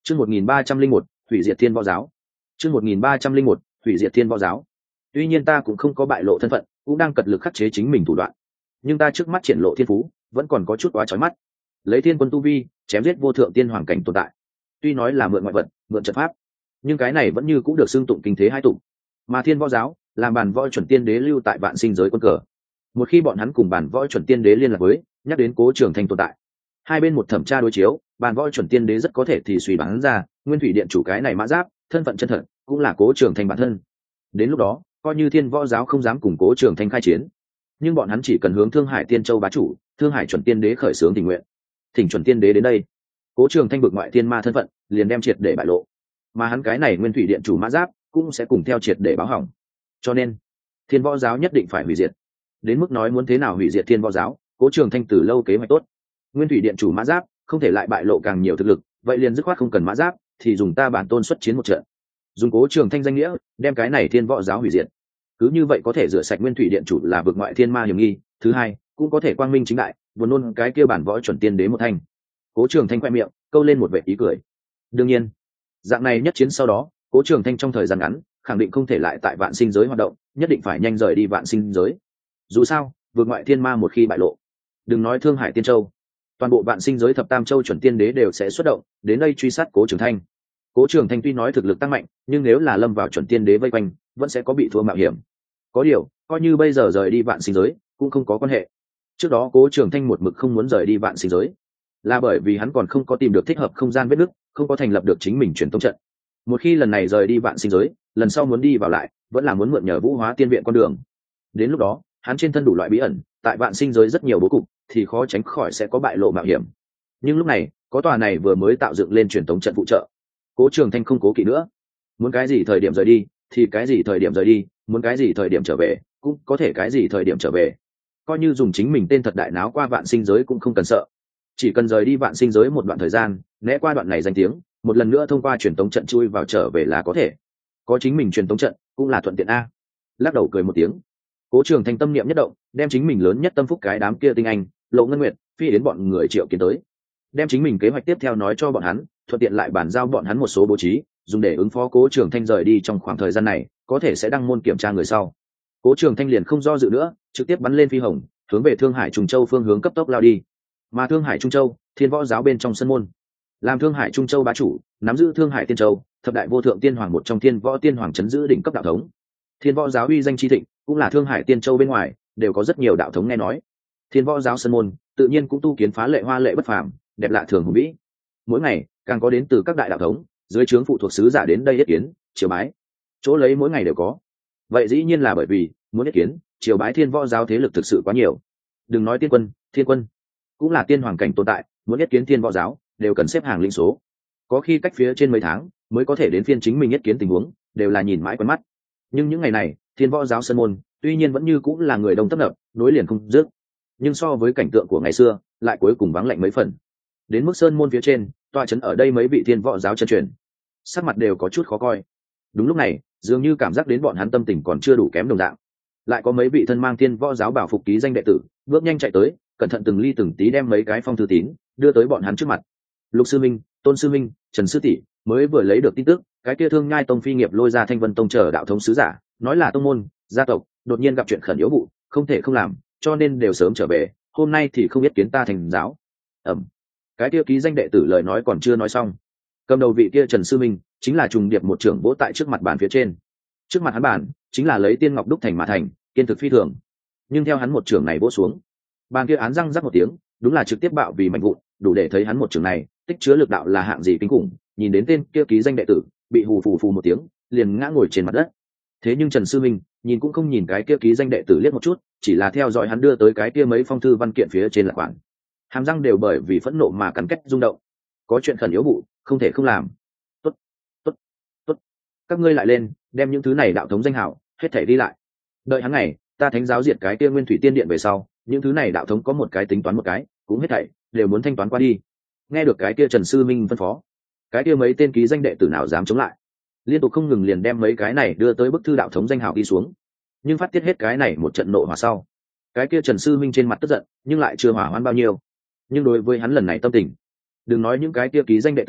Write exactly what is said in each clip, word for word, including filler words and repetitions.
Chương một nghìn ba trăm linh một, hủy diệt Thiên Võ giáo. Chương một nghìn ba trăm linh một, hủy diệt Thiên Võ giáo. Tuy nhiên ta cũng không có bại lộ thân phận, cũng đang cật lực khắc chế chính mình thủ đoạn. Nhưng ta trước mắt triển lộ thiên phú, vẫn còn có chút quá chói mắt. Lấy Thiên Quân tu vi, chém giết vô thượng tiên hoàng cảnh tồn tại. Tuy nói là mượn ngoại vật, mượn trận pháp, nhưng cái này vẫn như cũng được xưng tụng kinh thế hai tụng. Mà Thiên Võ giáo, làm bản võ chuẩn tiên đế lưu tại vạn sinh giới quân cờ. Một khi bọn hắn cùng bản võ chuẩn tiên đế liên lạc với, nhắc đến Cố Trường Thanh tồn tại, hai bên một thẩm tra đối chiếu, bản võ chuẩn tiên đế rất có thể thì suy đoán ra, Nguyên Thủy Điện chủ cái này mã giáp, thân phận chân thật, cũng là Cố Trường Thanh bản thân. Đến lúc đó, coi như Thiên Võ giáo không dám cùng Cố Trường Thanh khai chiến, nhưng bọn hắn chỉ cần hướng Thương Hải Tiên Châu bá chủ, Thương Hải chuẩn tiên đế khởi xướng tình nguyện, thỉnh chuẩn tiên đế đến đây, Cố Trường Thanh vực ngoại tiên ma thân phận, liền đem triệt để bại lộ, mà hắn cái này Nguyên Thủy Điện chủ mã giáp cũng sẽ cùng theo triệt để báo hỏng. Cho nên, Thiên Võ giáo nhất định phải hủy diệt. Đến mức nói muốn thế nào hủy diệt Thiên Võ giáo, Cố Trường Thanh từ lâu kế hoạch tốt. Nguyên Thủy Điện chủ mã giáp không thể lại bại lộ càng nhiều thực lực, vậy liền dứt khoát không cần mã giáp, thì dùng ta bản tôn xuất chiến một trận, dùng Cố Trường Thanh danh nghĩa đem cái này Thiên Võ giáo hủy diệt. Cứ như vậy có thể rửa sạch Nguyên Thủy Điện chủ là vực ngoại thiên ma hiểm nghi, thứ hai cũng có thể quang minh chính đại buồn nôn cái kia bản võ chuẩn tiên đế một thanh. Cố Trường Thanh khoe miệng câu lên một vẻ ý cười. Đương nhiên, dạng này nhất chiến sau đó, Cố Trường Thanh trong thời gian ngắn khẳng định không thể lại tại vạn sinh giới hoạt động, nhất định phải nhanh rời đi vạn sinh giới. Dù sao, vượt ngoại thiên ma một khi bại lộ, đừng nói Thương Hải Tiên Châu, toàn bộ vạn sinh giới thập tam châu chuẩn tiên đế đều sẽ xuất động đến đây truy sát Cố Trường Thanh. Cố Trường Thanh tuy nói thực lực tăng mạnh, nhưng nếu là lâm vào chuẩn tiên đế vây quanh, vẫn sẽ có bị thua mạo hiểm. Có điều, coi như bây giờ rời đi vạn sinh giới, cũng không có quan hệ. Trước đó Cố Trường Thanh một mực không muốn rời đi vạn sinh giới, là bởi vì hắn còn không có tìm được thích hợp không gian vết nứt, không có thành lập được chính mình truyền tống trận. Một khi lần này rời đi vạn sinh giới, lần sau muốn đi vào lại, vẫn là muốn mượn nhờ Vũ Hóa Tiên viện con đường. Đến lúc đó, hắn trên thân đủ loại bí ẩn, tại vạn sinh giới rất nhiều bố cục, thì khó tránh khỏi sẽ có bại lộ mạo hiểm. Nhưng lúc này, có tòa này vừa mới tạo dựng lên truyền tống trận phụ trợ, Cố Trường Thanh không cố kỵ nữa, muốn cái gì thời điểm rời đi, thì cái gì thời điểm rời đi, muốn cái gì thời điểm trở về, cũng có thể cái gì thời điểm trở về. Coi như dùng chính mình tên thật đại náo qua vạn sinh giới cũng không cần sợ, chỉ cần rời đi vạn sinh giới một đoạn thời gian, né qua đoạn này danh tiếng, một lần nữa thông qua truyền tống trận chui vào trở về là có thể. Có chính mình truyền tống trận cũng là thuận tiện a. Lắc đầu cười một tiếng, Cố Trường Thanh tâm niệm nhất động, đem chính mình lớn nhất tâm phúc cái đám kia tinh anh, Lộ Ngân Nguyệt, Phi đến bọn người triệu kiến tới, đem chính mình kế hoạch tiếp theo nói cho bọn hắn, thuận tiện lại bàn giao bọn hắn một số bố trí, dùng để ứng phó Cố Trường Thanh rời đi trong khoảng thời gian này, có thể sẽ đăng môn kiểm tra người sau. Cố Trường Thanh liền không do dự nữa, trực tiếp bắn lên phi hồng, hướng về Thương Hải Trung Châu phương hướng cấp tốc lao đi. Mà Thương Hải Trung Châu, Thiên Võ giáo bên trong sân môn, làm Thương Hải Trung Châu bá chủ, nắm giữ Thương Hải Tiên Châu, thập đại vô thượng tiên hoàng một trong Thiên Võ tiên hoàng chấn giữ đỉnh cấp đạo thống. Thiên Võ giáo uy danh chi thịnh, cũng là Thương Hải Tiên Châu bên ngoài đều có rất nhiều đạo thống nghe nói. Thiên Võ giáo sân môn, tự nhiên cũng tu kiến phá lệ hoa lệ bất phàm, đẹp lạ thường hùng vĩ. Mỗi ngày, càng có đến từ các đại đạo thống, dưới trướng phụ thuộc sứ giả đến đây yết kiến, triều bái. Chỗ lấy mỗi ngày đều có. Vậy dĩ nhiên là bởi vì muốn yết kiến, triều bái Thiên Võ giáo thế lực thực sự quá nhiều. Đừng nói tiên quân, thiên quân, cũng là tiên hoàng cảnh tồn tại, muốn yết kiến Thiên Võ giáo, đều cần xếp hàng linh số. Có khi cách phía trên mấy tháng mới có thể đến phiên chính mình yết kiến tình huống, đều là nhìn mãi quen mắt. Nhưng những ngày này, Thiên Võ giáo sân môn, tuy nhiên vẫn như cũng là người đông tấp nập, nối liền không dứt, nhưng so với cảnh tượng của ngày xưa, lại cuối cùng vắng lạnh mấy phần. Đến mức sơn môn phía trên, tọa trấn ở đây mấy vị Thiên Võ giáo chân truyền, sắc mặt đều có chút khó coi. Đúng lúc này, dường như cảm giác đến bọn hắn tâm tình còn chưa đủ kém đồng dạng, lại có mấy vị thân mang Thiên Võ giáo bảo phục ký danh đệ tử, bước nhanh chạy tới, cẩn thận từng ly từng tí đem mấy cái phong thư tín đưa tới bọn hắn trước mặt. Lục sư minh, Tôn sư minh, Trần sư tỷ mới vừa lấy được tin tức, cái kia Thương Nhai tông phi nghiệp lôi ra Thanh Vân tông chờ đạo thống sứ giả, nói là tông môn, gia tộc đột nhiên gặp chuyện khẩn yếu vụ, không thể không làm, cho nên đều sớm trở về, hôm nay thì không biết kiến ta thành giáo. Ẩm. Cái kia ký danh đệ tử lời nói còn chưa nói xong, cầm đầu vị kia Trần sư minh chính là trùng điệp một trưởng vỗ tại trước mặt bàn phía trên. Trước mặt hắn bàn chính là lấy tiên ngọc đúc thành mà thành, kiên thực phi thường. Nhưng theo hắn một trưởng này vỗ xuống, bàn kia án răng rắc một tiếng, đúng là trực tiếp bạo vì mảnh vụn, đủ để thấy hắn một trưởng này tích chứa lực đạo là hạng gì kinh khủng. Nhìn đến tên kia ký danh đệ tử bị hù phù phù một tiếng, liền ngã ngồi trên mặt đất. Thế nhưng Trần sư minh nhìn cũng không nhìn cái kia ký danh đệ tử liếc một chút, chỉ là theo dõi hắn đưa tới cái kia mấy phong thư văn kiện phía trên là khoản, hàm răng đều bởi vì phẫn nộ mà cắn kết rung động. Có chuyện khẩn yếu vụ, không thể không làm. Tốt, tốt, tốt, các ngươi lại lên, đem những thứ này đạo thống danh hảo hết thảy đi lại. Đợi hắn ngày, ta thánh giáo diệt cái kia Nguyên Thủy Tiên điện về sau, những thứ này đạo thống có một cái tính toán một cái, cũng hết thảy đều muốn thanh toán qua đi. Nghe được cái kia Trần sư minh phân phó, cái kia mấy tên ký danh đệ tử nào dám chống lại, liên tục không ngừng liền đem mấy cái này đưa tới bức thư đạo thống danh hào đi xuống. Nhưng phát tiết hết cái này một trận nộ hỏa sau, cái kia Trần sư minh trên mặt tức giận, nhưng lại chưa hỏa hoãn bao nhiêu. Nhưng đối với hắn lần này tâm tình, đừng nói những cái kia ký danh đệ tử,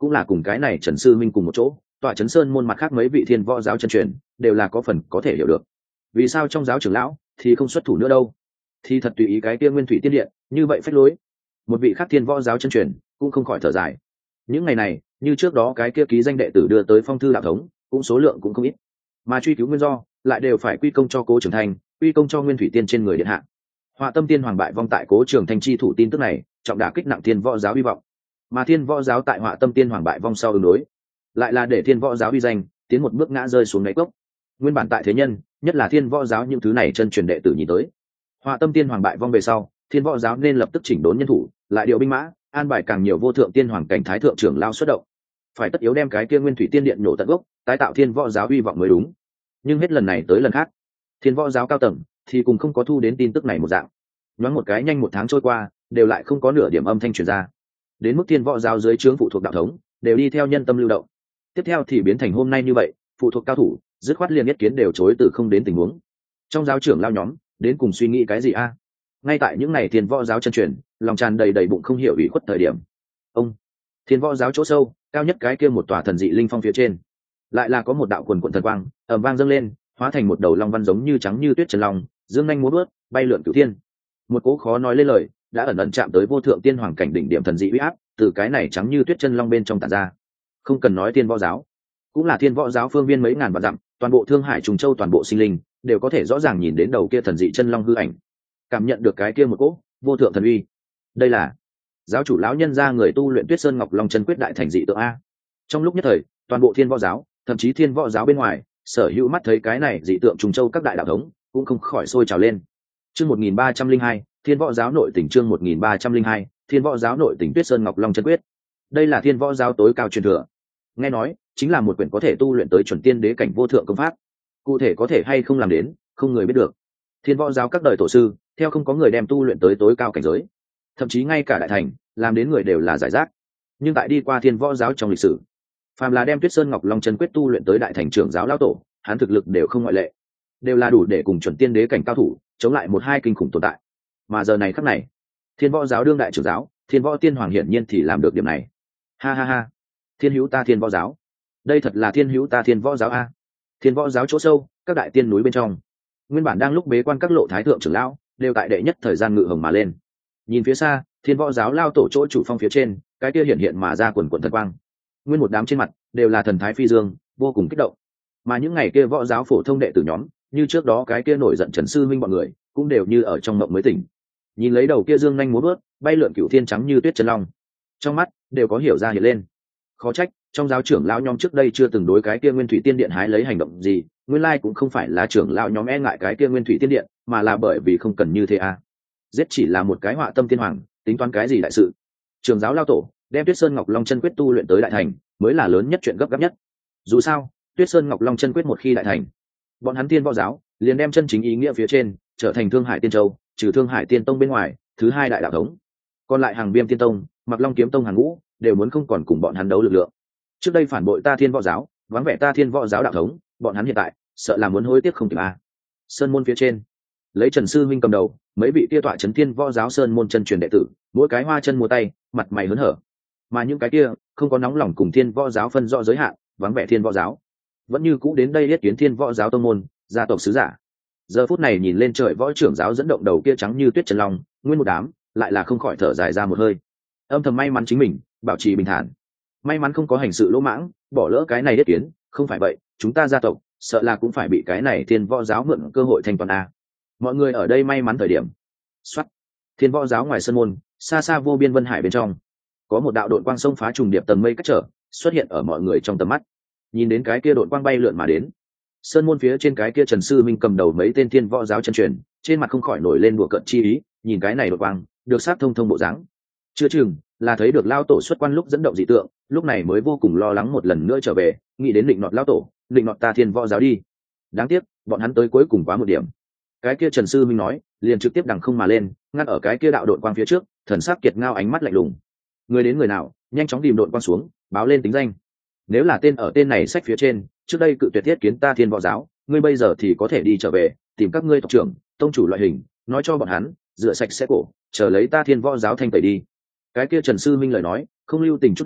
cũng là cùng cái này Trần sư minh cùng một chỗ tọa chấn sơn môn mặt khác mấy vị thiên võ giáo chân truyền đều là có phần có thể hiểu được vì sao trong giáo trưởng lão thì không xuất thủ nữa đâu, thì thật tùy ý cái kia nguyên thủy tiên điện như vậy phách lối. Một vị khác thiên võ giáo chân truyền cũng không khỏi thở dài. Những ngày này như trước đó cái kia ký danh đệ tử đưa tới phong thư đạo thống cũng số lượng cũng không ít, mà truy cứu nguyên do lại đều phải quy công cho Cố Trường Thanh, quy công cho nguyên thủy tiên trên người điện hạ. Họa Tâm Tiên Hoàng bại vong tại Cố Trường Thanh chi thủ tin tức này trọng đả kích nặng thiên võ giáo hy vọng, mà thiên võ giáo tại Họa Tâm Tiên Hoàng bại vong sau ứng đối lại là để thiên võ giáo uy danh tiến một bước ngã rơi xuống đáy cốc. Nguyên bản tại thế nhân, nhất là thiên võ giáo những thứ này chân truyền đệ tử nhìn tới Họa Tâm Tiên Hoàng bại vong về sau, thiên võ giáo nên lập tức chỉnh đốn nhân thủ, lại điều binh mã, an bài càng nhiều vô thượng tiên hoàng cảnh thái thượng trưởng lao xuất động, phải tất yếu đem cái kia nguyên thủy tiên điện nổ tận gốc, tái tạo thiên võ giáo hy vọng mới đúng. Nhưng hết lần này tới lần khác, thiên võ giáo cao tầng thì cùng không có thu đến tin tức này một dạng. Nhoáng một cái nhanh một tháng trôi qua, đều lại không có nửa điểm âm thanh truyền ra. Đến mức thiên võ giáo dưới trướng phụ thuộc đạo thống đều đi theo nhân tâm lưu động. Tiếp theo thì biến thành hôm nay như vậy, phụ thuộc cao thủ dứt khoát liền nhất kiến đều chối từ không đến tình huống. Trong giáo trưởng lao nhóm đến cùng suy nghĩ cái gì a? Ngay tại những ngày thiên võ giáo chân truyền lòng tràn đầy đầy bụng không hiểu ủy khuất thời điểm, ông thiên võ giáo chỗ sâu cao nhất cái kia một tòa thần dị linh phong phía trên lại là có một đạo quần quận thần quang ầm vang dâng lên, hóa thành một đầu long văn giống như trắng như tuyết trần long, dương nhanh múa bước bay lượn cửu thiên. Một cỗ khó nói lên lời đã ẩn ẩn chạm tới vô thượng tiên hoàng cảnh đỉnh điểm thần dị uy áp từ cái này trắng như tuyết chân long bên trong tản ra. Không cần nói thiên võ giáo, cũng là thiên võ giáo phương viên mấy ngàn vạn dặm, toàn bộ Thương Hải Trùng Châu toàn bộ sinh linh đều có thể rõ ràng nhìn đến đầu kia thần dị chân long hư ảnh, cảm nhận được cái kia một cỗ vô thượng thần uy. Đây là giáo chủ lão nhân gia người tu luyện Tuyết Sơn Ngọc Long chân quyết đại thành dị tượng a. Trong lúc nhất thời, toàn bộ thiên võ giáo, thậm chí thiên võ giáo bên ngoài, sở hữu mắt thấy cái này dị tượng Trùng Châu các đại đạo thống cũng không khỏi sôi trào lên. Chương một nghìn ba trăm linh hai, Thiên Võ Giáo nội tỉnh chương một nghìn ba trăm linh hai, Thiên Võ Giáo nội tỉnh Tuyết Sơn Ngọc Long chân quyết. Đây là thiên võ giáo tối cao truyền thừa. Nghe nói, chính là một quyển có thể tu luyện tới chuẩn tiên đế cảnh vô thượng công pháp. Cụ thể có thể hay không làm đến, không người biết được. Thiên võ giáo các đời tổ sư, theo không có người đem tu luyện tới tối cao cảnh giới. Thậm chí ngay cả đại thành, làm đến người đều là giải rác. Nhưng tại đi qua thiên võ giáo trong lịch sử, phàm là đem Tuyết Sơn Ngọc Long chân quyết tu luyện tới đại thành trưởng giáo lão tổ, hắn thực lực đều không ngoại lệ, đều là đủ để cùng chuẩn tiên đế cảnh cao thủ chống lại một hai kinh khủng tồn tại. Mà giờ này khắc này, thiên võ giáo đương đại trưởng giáo thiên võ tiên hoàng hiển nhiên thì làm được điểm này. Ha ha ha, thiên hữu ta thiên võ giáo, đây thật là thiên hữu ta thiên võ giáo a. Thiên võ giáo chỗ sâu các đại tiên núi bên trong, nguyên bản đang lúc bế quan các lộ thái thượng trưởng lão đều tại đệ nhất thời gian ngự hồng mà lên. Nhìn phía xa, thiên võ giáo lao tổ chỗ chủ phong phía trên, cái kia hiện hiện mà ra quần quần thần quang, nguyên một đám trên mặt đều là thần thái phi dương, vô cùng kích động. Mà những ngày kia võ giáo phổ thông đệ tử nhóm, như trước đó cái kia nổi giận Trần sư minh bọn người, cũng đều như ở trong mộng mới tỉnh. Nhìn lấy đầu kia dương nhanh múa bước bay lượn cửu thiên trắng như tuyết chân long, trong mắt đều có hiểu ra hiện lên. Khó trách trong giáo trưởng lão nhóm trước đây chưa từng đối cái kia nguyên thủy tiên điện hái lấy hành động gì, nguyên lai cũng không phải là trưởng lão nhóm e ngại cái kia nguyên thủy tiên điện, mà là bởi vì không cần như thế à. Giết chỉ là một cái Họa Tâm Tiên Hoàng, tính toán cái gì đại sự. Trường giáo lao tổ đem Tuyết Sơn Ngọc Long chân quyết tu luyện tới đại thành mới là lớn nhất chuyện gấp gáp nhất. Dù sao Tuyết Sơn Ngọc Long chân quyết một khi đại thành, bọn hắn tiên võ giáo liền đem chân chính ý nghĩa phía trên trở thành Thương Hải Tiên Châu, trừ Thương Hải Tiên Tông bên ngoài thứ hai đại đạo thống. Còn lại Hàng Viêm Tiên Tông, Mặc Long Kiếm Tông hàng ngũ đều muốn không còn cùng bọn hắn đấu lực lượng. Trước đây phản bội ta thiên võ giáo, vắng vẻ ta thiên võ giáo đạo thống, bọn hắn hiện tại sợ là muốn hối tiếc không kịp a. Sơn môn phía trên, lấy Trần sư huynh cầm đầu, mấy vị kia tọa chấn thiên võ giáo sơn môn chân truyền đệ tử, mỗi cái hoa chân múa tay, mặt mày hớn hở. Mà những cái kia không có nóng lòng cùng thiên võ giáo phân rõ giới hạn, vắng vẻ thiên võ giáo, vẫn như cũ đến đây yết kiến thiên võ giáo tông môn, gia tộc sứ giả. Giờ phút này nhìn lên trời võ trưởng giáo dẫn động đầu kia trắng như tuyết chân long, nguyên một đám lại là không khỏi thở dài ra một hơi. Âm thầm may mắn chính mình bảo trì bình thản, may mắn không có hành sự lỗ mãng, bỏ lỡ cái này yết kiến, không phải vậy chúng ta gia tộc sợ là cũng phải bị cái này thiên võ giáo mượn cơ hội thanh toàn a. Mọi người ở đây may mắn thời điểm, xoắt, thiên võ giáo ngoài sân môn, xa xa vô biên vân hải bên trong, có một đạo đội quang sông phá trùng điệp tầng mây cách trở, xuất hiện ở mọi người trong tầm mắt. Nhìn đến cái kia đội quang bay lượn mà đến, sơn môn phía trên cái kia Trần sư minh cầm đầu mấy tên thiên võ giáo chân truyền, trên mặt không khỏi nổi lên đùa cợt chi ý, nhìn cái này đội quang được sát thông thông bộ dáng, chưa chừng là thấy được lao tổ xuất quan lúc dẫn động dị tượng, lúc này mới vô cùng lo lắng một lần nữa trở về, nghĩ đến định nọt lao tổ, định nọt ta thiên võ giáo đi. Đáng tiếc bọn hắn tới cuối cùng quá một điểm. Cái kia Trần sư minh nói, liền trực tiếp đằng không mà lên, ngăn ở cái kia đạo đội quang phía trước, thần sắc kiệt ngao, ánh mắt lạnh lùng. Người đến người nào, nhanh chóng tìm đội quang xuống, báo lên tính danh. Nếu là tên ở tên này sách phía trên, trước đây cự tuyệt thiết kiến ta thiên võ giáo, ngươi bây giờ thì có thể đi trở về, tìm các ngươi tộc trưởng, tông chủ loại hình, nói cho bọn hắn, rửa sạch sẽ cổ, chờ lấy ta thiên võ giáo thanh tẩy đi. Cái kia Trần sư minh lời nói, không lưu tình chút nào,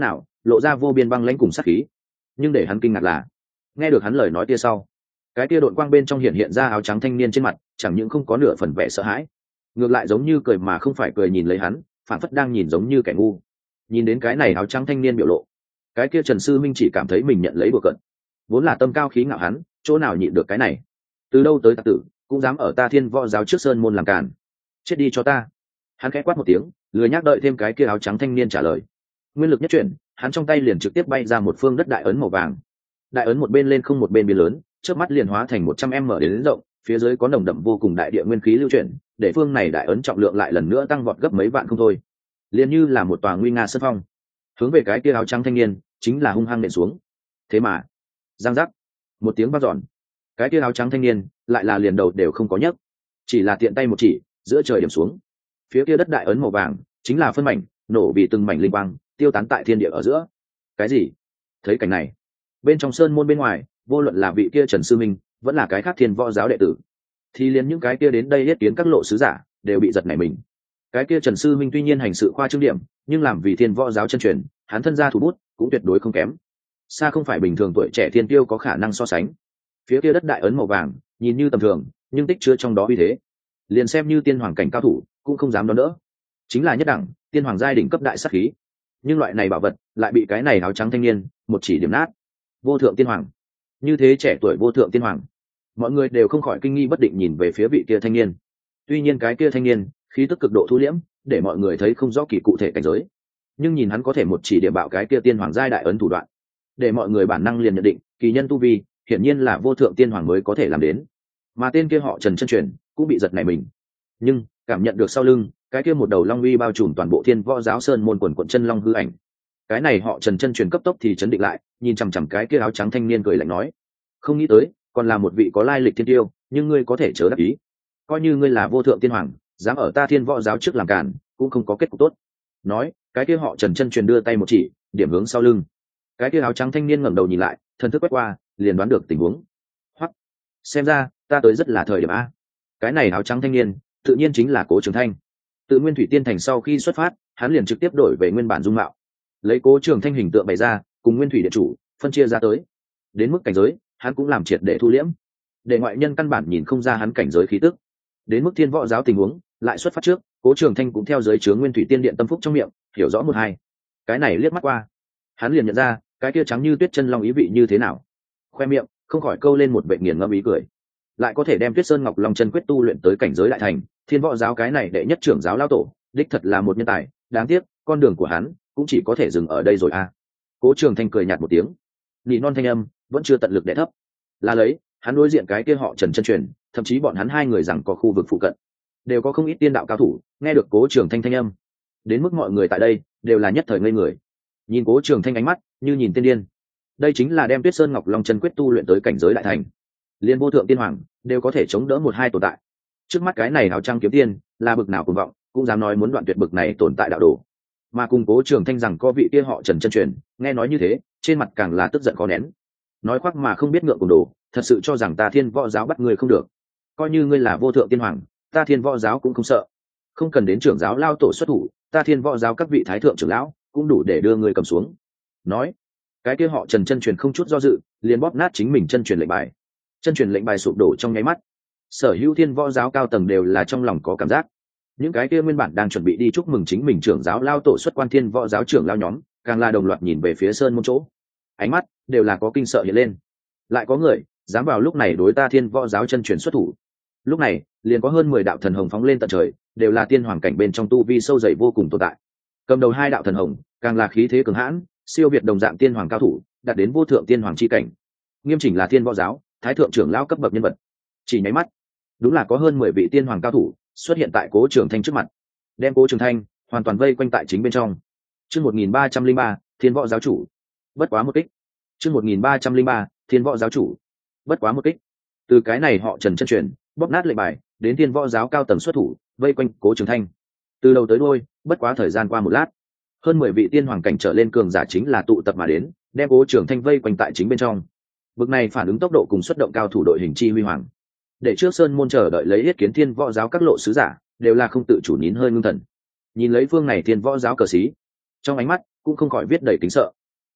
lộ ra vô biên băng lãnh cùng sát khí. Nhưng để hắn kinh ngạc là, nghe được hắn lời nói kia sau, cái kia đội quang bên trong hiện hiện ra áo trắng thanh niên trên mặt chẳng những không có nửa phần vẻ sợ hãi, ngược lại giống như cười mà không phải cười nhìn lấy hắn, phản phất đang nhìn giống như kẻ ngu. Nhìn đến cái này áo trắng thanh niên biểu lộ, cái kia Trần Sư Minh chỉ cảm thấy mình nhận lấy bừa cận. Vốn là tâm cao khí ngạo hắn, chỗ nào nhịn được cái này? Từ đâu tới tặc tử, cũng dám ở ta Thiên Võ giáo trước sơn môn làm càn. Chết đi cho ta! Hắn khẽ quát một tiếng, lười nhác đợi thêm cái kia áo trắng thanh niên trả lời. Nguyên lực nhất chuyển, hắn trong tay liền trực tiếp bay ra một phương đất đại ấn màu vàng. Đại ấn một bên lên không một bên biến lớn, chớp mắt liền hóa thành một trăm m đến, đến rộng, phía dưới có nồng đậm vô cùng đại địa nguyên khí lưu chuyển, để phương này đại ấn trọng lượng lại lần nữa tăng vọt gấp mấy vạn không thôi. Liền như là một tòa nguy nga sơn phong, hướng về cái kia áo trắng thanh niên chính là hung hăng nện xuống. Thế mà, giang giác, một tiếng vang dọn, cái kia áo trắng thanh niên lại là liền đầu đều không có nhấc, chỉ là tiện tay một chỉ, giữa trời điểm xuống. Phía kia đất đại ấn màu vàng chính là phân mảnh nổ vì từng mảnh linh quang, tiêu tán tại thiên địa ở giữa. Cái gì? Thấy cảnh này, bên trong sơn môn bên ngoài, vô luận là vị kia Trần Sư Minh vẫn là cái khác Thiên Võ giáo đệ tử, thì liền những cái kia đến đây yết kiến các lộ sứ giả đều bị giật nảy mình. Cái kia Trần Sư Minh tuy nhiên hành sự khoa trương điểm, nhưng làm vì Thiên Võ giáo chân truyền, hắn thân gia thủ bút cũng tuyệt đối không kém, xa không phải bình thường tuổi trẻ thiên tiêu có khả năng so sánh. Phía kia đất đại ấn màu vàng nhìn như tầm thường, nhưng tích chứa trong đó uy thế, liền xem như tiên hoàng cảnh cao thủ cũng không dám đón đỡ. Chính là nhất đẳng tiên hoàng giai đỉnh cấp đại sát khí, nhưng loại này bảo vật lại bị cái này áo trắng thanh niên một chỉ điểm nát. Vô thượng tiên hoàng, như thế trẻ tuổi vô thượng tiên hoàng, mọi người đều không khỏi kinh nghi bất định nhìn về phía vị kia thanh niên. Tuy nhiên cái kia thanh niên khí tức cực độ thu liễm, để mọi người thấy không rõ kỳ cụ thể cảnh giới, nhưng nhìn hắn có thể một chỉ điểm bạo cái kia tiên hoàng giai đại ấn thủ đoạn, để mọi người bản năng liền nhận định kỳ nhân tu vi hiển nhiên là vô thượng tiên hoàng mới có thể làm đến. Mà tên kia họ Trần chân truyền cũng bị giật nảy mình, nhưng cảm nhận được sau lưng cái kia một đầu long uy bao trùm toàn bộ Thiên Võ giáo sơn môn quần quận chân long hư ảnh, cái này họ Trần chân truyền cấp tốc thì chấn định lại, nhìn chằm chằm cái kia áo trắng thanh niên cười lạnh nói: không nghĩ tới còn là một vị có lai lịch thiên tiêu, nhưng ngươi có thể chớ đắc ý, coi như ngươi là vô thượng tiên hoàng, dám ở ta Thiên Võ giáo trước làm cản, cũng không có kết cục tốt. Nói, cái kia họ Trần chân truyền đưa tay một chỉ, điểm hướng sau lưng. Cái kia áo trắng thanh niên ngẩng đầu nhìn lại, thần thức quét qua, liền đoán được tình huống. Hoắc, xem ra ta tới rất là thời điểm a. Cái này áo trắng thanh niên tự nhiên chính là Cố Trường Thanh. Tự Nguyên Thủy Tiên Thành sau khi xuất phát, hắn liền trực tiếp đổi về nguyên bản dung mạo, lấy Cố Trường Thanh hình tượng bày ra, cùng Nguyên Thủy điện chủ phân chia ra tới. Đến mức cảnh giới, hắn cũng làm triệt để thu liễm, để ngoại nhân căn bản nhìn không ra hắn cảnh giới khí tức. Đến mức Thiên Võ giáo tình huống, lại xuất phát trước, Cố Trường Thanh cũng theo giới chướng Nguyên Thủy Tiên Điện tâm phúc trong miệng, hiểu rõ một hai. Cái này liếc mắt qua, hắn liền nhận ra, cái kia trắng như tuyết chân long ý vị như thế nào. Khoe miệng không khỏi câu lên một vệ nghiền ngẫm ý cười. Lại có thể đem Tuyết Sơn Ngọc Long chân quyết tu luyện tới cảnh giới đại thành, Thiên Võ giáo cái này đệ nhất trưởng giáo lão tổ, đích thật là một nhân tài, đáng tiếc, con đường của hắn cũng chỉ có thể dừng ở đây rồi a. Cố Trường Thanh cười nhạt một tiếng, nỉ non thanh âm vẫn chưa tận lực đè thấp. Là lấy, hắn đối diện cái kia họ Trần chân truyền, thậm chí bọn hắn hai người rằng có khu vực phụ cận, đều có không ít tiên đạo cao thủ, nghe được Cố Trường Thanh thanh âm, đến mức mọi người tại đây đều là nhất thời ngây người. Nhìn Cố Trường Thanh ánh mắt như nhìn tiên điên. Đây chính là đem Tuyết Sơn Ngọc Long chân quyết tu luyện tới cảnh giới đại thành, liên vô thượng tiên hoàng đều có thể chống đỡ một hai tồn tại. Trước mắt cái này áo trắng kiếm tiên là bực nào cuồng vọng, cũng dám nói muốn đoạn tuyệt bực này tồn tại đạo đồ. Mà cùng Cố Trường Thanh rằng có vị kia họ Trần chân truyền, nghe nói như thế, trên mặt càng là tức giận khó nén. Nói khoác mà không biết ngượng cùng đồ, thật sự cho rằng ta Thiên Võ giáo bắt ngươi không được. Coi như ngươi là vô thượng tiên hoàng, ta Thiên Võ giáo cũng không sợ. Không cần đến trưởng giáo lao tổ xuất thủ, ta Thiên Võ giáo các vị thái thượng trưởng lão cũng đủ để đưa ngươi cầm xuống. Nói, cái kia họ Trần chân truyền không chút do dự, liền bóp nát chính mình chân truyền lệnh bài. Chân truyền lệnh bài sụp đổ trong nháy mắt, sở hữu Thiên Võ giáo cao tầng đều là trong lòng có cảm giác. Những cái kia nguyên bản đang chuẩn bị đi chúc mừng chính mình trưởng giáo lao tổ xuất quan Thiên Võ giáo trưởng lao nhóm, càng là đồng loạt nhìn về phía sơn môn chỗ, ánh mắt đều là có kinh sợ hiện lên. Lại có người dám vào lúc này đối ta Thiên Võ giáo chân truyền xuất thủ. Lúc này liền có hơn mười đạo thần hồng phóng lên tận trời, đều là tiên hoàng cảnh bên trong tu vi sâu dày vô cùng tồn tại. Cầm đầu hai đạo thần hồng càng là khí thế cường hãn, siêu việt đồng dạng tiên hoàng cao thủ, đạt đến vô thượng tiên hoàng chi cảnh, nghiêm chỉnh là Thiên Võ giáo thái thượng trưởng lão cấp bậc nhân vật. Chỉ nháy mắt, đúng là có hơn mười vị tiên hoàng cao thủ xuất hiện tại Cố Trường Thanh trước mặt, đem Cố Trường Thanh hoàn toàn vây quanh tại chính bên trong. Chương một nghìn ba trăm linh ba, Thiên Võ giáo chủ, bất quá một kích. Chương một nghìn ba trăm linh ba, Thiên Võ giáo chủ, bất quá một kích. Từ cái này họ Trần chân truyền bóp nát lệnh bài, đến Thiên Võ giáo cao tầng xuất thủ vây quanh Cố Trường Thanh, từ đầu tới đuôi, bất quá thời gian qua một lát, hơn mười vị tiên hoàng cảnh trở lên cường giả chính là tụ tập mà đến, đem Cố Trường Thanh vây quanh tại chính bên trong. Bực này phản ứng tốc độ cùng xuất động cao thủ đội hình chi huy hoàng, để trước sơn môn chờ đợi lấy yết kiến Thiên Võ giáo các lộ sứ giả đều là không tự chủ nín hơi ngưng thần. Nhìn lấy phương này Thiên Võ giáo cờ xí, trong ánh mắt cũng không khỏi viết đầy kính sợ.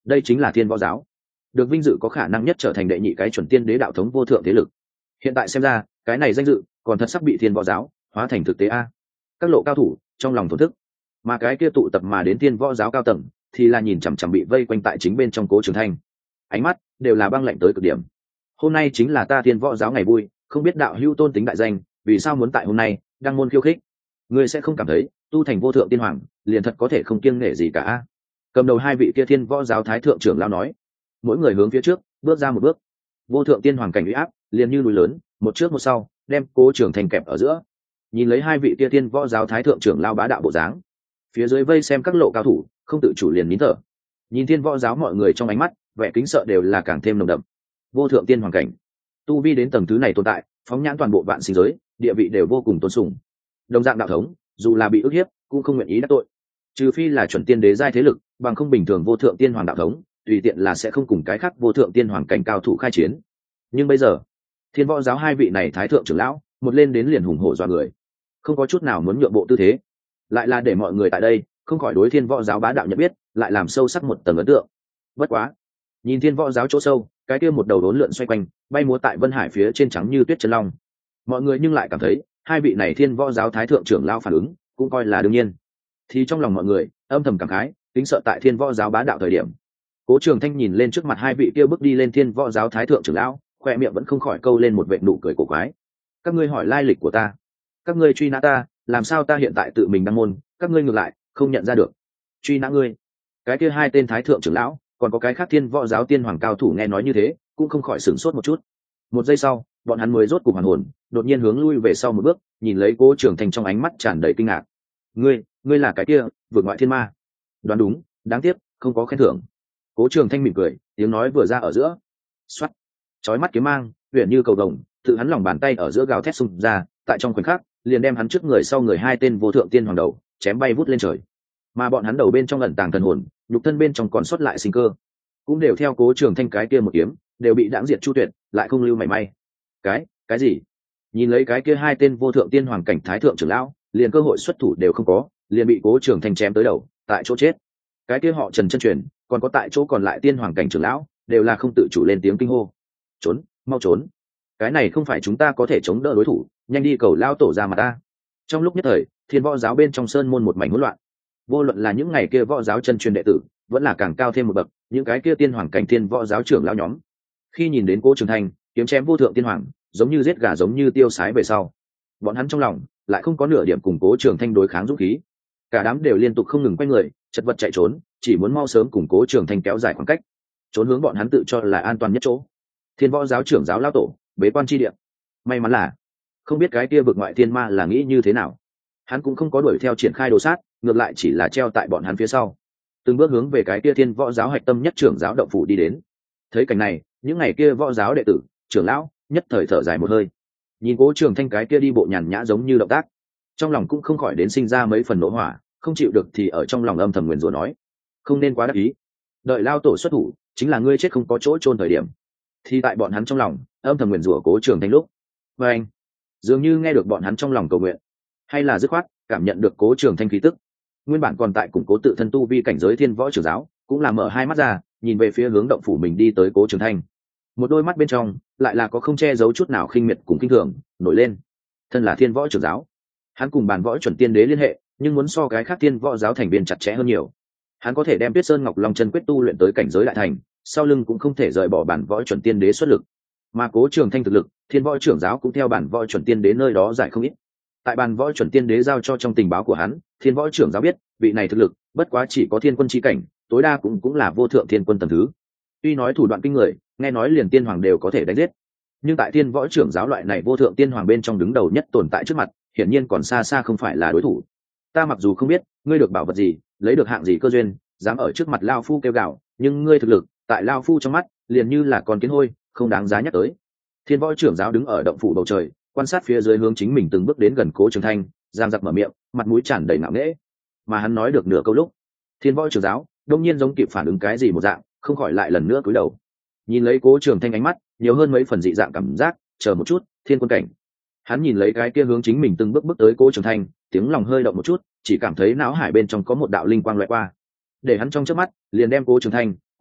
đây chính là thiên võ giáo, được vinh dự có khả năng nhất trở thành đệ nhị cái chuẩn tiên đế đạo thống vô thượng thế lực. Hiện tại xem ra cái này danh dự còn thật sắp bị thiên võ giáo hóa thành thực tế a. Các lộ cao thủ trong lòng thổn thức, mà cái kia tụ tập mà đến thiên võ giáo cao tầng thì là nhìn chằm chằm bị vây quanh tại chính bên trong Cố Trường Thanh, ánh mắt đều là băng lạnh tới cực điểm. Hôm nay chính là ta thiên võ giáo ngày vui, không biết đạo hữu tôn tính đại danh, vì sao muốn tại hôm nay đăng môn khiêu khích? Ngươi sẽ không cảm thấy tu thành vô thượng tiên hoàng liền thật có thể không kiêng nể gì cả? Cầm đầu hai vị kia thiên võ giáo thái thượng trưởng lão nói. Mỗi người hướng phía trước bước ra một bước, vô thượng tiên hoàng cảnh uy áp liền như núi lớn, một trước một sau đem Cố Trường Thanh kẹp ở giữa. Nhìn lấy hai vị kia thiên võ giáo thái thượng trưởng lão bá đạo bộ dáng, phía dưới vây xem các lộ cao thủ không tự chủ liền nín thở. Nhìn thiên võ giáo mọi người trong ánh mắt vẻ kính sợ đều là càng thêm nồng đậm. Vô thượng tiên hoàng cảnh, tu vi đến tầng thứ này tồn tại, phóng nhãn toàn bộ vạn sinh giới, địa vị đều vô cùng tôn sùng. Đồng dạng đạo thống, dù là bị ức hiếp cũng không nguyện ý đắc tội, trừ phi là chuẩn tiên đế giai thế lực, bằng không bình thường vô thượng tiên hoàng đạo thống tùy tiện là sẽ không cùng cái khác vô thượng tiên hoàng cảnh cao thủ khai chiến. Nhưng bây giờ thiên võ giáo hai vị này thái thượng trưởng lão một lên đến liền hùng hổ dọa người, không có chút nào muốn nhượng bộ tư thế, lại là để mọi người tại đây không khỏi đối thiên võ giáo bá đạo nhận biết lại làm sâu sắc một tầng ấn tượng. Bất quá nhìn thiên võ giáo chỗ sâu cái kia một đầu đốn lượn xoay quanh bay múa tại vân hải phía trên trắng như tuyết chân long, mọi người nhưng lại cảm thấy hai vị này thiên võ giáo thái thượng trưởng lão phản ứng cũng coi là đương nhiên. Thì trong lòng mọi người âm thầm cảm khái kính sợ tại thiên võ giáo bá đạo thời điểm, Cố Trường Thanh nhìn lên trước mặt hai vị kia bước đi lên thiên võ giáo thái thượng trưởng lão, khoe miệng vẫn không khỏi câu lên một vệt nụ cười cổ quái. Các ngươi hỏi lai lịch của ta, các ngươi truy nã ta, làm sao ta hiện tại tự mình đăng môn, các ngươi ngược lại không nhận ra được. Truy nã ngươi? Cái kia hai tên thái thượng trưởng lão còn có cái khác thiên võ giáo tiên hoàng cao thủ nghe nói như thế cũng không khỏi sửng sốt một chút. Một giây sau bọn hắn mới rốt cục hoàn hồn, đột nhiên hướng lui về sau một bước, nhìn lấy Cố Trường Thanh trong ánh mắt tràn đầy kinh ngạc. Ngươi, ngươi là cái kia vượt ngoại thiên ma? Đoán đúng, đáng tiếc không có khen thưởng. Cố Trường Thanh mỉm cười, tiếng nói vừa ra ở giữa, xoát, chói mắt kiếm mang huyền như cầu vồng tự hắn lòng bàn tay ở giữa gào thét xung ra, tại trong khoảnh khắc liền đem hắn trước người sau người hai tên vô thượng tiên hoàng đầu chém bay vút lên trời. Mà bọn hắn đầu bên trong ẩn tàng thần hồn, nhục thân bên trong còn sót lại sinh cơ, cũng đều theo Cố Trường Thanh cái kia một kiếm đều bị đãng diệt chu tuyệt, lại không lưu mảy may. Cái, cái gì? Nhìn lấy cái kia hai tên vô thượng tiên hoàng cảnh thái thượng trưởng lão, liền cơ hội xuất thủ đều không có, liền bị Cố Trường Thanh chém tới đầu, tại chỗ chết. Cái kia họ Trần chân truyền, còn có tại chỗ còn lại tiên hoàng cảnh trưởng lão, đều là không tự chủ lên tiếng kinh hô. Trốn, mau trốn! Cái này không phải chúng ta có thể chống đỡ đối thủ, nhanh đi cầu lao tổ ra mà ta. Trong lúc nhất thời, thiên võ giáo bên trong sơn môn một mảnh hỗn loạn. Vô luận là những ngày kia võ giáo chân truyền đệ tử, vẫn là càng cao thêm một bậc, những cái kia tiên hoàng cảnh thiên võ giáo trưởng lão nhóm, khi nhìn đến Cố Trường Thanh kiếm chém vô thượng tiên hoàng, giống như giết gà giống như tiêu sái về sau, bọn hắn trong lòng lại không có nửa điểm cùng Cố Trường Thanh đối kháng dũng khí. Cả đám đều liên tục không ngừng quay người, chật vật chạy trốn, chỉ muốn mau sớm cùng Cố Trường Thanh kéo dài khoảng cách, trốn hướng bọn hắn tự cho là an toàn nhất chỗ. Thiên võ giáo trưởng giáo lão tổ, bế quan chi địa. May mắn là không biết cái kia vực ngoại thiên ma là nghĩ như thế nào, hắn cũng không có đuổi theo triển khai đồ sát, ngược lại chỉ là treo tại bọn hắn phía sau, từng bước hướng về cái kia thiên võ giáo hạch tâm nhất trưởng giáo động phủ đi đến. Thấy cảnh này, những ngày kia võ giáo đệ tử, trưởng lão nhất thời thở dài một hơi, nhìn Cố Trường Thanh cái kia đi bộ nhàn nhã giống như động tác, trong lòng cũng không khỏi đến sinh ra mấy phần nổ hỏa, không chịu được thì ở trong lòng âm thầm nguyền rủa nói, không nên quá đắc ý, đợi lao tổ xuất thủ chính là ngươi chết không có chỗ chôn thời điểm. Thì tại bọn hắn trong lòng âm thầm nguyền rủa Cố Trường Thanh lúc, và anh dường như nghe được bọn hắn trong lòng cầu nguyện, hay là dứt khoát cảm nhận được Cố Trường Thanh khí tức, nguyên bản còn tại củng cố tự thân tu vi cảnh giới thiên võ trưởng giáo cũng là mở hai mắt ra, nhìn về phía hướng động phủ mình đi tới Cố Trường Thanh. Một đôi mắt bên trong lại là có không che giấu chút nào khinh miệt cùng kinh thường nổi lên. Thân là thiên võ trưởng giáo, hắn cùng bàn võ chuẩn tiên đế liên hệ, nhưng muốn so cái khác thiên võ giáo thành viên chặt chẽ hơn nhiều. Hắn có thể đem Tuyết Sơn Ngọc Long chân quyết tu luyện tới cảnh giới đại thành, sau lưng cũng không thể rời bỏ bản võ chuẩn tiên đế xuất lực. Mà Cố Trường Thanh thực lực, thiên võ trưởng giáo cũng theo bản võ chuẩn tiên đế nơi đó giải không ít. Tại bản võ chuẩn tiên đế giao cho trong tình báo của hắn, thiên võ trưởng giáo biết vị này thực lực bất quá chỉ có thiên quân chi cảnh, tối đa cũng cũng là vô thượng thiên quân tầng thứ. Tuy nói thủ đoạn kinh người, nghe nói liền tiên hoàng đều có thể đánh giết, nhưng tại thiên võ trưởng giáo loại này vô thượng tiên hoàng bên trong đứng đầu nhất tồn tại trước mặt, hiển nhiên còn xa xa không phải là đối thủ. Ta mặc dù không biết ngươi được bảo vật gì, lấy được hạng gì cơ duyên, dám ở trước mặt lao phu kêu gào, nhưng ngươi thực lực tại lao phu trong mắt liền như là con kiến hôi, không đáng giá nhắc tới. Thiên võ trưởng giáo đứng ở động phủ bầu trời, quan sát phía dưới hướng chính mình từng bước đến gần Cố Trường Thanh, giang giặc mở miệng, mặt mũi tràn đầy ngạo nghễ. Mà hắn nói được nửa câu lúc, thiên võ trưởng giáo đông nhiên giống kịp phản ứng cái gì một dạng, không khỏi lại lần nữa cúi đầu, nhìn lấy Cố Trường Thanh ánh mắt nhiều hơn mấy phần dị dạng cảm giác. Chờ một chút, thiên quân cảnh. Hắn nhìn lấy cái kia hướng chính mình từng bước bước tới Cố Trường Thanh, tiếng lòng hơi động một chút, chỉ cảm thấy não hải bên trong có một đạo linh quang loại qua, để hắn trong chớp mắt liền đem Cố Trường Thanh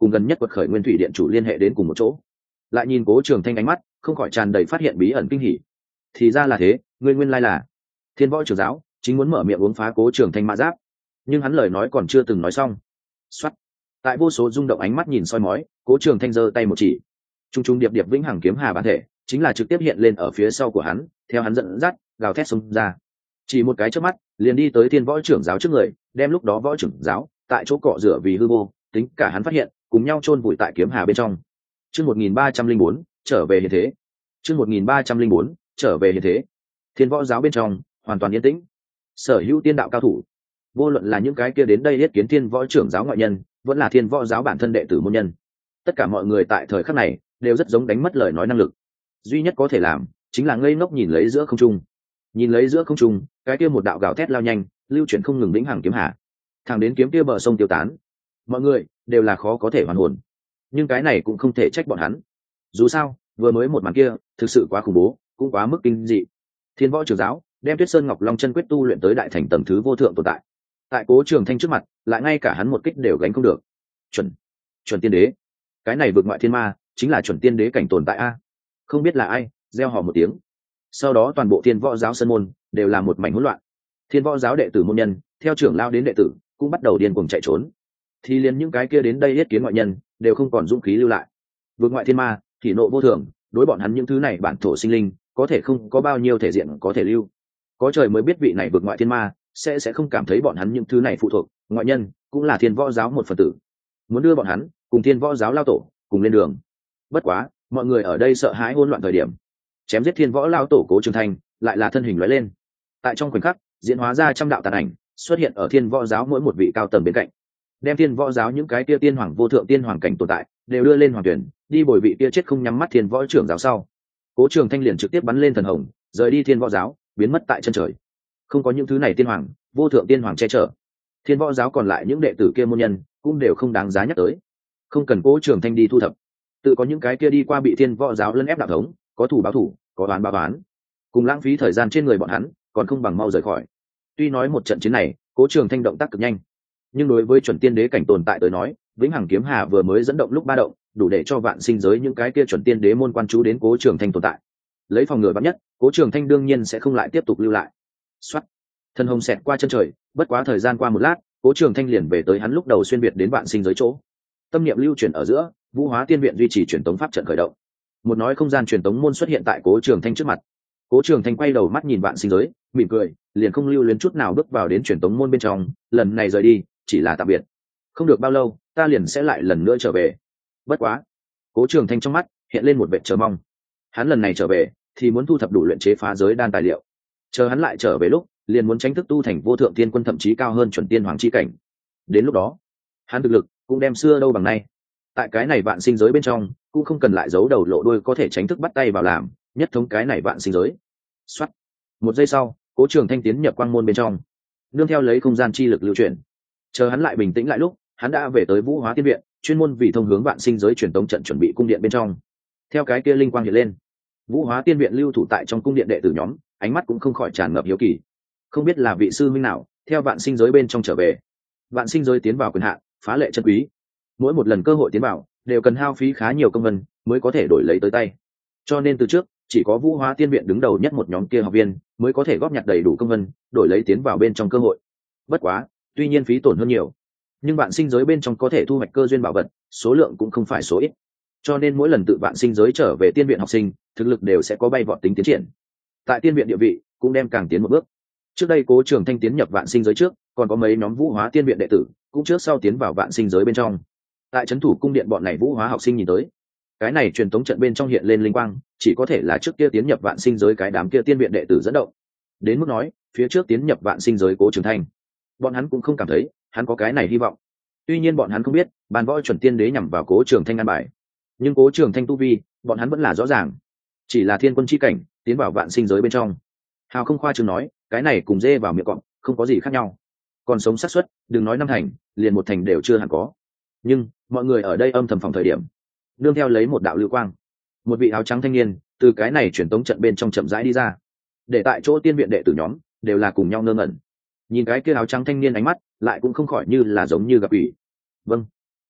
cùng gần nhất quật khởi nguyên thủy điện chủ liên hệ đến cùng một chỗ. Lại nhìn Cố Trường Thanh ánh mắt không khỏi tràn đầy phát hiện bí ẩn kinh hỉ. Thì ra là thế, ngươi nguyên lai là Thiên Võ trưởng giáo, chính muốn mở miệng uống phá Cố Trường Thanh mã giáp, nhưng hắn lời nói còn chưa từng nói xong. Soát. Tại vô số rung động ánh mắt nhìn soi mói, Cố Trường Thanh giơ tay một chỉ, trung trung điệp điệp vĩnh hằng kiếm hà bản thể chính là trực tiếp hiện lên ở phía sau của hắn, theo hắn dẫn dắt gào thét xông ra, chỉ một cái chớp mắt liền đi tới Thiên Võ trưởng giáo trước người, đem lúc đó võ trưởng giáo tại chỗ cọ rửa vì hư vô, tính cả hắn phát hiện cùng nhau chôn vùi tại kiếm hà bên trong. Chương một nghìn ba trăm linh bốn trở về hiện thế. Chương một nghìn ba trăm linh bốn trở về hiện thế. Thiên Võ giáo bên trong hoàn toàn yên tĩnh. Sở hữu tiên đạo cao thủ, vô luận là những cái kia đến đây yết kiến Thiên Võ trưởng giáo ngoại nhân, vẫn là Thiên Võ giáo bản thân đệ tử môn nhân, tất cả mọi người tại thời khắc này đều rất giống đánh mất lời nói năng lực. Duy nhất có thể làm chính là ngây ngốc nhìn lấy giữa không trung, nhìn lấy giữa không trung cái kia một đạo gào thét lao nhanh, lưu chuyển không ngừng vĩnh hằng kiếm hà, thẳng đến kiếm kia bờ sông tiêu tán. Mọi người đều là khó có thể hoàn hồn, nhưng cái này cũng không thể trách bọn hắn. Dù sao vừa mới một màn kia thực sự quá khủng bố, cũng quá mức kinh dị. Thiên Võ trưởng giáo đem Tuyết Sơn Ngọc Long chân quyết tu luyện tới đại thành tầng thứ vô thượng tồn tại, tại Cố Trường Thanh trước mặt lại ngay cả hắn một kích đều gánh không được. Chuẩn, chuẩn tiên đế, cái này vượt ngoại thiên ma chính là chuẩn tiên đế cảnh tồn tại a. Không biết là ai reo hò một tiếng, sau đó toàn bộ Thiên Võ giáo sân môn đều là một mảnh hỗn loạn. Thiên Võ giáo đệ tử môn nhân theo trưởng lao đến đệ tử cũng bắt đầu điên cuồng chạy trốn, thì liền những cái kia đến đây yết kiến ngoại nhân đều không còn dũng khí lưu lại. Vượt ngoại thiên ma thì nộ vô thường, đối bọn hắn những thứ này bản thổ sinh linh có thể không có bao nhiêu thể diện có thể lưu. Có trời mới biết vị này vượt ngoại thiên ma sẽ sẽ không cảm thấy bọn hắn những thứ này phụ thuộc ngoại nhân cũng là Thiên Võ giáo một phần tử, muốn đưa bọn hắn cùng Thiên Võ giáo lao tổ cùng lên đường. Bất quá mọi người ở đây sợ hãi hỗn loạn thời điểm, chém giết Thiên Võ lao tổ Cố Trường Thanh lại là thân hình lóe lên, tại trong khoảnh khắc diễn hóa ra trăm đạo tàn ảnh xuất hiện ở Thiên Võ giáo mỗi một vị cao tầng bên cạnh, đem Thiên Võ giáo những cái kia tiên hoàng vô thượng tiên hoàng cảnh tồn tại đều đưa lên hoàng tuyển, đi bồi vị kia chết không nhắm mắt Thiên Võ trưởng giáo sau. Cố Trường Thanh liền trực tiếp bắn lên thần hồng, rời đi Thiên Võ giáo, biến mất tại chân trời. Không có những thứ này tiên hoàng vô thượng tiên hoàng che chở, Thiên Võ giáo còn lại những đệ tử kia môn nhân cũng đều không đáng giá nhắc tới. Không cần Cố Trường Thanh đi thu thập, tự có những cái kia đi qua bị Thiên Võ giáo lấn ép đạo thống, có thủ báo thủ, có oán báo oán, cùng lãng phí thời gian trên người bọn hắn còn không bằng mau rời khỏi. Tuy nói một trận chiến này Cố Trường Thanh động tác cực nhanh, nhưng đối với chuẩn tiên đế cảnh tồn tại tới nói, vĩnh hằng kiếm hà vừa mới dẫn động lúc ba động, đủ để cho vạn sinh giới những cái kia chuẩn tiên đế môn quan chú đến Cố Trường Thanh tồn tại. Lấy phòng ngừa vạn nhất, Cố Trường Thanh đương nhiên sẽ không lại tiếp tục lưu lại. Soát, thân hồng xẹt qua chân trời, bất quá thời gian qua một lát, Cố Trường Thanh liền về tới hắn lúc đầu xuyên việt đến vạn sinh giới chỗ. Tâm niệm lưu chuyển ở giữa, Vũ Hóa Tiên Viện duy trì truyền tống pháp trận khởi động. Một nói không gian truyền tống môn xuất hiện tại Cố Trường Thanh trước mặt. Cố Trường Thanh quay đầu mắt nhìn vạn sinh giới, mỉm cười, liền không lưu luyến chút nào bước vào đến truyền tống môn bên trong, lần này rời đi chỉ là tạm biệt. Không được bao lâu, ta liền sẽ lại lần nữa trở về. Bất quá, Cố Trường Thanh trong mắt hiện lên một vẻ chờ mong. Hắn lần này trở về thì muốn thu thập đủ luyện chế phá giới đan tài liệu. Chờ hắn lại trở về lúc, liền muốn tranh thức tu thành vô thượng tiên quân, thậm chí cao hơn chuẩn tiên hoàng chi cảnh. Đến lúc đó, hắn thực lực cũng đem xưa đâu bằng nay. Tại cái này vạn sinh giới bên trong, cũng không cần lại giấu đầu lộ đuôi, có thể tránh thức bắt tay vào làm, nhất thống cái này vạn sinh giới. Soát. Một giây sau, Cố Trường Thanh tiến nhập quang môn bên trong, nương theo lấy không gian chi lực lưu chuyển. Chờ hắn lại bình tĩnh lại lúc, hắn đã về tới Vũ Hóa Tiên Viện, chuyên môn vì thông hướng vạn sinh giới truyền tống trận chuẩn bị cung điện bên trong. Theo cái kia linh quang hiện lên, Vũ Hóa Tiên Viện lưu thủ tại trong cung điện đệ tử nhóm, ánh mắt cũng không khỏi tràn ngập hiếu kỳ. Không biết là vị sư minh nào theo vạn sinh giới bên trong trở về. Vạn sinh giới tiến vào quyền hạn phá lệ chân quý, mỗi một lần cơ hội tiến vào đều cần hao phí khá nhiều công vân mới có thể đổi lấy tới tay, cho nên từ trước chỉ có Vũ Hóa Tiên Viện đứng đầu nhất một nhóm kia học viên mới có thể góp nhặt đầy đủ công vân đổi lấy tiến vào bên trong cơ hội. Bất quá tuy nhiên phí tổn hơn nhiều, nhưng vạn sinh giới bên trong có thể thu hoạch cơ duyên bảo vật số lượng cũng không phải số ít, cho nên mỗi lần tự vạn sinh giới trở về tiên viện học sinh thực lực đều sẽ có bay vọt tính tiến triển, tại tiên viện địa vị cũng đem càng tiến một bước. Trước đây Cố Trường Thanh tiến nhập vạn sinh giới trước, còn có mấy nhóm Vũ Hóa Tiên Viện đệ tử cũng trước sau tiến vào vạn sinh giới bên trong. Tại trấn thủ cung điện bọn này Vũ Hóa học sinh nhìn tới, cái này truyền tống trận bên trong hiện lên linh quang, chỉ có thể là trước kia tiến nhập vạn sinh giới cái đám kia tiên viện đệ tử dẫn động. Đến mức nói phía trước tiến nhập vạn sinh giới Cố Trường Thanh, bọn hắn cũng không cảm thấy hắn có cái này hy vọng. Tuy nhiên bọn hắn không biết bàn võ chuẩn tiên đế nhằm vào Cố Trường Thanh an bài, nhưng Cố Trường Thanh tu vi bọn hắn vẫn là rõ ràng, chỉ là thiên quân chi cảnh tiến vào vạn sinh giới bên trong. Hào không khoa trương nói, cái này cùng dê vào miệng cọp không có gì khác nhau, còn sống xác suất đừng nói năm thành, liền một thành đều chưa hẳn có. Nhưng mọi người ở đây âm thầm phòng thời điểm, nương theo lấy một đạo lưu quang, một vị áo trắng thanh niên từ cái này truyền tống trận bên trong chậm rãi đi ra, để tại chỗ tiên viện đệ tử nhóm đều là cùng nhau ngơ ngẩn, nhìn cái kia áo trắng thanh niên ánh mắt lại cũng không khỏi như là giống như gặp ủy. Vâng,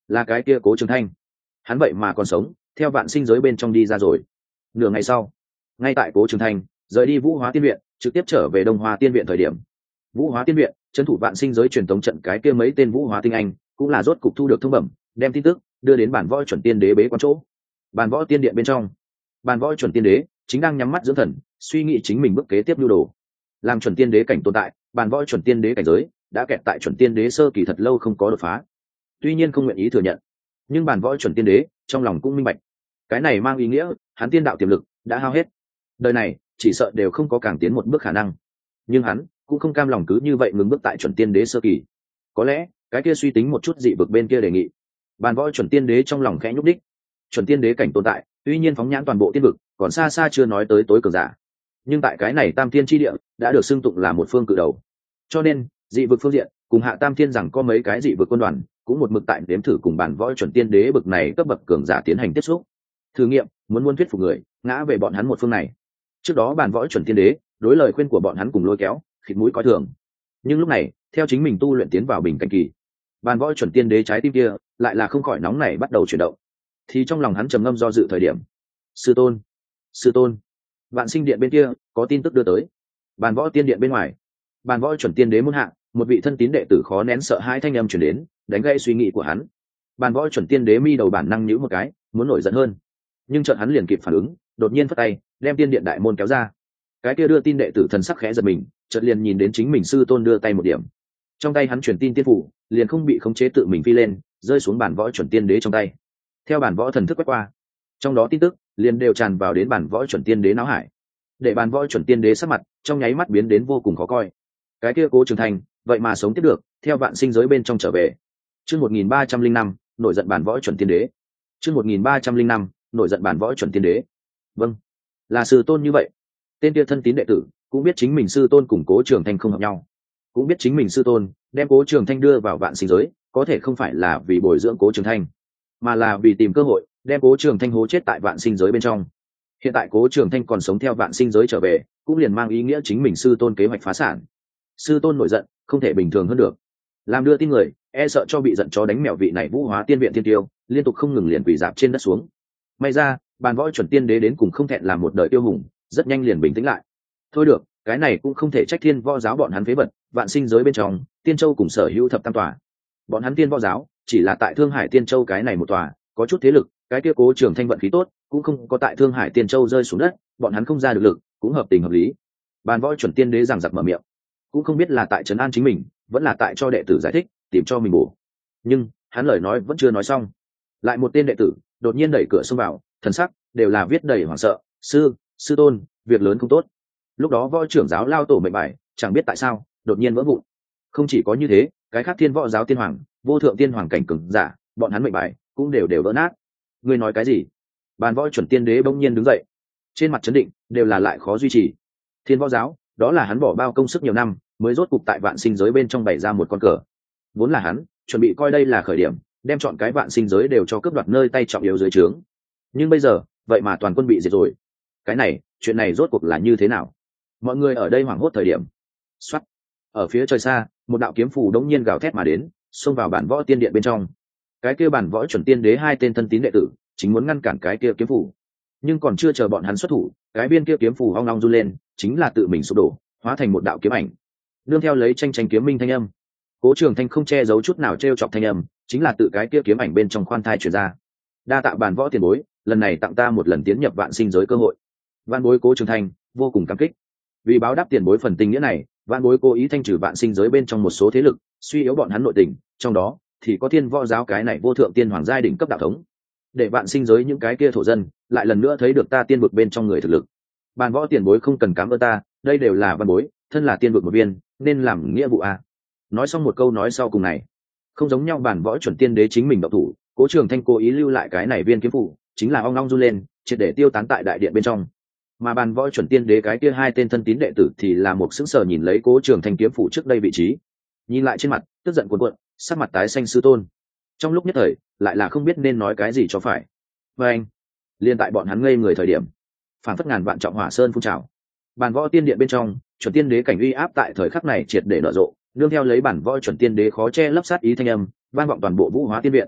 là cái kia Cố Trường Thanh. Hắn vậy mà còn sống, theo vạn sinh giới bên trong đi ra rồi. Nửa ngày sau, ngay tại Cố Trường Thanh rời đi Vũ Hóa Tiên viện, trực tiếp trở về Đông Hoa Tiên viện thời điểm, Vũ Hóa Tiên viện trấn thủ vạn sinh giới truyền thống trận cái kia mấy tên Vũ Hóa tinh anh cũng là rốt cục thu được thông bẩm, đem tin tức đưa đến bản võ chuẩn tiên đế bế quan chỗ. Bản võ tiên điện bên trong, bản võ chuẩn tiên đế chính đang nhắm mắt dưỡng thần, suy nghĩ chính mình bước kế tiếp nhu đồ. Làm chuẩn tiên đế cảnh tồn tại, bản võ chuẩn tiên đế cảnh giới đã kẹt tại chuẩn tiên đế sơ kỳ thật lâu không có đột phá. Tuy nhiên không nguyện ý thừa nhận, nhưng bản võ chuẩn tiên đế trong lòng cũng minh bạch, cái này mang ý nghĩa hắn tiên đạo tiềm lực đã hao hết, đời này chỉ sợ đều không có càng tiến một bước khả năng. Nhưng hắn cũng không cam lòng cứ như vậy ngừng bước tại chuẩn tiên đế sơ kỳ. Có lẽ cái kia suy tính một chút dị vực bên kia đề nghị. Bàn võ chuẩn tiên đế trong lòng khẽ nhúc đích. Chuẩn tiên đế cảnh tồn tại, tuy nhiên phóng nhãn toàn bộ tiên vực, còn xa xa chưa nói tới tối cường giả. Nhưng tại cái này Tam Thiên chi địa đã được xưng tụng là một phương cự đầu. Cho nên, dị vực phương diện, cùng Hạ Tam Thiên rằng có mấy cái dị vực quân đoàn, cũng một mực tại đếm thử cùng bản võ chuẩn tiên đế bực này cấp bậc cường giả tiến hành tiếp xúc. Thử nghiệm, muốn muốn thuyết phục người, ngã về bọn hắn một phương này. Trước đó bản võ chuẩn tiên đế, đối lời khuyên của bọn hắn cùng lôi kéo, khịt mũi coi thường. Nhưng lúc này, theo chính mình tu luyện tiến vào bình cảnh kỳ, bản võ chuẩn tiên đế trái tim kia lại là không khỏi nóng này bắt đầu chuyển động. Thì trong lòng hắn trầm ngâm do dự thời điểm, sư tôn, sư tôn, vạn sinh điện bên kia có tin tức đưa tới. Bản võ tiên điện bên ngoài, bản võ chuẩn tiên đế muôn hạ, một vị thân tín đệ tử khó nén sợ hai thanh âm truyền đến, đánh gãy suy nghĩ của hắn. Bản võ chuẩn tiên đế mi đầu bản năng nhíu một cái, muốn nổi giận hơn, nhưng chợt hắn liền kịp phản ứng, đột nhiên phất tay, đem tiên điện đại môn kéo ra. Cái kia đưa tin đệ tử thần sắc khẽ giật mình, chợt liền nhìn đến chính mình sư tôn đưa tay một điểm, trong tay hắn truyền tin tiên phủ liền không bị khống chế tự mình phi lên, rơi xuống bản võ chuẩn tiên đế trong tay. Theo bản võ thần thức quét qua, trong đó tin tức liền đều tràn vào đến bản võ chuẩn tiên đế não hải, để bản võ chuẩn tiên đế sắc mặt trong nháy mắt biến đến vô cùng khó coi. Cái kia Cố Trường Thanh vậy mà sống tiếp được, theo vạn sinh giới bên trong trở về. Chương một nghìn ba trăm linh năm, nổi giận bản võ chuẩn tiên đế. Chương một nghìn ba trăm linh năm, nổi giận bản võ chuẩn tiên đế. Vâng, là sư tôn như vậy. Tên kia thân tín đệ tử cũng biết chính mình sư tôn cùng Cố Trường Thanh không hợp nhau, cũng biết chính mình sư tôn đem Cố Trường Thanh đưa vào vạn sinh giới có thể không phải là vì bồi dưỡng Cố Trường Thanh, mà là vì tìm cơ hội đem Cố Trường Thanh hố chết tại vạn sinh giới bên trong. Hiện tại Cố Trường Thanh còn sống theo vạn sinh giới trở về, cũng liền mang ý nghĩa chính mình sư tôn kế hoạch phá sản. Sư tôn nổi giận không thể bình thường hơn được, làm đưa tin người e sợ cho bị giận chó đánh mèo vị này Vũ Hóa Tiên viện tiên tiêu liên tục không ngừng liền quỳ dạp trên đất xuống. May ra bàn võ chuẩn tiên đế đến cùng không thẹn làm một đời tiêu hùng, rất nhanh liền bình tĩnh lại. Thôi được, cái này cũng không thể trách thiên võ giáo bọn hắn phế vật. Vạn sinh giới bên trong Tiên Châu cùng sở hữu thập tam tòa, bọn hắn tiên võ giáo chỉ là tại Thương Hải Tiên Châu cái này một tòa có chút thế lực, cái kia Cố Trường Thanh vận khí tốt cũng không có tại Thương Hải Tiên Châu rơi xuống đất, bọn hắn không ra được lực cũng hợp tình hợp lý. Bàn võ chuẩn tiên đế giằng giặc mở miệng, cũng không biết là tại trấn an chính mình vẫn là tại cho đệ tử giải thích tìm cho mình bổ. Nhưng hắn lời nói vẫn chưa nói xong, lại một tên đệ tử đột nhiên đẩy cửa xông vào, thần sắc đều là viết đầy hoảng sợ. Sư, sư tôn, việc lớn không tốt. Lúc đó võ trưởng giáo lao tổ mệnh bài chẳng biết tại sao đột nhiên vỡ vụn. Không chỉ có như thế, cái khác thiên võ giáo tiên hoàng, vô thượng tiên hoàng cảnh cường giả, bọn hắn mệnh bài cũng đều đều vỡ nát. Ngươi nói cái gì? Bàn võ chuẩn tiên đế bỗng nhiên đứng dậy, trên mặt chấn định đều là lại khó duy trì. Thiên võ giáo, đó là hắn bỏ bao công sức nhiều năm mới rốt cục tại vạn sinh giới bên trong bày ra một con cờ. Vốn là hắn chuẩn bị coi đây là khởi điểm, đem chọn cái vạn sinh giới đều cho cướp đoạt nơi tay trọng yếu dưới trướng. Nhưng bây giờ vậy mà toàn quân bị diệt rồi. Cái này, chuyện này rốt cuộc là như thế nào? Mọi người ở đây hoảng hốt thời điểm, xoắt, ở phía trời xa, một đạo kiếm phù đống nhiên gào thét mà đến, xông vào bản võ tiên điện bên trong. Cái kia bản võ chuẩn tiên đế hai tên thân tín đệ tử chính muốn ngăn cản cái kia kiếm phù, nhưng còn chưa chờ bọn hắn xuất thủ, cái biên kia kiếm phù ong ong run lên, chính là tự mình sụp đổ, hóa thành một đạo kiếm ảnh. Nương theo lấy tranh tranh kiếm minh thanh âm, Cố Trường Thanh không che giấu chút nào trêu chọc thanh âm, chính là tự cái kia kiếm ảnh bên trong khoan thai truyền ra. Đa tạ bản võ tiền bối, lần này tặng ta một lần tiến nhập vạn sinh giới cơ hội. Vạn bối Cố Trường Thanh vô cùng cảm kích. Vì báo đáp tiền bối phần tình nghĩa này, vạn bối cố ý thanh trừ vạn sinh giới bên trong một số thế lực, suy yếu bọn hắn nội tình, trong đó thì có thiên võ giáo cái này vô thượng tiên hoàng giai đỉnh cấp đạo thống, để vạn sinh giới những cái kia thổ dân lại lần nữa thấy được ta tiên vực bên trong người thực lực. Bàn võ tiền bối không cần cảm ơn ta, đây đều là văn bối thân là tiên vực một viên nên làm nghĩa vụ a. Nói xong một câu nói sau cùng này, không giống nhau, bản võ chuẩn tiên đế chính mình độc thủ, Cố Trường Thanh cố ý lưu lại cái này viên kiếm phủ, chính là ong ong run lên, triệt để tiêu tán tại đại điện bên trong. Mà bàn võ chuẩn tiên đế cái kia hai tên thân tín đệ tử thì là một sững sờ nhìn lấy Cố Trường Thanh kiếm phủ trước đây vị trí, nhìn lại trên mặt tức giận cuồn cuộn, sắc mặt tái xanh sư tôn. Trong lúc nhất thời lại là không biết nên nói cái gì cho phải. Và anh, liên tại bọn hắn ngây người thời điểm, phản phất ngàn vạn trọng hỏa sơn phun trào, bàn võ tiên điện bên trong chuẩn tiên đế cảnh uy áp tại thời khắc này triệt để nở rộ, nương theo lấy bản võ chuẩn tiên đế khó che lấp sát ý thanh âm vang vọng toàn bộ Vũ Hóa Tiên viện.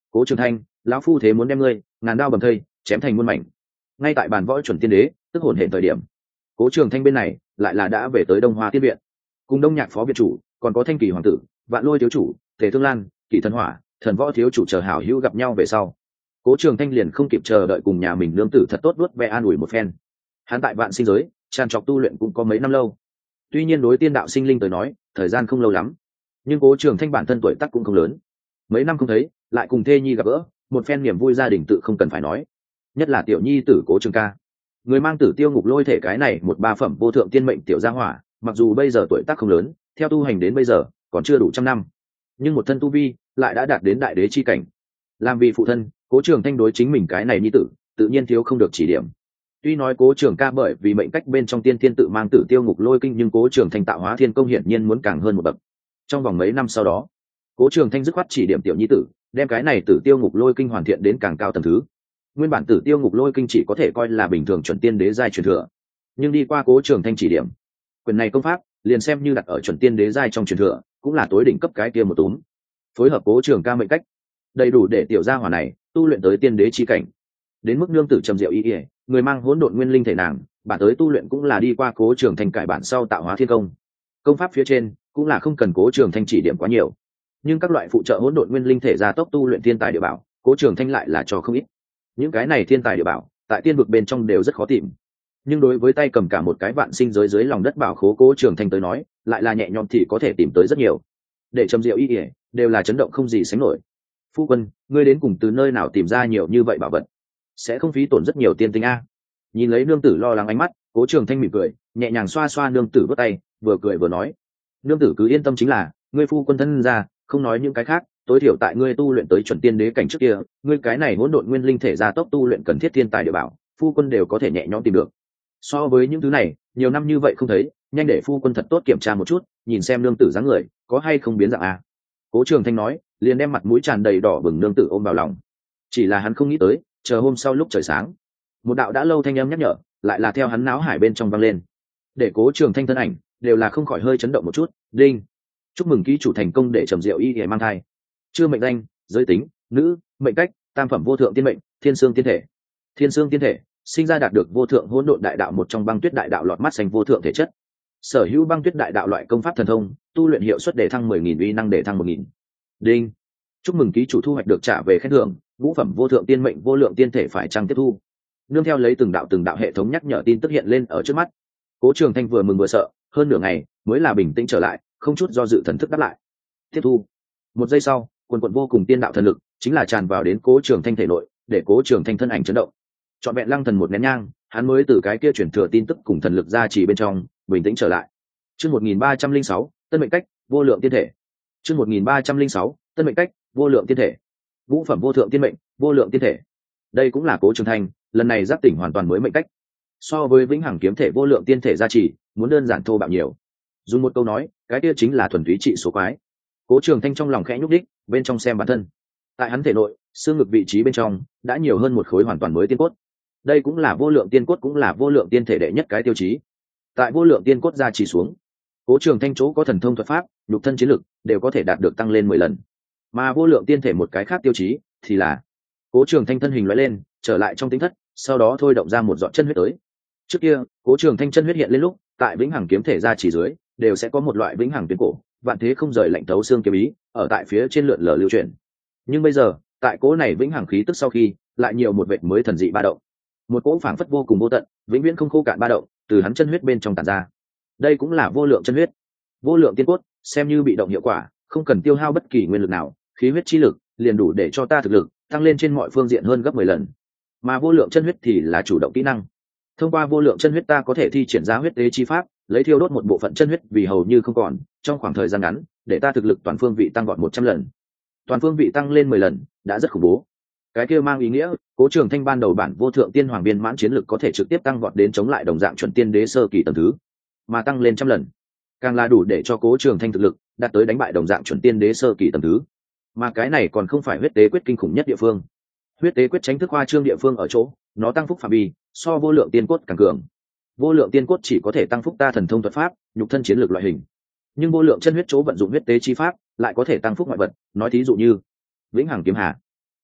Cố Trường Thanh, lão phu thế muốn đem ngươi ngàn đao bầm thây, chém thành muôn mảnh. Ngay tại bàn võ chuẩn tiên đế tức hồn hển thời điểm, Cố Trường Thanh bên này lại là đã về tới Đông Hoa Tiên viện, cùng Đông Nhạc phó viện chủ, còn có Thanh Kỳ hoàng tử, Vạn Lôi thiếu chủ, Tề Thương Lan, Kỷ Thần Hỏa, Thần Võ thiếu chủ chờ hảo hữu gặp nhau về sau. Cố Trường Thanh liền không kịp chờ đợi cùng nhà mình nương tử thật tốt đuốt ve an ủi một phen. Hắn tại vạn sinh giới tràn trọc tu luyện cũng có mấy năm lâu, tuy nhiên đối tiên đạo sinh linh tới nói thời gian không lâu lắm, nhưng Cố Trường Thanh bản thân tuổi tác cũng không lớn, mấy năm không thấy lại cùng thê nhi gặp gỡ, một phen niềm vui gia đình tự không cần phải nói, nhất là tiểu nhi tử Cố Trường Ca, người mang tử tiêu ngục lôi thể cái này một ba phẩm vô thượng tiên mệnh tiểu gia hỏa, mặc dù bây giờ tuổi tác không lớn, theo tu hành đến bây giờ còn chưa đủ trăm năm, nhưng một thân tu vi lại đã đạt đến đại đế chi cảnh. Làm vì phụ thân, Cố Trường Thanh đối chính mình cái này nhi tử tự nhiên thiếu không được chỉ điểm. Tuy nói Cố Trường Ca bởi vì mệnh cách bên trong tiên thiên tự mang tử tiêu ngục lôi kinh, nhưng Cố Trường Thanh tạo hóa thiên công hiển nhiên muốn càng hơn một bậc. Trong vòng mấy năm sau đó, Cố Trường Thanh dứt khoát chỉ điểm tiểu nhi tử, đem cái này tử tiêu ngục lôi kinh hoàn thiện đến càng cao tầng thứ. Nguyên bản tử tiêu ngục lôi kinh chỉ có thể coi là bình thường chuẩn tiên đế giai truyền thừa, nhưng đi qua Cố Trường Thanh chỉ điểm, quyền này công pháp liền xem như đặt ở chuẩn tiên đế giai trong truyền thừa, cũng là tối đỉnh cấp cái kia một túm. Phối hợp Cố Trường Ca mệnh cách, đầy đủ để tiểu gia hỏa này tu luyện tới tiên đế chi cảnh. Đến mức nương tử trầm diệu y y, người mang hỗn độn nguyên linh thể nàng, bản tới tu luyện cũng là đi qua Cố Trường Thanh cải bản sau tạo hóa thiên công. Công pháp phía trên cũng là không cần Cố Trường Thanh chỉ điểm quá nhiều, nhưng các loại phụ trợ hỗn độn nguyên linh thể gia tốc tu luyện thiên tài địa bảo, Cố Trường Thanh lại là cho không ít. Những cái này thiên tài địa bảo tại tiên vực bên trong đều rất khó tìm, nhưng đối với tay cầm cả một cái vạn sinh giới dưới lòng đất bảo khố Cố Trường Thanh tới nói, lại là nhẹ nhõm thì có thể tìm tới rất nhiều. Để trầm diệu y y đều là chấn động không gì sánh nổi. Phu quân, ngươi đến cùng từ nơi nào tìm ra nhiều như vậy bảo vật, sẽ không phí tổn rất nhiều tiên tinh a? Nhìn lấy nương tử lo lắng ánh mắt, Cố Trường Thanh mỉm cười, nhẹ nhàng xoa xoa nương tử vớt tay, vừa cười vừa nói: nương tử cứ yên tâm, chính là ngươi phu quân thân ra, không nói những cái khác, tối thiểu tại ngươi tu luyện tới chuẩn tiên đế cảnh trước kia, ngươi cái này hỗn độn nguyên linh thể gia tốc tu luyện cần thiết thiên tài địa bảo, phu quân đều có thể nhẹ nhõm tìm được. So với những thứ này, nhiều năm như vậy không thấy, nhanh để phu quân thật tốt kiểm tra một chút, nhìn xem nương tử dáng người có hay không biến dạng a. Cố Trường Thanh nói, liền đem mặt mũi tràn đầy đỏ bừng nương tử ôm vào lòng. Chỉ là hắn không nghĩ tới, chờ hôm sau lúc trời sáng, một đạo đã lâu thanh âm nhắc nhở lại là theo hắn náo hải bên trong vang lên, để Cố Trường Thanh thân ảnh đều là không khỏi hơi chấn động một chút. Đinh, chúc mừng ký chủ thành công để trầm diệu y y mang thai. Chưa mệnh danh, giới tính nữ, mệnh cách tam phẩm vô thượng tiên mệnh, thiên xương tiên thể. Thiên xương tiên thể sinh ra đạt được vô thượng hỗn độn đại đạo một trong băng tuyết đại đạo lọt mắt xanh vô thượng thể chất, sở hữu băng tuyết đại đạo loại công pháp thần thông, tu luyện hiệu suất để thăng mười nghìn, uy năng để thăng một nghìn. Đinh, chúc mừng ký chủ thu hoạch được trả về khen thưởng ngũ phẩm vô thượng tiên mệnh vô lượng tiên thể phải trăng tiếp thu. Nương theo lấy từng đạo từng đạo hệ thống nhắc nhở tin tức hiện lên ở trước mắt, Cố Trường Thanh vừa mừng vừa sợ, hơn nửa ngày mới là bình tĩnh trở lại, không chút do dự thần thức đáp lại. Tiếp thu. Một giây sau, quần quần vô cùng tiên đạo thần lực chính là tràn vào đến Cố Trường Thanh thể nội, để Cố Trường Thanh thân ảnh chấn động. Trọn vẹn lăng thần một nén nhang, hắn mới từ cái kia chuyển thừa tin tức cùng thần lực gia trì bên trong bình tĩnh trở lại. Chương một nghìn ba trăm linh sáu, tân mệnh cách, vô lượng tiên thể. Chương một nghìn ba trăm linh sáu, tân mệnh cách, vô lượng tiên thể. Vũ phẩm vô thượng tiên mệnh, vô lượng tiên thể. Đây cũng là Cố Trường Thanh lần này giác tỉnh hoàn toàn mới mệnh cách. So với vĩnh hằng kiếm thể vô lượng tiên thể gia trì, muốn đơn giản thô bạo nhiều. Dùng một câu nói, cái kia chính là thuần túy trị số quái. Cố Trường Thanh trong lòng khẽ nhúc đích, bên trong xem bản thân. Tại hắn thể nội, xương ngực vị trí bên trong đã nhiều hơn một khối hoàn toàn mới tiên cốt. Đây cũng là vô lượng tiên cốt, cũng là vô lượng tiên thể đệ nhất cái tiêu chí. Tại vô lượng tiên cốt gia trì xuống, Cố Trường Thanh chỗ có thần thông thuật pháp, nhục thân chiến lực đều có thể đạt được tăng lên mười lần. Mà vô lượng tiên thể một cái khác tiêu chí thì là Cố Trường Thanh thân hình lóe lên, trở lại trong tính thất, sau đó thôi động ra một giọt chân huyết tới. Trước kia, Cố Trường Thanh chân huyết hiện lên lúc, tại vĩnh hằng kiếm thể gia chỉ dưới, đều sẽ có một loại vĩnh hằng tuyến cổ, vạn thế không rời lạnh thấu xương kiếm ý, ở tại phía trên lượn lờ lưu chuyển. Nhưng bây giờ, tại cố này vĩnh hằng khí tức sau khi, lại nhiều một vệt mới thần dị ba động. Một cỗ phảng phất vô cùng vô tận, vĩnh viễn không khô cạn ba động, từ hắn chân huyết bên trong tản ra. Đây cũng là vô lượng chân huyết. Vô lượng tiên cốt, xem như bị động hiệu quả, không cần tiêu hao bất kỳ nguyên lực nào, khí huyết chi lực liền đủ để cho ta thực lực tăng lên trên mọi phương diện hơn gấp mười lần. Mà vô lượng chân huyết thì là chủ động kỹ năng. Thông qua vô lượng chân huyết ta có thể thi triển ra huyết tế chi pháp, lấy thiêu đốt một bộ phận chân huyết vì hầu như không còn, trong khoảng thời gian ngắn, để ta thực lực toàn phương vị tăng gọn một trăm lần. Toàn phương vị tăng lên mười lần, đã rất khủng bố. Cái kia mang ý nghĩa, Cố Trường Thanh ban đầu bản vô thượng tiên hoàng viên mãn chiến lực có thể trực tiếp tăng vọt đến chống lại đồng dạng chuẩn tiên đế sơ kỳ tầng thứ, mà tăng lên trăm lần, càng là đủ để cho Cố Trường Thanh thực lực đạt tới đánh bại đồng dạng chuẩn tiên đế sơ kỳ tầng thứ. Mà cái này còn không phải huyết tế quyết kinh khủng nhất địa phương. Huyết tế quyết tránh thức khoa trương địa phương ở chỗ, nó tăng phúc phạm vi so vô lượng tiên cốt càng cường. Vô lượng tiên cốt chỉ có thể tăng phúc ta thần thông thuật pháp, nhục thân chiến lược loại hình, nhưng vô lượng chân huyết chỗ vận dụng huyết tế chi pháp lại có thể tăng phúc ngoại vật, nói thí dụ như vĩnh hằng kiếm hà.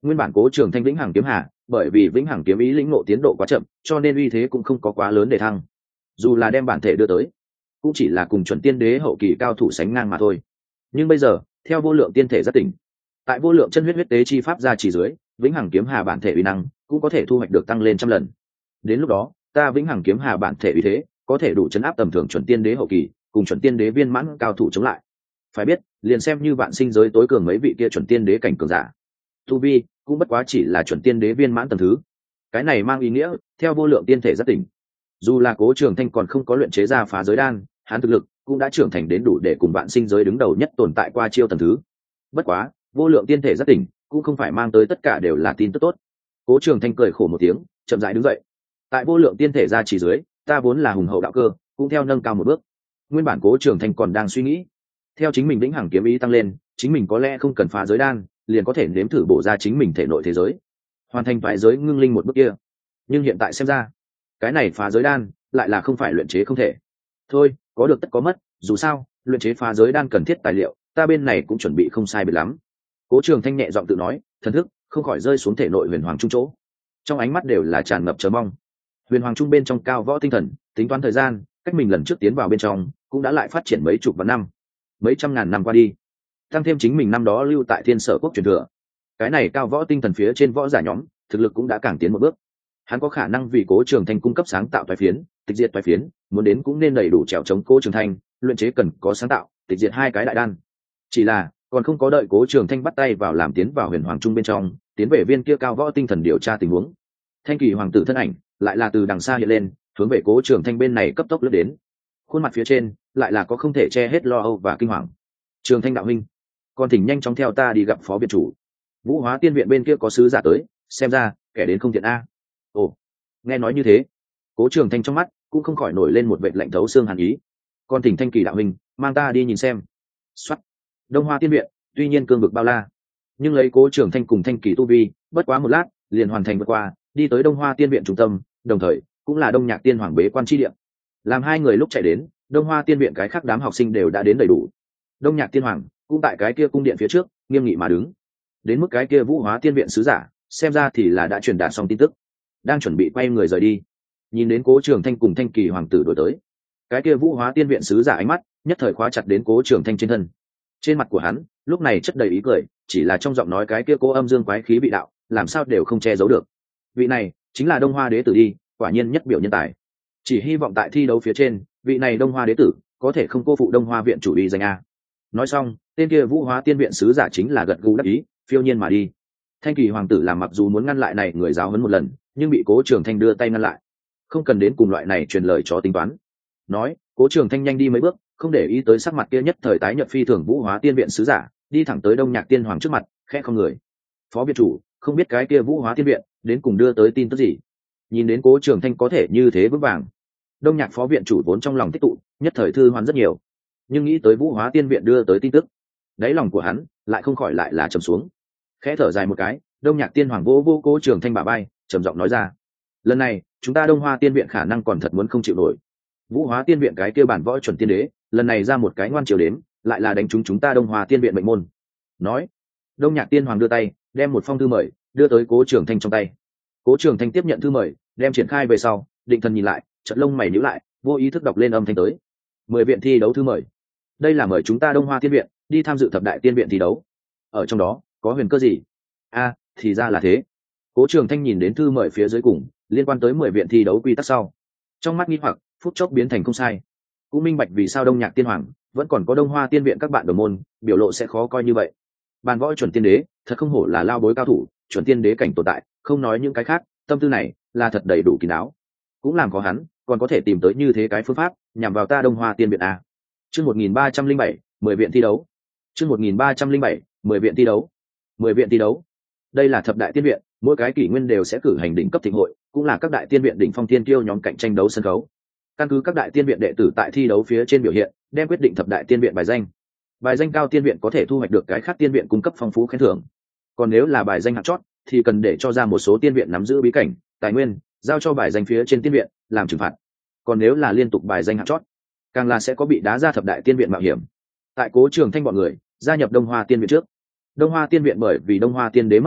Nguyên bản Cố Trường Thanh vĩnh hằng kiếm hà, bởi vì vĩnh hằng kiếm ý lĩnh ngộ tiến độ quá chậm, cho nên uy thế cũng không có quá lớn để thăng. Dù là đem bản thể đưa tới, cũng chỉ là cùng chuẩn tiên đế hậu kỳ cao thủ sánh ngang mà thôi. Nhưng bây giờ, theo vô lượng tiên thể giác tỉnh, tại vô lượng chân huyết huyết tế chi pháp ra chỉ dưới, vĩnh hằng kiếm hà bản thể uy năng cũng có thể thu hoạch được tăng lên trăm lần. Đến lúc đó, ta vĩnh hằng kiếm hà bản thể uy thế có thể đủ chấn áp tầm thường chuẩn tiên đế hậu kỳ cùng chuẩn tiên đế viên mãn cao thủ chống lại. Phải biết, liền xem như vạn sinh giới tối cường mấy vị kia chuẩn tiên đế cảnh cường giả, tu vi cũng bất quá chỉ là chuẩn tiên đế viên mãn tầm thứ. Cái này mang ý nghĩa, theo vô lượng tiên thể giác tỉnh, dù là Cố Trường Thanh còn không có luyện chế ra phá giới đan, hắn thực lực cũng đã trưởng thành đến đủ để cùng vạn sinh giới đứng đầu nhất tồn tại qua chiêu tầm thứ. Bất quá, vô lượng tiên thể giác tỉnh cũng không phải mang tới tất cả đều là tin tức tốt. Cố Trường Thanh cười khổ một tiếng, chậm rãi đứng dậy. Tại vô lượng tiên thể ra chỉ dưới, ta vốn là hùng hậu đạo cơ, cũng theo nâng cao một bước. Nguyên bản Cố Trường Thanh còn đang suy nghĩ, theo chính mình vĩnh hằng kiếm ý tăng lên, chính mình có lẽ không cần phá giới đan, liền có thể nếm thử bổ ra chính mình thể nội thế giới, hoàn thành vài giới ngưng linh một bước kia. Nhưng hiện tại xem ra, cái này phá giới đan lại là không phải luyện chế không thể. Thôi, có được tất có mất, dù sao, luyện chế phá giới đan cần thiết tài liệu, ta bên này cũng chuẩn bị không sai biệt lắm. Cố Trường Thanh nhẹ giọng tự nói, thần thức không khỏi rơi xuống thể nội huyền hoàng trung chỗ, trong ánh mắt đều là tràn ngập chờ mong. Huyền hoàng trung bên trong cao võ tinh thần, tính toán thời gian, cách mình lần trước tiến vào bên trong cũng đã lại phát triển mấy chục vạn năm, mấy trăm ngàn năm qua đi, tăng thêm chính mình năm đó lưu tại Thiên Sở quốc truyền thừa, cái này cao võ tinh thần phía trên võ giả nhóm thực lực cũng đã càng tiến một bước. Hắn có khả năng vì Cố Trường Thanh cung cấp sáng tạo toái phiến, tịch diệt toái phiến, muốn đến cũng nên đầy đủ trèo chống Cố Trường Thanh, luyện chế cần có sáng tạo, tịch diệt hai cái đại đan. Chỉ là còn không có đợi Cố Trường Thanh bắt tay vào làm tiến vào huyền hoàng trung bên trong, tiến về viên kia cao võ tinh thần điều tra tình huống. Thanh Kỳ hoàng tử thân ảnh lại là từ đằng xa hiện lên, hướng về Cố Trường Thanh bên này cấp tốc lướt đến. Khuôn mặt phía trên lại là có không thể che hết lo âu và kinh hoàng. Trường Thanh đạo huynh, con thỉnh nhanh chóng theo ta đi gặp phó viện chủ. Vũ Hóa Tiên viện bên kia có sứ giả tới, xem ra kẻ đến không thiện a. Ồ, nghe nói như thế, Cố Trường Thanh trong mắt cũng không khỏi nổi lên một vệt lạnh thấu xương hàn ý. Con thỉnh Thanh Kỳ đạo huynh mang ta đi nhìn xem. Soát. Đông Hoa Tiên viện tuy nhiên cương vực bao la, nhưng lấy Cố Trường Thanh cùng Thanh Kỳ tu vi, bất quá một lát liền hoàn thành vượt qua, đi tới Đông Hoa Tiên viện trung tâm, đồng thời cũng là Đông Nhạc Tiên Hoàng bế quan chi địa. Làm hai người lúc chạy đến, Đông Hoa Tiên viện cái khác đám học sinh đều đã đến đầy đủ. Đông Nhạc Tiên Hoàng cũng tại cái kia cung điện phía trước, nghiêm nghị mà đứng. Đến mức cái kia Vũ Hóa Tiên viện sứ giả, xem ra thì là đã truyền đạt xong tin tức, đang chuẩn bị quay người rời đi. Nhìn đến Cố Trường Thanh cùng Thanh Kỳ hoàng tử đuổi tới, cái kia Vũ Hóa Tiên viện sứ giả ánh mắt nhất thời khóa chặt đến Cố Trường Thanh trên thân. Trên mặt của hắn lúc này chất đầy ý cười, chỉ là trong giọng nói cái kia cố âm dương quái khí vị đạo, làm sao đều không che giấu được. Vị này chính là Đông Hoa đế tử đi, quả nhiên nhất biểu nhân tài. Chỉ hy vọng tại thi đấu phía trên, vị này Đông Hoa đế tử có thể không cô phụ Đông Hoa viện chủ uy danh a. Nói xong, tên kia Vũ Hóa Tiên viện sứ giả chính là gật gù đáp ý, phiêu nhiên mà đi. Thanh Kỳ hoàng tử làm mặc dù muốn ngăn lại này người giáo huấn một lần, nhưng bị Cố Trường Thanh đưa tay ngăn lại. Không cần đến cùng loại này truyền lời chó tính toán. Nói, Cố Trường Thanh nhanh đi mấy bước, không để ý tới sắc mặt kia nhất thời tái nhợt phi thường Vũ Hóa Tiên viện sứ giả, đi thẳng tới Đông Nhạc Tiên Hoàng trước mặt, khẽ không người. Phó viện chủ, không biết cái kia Vũ Hóa Tiên viện đến cùng đưa tới tin tức gì? Nhìn đến Cố Trường Thanh có thể như thế vững vàng, Đông Nhạc phó viện chủ vốn trong lòng tích tụ, nhất thời thư hoán rất nhiều. Nhưng nghĩ tới Vũ Hóa Tiên viện đưa tới tin tức, đáy lòng của hắn lại không khỏi lại là trầm xuống. Khẽ thở dài một cái, Đông Nhạc Tiên Hoàng vô vô Cố Trường Thanh bả vai, trầm giọng nói ra: lần này chúng ta Đông Hoa Tiên viện khả năng còn thật muốn không chịu nổi. Vũ Hóa Tiên viện cái kia bản võ chuẩn tiên đế, lần này ra một cái ngoan triều đếm, lại là đánh trúng chúng ta Đông Hoa Tiên viện mệnh môn. Nói, Đông Nhạc Tiên Hoàng đưa tay đem một phong thư mời đưa tới Cố Trường Thanh trong tay. Cố Trường Thanh tiếp nhận thư mời, đem triển khai về sau, định thần nhìn lại, chợt lông mày nhíu lại, vô ý thức đọc lên âm thanh tới: mười viện thi đấu thư mời. Đây là mời chúng ta Đông Hoa Tiên viện đi tham dự thập đại tiên viện thi đấu. Ở trong đó có huyền cơ gì? A, à, thì ra là thế. Cố Trường Thanh nhìn đến thư mời phía dưới cùng, liên quan tới mười viện thi đấu quy tắc sau, trong mắt nghi hoặc phút chốc biến thành không sai. Cũng minh bạch vì sao Đông Nhạc Tiên Hoàng vẫn còn có Đông Hoa Tiên viện các bạn đồng môn, biểu lộ sẽ khó coi như vậy. Bàn võ chuẩn tiên đế, thật không hổ là lao bối cao thủ, chuẩn tiên đế cảnh tồn tại, không nói những cái khác, tâm tư này là thật đầy đủ kín đáo. Cũng làm có hắn, còn có thể tìm tới như thế cái phương pháp nhằm vào ta Đông Hoa Tiên viện a. Chương một nghìn ba trăm linh bảy, mười viện thi đấu. Chương một nghìn ba trăm linh bảy, mười viện thi đấu. mười viện thi đấu. Đây là thập đại tiên viện, mỗi cái kỷ nguyên đều sẽ cử hành đỉnh cấp thịnh hội, cũng là các đại tiên viện đỉnh phong tiên tiêu nhóm cạnh tranh đấu sân khấu. Căn cứ các đại tiên viện đệ tử tại thi đấu phía trên biểu hiện, đem quyết định thập đại tiên viện bài danh. Bài danh cao tiên viện có thể thu hoạch được cái khác tiên viện cung cấp phong phú khen thưởng. Còn nếu là bài danh hạng chót, thì cần để cho ra một số tiên viện nắm giữ bí cảnh, tài nguyên, giao cho bài danh phía trên tiên viện làm trừng phạt. Còn nếu là liên tục bài danh hạng chót, càng là sẽ có bị đá ra thập đại tiên viện mạo hiểm. Tại Cố Trường Thanh bọn người gia nhập Đông Hoa Tiên viện trước, Đông Hoa Tiên viện bởi vì Đông Hoa Tiên đế mất tích,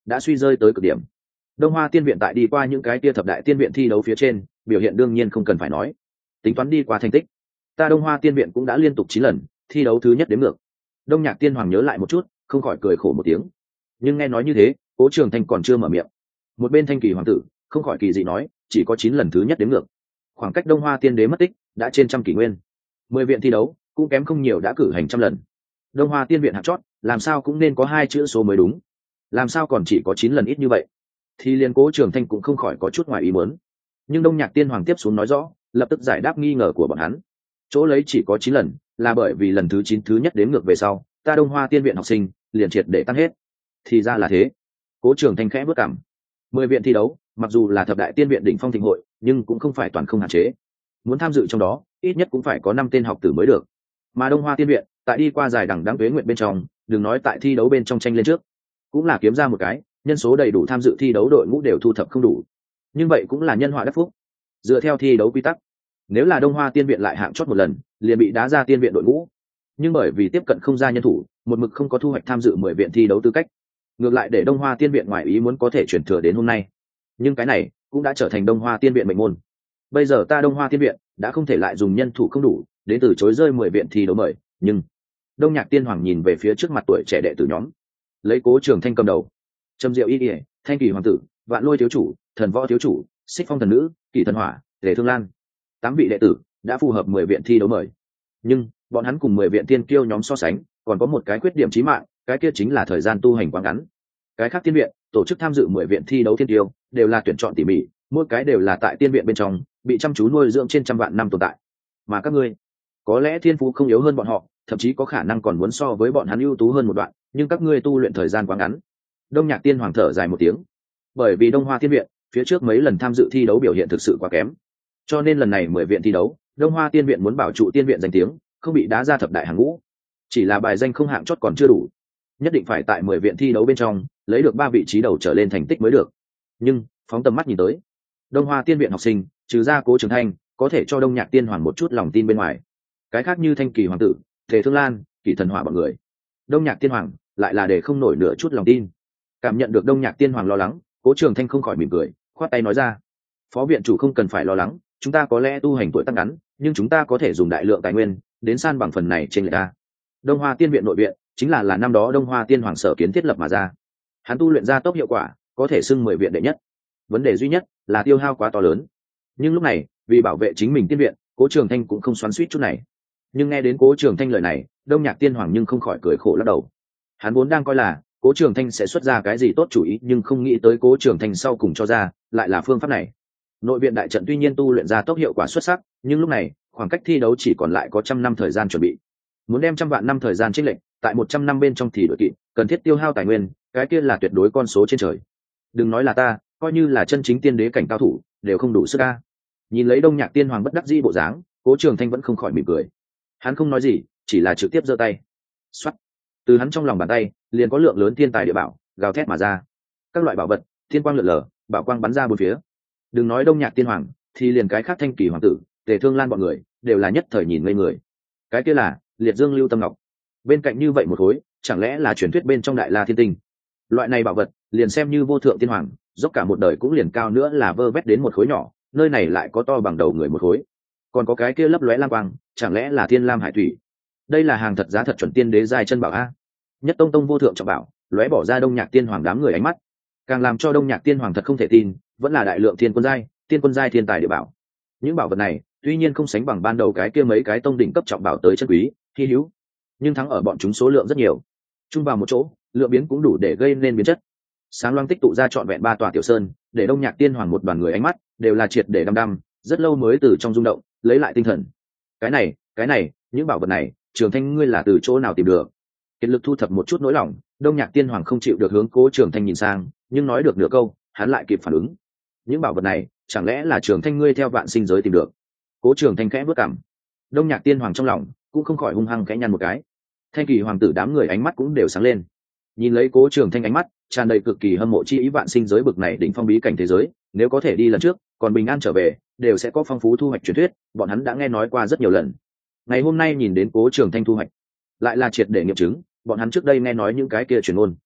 đã suy rơi tới cực điểm. Đông Hoa Tiên Viện tại đi qua những cái tia thập đại tiên viện thi đấu phía trên, biểu hiện đương nhiên không cần phải nói. Tính toán đi qua thành tích, ta Đông Hoa Tiên Viện cũng đã liên tục chín lần thi đấu thứ nhất đến ngược. Đông Nhạc Tiên Hoàng nhớ lại một chút, không khỏi cười khổ một tiếng. Nhưng nghe nói như thế, Cố Trường Thanh còn chưa mở miệng. Một bên Thanh Kỳ hoàng tử không khỏi kỳ dị nói, chỉ có chín lần thứ nhất đến ngược. Khoảng cách Đông Hoa Tiên Đế mất tích đã trên trăm kỷ nguyên. Mười viện thi đấu cũng kém không nhiều đã cử hành trăm lần. Đông Hoa Tiên Viện hạng chót, làm sao cũng nên có hai chữ số mới đúng. Làm sao còn chỉ có chín lần ít như vậy? Thì liền Cố Trường Thanh cũng không khỏi có chút ngoài ý muốn. Nhưng Đông Nhạc Tiên Hoàng tiếp xuống nói rõ, lập tức giải đáp nghi ngờ của bọn hắn. Chỗ lấy chỉ có chín lần, là bởi vì lần thứ chín thứ nhất đến ngược về sau, ta Đông Hoa Tiên Viện học sinh liền triệt để tăng hết. Thì ra là thế. Cố Trường Thanh khẽ bước cằm. Mười viện thi đấu, mặc dù là thập đại tiên viện đỉnh phong thịnh hội, nhưng cũng không phải toàn không hạn chế. Muốn tham dự trong đó, ít nhất cũng phải có năm tên học tử mới được. Mà Đông Hoa Tiên Viện, tại đi qua dài đằng đẵng tuế nguyện bên trong, đừng nói tại thi đấu bên trong tranh lên trước, cũng là kiếm ra một cái, nhân số đầy đủ tham dự thi đấu đội ngũ đều thu thập không đủ. Nhưng vậy cũng là nhân họa đắc phúc. Dựa theo thi đấu quy tắc, nếu là Đông Hoa Tiên Viện lại hạng chót một lần, liền bị đá ra tiên viện đội ngũ. Nhưng bởi vì tiếp cận không ra nhân thủ, một mực không có thu hoạch tham dự mười viện thi đấu tư cách. Ngược lại để Đông Hoa Tiên Viện ngoài ý muốn có thể chuyển thừa đến hôm nay. Nhưng cái này cũng đã trở thành Đông Hoa Tiên Viện mệnh môn. Bây giờ ta Đông Hoa Tiên Viện đã không thể lại dùng nhân thủ không đủ, đến từ chối rơi mười viện thi đấu mời, nhưng Đông Nhạc Tiên Hoàng nhìn về phía trước mặt tuổi trẻ đệ tử nhóm, lấy Cố Trường Thanh cầm đầu, Trầm Diệu Y Y, Thanh Kỳ hoàng tử, Vạn Lôi thiếu chủ, Thần Võ thiếu chủ, Xích Phong thần nữ, Kỷ Thần Hỏa, Tề Thương Lan, tám vị đệ tử đã phù hợp mười viện thi đấu mời. Nhưng bọn hắn cùng mười viện tiên kiêu nhóm so sánh, còn có một cái khuyết điểm chí mạng, cái kia chính là thời gian tu hành quá ngắn. Cái khác tiên viện tổ chức tham dự mười viện thi đấu tiên kiêu đều là tuyển chọn tỉ mỉ, mỗi cái đều là tại tiên viện bên trong bị chăm chú nuôi dưỡng trên trăm vạn năm tồn tại. Mà các ngươi có lẽ thiên phú không yếu hơn bọn họ, thậm chí có khả năng còn muốn so với bọn hắn ưu tú hơn một đoạn, nhưng các ngươi tu luyện thời gian quá ngắn. Đông Nhạc Tiên Hoàng thở dài một tiếng, bởi vì Đông Hoa Tiên Viện phía trước mấy lần tham dự thi đấu biểu hiện thực sự quá kém, cho nên lần này mười viện thi đấu, Đông Hoa Tiên Viện muốn bảo trụ tiên viện danh tiếng, không bị đá ra thập đại hàng ngũ. Chỉ là bài danh không hạng chót còn chưa đủ, nhất định phải tại mười viện thi đấu bên trong lấy được ba vị trí đầu trở lên thành tích mới được. Nhưng phóng tầm mắt nhìn tới, Đông Hoa Tiên Viện học sinh, trừ ra Cố Trường Thanh, có thể cho Đông Nhạc Tiên Hoàng một chút lòng tin bên ngoài. Cái khác như Thanh Kỳ hoàng tử, Tề Thương Lan, Kỷ Thần Hỏa bọn người, Đông Nhạc Tiên Hoàng lại là để không nổi nửa chút lòng tin. Cảm nhận được Đông Nhạc Tiên Hoàng lo lắng, Cố Trường Thanh không khỏi mỉm cười, khoát tay nói ra: "Phó viện chủ không cần phải lo lắng, chúng ta có lẽ tu hành tuổi tác ngắn, nhưng chúng ta có thể dùng đại lượng tài nguyên đến san bằng phần này trên lệch ta. Đông Hoa Tiên Viện nội viện chính là là năm đó Đông Hoa Tiên Hoàng sở kiến thiết lập mà ra, hắn tu luyện ra tốc hiệu quả, có thể xưng mười viện đệ nhất. Vấn đề duy nhất là tiêu hao quá to lớn. Nhưng lúc này, vì bảo vệ chính mình tiên viện, Cố Trường Thanh cũng không xoắn xuýt chút này." Nhưng nghe đến Cố Trường Thanh lời này, Đông Nhạc Tiên Hoàng nhưng không khỏi cười khổ lắc đầu. Hắn vốn đang coi là Cố Trường Thanh sẽ xuất ra cái gì tốt chủ ý, nhưng không nghĩ tới Cố Trường Thanh sau cùng cho ra lại là phương pháp này. Nội viện đại trận tuy nhiên tu luyện ra tốc hiệu quả xuất sắc, nhưng lúc này khoảng cách thi đấu chỉ còn lại có trăm năm thời gian chuẩn bị. Muốn đem trăm vạn năm thời gian chênh lệch tại một trăm năm bên trong thì đội kỵ, cần thiết tiêu hao tài nguyên, cái kia là tuyệt đối con số trên trời. Đừng nói là ta, coi như là chân chính tiên đế cảnh cao thủ đều không đủ sức ca. Nhìn lấy Đông Nhạc Tiên Hoàng bất đắc dĩ bộ dáng, Cố Trường Thanh vẫn không khỏi mỉm cười. Hắn không nói gì, chỉ là trực tiếp giơ tay. Soát. Từ hắn trong lòng bàn tay liền có lượng lớn thiên tài địa bảo gào thét mà ra. Các loại bảo vật, thiên quang lượn lờ, bảo quang bắn ra bốn phía. Đừng nói Đông Nhạc Tiên Hoàng, thì liền cái khác Thanh Kỳ hoàng tử, Tề Thương Lan bọn người đều là nhất thời nhìn ngây người. Cái kia là Liệt Dương Lưu Tâm Ngọc. Bên cạnh như vậy một khối, chẳng lẽ là truyền thuyết bên trong Đại La Thiên Tinh? Loại này bảo vật, liền xem như vô thượng tiên hoàng, dốc cả một đời cũng liền cao nữa là vơ vét đến một khối nhỏ, nơi này lại có to bằng đầu người một khối. Còn có cái kia lấp lóe lam quang, chẳng lẽ là Thiên Lam Hải Thủy? Đây là hàng thật giá thật chuẩn tiên đế giai chân bảo a. Nhất tông tông vô thượng trọng bảo, lóe bỏ ra Đông Nhạc Tiên Hoàng đám người ánh mắt. Càng làm cho Đông Nhạc Tiên Hoàng thật không thể tin, vẫn là đại lượng thiên quân giai, tiên quân giai thiên tài địa bảo. Những bảo vật này, tuy nhiên không sánh bằng ban đầu cái kia mấy cái tông đỉnh cấp trọng bảo tới chân quý, hi hữu, nhưng thắng ở bọn chúng số lượng rất nhiều. Chung vào một chỗ, lượng biến cũng đủ để gây nên biến chất. Sáng loang tích tụ ra trọn vẹn ba tòa tiểu sơn, để Đông Nhạc Tiên Hoàng một đoàn người ánh mắt đều là triệt để đăm đăm, rất lâu mới từ trong rung động lấy lại tinh thần. Cái này, cái này, những bảo vật này, Trường Thanh ngươi là từ chỗ nào tìm được? Kiệt lực thu thập một chút nỗi lòng, Đông Nhạc Tiên Hoàng không chịu được hướng Cố Trường Thanh nhìn sang, nhưng nói được nửa câu, hắn lại kịp phản ứng. Những bảo vật này, chẳng lẽ là Trường Thanh ngươi theo vạn sinh giới tìm được? Cố Trường Thanh khẽ bước cằm. Đông Nhạc Tiên Hoàng trong lòng cũng không khỏi hung hăng khẽ nhăn một cái. Thanh Kỳ hoàng tử đám người ánh mắt cũng đều sáng lên. Nhìn lấy Cố Trường Thanh ánh mắt tràn đầy cực kỳ hâm mộ chi ý, vạn sinh giới bực này đỉnh phong bí cảnh thế giới, nếu có thể đi lần trước, còn bình an trở về, đều sẽ có phong phú thu hoạch truyền thuyết, bọn hắn đã nghe nói qua rất nhiều lần. Ngày hôm nay nhìn đến Cố Trường Thanh thu hoạch, lại là triệt để nghiệm chứng bọn hắn trước đây nghe nói những cái kia truyền ngôn.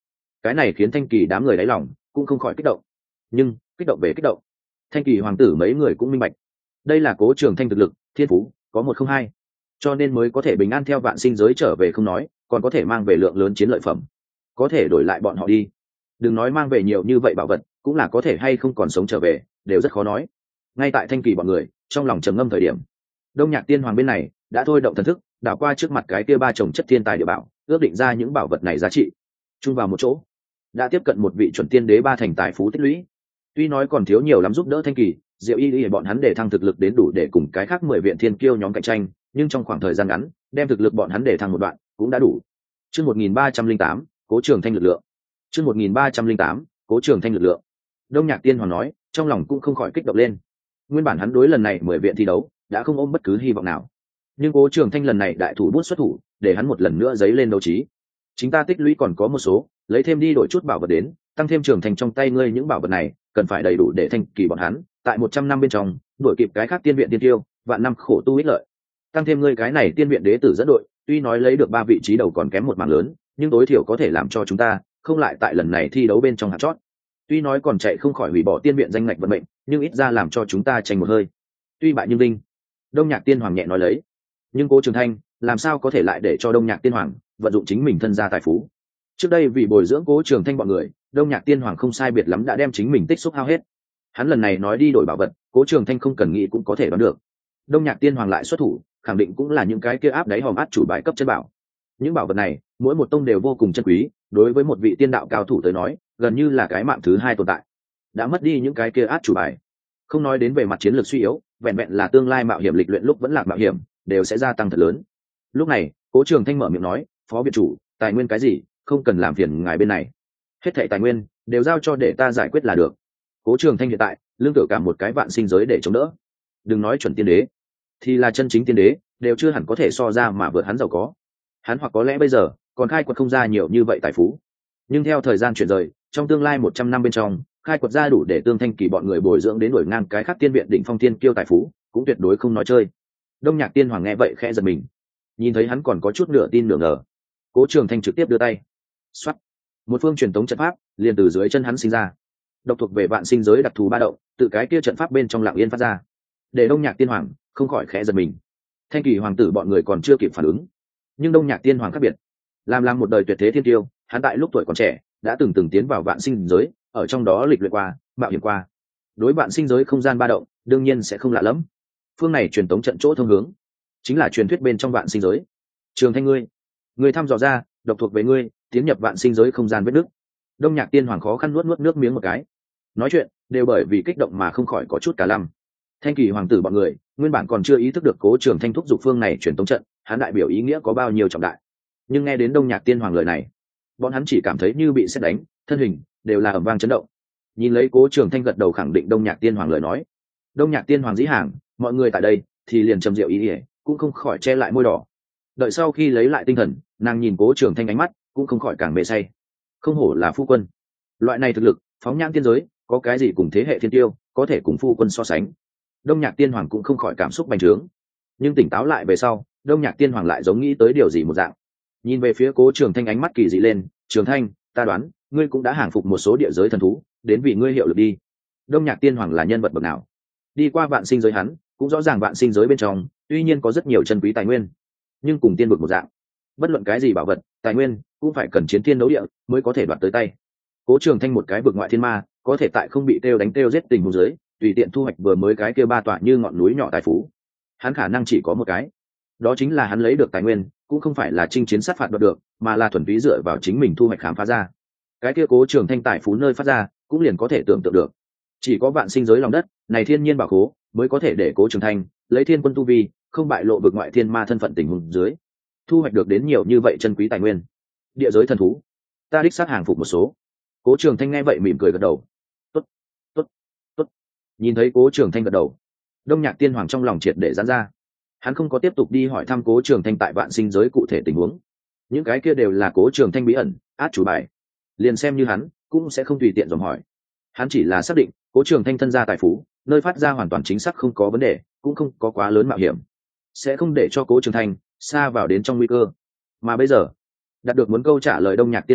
cái này khiến Thanh Kỳ đám người đáy lòng cũng không khỏi kích động. Nhưng kích động về kích động, Thanh Kỳ hoàng tử mấy người cũng minh bạch, đây là Cố Trường Thanh thực lực thiên phú có một không hai, cho nên mới có thể bình an theo vạn sinh giới trở về, không nói còn có thể mang về lượng lớn chiến lợi phẩm, có thể đổi lại bọn họ đi. Đừng nói mang về nhiều như vậy bảo vật, cũng là có thể hay không còn sống trở về đều rất khó nói. Ngay tại Thanh Kỳ bọn người trong lòng trầm ngâm thời điểm, Đông Nhạc Tiên Hoàng bên này đã thôi động thần thức đảo qua trước mặt cái kia ba chồng chất thiên tài địa bảo, ước định ra những bảo vật này giá trị chung vào một chỗ, đã tiếp cận một vị chuẩn tiên đế ba thành tài phú tích lũy. Tuy nói còn thiếu nhiều lắm giúp đỡ Thanh Kỳ, Diệu Y Y bọn hắn để thăng thực lực đến đủ để cùng cái khác mười viện thiên kiêu nhóm cạnh tranh, nhưng trong khoảng thời gian ngắn đem thực lực bọn hắn để thăng một đoạn cũng đã đủ. Chương một nghìn ba trăm linh tám, Cố Trường Thanh lực lượng. Chương một nghìn ba trăm linh tám, Cố Trường Thanh lực lượng. Đông Nhạc Tiên Hoàng nói, trong lòng cũng không khỏi kích động lên. Nguyên bản hắn đối lần này mười viện thi đấu đã không ôm bất cứ hy vọng nào, nhưng Cố Trường Thanh lần này đại thủ bút xuất thủ, để hắn một lần nữa dấy lên đấu trí. Chính ta tích lũy còn có một số, lấy thêm đi đổi chút bảo vật đến, tăng thêm Trường Thành trong tay ngươi những bảo vật này, cần phải đầy đủ để Thanh Kỳ bọn hắn tại một trăm năm bên trong đuổi kịp cái khác tiên viện tiên tiêu, vạn năm khổ tu ích lợi. Tăng thêm ngươi cái này tiên viện đế tử dẫn đội, tuy nói lấy được ba vị trí đầu còn kém một mảng lớn, nhưng tối thiểu có thể làm cho chúng ta không lại tại lần này thi đấu bên trong hạt chót. Tuy nói còn chạy không khỏi hủy bỏ tiên viện danh ngạch vận mệnh, nhưng ít ra làm cho chúng ta tranh một hơi. Tuy bại nhưng linh. Đông Nhạc Tiên Hoàng nhẹ nói lấy. Nhưng Cố Trường Thanh làm sao có thể lại để cho Đông Nhạc Tiên Hoàng vận dụng chính mình thân gia tài phú? Trước đây vì bồi dưỡng Cố Trường Thanh bọn người, Đông Nhạc Tiên Hoàng không sai biệt lắm đã đem chính mình tích xúc hao hết. Hắn lần này nói đi đổi bảo vật, Cố Trường Thanh không cần nghĩ cũng có thể đoán được. Đông Nhạc Tiên Hoàng lại xuất thủ, khẳng định cũng là những cái kia áp đáy hòm át chủ bài cấp chân bảo. Những bảo vật này, mỗi một tông đều vô cùng chân quý, đối với một vị tiên đạo cao thủ tới nói, gần như là cái mạng thứ hai tồn tại. Đã mất đi những cái kia át chủ bài, không nói đến về mặt chiến lược suy yếu, vẹn vẹn là tương lai mạo hiểm lịch luyện lúc vẫn lạc mạo hiểm, đều sẽ gia tăng thật lớn. Lúc này, Cố Trường Thanh mở miệng nói, phó viện chủ, tài nguyên cái gì, không cần làm phiền ngài bên này. Hết thảy tài nguyên đều giao cho để ta giải quyết là được. Cố Trường Thanh hiện tại lương tựa cả một cái vạn sinh giới để chống đỡ. Đừng nói chuẩn tiên đế, thì là chân chính tiên đế đều chưa hẳn có thể so ra mà vượt hắn giàu có. Hắn hoặc có lẽ bây giờ còn khai quật không ra nhiều như vậy tài phú, nhưng theo thời gian chuyển rời, trong tương lai một trăm năm bên trong, khai quật ra đủ để tương Thanh Kỳ bọn người bồi dưỡng đến đuổi ngang cái khác tiên viện đỉnh phong tiên kiêu tài phú, cũng tuyệt đối không nói chơi. Đông Nhạc Tiên Hoàng nghe vậy khẽ giật mình, nhìn thấy hắn còn có chút nửa tin nửa ngờ. Cố Trường Thanh trực tiếp đưa tay, xoát, một phương truyền tống trận pháp liền từ dưới chân hắn sinh ra, độc thuộc về vạn sinh giới đặc thù ba động, tự cái kia trận pháp bên trong lặng yên phát ra, để Đông Nhạc Tiên Hoàng không khỏi khẽ giật mình. Thanh Kỳ hoàng tử bọn người còn chưa kịp phản ứng, nhưng Đông Nhạc Tiên Hoàng khác biệt, làm làm một đời tuyệt thế thiên tiêu, hắn tại lúc tuổi còn trẻ đã từng từng tiến vào vạn sinh giới, ở trong đó lịch luyện qua, mạo hiểm qua, đối vạn sinh giới không gian ba động đương nhiên sẽ không lạ lẫm. Phương này truyền tống trận chỗ thông hướng chính là truyền thuyết bên trong vạn sinh giới. Trường Thanh ngươi, ngươi thăm dò ra, độc thuộc về ngươi, tiến nhập vạn sinh giới không gian vết nứt. Đông Nhạc Tiên Hoàng khó khăn nuốt nuốt nước miếng một cái, nói chuyện đều bởi vì kích động mà không khỏi có chút cả lăm. Thanh Kỳ hoàng tử bọn người nguyên bản còn chưa ý thức được Cố Trường Thanh thúc giục phương này truyền tống trận, hắn đại biểu ý nghĩa có bao nhiêu trọng đại. Nhưng nghe đến Đông Nhạc Tiên Hoàng lời này, bọn hắn chỉ cảm thấy như bị sét đánh, thân hình đều là ầm vang chấn động. Nhìn lấy Cố Trường Thanh gật đầu khẳng định Đông Nhạc Tiên Hoàng lời nói, Đông Nhạc Tiên Hoàng dĩ hàng, mọi người tại đây thì liền trầm rượu ý ỉa, cũng không khỏi che lại môi đỏ. Đợi sau khi lấy lại tinh thần, nàng nhìn Cố Trường Thanh ánh mắt cũng không khỏi càng mê say. Không hổ là phu quân, loại này thực lực phóng nhãn tiên giới, có cái gì cùng thế hệ thiên tiêu có thể cùng phu quân so sánh. Đông Nhạc Tiên Hoàng cũng không khỏi cảm xúc bành trướng, nhưng tỉnh táo lại về sau, Đông Nhạc Tiên Hoàng lại giống nghĩ tới điều gì một dạng, nhìn về phía Cố Trường Thanh ánh mắt kỳ dị lên. Trường Thanh, ta đoán ngươi cũng đã hàng phục một số địa giới thần thú, đến vì ngươi hiệu lực đi. Đông Nhạc Tiên Hoàng là nhân vật bậc nào? Đi qua vạn sinh giới hắn cũng rõ ràng, vạn sinh giới bên trong tuy nhiên có rất nhiều chân quý tài nguyên, nhưng cùng tiên vực một dạng, bất luận cái gì bảo vật tài nguyên cũng phải cần chiến thiên đấu địa mới có thể đoạt tới tay. Cố Trường Thanh một cái vực ngoại thiên ma, có thể tại không bị tiêu đánh tiêu giết tình huống dưới tùy tiện thu hoạch vừa mới cái kia ba tọa như ngọn núi nhỏ tài phú. Hắn khả năng chỉ có một cái, đó chính là hắn lấy được tài nguyên cũng không phải là chinh chiến sát phạt đoạt được, mà là thuần túy dựa vào chính mình thu hoạch khám phá ra. Cái kia Cố Trường Thanh tài phú nơi phát ra cũng liền có thể tưởng tượng được, chỉ có vạn sinh giới lòng đất này thiên nhiên bảo khố mới có thể để Cố Trường Thanh lấy thiên quân tu vi, không bại lộ vực ngoại thiên ma thân phận tình huống dưới thu hoạch được đến nhiều như vậy chân quý tài nguyên. Địa giới thần thú, ta đích xác hàng phục một số. Cố Trường Thanh nghe vậy mỉm cười gật đầu. Tốt, tốt, tốt. Nhìn thấy Cố Trường Thanh gật đầu, Đông Nhạc Tiên Hoàng trong lòng triệt để giãn ra. Hắn không có tiếp tục đi hỏi thăm Cố Trường Thanh tại vạn sinh giới cụ thể tình huống, những cái kia đều là Cố Trường Thanh bí ẩn át chủ bài, liền xem như hắn cũng sẽ không tùy tiện dòm hỏi. Hắn chỉ là xác định Cố Trường Thanh thân gia tài phú nơi phát ra hoàn toàn chính xác, không có vấn đề, cũng không có quá lớn mạo hiểm, sẽ không để cho Cố Trường Thanh xa vào đến trong nguy cơ. Mà bây giờ đạt được muốn câu trả lời Đông Nhạc Tiên Hoàng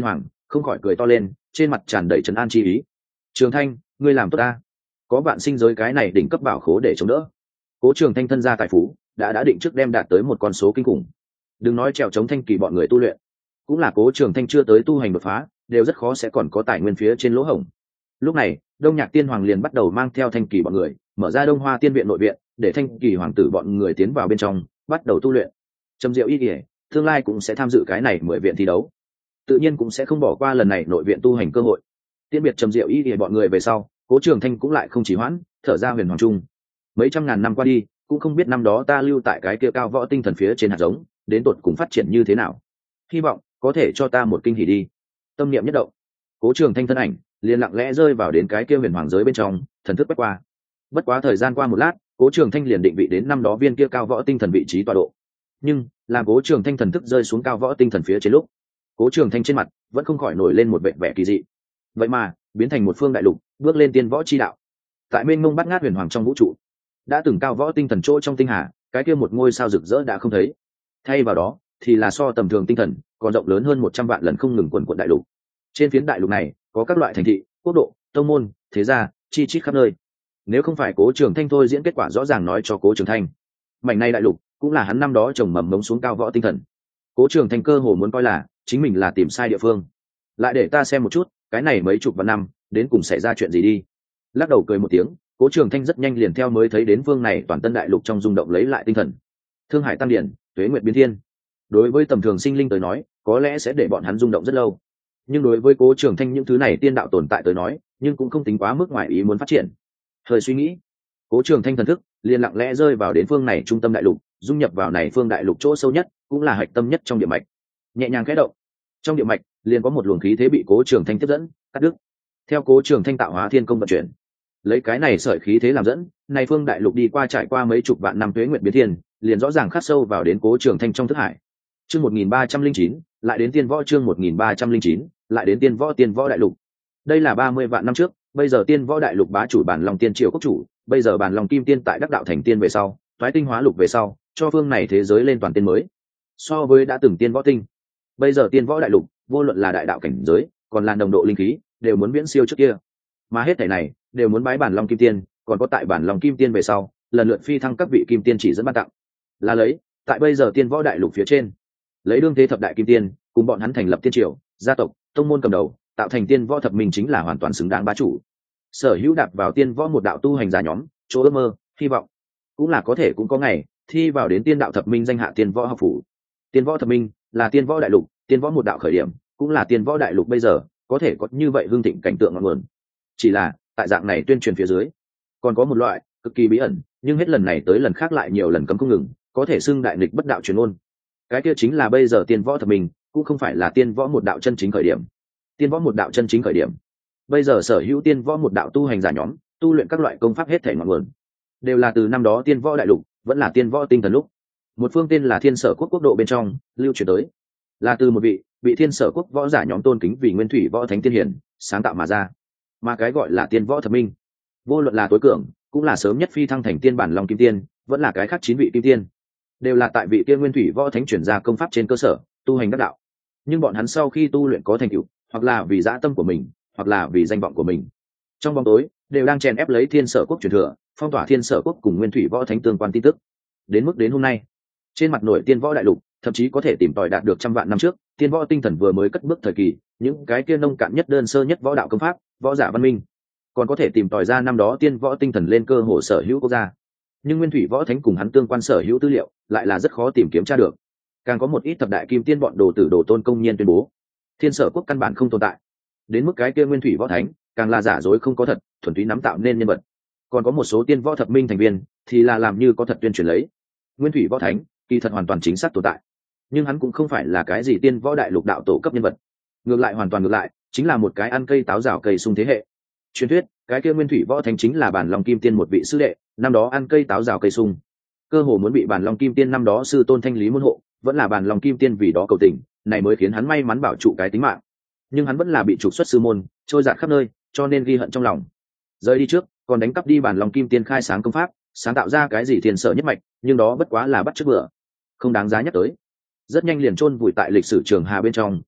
không khỏi cười to lên, trên mặt tràn đầy trấn an chi ý. Trường Thanh, ngươi làm tốt ta, có vạn sinh giới cái này đỉnh cấp bảo khố để chống đỡ. Cố Trường Thanh thân gia tài phú đã đã định trước đem đạt tới một con số kinh khủng. Đừng nói trèo chống thanh kỳ bọn người tu luyện, cũng là Cố Trường Thanh chưa tới tu hành đột phá, đều rất khó sẽ còn có tài nguyên phía trên lỗ hổng. Lúc này, Đông Nhạc Tiên Hoàng liền bắt đầu mang theo thanh kỳ bọn người, mở ra Đông Hoa Tiên viện nội viện, để thanh kỳ hoàng tử bọn người tiến vào bên trong, bắt đầu tu luyện. Trầm Diệu Y Điệp, tương lai cũng sẽ tham dự cái này mười viện thi đấu, tự nhiên cũng sẽ không bỏ qua lần này nội viện tu hành cơ hội. Tiễn biệt Trầm Diệu Y Điệp bọn người về sau, Cố Trường Thanh cũng lại không chỉ hoãn, thở ra huyền hoàng trung. Mấy trăm ngàn năm qua đi, cũng không biết năm đó ta lưu tại cái kia cao võ tinh thần phía trên hạt giống, đến tột cùng phát triển như thế nào. Hy vọng có thể cho ta một kinh hỉ đi. Tâm niệm nhất động, Cố Trường Thanh thân ảnh liền lặng lẽ rơi vào đến cái kia huyền hoàng giới bên trong, thần thức quét qua. Bất quá thời gian qua một lát, Cố Trường Thanh liền định vị đến năm đó viên kia cao võ tinh thần vị trí tọa độ. Nhưng làm Cố Trường Thanh thần thức rơi xuống cao võ tinh thần phía trên lúc, Cố Trường Thanh trên mặt vẫn không khỏi nổi lên một vẻ vẻ kỳ dị. Vậy mà biến thành một phương đại lục, bước lên tiên võ chi đạo. Tại mênh mông bát ngát huyền hoàng trong vũ trụ, đã từng cao võ tinh thần chỗ trong tinh hà, cái kia một ngôi sao rực rỡ đã không thấy. Thay vào đó thì là so tầm thường tinh thần còn rộng lớn hơn một trăm vạn lần không ngừng quần quận đại lục. Trên phiến đại lục này có các loại thành thị, quốc độ, tông môn, thế gia, chi chít khắp nơi. Nếu không phải Cố Trường Thanh thôi diễn kết quả rõ ràng nói cho Cố Trường Thanh, mảnh này đại lục cũng là hắn năm đó trồng mầm mống xuống cao võ tinh thần. Cố Trường Thanh cơ hồ muốn coi là chính mình là tìm sai địa phương. Lại để ta xem một chút, cái này mấy chục vạn năm đến cùng xảy ra chuyện gì đi. Lắc đầu cười một tiếng, Cố Trường Thanh rất nhanh liền theo mới thấy đến phương này toàn tân đại lục trong rung động lấy lại tinh thần. Thương hải tăng điển, tuế nguyệt biến thiên. Đối với tầm thường sinh linh tới nói, có lẽ sẽ để bọn hắn rung động rất lâu. Nhưng đối với Cố Trường Thanh những thứ này tiên đạo tồn tại tới nói, nhưng cũng không tính quá mức ngoài ý muốn phát triển. Hơi suy nghĩ, Cố Trường Thanh thần thức liền lặng lẽ rơi vào đến phương này trung tâm đại lục, dung nhập vào này phương đại lục chỗ sâu nhất, cũng là hạch tâm nhất trong địa mạch. Nhẹ nhàng khẽ động, trong địa mạch liền có một luồng khí thế bị Cố Trường Thanh tiếp dẫn, cắt đứt. Theo Cố Trường Thanh tạo hóa thiên công vận chuyển, lấy cái này sợi khí thế làm dẫn, này phương đại lục đi qua trải qua mấy chục vạn năm tuế nguyệt biến thiên, liền rõ ràng khắc sâu vào đến Cố Trường Thanh trong thức hải. Chương một nghìn ba trăm lẻ chín, lại đến tiên võ chương một nghìn ba trăm lẻ chín, lại đến tiên võ tiên võ đại lục. Đây là ba mươi vạn năm trước, bây giờ tiên võ đại lục bá chủ Bản Long Tiên Triều quốc chủ, bây giờ Bản Long Kim Tiên tại đắc đạo thành tiên về sau, thoái tinh hóa lục về sau, cho phương này thế giới lên toàn tiên mới. So với đã từng tiên võ tinh, bây giờ tiên võ đại lục, vô luận là đại đạo cảnh giới, còn là nồng độ linh khí, đều muốn viễn siêu trước kia. Mà hết thảy này, đều muốn bái Bản Long Kim Tiên, còn có tại Bản Long Kim Tiên về sau, lần lượt phi thăng các vị kim tiên chỉ dẫn ban tặng. Là lấy, tại bây giờ tiên võ đại lục phía trên, lấy đương thế thập đại kim tiên, cùng bọn hắn thành lập tiên triều, gia tộc, tông môn cầm đầu, tạo thành tiên võ thập minh chính là hoàn toàn xứng đáng bá chủ. Sở hữu đạp vào tiên võ một đạo tu hành giả nhóm, chỗ ước mơ, hy vọng, cũng là có thể cũng có ngày thi vào đến tiên đạo thập minh danh hạ tiên võ học phủ. Tiên võ thập minh là tiên võ đại lục, tiên võ một đạo khởi điểm, cũng là tiên võ đại lục bây giờ có thể có như vậy hương thịnh cảnh tượng ngọn nguồn. Chỉ là tại dạng này tuyên truyền phía dưới, còn có một loại cực kỳ bí ẩn, nhưng hết lần này tới lần khác lại nhiều lần cấm không ngừng, có thể xưng đại nghịch bất đạo truyền ngôn. Cái kia chính là bây giờ tiên võ thập minh cũng không phải là tiên võ một đạo chân chính khởi điểm. Tiên võ một đạo chân chính khởi điểm, bây giờ sở hữu tiên võ một đạo tu hành giả nhóm, tu luyện các loại công pháp hết thể ngọn nguồn, đều là từ năm đó tiên võ đại lục, vẫn là tiên võ tinh thần lúc, một phương tên là Thiên Sở quốc quốc độ bên trong lưu truyền tới, là từ một vị bị Thiên Sở quốc võ giả nhóm tôn kính vì nguyên thủy võ thánh tiên hiển sáng tạo mà ra. Mà cái gọi là tiên võ thập minh, vô luận là tối cường, cũng là sớm nhất phi thăng thành tiên Bản Long Kim Tiên, vẫn là cái khác chín vị kim tiên, đều là tại vị tiên nguyên thủy võ thánh chuyển ra công pháp trên cơ sở tu hành đắc đạo. Nhưng bọn hắn sau khi tu luyện có thành tựu, hoặc là vì dã tâm của mình, hoặc là vì danh vọng của mình, trong bóng tối đều đang chèn ép lấy Thiên Sở quốc truyền thừa, phong tỏa Thiên Sở quốc cùng nguyên thủy võ thánh tương quan tin tức. Đến mức đến hôm nay, trên mặt nổi tiên võ đại lục, thậm chí có thể tìm tòi đạt được trăm vạn năm trước tiên võ tinh thần vừa mới cất bước thời kỳ, những cái kia nông cạn nhất đơn sơ nhất võ đạo công pháp, võ giả văn minh, còn có thể tìm tòi ra năm đó tiên võ tinh thần lên cơ hồ sở hữu quốc gia. Nhưng nguyên thủy võ thánh cùng hắn tương quan sở hữu tư liệu lại là rất khó tìm kiếm tra được. Càng có một ít thập đại kim tiên bọn đồ tử đồ tôn công nhiên tuyên bố Thiên Sở quốc căn bản không tồn tại. Đến mức cái kia nguyên thủy võ thánh càng là giả dối không có thật, thuần túy nắm tạo nên nhân vật. Còn có một số tiên võ thập minh thành viên thì là làm như có thật tuyên truyền lấy nguyên thủy võ thánh kỳ thật hoàn toàn chính xác tồn tại, nhưng hắn cũng không phải là cái gì tiên võ đại lục đạo tổ cấp nhân vật. Ngược lại hoàn toàn ngược lại, chính là một cái ăn cây táo rào cây sung thế hệ. Truyền thuyết cái kia nguyên thủy võ thánh chính là Bản Long Kim Tiên một vị sư đệ, năm đó ăn cây táo rào cây sung, cơ hồ muốn bị Bản Long Kim Tiên năm đó sư tôn thanh lý môn hộ, vẫn là Bản Long Kim Tiên vì đó cầu tình, này mới khiến hắn may mắn bảo trụ cái tính mạng. Nhưng hắn vẫn là bị trục xuất sư môn, trôi dạt khắp nơi, cho nên ghi hận trong lòng. Rời đi trước còn đánh cắp đi Bản Long Kim Tiên khai sáng công pháp, sáng tạo ra cái gì Thiên Sở nhất mạch, nhưng đó bất quá là bắt chước bữa, không đáng giá nhắc tới. Rất nhanh liền chôn vùi tại lịch sử trường hà bên trong,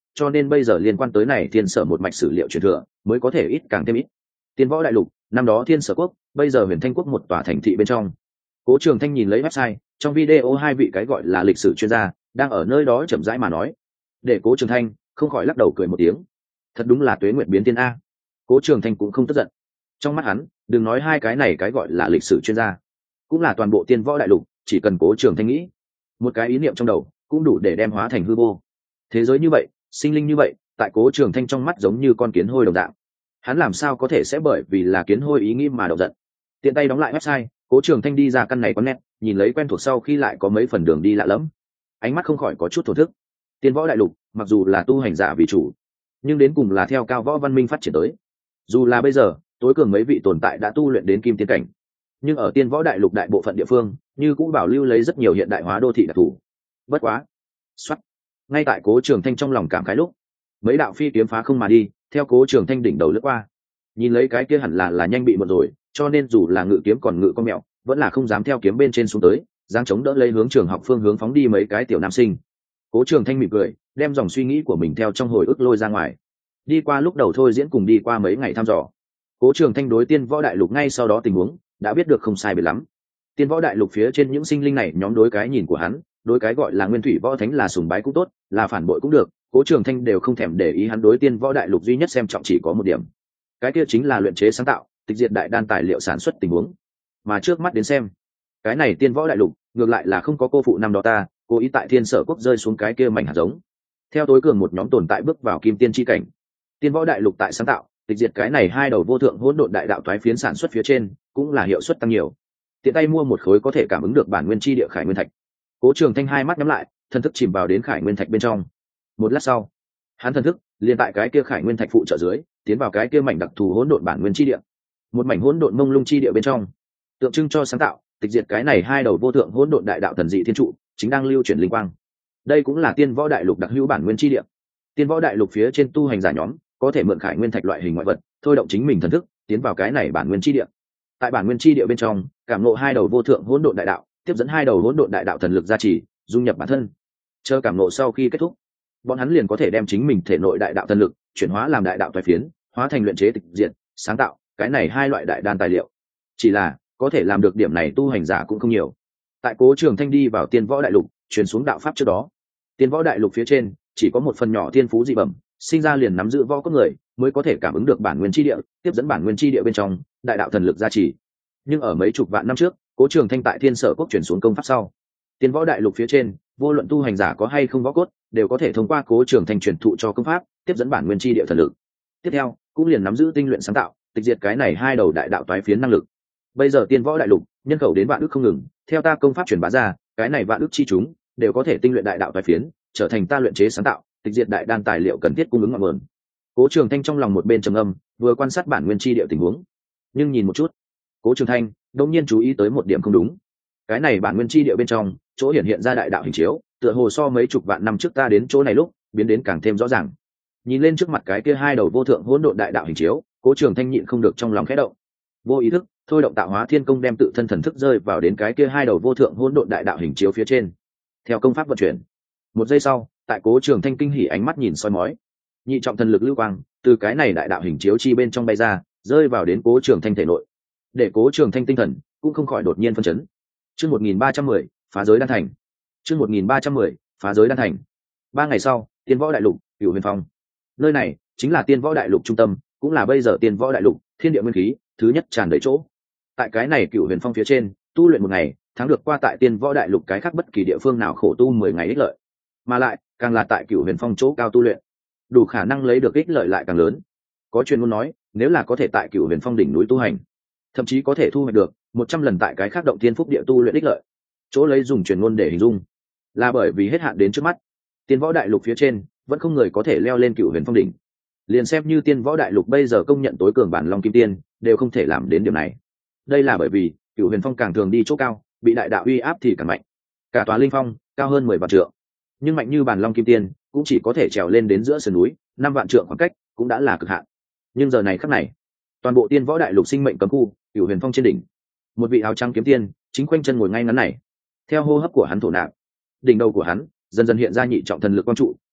cho nên bây giờ liên quan tới này thiên sở một mạch sử liệu truyền thừa mới có thể ít càng thêm ít. Tiên võ đại lục, năm đó thiên sở quốc, bây giờ huyền thanh quốc một tòa thành thị bên trong. Cố Trường Thanh nhìn lấy website, trong video hai vị cái gọi là lịch sử chuyên gia đang ở nơi đó chậm rãi mà nói, để Cố Trường Thanh không khỏi lắc đầu cười một tiếng. Thật đúng là tuế nguyệt biến tiên a. Cố Trường Thanh cũng không tức giận. Trong mắt hắn, đừng nói hai cái này cái gọi là lịch sử chuyên gia, cũng là toàn bộ tiên võ đại lục, chỉ cần Cố Trường Thanh nghĩ, một cái ý niệm trong đầu cũng đủ để đem hóa thành hư vô. Thế giới như vậy, sinh linh như vậy, tại Cố Trường Thanh trong mắt giống như con kiến hôi đồng dạng. Hắn làm sao có thể sẽ bởi vì là kiến hôi ý nghĩ mà động giận. Tiện tay đóng lại website, Cố Trường Thanh đi ra căn này có nét, nhìn lấy quen thuộc sau khi lại có mấy phần đường đi lạ lẫm, ánh mắt không khỏi có chút thổ thức. Tiên võ đại lục, mặc dù là tu hành giả vì chủ, nhưng đến cùng là theo cao võ văn minh phát triển tới. Dù là bây giờ, tối cường mấy vị tồn tại đã tu luyện đến kim tiên cảnh, nhưng ở tiên võ đại lục đại bộ phận địa phương, như cũng bảo lưu lấy rất nhiều hiện đại hóa đô thị đặc thù. Bất quá, xoát. Ngay tại Cố Trường Thanh trong lòng cảm khái lúc, mấy đạo phi kiếm phá không mà đi, theo Cố Trường Thanh đỉnh đầu lướt qua. Nhìn lấy cái kia hẳn là là nhanh bị một rồi, cho nên dù là ngự kiếm còn ngự con mèo, vẫn là không dám theo kiếm bên trên xuống tới, giang chống đỡ lấy hướng trường học phương hướng phóng đi mấy cái tiểu nam sinh. Cố Trường Thanh mỉm cười, đem dòng suy nghĩ của mình theo trong hồi ức lôi ra ngoài. Đi qua lúc đầu thôi diễn cùng đi qua mấy ngày thăm dò, Cố Trường Thanh đối tiên võ đại lục ngay sau đó tình huống đã biết được không sai biệt lắm. Tiên võ đại lục phía trên những sinh linh này nhóm đối cái nhìn của hắn, đối cái gọi là nguyên thủy võ thánh là sùng bái cũng tốt, là phản bội cũng được, Cố Trường Thanh đều không thèm để ý. Hắn đối tiên võ đại lục duy nhất xem trọng chỉ có một điểm, cái kia chính là luyện chế sáng tạo, tịch diệt đại đan tài liệu sản xuất tình huống. Mà trước mắt đến xem, cái này tiên võ đại lục ngược lại là không có cô phụ năm đó ta cố ý tại thiên sở quốc rơi xuống cái kia mảnh hạt giống. Theo tối cường một nhóm tồn tại bước vào kim tiên chi cảnh, tiên võ đại lục tại sáng tạo, tịch diệt cái này hai đầu vô thượng hỗn độn đại đạo toái phiến sản xuất phía trên cũng là hiệu suất tăng nhiều. Tiện tay mua một khối có thể cảm ứng được bản nguyên chi địa khải nguyên thạch. Cố Trường Thanh hai mắt nhắm lại, thần thức chìm vào đến khải nguyên thạch bên trong. Một lát sau, hắn thần thức liền tại cái kia khải nguyên thạch phụ trợ dưới, tiến vào cái kia mảnh đặc thù hỗn độn bản nguyên chi địa. Một mảnh hỗn độn mông lung chi địa bên trong, tượng trưng cho sáng tạo, tịch diệt cái này hai đầu vô thượng hỗn độn đại đạo thần dị thiên trụ, chính đang lưu chuyển linh quang. Đây cũng là tiên võ đại lục đặc hữu bản nguyên chi địa. Tiên võ đại lục phía trên tu hành giả nhóm có thể mượn khải nguyên thạch loại hình ngoại vật, thôi động chính mình thần thức, tiến vào cái này bản nguyên chi địa. Tại bản nguyên chi địa bên trong, cảm ngộ hai đầu vô thượng hỗn độn đại đạo, tiếp dẫn hai đầu hỗn độn đại đạo thần lực gia trì, dung nhập bản thân. Chờ cảm ngộ sau khi kết thúc, bọn hắn liền có thể đem chính mình thể nội đại đạo thần lực chuyển hóa làm đại đạo toái phiến, hóa thành luyện chế tịch diệt, sáng tạo cái này hai loại đại đan tài liệu. Chỉ là có thể làm được điểm này tu hành giả cũng không nhiều. Tại Cố Trường Thanh đi vào tiên võ đại lục, truyền xuống đạo pháp trước đó, tiên võ đại lục phía trên chỉ có một phần nhỏ thiên phú dị bẩm, sinh ra liền nắm giữ võ cốt người mới có thể cảm ứng được bản nguyên chi địa, tiếp dẫn bản nguyên chi địa bên trong đại đạo thần lực gia trì. Nhưng ở mấy chục vạn năm trước, Cố Trường Thanh tại thiên sở quốc truyền xuống công pháp sau, tiên võ đại lục phía trên vô luận tu hành giả có hay không võ cốt đều có thể thông qua Cố Trường Thanh truyền thụ cho công pháp, tiếp dẫn bản nguyên chi địa thần lực. Tiếp theo cũng liền nắm giữ tinh luyện sáng tạo, tịch diệt cái này hai đầu đại đạo toái phiến năng lực. Bây giờ tiên võ đại lục nhân khẩu đến vạn ước không ngừng, theo ta công pháp truyền bá ra, cái này vạn ước chi chúng đều có thể tinh luyện đại đạo toái phiến, trở thành ta luyện chế sáng tạo, tịch diệt đại đan tài liệu cần thiết cung ứng ngọn nguồn. Cố Trường Thanh trong lòng một bên trầm âm, vừa quan sát bản nguyên chi địa tình huống. Nhưng nhìn một chút, Cố Trường Thanh đột nhiên chú ý tới một điểm không đúng. Cái này bản nguyên chi địa bên trong, chỗ hiện hiện ra đại đạo hình chiếu, tựa hồ so mấy chục vạn năm trước ta đến chỗ này lúc, biến đến càng thêm rõ ràng. Nhìn lên trước mặt cái kia hai đầu vô thượng hỗn độn đại đạo hình chiếu, Cố Trường Thanh nhịn không được trong lòng khẽ động. Vô ý thức thôi động tạo hóa thiên công, đem tự thân thần thức rơi vào đến cái kia hai đầu vô thượng hỗn độn đại đạo hình chiếu phía trên. Theo công pháp vận chuyển, một giây sau, tại Cố Trường Thanh kinh hỉ ánh mắt nhìn soi mói, nhị trọng thần lực lưu quang từ cái này đại đạo hình chiếu chi bên trong bay ra, rơi vào đến Cố Trường Thanh thể nội, để Cố Trường Thanh tinh thần cũng không khỏi đột nhiên phân chấn. Chương một nghìn ba trăm mười, phá giới đan thành. Chương một nghìn ba trăm mười, phá giới đan thành. Ba ngày sau, Tiên Võ Đại Lục, Cửu Huyền Phong. Nơi này chính là Tiên Võ Đại Lục trung tâm, cũng là bây giờ Tiên Võ Đại Lục thiên địa nguyên khí thứ nhất tràn đầy chỗ. Tại cái này Cửu Huyền Phong phía trên, tu luyện một ngày, thắng được qua tại Tiên Võ Đại Lục cái khác bất kỳ địa phương nào khổ tu mười ngày ích lợi. Mà lại, càng là tại Cửu Huyền Phong chỗ cao tu luyện, đủ khả năng lấy được ích lợi lại càng lớn. Có chuyên môn nói, nếu là có thể tại Cửu Huyền Phong đỉnh núi tu hành, thậm chí có thể thu hoạch được một trăm lần tại cái khác động tiên phúc địa tu luyện ích lợi. Chỗ lấy dùng truyền ngôn để hình dung, là bởi vì hết hạn đến trước mắt, Tiên Võ Đại Lục phía trên vẫn không người có thể leo lên Cửu Huyền Phong đỉnh. Liền xem như Tiên Võ Đại Lục bây giờ công nhận tối cường bản Long Kim Tiên, đều không thể làm đến điểm này. Đây là bởi vì Cửu Huyền Phong càng thường đi chỗ cao, bị đại đạo uy áp thì càng mạnh. Cả tòa linh phong cao hơn mười vạn trượng, nhưng mạnh như bản Long Kim Tiên cũng chỉ có thể trèo lên đến giữa sườn núi, năm vạn trượng khoảng cách cũng đã là cực hạn. Nhưng giờ này khắc này, toàn bộ Tiên Võ Đại Lục sinh mệnh cấm khu, Cửu Huyền Phong trên đỉnh, một vị áo trắng kiếm tiên chính quanh chân ngồi ngay ngắn này. Theo hô hấp của hắn thổ nạp, đỉnh đầu của hắn dần dần hiện ra nhị trọng thần lực quang trụ,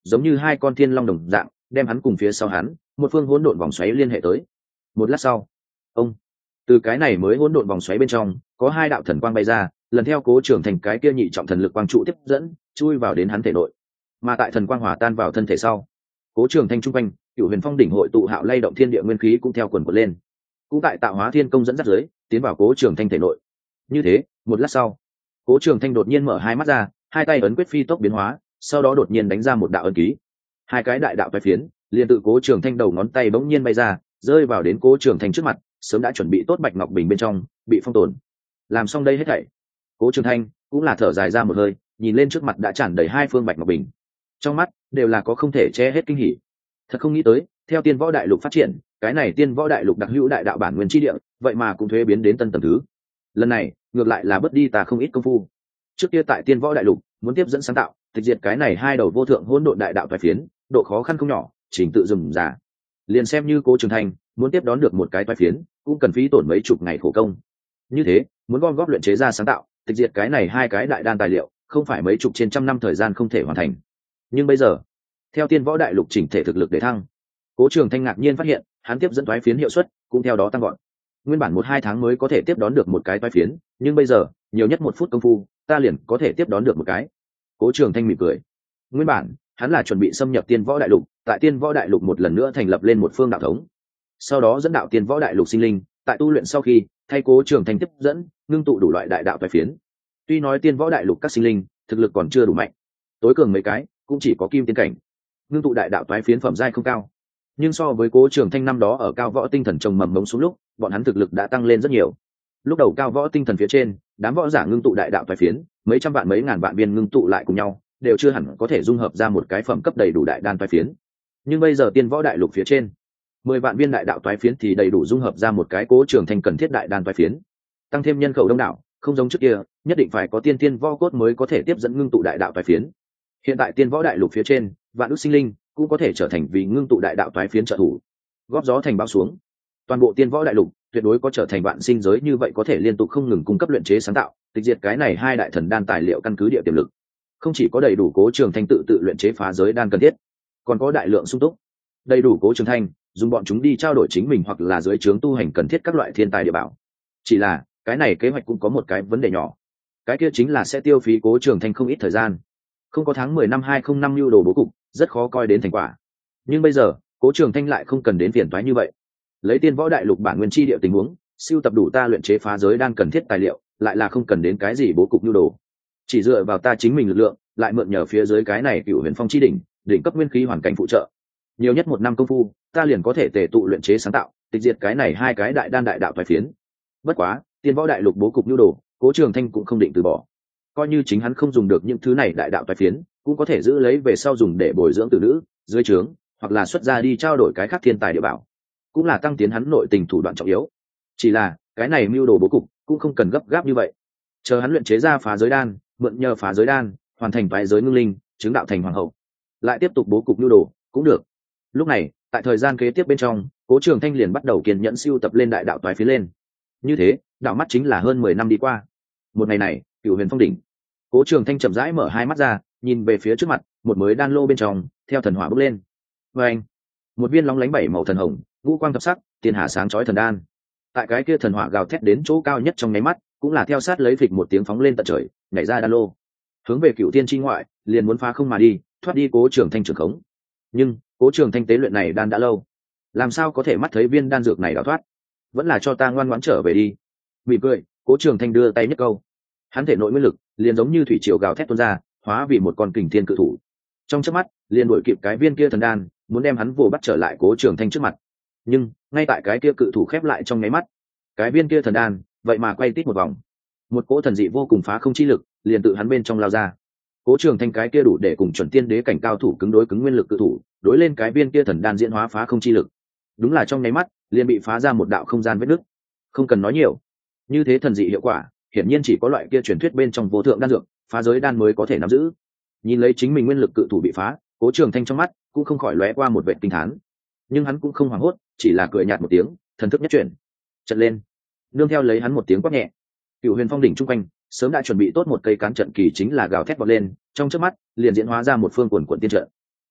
giống như hai con thiên long đồng dạng đem hắn cùng phía sau hắn một phương hỗn độn vòng xoáy liên hệ tới. Một lát sau, ông từ cái này mới hỗn độn vòng xoáy bên trong có hai đạo thần quang bay ra, lần theo Cố Trường Thanh cái kia nhị trọng thần lực quang trụ tiếp dẫn chui vào đến hắn thể nội. Mà tại thần quang hòa tan vào thân thể sau, Cố Trường Thanh trung quanh Cửu Huyền Phong đỉnh hội tụ hạo lay động thiên địa nguyên khí cũng theo quần quật lên, cũng tại tạo hóa thiên công dẫn dắt dưới tiến vào Cố Trường Thanh thể nội. Như thế, một lát sau, Cố Trường Thanh đột nhiên mở hai mắt ra, hai tay ấn quyết phi tốc biến hóa, sau đó đột nhiên đánh ra một đạo ấn ký. Hai cái đại đạo toái phiến liền tự Cố Trường Thanh đầu ngón tay bỗng nhiên bay ra, rơi vào đến Cố Trường Thanh trước mặt, sớm đã chuẩn bị tốt bạch ngọc bình bên trong bị phong tồn. Làm xong đây hết thảy, Cố Trường Thanh cũng là thở dài ra một hơi, nhìn lên trước mặt đã tràn đầy hai phương bạch ngọc bình, trong mắt đều là có không thể che hết kinh hỉ. Thật không nghĩ tới, theo tiên võ đại lục phát triển, cái này tiên võ đại lục đặc hữu đại đạo bản nguyên chi địa, vậy mà cũng thuế biến đến tân tầng thứ. Lần này, ngược lại là bất đi ta không ít công phu. Trước kia tại tiên võ đại lục, muốn tiếp dẫn sáng tạo, tịch diệt cái này hai đầu vô thượng hỗn độn đại đạo toái phiến, độ khó khăn không nhỏ, trình tự rườm rà. Liền xem như Cố Trường Thanh, muốn tiếp đón được một cái toái phiến, cũng cần phí tổn mấy chục ngày khổ công. Như thế, muốn gom góp luyện chế ra sáng tạo, tịch diệt cái này hai cái đại đan tài liệu, không phải mấy chục trên trăm năm thời gian không thể hoàn thành. Nhưng bây giờ, theo tiên võ đại lục chỉnh thể thực lực để thăng, Cố Trường Thanh ngạc nhiên phát hiện, hắn tiếp dẫn toái phiến hiệu suất cũng theo đó tăng gọn. Nguyên bản một hai tháng mới có thể tiếp đón được một cái toái phiến, nhưng bây giờ, nhiều nhất một phút công phu, ta liền có thể tiếp đón được một cái. Cố Trường Thanh mỉm cười. Nguyên bản, hắn là chuẩn bị xâm nhập tiên võ đại lục, tại tiên võ đại lục một lần nữa thành lập lên một phương đạo thống. Sau đó dẫn đạo tiên võ đại lục sinh linh, tại tu luyện sau khi, thay Cố Trường Thanh tiếp dẫn, ngưng tụ đủ loại đại đạo toái phiến. Tuy nói tiên võ đại lục các sinh linh, thực lực còn chưa đủ mạnh, tối cường mấy cái, cũng chỉ có kim tiên cảnh. Ngưng tụ đại đạo toái phiến phẩm giai không cao, nhưng so với Cố Trường Thanh năm đó ở cao võ tinh thần trồng mầm mống xuống lúc, bọn hắn thực lực đã tăng lên rất nhiều. Lúc đầu cao võ tinh thần phía trên, đám võ giả ngưng tụ đại đạo toái phiến, mấy trăm vạn mấy ngàn vạn viên ngưng tụ lại cùng nhau, đều chưa hẳn có thể dung hợp ra một cái phẩm cấp đầy đủ đại đan toái phiến. Nhưng bây giờ tiên võ đại lục phía trên, mười vạn viên đại đạo toái phiến thì đầy đủ dung hợp ra một cái Cố Trường Thanh cần thiết đại đan toái phiến. Tăng thêm nhân khẩu đông đảo, không giống trước kia, nhất định phải có tiên tiên võ cốt mới có thể tiếp dẫn ngưng tụ đại đạo toái phiến. Hiện tại tiên võ đại lục phía trên, vạn ước sinh linh cũng có thể trở thành vì ngưng tụ đại đạo toái phiến trợ thủ. Góp gió thành bão xuống, toàn bộ tiên võ đại lục tuyệt đối có trở thành vạn sinh giới như vậy có thể liên tục không ngừng cung cấp luyện chế sáng tạo, tịch diệt cái này hai đại thần đan tài liệu căn cứ địa tiềm lực. Không chỉ có đầy đủ Cố Trường Thanh tự tự luyện chế phá giới đan cần thiết, còn có đại lượng sung túc, đầy đủ Cố Trường Thanh dùng bọn chúng đi trao đổi chính mình hoặc là dưới trướng tu hành cần thiết các loại thiên tài địa bảo. Chỉ là, cái này kế hoạch cũng có một cái vấn đề nhỏ. Cái kia chính là sẽ tiêu phí Cố Trường Thanh không ít thời gian. Không có tháng mười năm hai không năm lưu đồ bố cục, rất khó coi đến thành quả. Nhưng bây giờ, Cố Trường Thanh lại không cần đến phiền toái như vậy. Lấy tiên võ đại lục bản nguyên chi địa tình huống, siêu tập đủ ta luyện chế phá giới đan cần thiết tài liệu, lại là không cần đến cái gì bố cục lưu đồ. Chỉ dựa vào ta chính mình lực lượng, lại mượn nhờ phía dưới cái này Cửu Huyền Phong chi đỉnh, đỉnh cấp nguyên khí hoàn cảnh phụ trợ. Nhiều nhất một năm công phu, ta liền có thể tề tụ luyện chế sáng tạo, tịch diệt cái này hai cái đại đan đại đạo toái phiến. Bất quá, tiên võ đại lục bố cục lưu đồ, Cố Trường Thanh cũng không định từ bỏ. Coi như chính hắn không dùng được những thứ này đại đạo toái phiến, cũng có thể giữ lấy về sau dùng để bồi dưỡng tử nữ, dưới trướng, hoặc là xuất ra đi trao đổi cái khác thiên tài địa bảo, cũng là tăng tiến hắn nội tình thủ đoạn trọng yếu. Chỉ là, cái này mưu đồ bố cục cũng không cần gấp gáp như vậy. Chờ hắn luyện chế ra phá giới đan, mượn nhờ phá giới đan, hoàn thành toái giới ngưng linh, chứng đạo thành hoàng hậu, lại tiếp tục bố cục mưu đồ, cũng được. Lúc này, tại thời gian kế tiếp bên trong, Cố Trường Thanh liền bắt đầu kiên nhẫn siêu tập lên đại đạo toái phiến lên. Như thế, đạo mắt chính là hơn mười năm đi qua. Một ngày này, Cửu Huyền Phong đỉnh, Cố Trường Thanh chậm rãi mở hai mắt ra, nhìn về phía trước mặt, một mới đan lô bên trong, theo thần hỏa bốc lên. Và anh, một viên lóng lánh bảy màu thần hồng, ngũ quang thập sắc, tiền hà sáng chói thần đan. Tại cái kia thần hỏa gào thét đến chỗ cao nhất trong nháy mắt, cũng là theo sát lấy phịch một tiếng phóng lên tận trời, nhảy ra đan lô, hướng về Cửu Tiên chi ngoại, liền muốn phá không mà đi, thoát đi Cố Trường Thanh trường khống. Nhưng, Cố Trường Thanh tế luyện này đan đã lâu, làm sao có thể mắt thấy viên đan dược này đào thoát? Vẫn là cho ta ngoan ngoãn trở về đi. Mỉm cười, Cố Trường Thanh đưa tay nhất câu, hắn thể nội nguyên lực liền giống như thủy triều gào thét tuôn ra, hóa vì một con kình thiên cự thủ. Trong chớp mắt, liền đuổi kịp cái viên kia thần đan, muốn đem hắn vồ bắt trở lại Cố Trường Thanh trước mặt. Nhưng, ngay tại cái kia cự thủ khép lại trong nháy mắt, cái viên kia thần đan, vậy mà quay tít một vòng. Một cỗ thần dị vô cùng phá không chi lực, liền tự hắn bên trong lao ra. Cố Trường Thanh cái kia đủ để cùng chuẩn tiên đế cảnh cao thủ cứng đối cứng nguyên lực cự thủ, đối lên cái viên kia thần đan diễn hóa phá không chi lực. Đúng là trong nháy mắt, liền bị phá ra một đạo không gian vết nứt. Không cần nói nhiều, như thế thần dị hiệu quả, hiển nhiên chỉ có loại kia truyền thuyết bên trong vô thượng đan dược, phá giới đan mới có thể nắm giữ. Nhìn lấy chính mình nguyên lực cự thủ bị phá, Cố Trường Thanh trong mắt cũng không khỏi lóe qua một vệt kinh thán. Nhưng hắn cũng không hoảng hốt, chỉ là cười nhạt một tiếng, thần thức nhất chuyển, chợt lên. Nương theo lấy hắn một tiếng quát nhẹ, Cửu Huyền Phong đỉnh trung quanh, sớm đã chuẩn bị tốt một cây cán trận kỳ chính là gào thét vọt lên, trong chớp mắt, liền diễn hóa ra một phương quần quần tiên trận.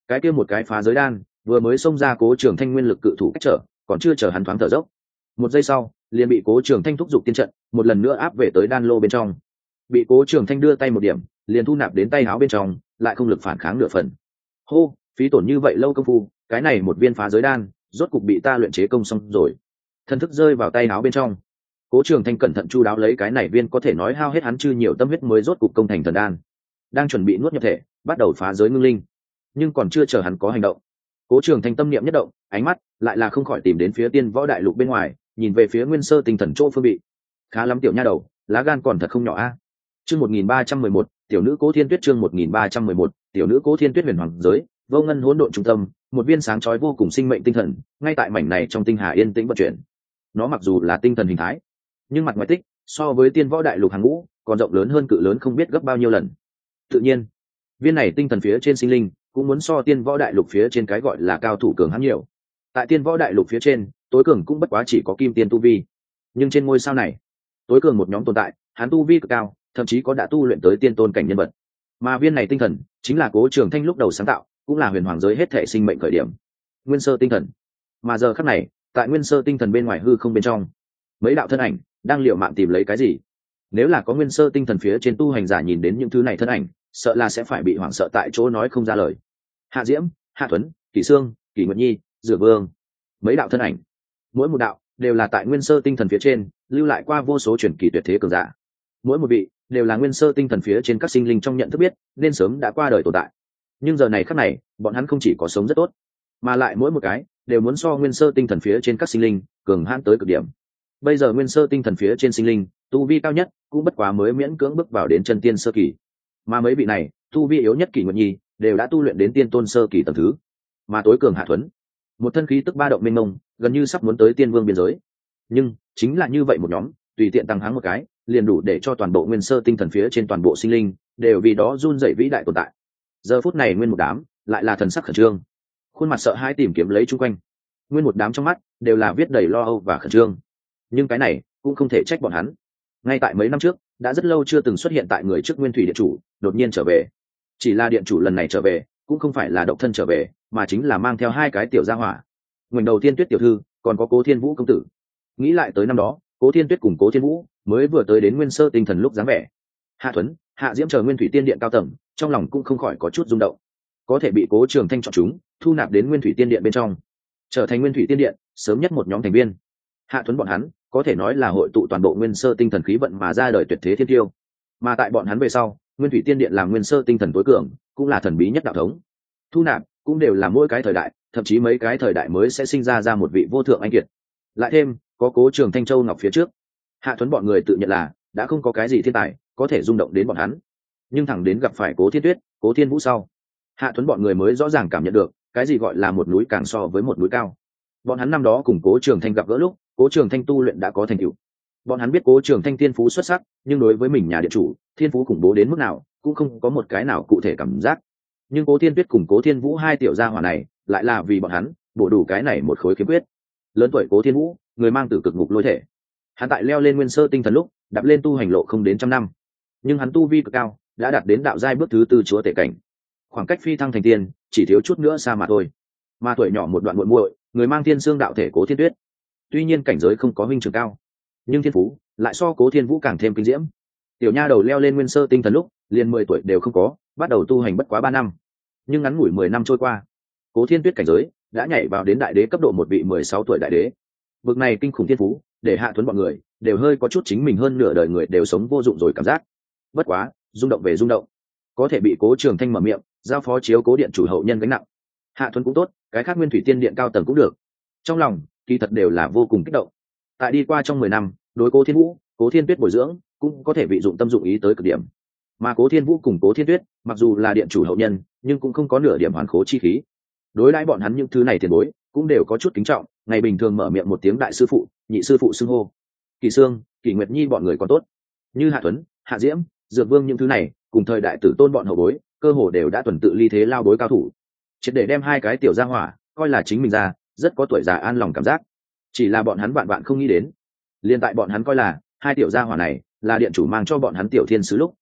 cái kia một cái phá giới đan vừa mới xông ra Cố Trường Thanh nguyên lực cự thủ cách trở, còn chưa chờ hắn thoáng thở dốc, một giây sau liền bị Cố Trường Thanh thúc giục tiên trận một lần nữa áp về tới đan lô bên trong. Bị Cố Trường Thanh đưa tay một điểm, liền thu nạp đến tay áo bên trong, lại không lực phản kháng nửa phần. Hô, phí tổn như vậy lâu công phu, cái này một viên phá giới đan rốt cục bị ta luyện chế công xong rồi. Thân thức rơi vào tay áo bên trong, Cố Trường Thanh cẩn thận chu đáo lấy cái này viên có thể nói hao hết hắn chưa nhiều tâm huyết mới rốt cục công thành thần đan, đang chuẩn bị nuốt nhập thể, bắt đầu phá giới ngưng linh. Nhưng còn chưa chờ hắn có hành động, Cố Trường Thanh tâm niệm nhất động, ánh mắt lại là không khỏi tìm đến phía Tiên Võ Đại Lục bên ngoài, nhìn về phía Nguyên Sơ Tinh Thần chỗ phương vị. Khá lắm tiểu nha đầu, lá gan còn thật không nhỏ a. Chương một nghìn ba trăm mười một, tiểu nữ Cố Thiên Tuyết chương một nghìn ba trăm mười một, tiểu nữ Cố Thiên Tuyết huyền hoàng giới, vô ngân hỗn độn trung tâm, một viên sáng chói vô cùng sinh mệnh tinh thần, ngay tại mảnh này trong tinh hà yên tĩnh vận chuyển. Nó mặc dù là tinh thần hình thái, nhưng mặt ngoài tích so với Tiên Võ Đại Lục hàng ngũ còn rộng lớn hơn cự lớn không biết gấp bao nhiêu lần. Tự nhiên, viên này tinh thần phía trên sinh linh cũng muốn so Tiên Võ Đại Lục phía trên cái gọi là cao thủ cường hắn nhiều. Tại Tiên Võ Đại Lục phía trên, tối cường cũng bất quá chỉ có kim tiên tu vi, nhưng trên ngôi sao này, tối cường một nhóm tồn tại, hắn tu vi cực cao, thậm chí có đã tu luyện tới tiên tôn cảnh nhân vật. Mà viên này tinh thần chính là Cố Trường Thanh lúc đầu sáng tạo, cũng là huyền hoàng giới hết thể sinh mệnh khởi điểm, Nguyên Sơ Tinh Thần. Mà giờ khắc này, tại Nguyên Sơ Tinh Thần bên ngoài hư không bên trong, mấy đạo thân ảnh đang liều mạng tìm lấy cái gì. Nếu là có Nguyên Sơ Tinh Thần phía trên tu hành giả nhìn đến những thứ này thân ảnh, sợ là sẽ phải bị hoảng sợ tại chỗ nói không ra lời. Hạ Diễm, Hạ Tuấn, Kỷ Sương, Kỷ Nguyệt Nhi, Dược Vương, mấy đạo thân ảnh, mỗi một đạo đều là tại Nguyên Sơ Tinh Thần phía trên lưu lại qua vô số truyền kỳ tuyệt thế cường giả. Mỗi một vị đều là Nguyên Sơ Tinh Thần phía trên các sinh linh trong nhận thức biết nên sớm đã qua đời tồn tại. Nhưng giờ này khắc này, bọn hắn không chỉ có sống rất tốt, mà lại mỗi một cái đều muốn so Nguyên Sơ Tinh Thần phía trên các sinh linh cường hãn tới cực điểm. Bây giờ Nguyên Sơ Tinh Thần phía trên sinh linh tu vi cao nhất cũng bất quá mới miễn cưỡng bước vào đến chân tiên sơ kỳ, mà mấy vị này tu vi yếu nhất Kỷ Nguyệt Nhi đều đã tu luyện đến tiên tôn sơ kỳ tầng thứ, mà tối cường Hạ Thuấn một thân khí tức ba động mênh mông, gần như sắp muốn tới tiên vương biên giới. Nhưng chính là như vậy một nhóm, tùy tiện tăng háng một cái liền đủ để cho toàn bộ Nguyên Sơ Tinh Thần phía trên toàn bộ sinh linh đều vì đó run rẩy vĩ đại tồn tại. Giờ phút này nguyên một đám lại là thần sắc khẩn trương, khuôn mặt sợ hãi tìm kiếm lấy chung quanh, nguyên một đám trong mắt đều là viết đầy lo âu và khẩn trương. Nhưng cái này cũng không thể trách bọn hắn. Ngay tại mấy năm trước, đã rất lâu chưa từng xuất hiện tại người trước Nguyên Thủy Điện Chủ đột nhiên trở về. Chỉ là Điện Chủ lần này trở về cũng không phải là độc thân trở về, mà chính là mang theo hai cái tiểu gia hỏa, ngoảnh đầu Thiên Tuyết tiểu thư, còn có Cố Thiên Vũ công tử. Nghĩ lại tới năm đó, Cố Thiên Tuyết cùng Cố Thiên Vũ mới vừa tới đến Nguyên Sơ Tinh Thần lúc dáng vẻ, Hạ Tuấn, Hạ Diễm chờ Nguyên Thủy Tiên Điện cao tầng, trong lòng cũng không khỏi có chút rung động. Có thể bị Cố Trường Thanh chọn chúng, thu nạp đến Nguyên Thủy Tiên Điện bên trong, trở thành Nguyên Thủy Tiên Điện sớm nhất một nhóm thành viên. Hạ Tuấn bọn hắn có thể nói là hội tụ toàn bộ Nguyên Sơ Tinh Thần khí vận mà ra đời tuyệt thế thiên tiêu. Mà tại bọn hắn về sau, Nguyên Thủy Tiên Điện làm Nguyên Sơ Tinh Thần tối cường, cũng là thần bí nhất đạo thống. Thu nạp cũng đều là mỗi cái thời đại, thậm chí mấy cái thời đại mới sẽ sinh ra ra một vị vô thượng anh kiệt. Lại thêm có Cố Trường Thanh Châu Ngọc phía trước, Hạ Tuấn bọn người tự nhận là đã không có cái gì thiên tài có thể rung động đến bọn hắn. Nhưng thẳng đến gặp phải Cố Thiên Tuyết, Cố Thiên Vũ sau, Hạ Tuấn bọn người mới rõ ràng cảm nhận được cái gì gọi là một núi càng so với một núi cao. Bọn hắn năm đó cùng Cố Trường Thanh gặp gỡ lúc, Cố Trường Thanh tu luyện đã có thành tựu. Bọn hắn biết Cố Trường Thanh thiên phú xuất sắc, nhưng đối với mình nhà điện chủ, thiên phú khủng bố đến mức nào, cũng không có một cái nào cụ thể cảm giác. Nhưng Cố Thiên Tuyết cùng Cố Thiên Vũ hai tiểu gia hỏa này, lại là vì bọn hắn bổ đủ cái này một khối khiếm khuyết. Lớn tuổi Cố Thiên Vũ, người mang tử cực ngục lôi thể. Hắn tại leo lên Nguyên Sơ Tinh Thần lúc, đạp lên tu hành lộ không đến trăm năm, nhưng hắn tu vi cực cao, đã đạt đến đạo giai bước thứ tư chúa tể cảnh. Khoảng cách phi thăng thành tiên chỉ thiếu chút nữa xa mà thôi. Mà tuổi nhỏ một đoạn muội muội, người mang thiên xương đạo thể Cố Thiên Tuyết, tuy nhiên cảnh giới không có huynh trưởng cao, nhưng thiên phú lại so Cố Thiên Vũ càng thêm kinh diễm. Tiểu nha đầu leo lên Nguyên Sơ Tinh Thần lúc liền mười tuổi đều không có, bắt đầu tu hành bất quá ba năm, nhưng ngắn ngủi mười năm trôi qua, Cố Thiên Tuyết cảnh giới đã nhảy vào đến đại đế cấp độ một vị mười sáu tuổi đại đế. Vực này kinh khủng thiên phú, để Hạ Tuấn bọn người đều hơi có chút chính mình hơn nửa đời người đều sống vô dụng rồi cảm giác. Bất quá, rung động về rung động, có thể bị Cố Trường Thanh mở miệng, giao phó chiếu Cố Điện chủ hậu nhân gánh nặng. Hạ Tuấn cũng tốt, cái khác Nguyên Thủy Tiên Điện cao tầng cũng được. Trong lòng, kỳ thật đều là vô cùng kích động. Tại đi qua trong mười năm, đối Cố Thiên Vũ, Cố Thiên Tuyết bồi dưỡng, cũng có thể vị dụng tâm dụng ý tới cực điểm. Mà Cố Thiên Vũ cùng Cố Thiên Tuyết, mặc dù là điện chủ hậu nhân, nhưng cũng không có nửa điểm hoàn khố chi khí. Đối đãi bọn hắn những thứ này tiền bối, cũng đều có chút kính trọng, ngày bình thường mở miệng một tiếng đại sư phụ, nhị sư phụ xưng hô. Kỳ Sương, Kỳ Nguyệt Nhi bọn người còn tốt, như Hạ Tuấn, Hạ Diễm, Dược Vương những thứ này, cùng thời đại tử tôn bọn hậu bối, cơ hồ đều đã tuần tự ly thế lao đối cao thủ. Triệt để đem hai cái tiểu gia hỏa coi là chính mình ra, rất có tuổi già an lòng cảm giác. Chỉ là bọn hắn vạn vạn không nghĩ đến, liên tại bọn hắn coi là hai tiểu gia hỏa này là điện chủ mang cho bọn hắn tiểu thiên sứ lúc,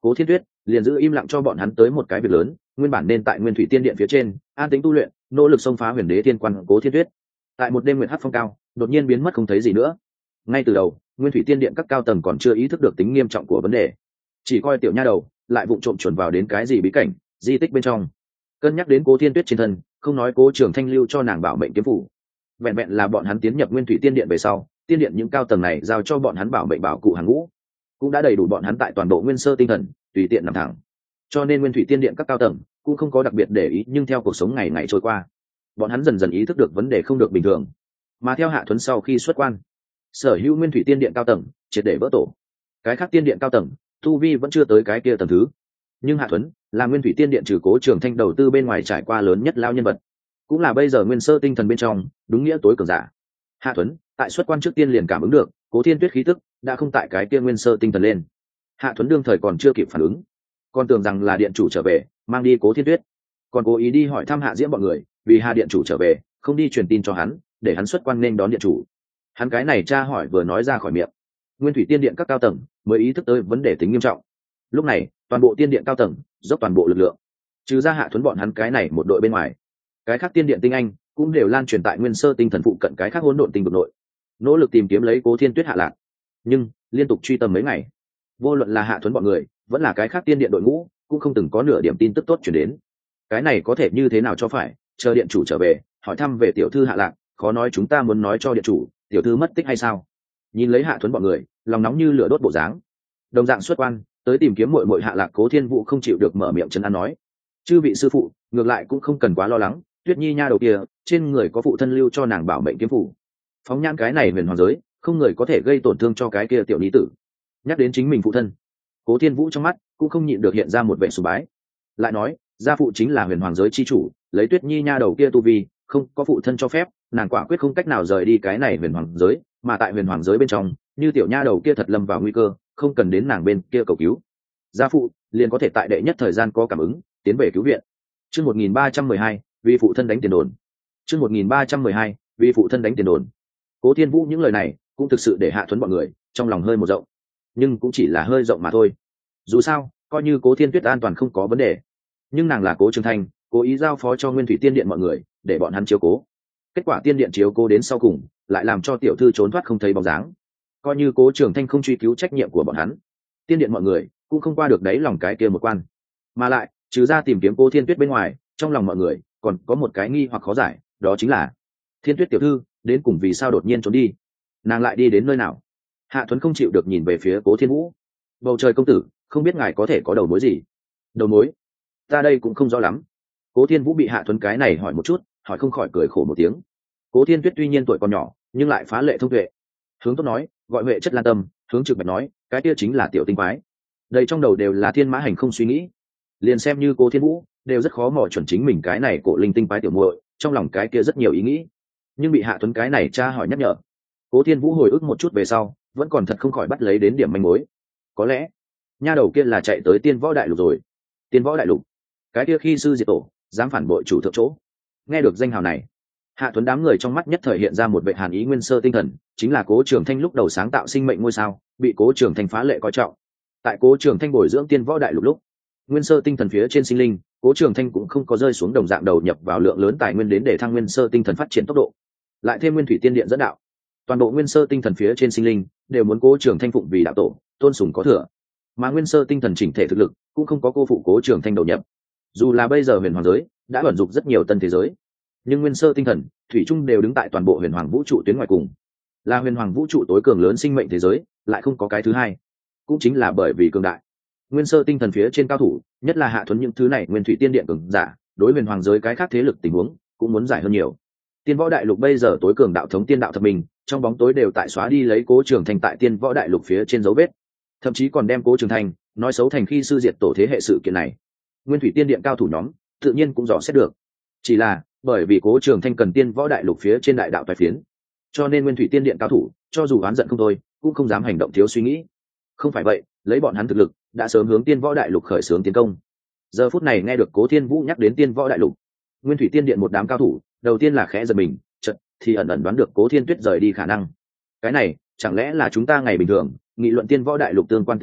Cố Thiên Tuyết liền giữ im lặng cho bọn hắn tới một cái việc lớn, nguyên bản nên tại Nguyên Thủy Tiên Điện phía trên an tĩnh tu luyện, nỗ lực xông phá Huyền Đế Tiên Quan Cố Thiên Tuyết, tại một đêm nguyệt hắc phong cao, đột nhiên biến mất không thấy gì nữa. Ngay từ đầu, Nguyên Thủy Tiên Điện các cao tầng còn chưa ý thức được tính nghiêm trọng của vấn đề, chỉ coi tiểu nha đầu lại vụng trộm chuẩn vào đến cái gì bí cảnh, di tích bên trong. Cân nhắc đến Cố Thiên Tuyết trên thân, không nói Cố Trường Thanh lưu cho nàng bảo mệnh kiếm phủ, vẹn vẹn là bọn hắn tiến nhập Nguyên Thủy Tiên Điện về sau, tiên điện những cao tầng này giao cho bọn hắn bảo mệnh bảo cụ hàng ngũ, cũng đã đầy đủ bọn hắn tại toàn bộ nguyên sơ tinh thần tùy tiện nằm thẳng. Cho nên Nguyên Thủy Tiên Điện các cao tầng cũng không có đặc biệt để ý, nhưng theo cuộc sống ngày ngày trôi qua, bọn hắn dần dần ý thức được vấn đề không được bình thường. Mà theo Hạ Thuấn sau khi xuất quan, sở hữu Nguyên Thủy Tiên Điện cao tầng triệt để vỡ tổ. Cái khác tiên điện cao tầng tu vi vẫn chưa tới cái kia tầng thứ, nhưng Hạ Thuấn là Nguyên Thủy Tiên Điện trừ Cố Trường Thanh đầu tư bên ngoài trải qua lớn nhất lao nhân vật, cũng là bây giờ nguyên sơ tinh thần bên trong đúng nghĩa tối cường giả. Hạ Thuấn tại xuất quan trước tiên liền cảm ứng được Cố Thiên Tuyết khí tức đã không tại cái kia nguyên sơ tinh thần lên. Hạ Thuấn đương thời còn chưa kịp phản ứng, còn tưởng rằng là điện chủ trở về mang đi Cố Thiên Tuyết, còn cố ý đi hỏi thăm Hạ Diễm bọn người, vì Hạ điện chủ trở về không đi truyền tin cho hắn, để hắn xuất quan nên đón điện chủ. Hắn cái này tra hỏi vừa nói ra khỏi miệng, Nguyên Thủy Tiên Điện các cao tầng mới ý thức tới vấn đề tính nghiêm trọng. Lúc này toàn bộ tiên điện cao tầng dốc toàn bộ lực lượng, trừ ra Hạ Thuấn bọn hắn cái này một đội bên ngoài, cái khác tiên điện tinh anh cũng đều lan truyền tại nguyên sơ tinh thần phụ cận cái khác hỗn độn tinh vực nội, nỗ lực tìm kiếm lấy Cố Thiên Tuyết hạ lạc. Nhưng liên tục truy tầm mấy ngày, vô luận là Hạ Thuấn bọn người vẫn là cái khác tiên điện đội ngũ cũng không từng có nửa điểm tin tức tốt chuyển đến. Cái này có thể như thế nào cho phải, chờ điện chủ trở về hỏi thăm về tiểu thư hạ lạc, khó nói chúng ta muốn nói cho điện chủ tiểu thư mất tích hay sao? Nhìn lấy Hạ Thuấn bọn người lòng nóng như lửa đốt bộ dáng, đồng dạng xuất quan tới tìm kiếm muội muội hạ lạc, Cố Thiên Vũ không chịu được mở miệng trấn an nói: chư vị sư phụ ngược lại cũng không cần quá lo lắng, Tuyết Nhi nha đầu kia trên người có phụ thân lưu cho nàng bảo mệnh kiếm phủ, phóng nhãn cái này huyền hoàng giới không người có thể gây tổn thương cho cái kia tiểu ní tử. Nhắc đến chính mình phụ thân, Cố Thiên Vũ trong mắt cũng không nhịn được hiện ra một vẻ sùng bái, lại nói gia phụ chính là huyền hoàng giới chi chủ, lấy Tuyết Nhi nha đầu kia tu vi, không có phụ thân cho phép nàng quả quyết không cách nào rời đi cái này huyền hoàng giới, mà tại huyền hoàng giới bên trong như tiểu nha đầu kia thật lâm vào nguy cơ, không cần đến nàng bên kia cầu cứu, gia phụ liền có thể tại đệ nhất thời gian có cảm ứng tiến về cứu viện. Chương một nghìn ba trăm mười hai, vì phụ thân đánh tiền đồn. Chương một nghìn ba trăm mười hai, vì phụ thân đánh tiền đồn. Cố Thiên Vũ những lời này cũng thực sự để Hạ Thuấn bọn người trong lòng hơi một rộng, nhưng cũng chỉ là hơi rộng mà thôi. Dù sao coi như Cố Thiên Tuyết an toàn không có vấn đề, nhưng nàng là Cố Trường Thanh cố ý giao phó cho Nguyên Thủy Tiên Điện mọi người để bọn hắn chiếu cố. Kết quả tiên điện chiếu cố đến sau cùng lại làm cho tiểu thư trốn thoát không thấy bóng dáng. Coi như Cố Trường Thanh không truy cứu trách nhiệm của bọn hắn, tiên điện mọi người cũng không qua được đáy lòng cái kia một quan. Mà lại trừ ra tìm kiếm Cố Thiên Tuyết bên ngoài, trong lòng mọi người còn có một cái nghi hoặc khó giải, đó chính là Thiên Tuyết tiểu thư đến cùng vì sao đột nhiên trốn đi, nàng lại đi đến nơi nào? Hạ Thuấn không chịu được nhìn về phía Cố Thiên Vũ: bầu trời công tử, không biết ngài có thể có đầu mối gì? Đầu mối? Ta đây cũng không rõ lắm. Cố Thiên Vũ bị Hạ Thuấn cái này hỏi một chút, hỏi không khỏi cười khổ một tiếng. Cố Thiên Tuyết tuy nhiên tuổi còn nhỏ, nhưng lại phá lệ thông tuệ. Hướng tốt nói gọi Huệ chất lan tâm, hướng trực bạch nói cái kia chính là tiểu tinh quái. Đây trong đầu đều là thiên mã hành không suy nghĩ, liền xem như Cố Thiên Vũ đều rất khó mò chuẩn chính mình cái này cổ linh tinh quái tiểu muội trong lòng cái kia rất nhiều ý nghĩ. Nhưng bị Hạ Thuấn cái này tra hỏi nhắc nhở, Cố Thiên Vũ hồi ức một chút về sau vẫn còn thật không khỏi bắt lấy đến điểm manh mối. Có lẽ nha đầu kia là chạy tới Tiên Võ Đại Lục rồi. Tiên Võ Đại Lục, cái kia khi sư diệt tổ dám phản bội chủ thượng chỗ. Nghe được danh hào này, Hạ Thuấn đám người trong mắt nhất thời hiện ra một vệ hàn ý nguyên sơ tinh thần, chính là Cố Trường Thanh lúc đầu sáng tạo sinh mệnh ngôi sao, bị Cố Trường Thanh phá lệ coi trọng. Tại Cố Trường Thanh bồi dưỡng Tiên Võ Đại Lục lúc, nguyên sơ tinh thần phía trên sinh linh, Cố Trường Thanh cũng không có rơi xuống đồng dạng đầu nhập vào lượng lớn tài nguyên đến để thăng nguyên sơ tinh thần phát triển tốc độ. Lại thêm Nguyên Thủy Tiên Điện dẫn đạo, toàn bộ nguyên sơ tinh thần phía trên sinh linh đều muốn Cố Trường Thanh phụng vì đạo tổ, tôn sùng có thừa. Mà nguyên sơ tinh thần chỉnh thể thực lực cũng không có cô phụ Cố Trường Thanh đầu nhập. Dù là bây giờ huyền hoàng giới đã vận dụng rất nhiều tân thế giới, nhưng nguyên sơ tinh thần thủy chung đều đứng tại toàn bộ huyền hoàng vũ trụ tuyến ngoài cùng, là huyền hoàng vũ trụ tối cường lớn sinh mệnh thế giới, lại không có cái thứ hai. Cũng chính là bởi vì cường đại, nguyên sơ tinh thần phía trên cao thủ, nhất là Hạ Thuấn những thứ này Nguyên Thủy Tiên Điện cường giả, đối huyền hoàng giới cái khác thế lực tình huống cũng muốn giải hơn nhiều. Tiên Võ Đại Lục bây giờ tối cường đạo thống Tiên Đạo Thập Minh, trong bóng tối đều tại xóa đi lấy Cố Trường Thanh tại Tiên Võ Đại Lục phía trên dấu vết, thậm chí còn đem Cố Trường Thanh nói xấu thành khi sư diệt tổ thế hệ sự kiện này. Nguyên Thủy Tiên Điện cao thủ nhóm tự nhiên cũng rõ xét được, chỉ là bởi vì Cố Trường Thanh cần Tiên Võ Đại Lục phía trên đại đạo toái phiến, cho nên Nguyên Thủy Tiên Điện cao thủ cho dù oán giận không thôi, cũng không dám hành động thiếu suy nghĩ. Không phải vậy, lấy bọn hắn thực lực đã sớm hướng Tiên Võ Đại Lục khởi xướng tiến công. Giờ phút này nghe được Cố Thiên Vũ nhắc đến Tiên Võ Đại Lục, Nguyên Thủy Tiên Điện một đám cao thủ đầu tiên là khẽ giật mình, chợt thì ẩn ẩn đoán được Cố Thiên Tuyết rời đi khả năng. Cái này chẳng lẽ là chúng ta ngày bình thường nghị luận Tiên Võ Đại Lục tương quan tình báo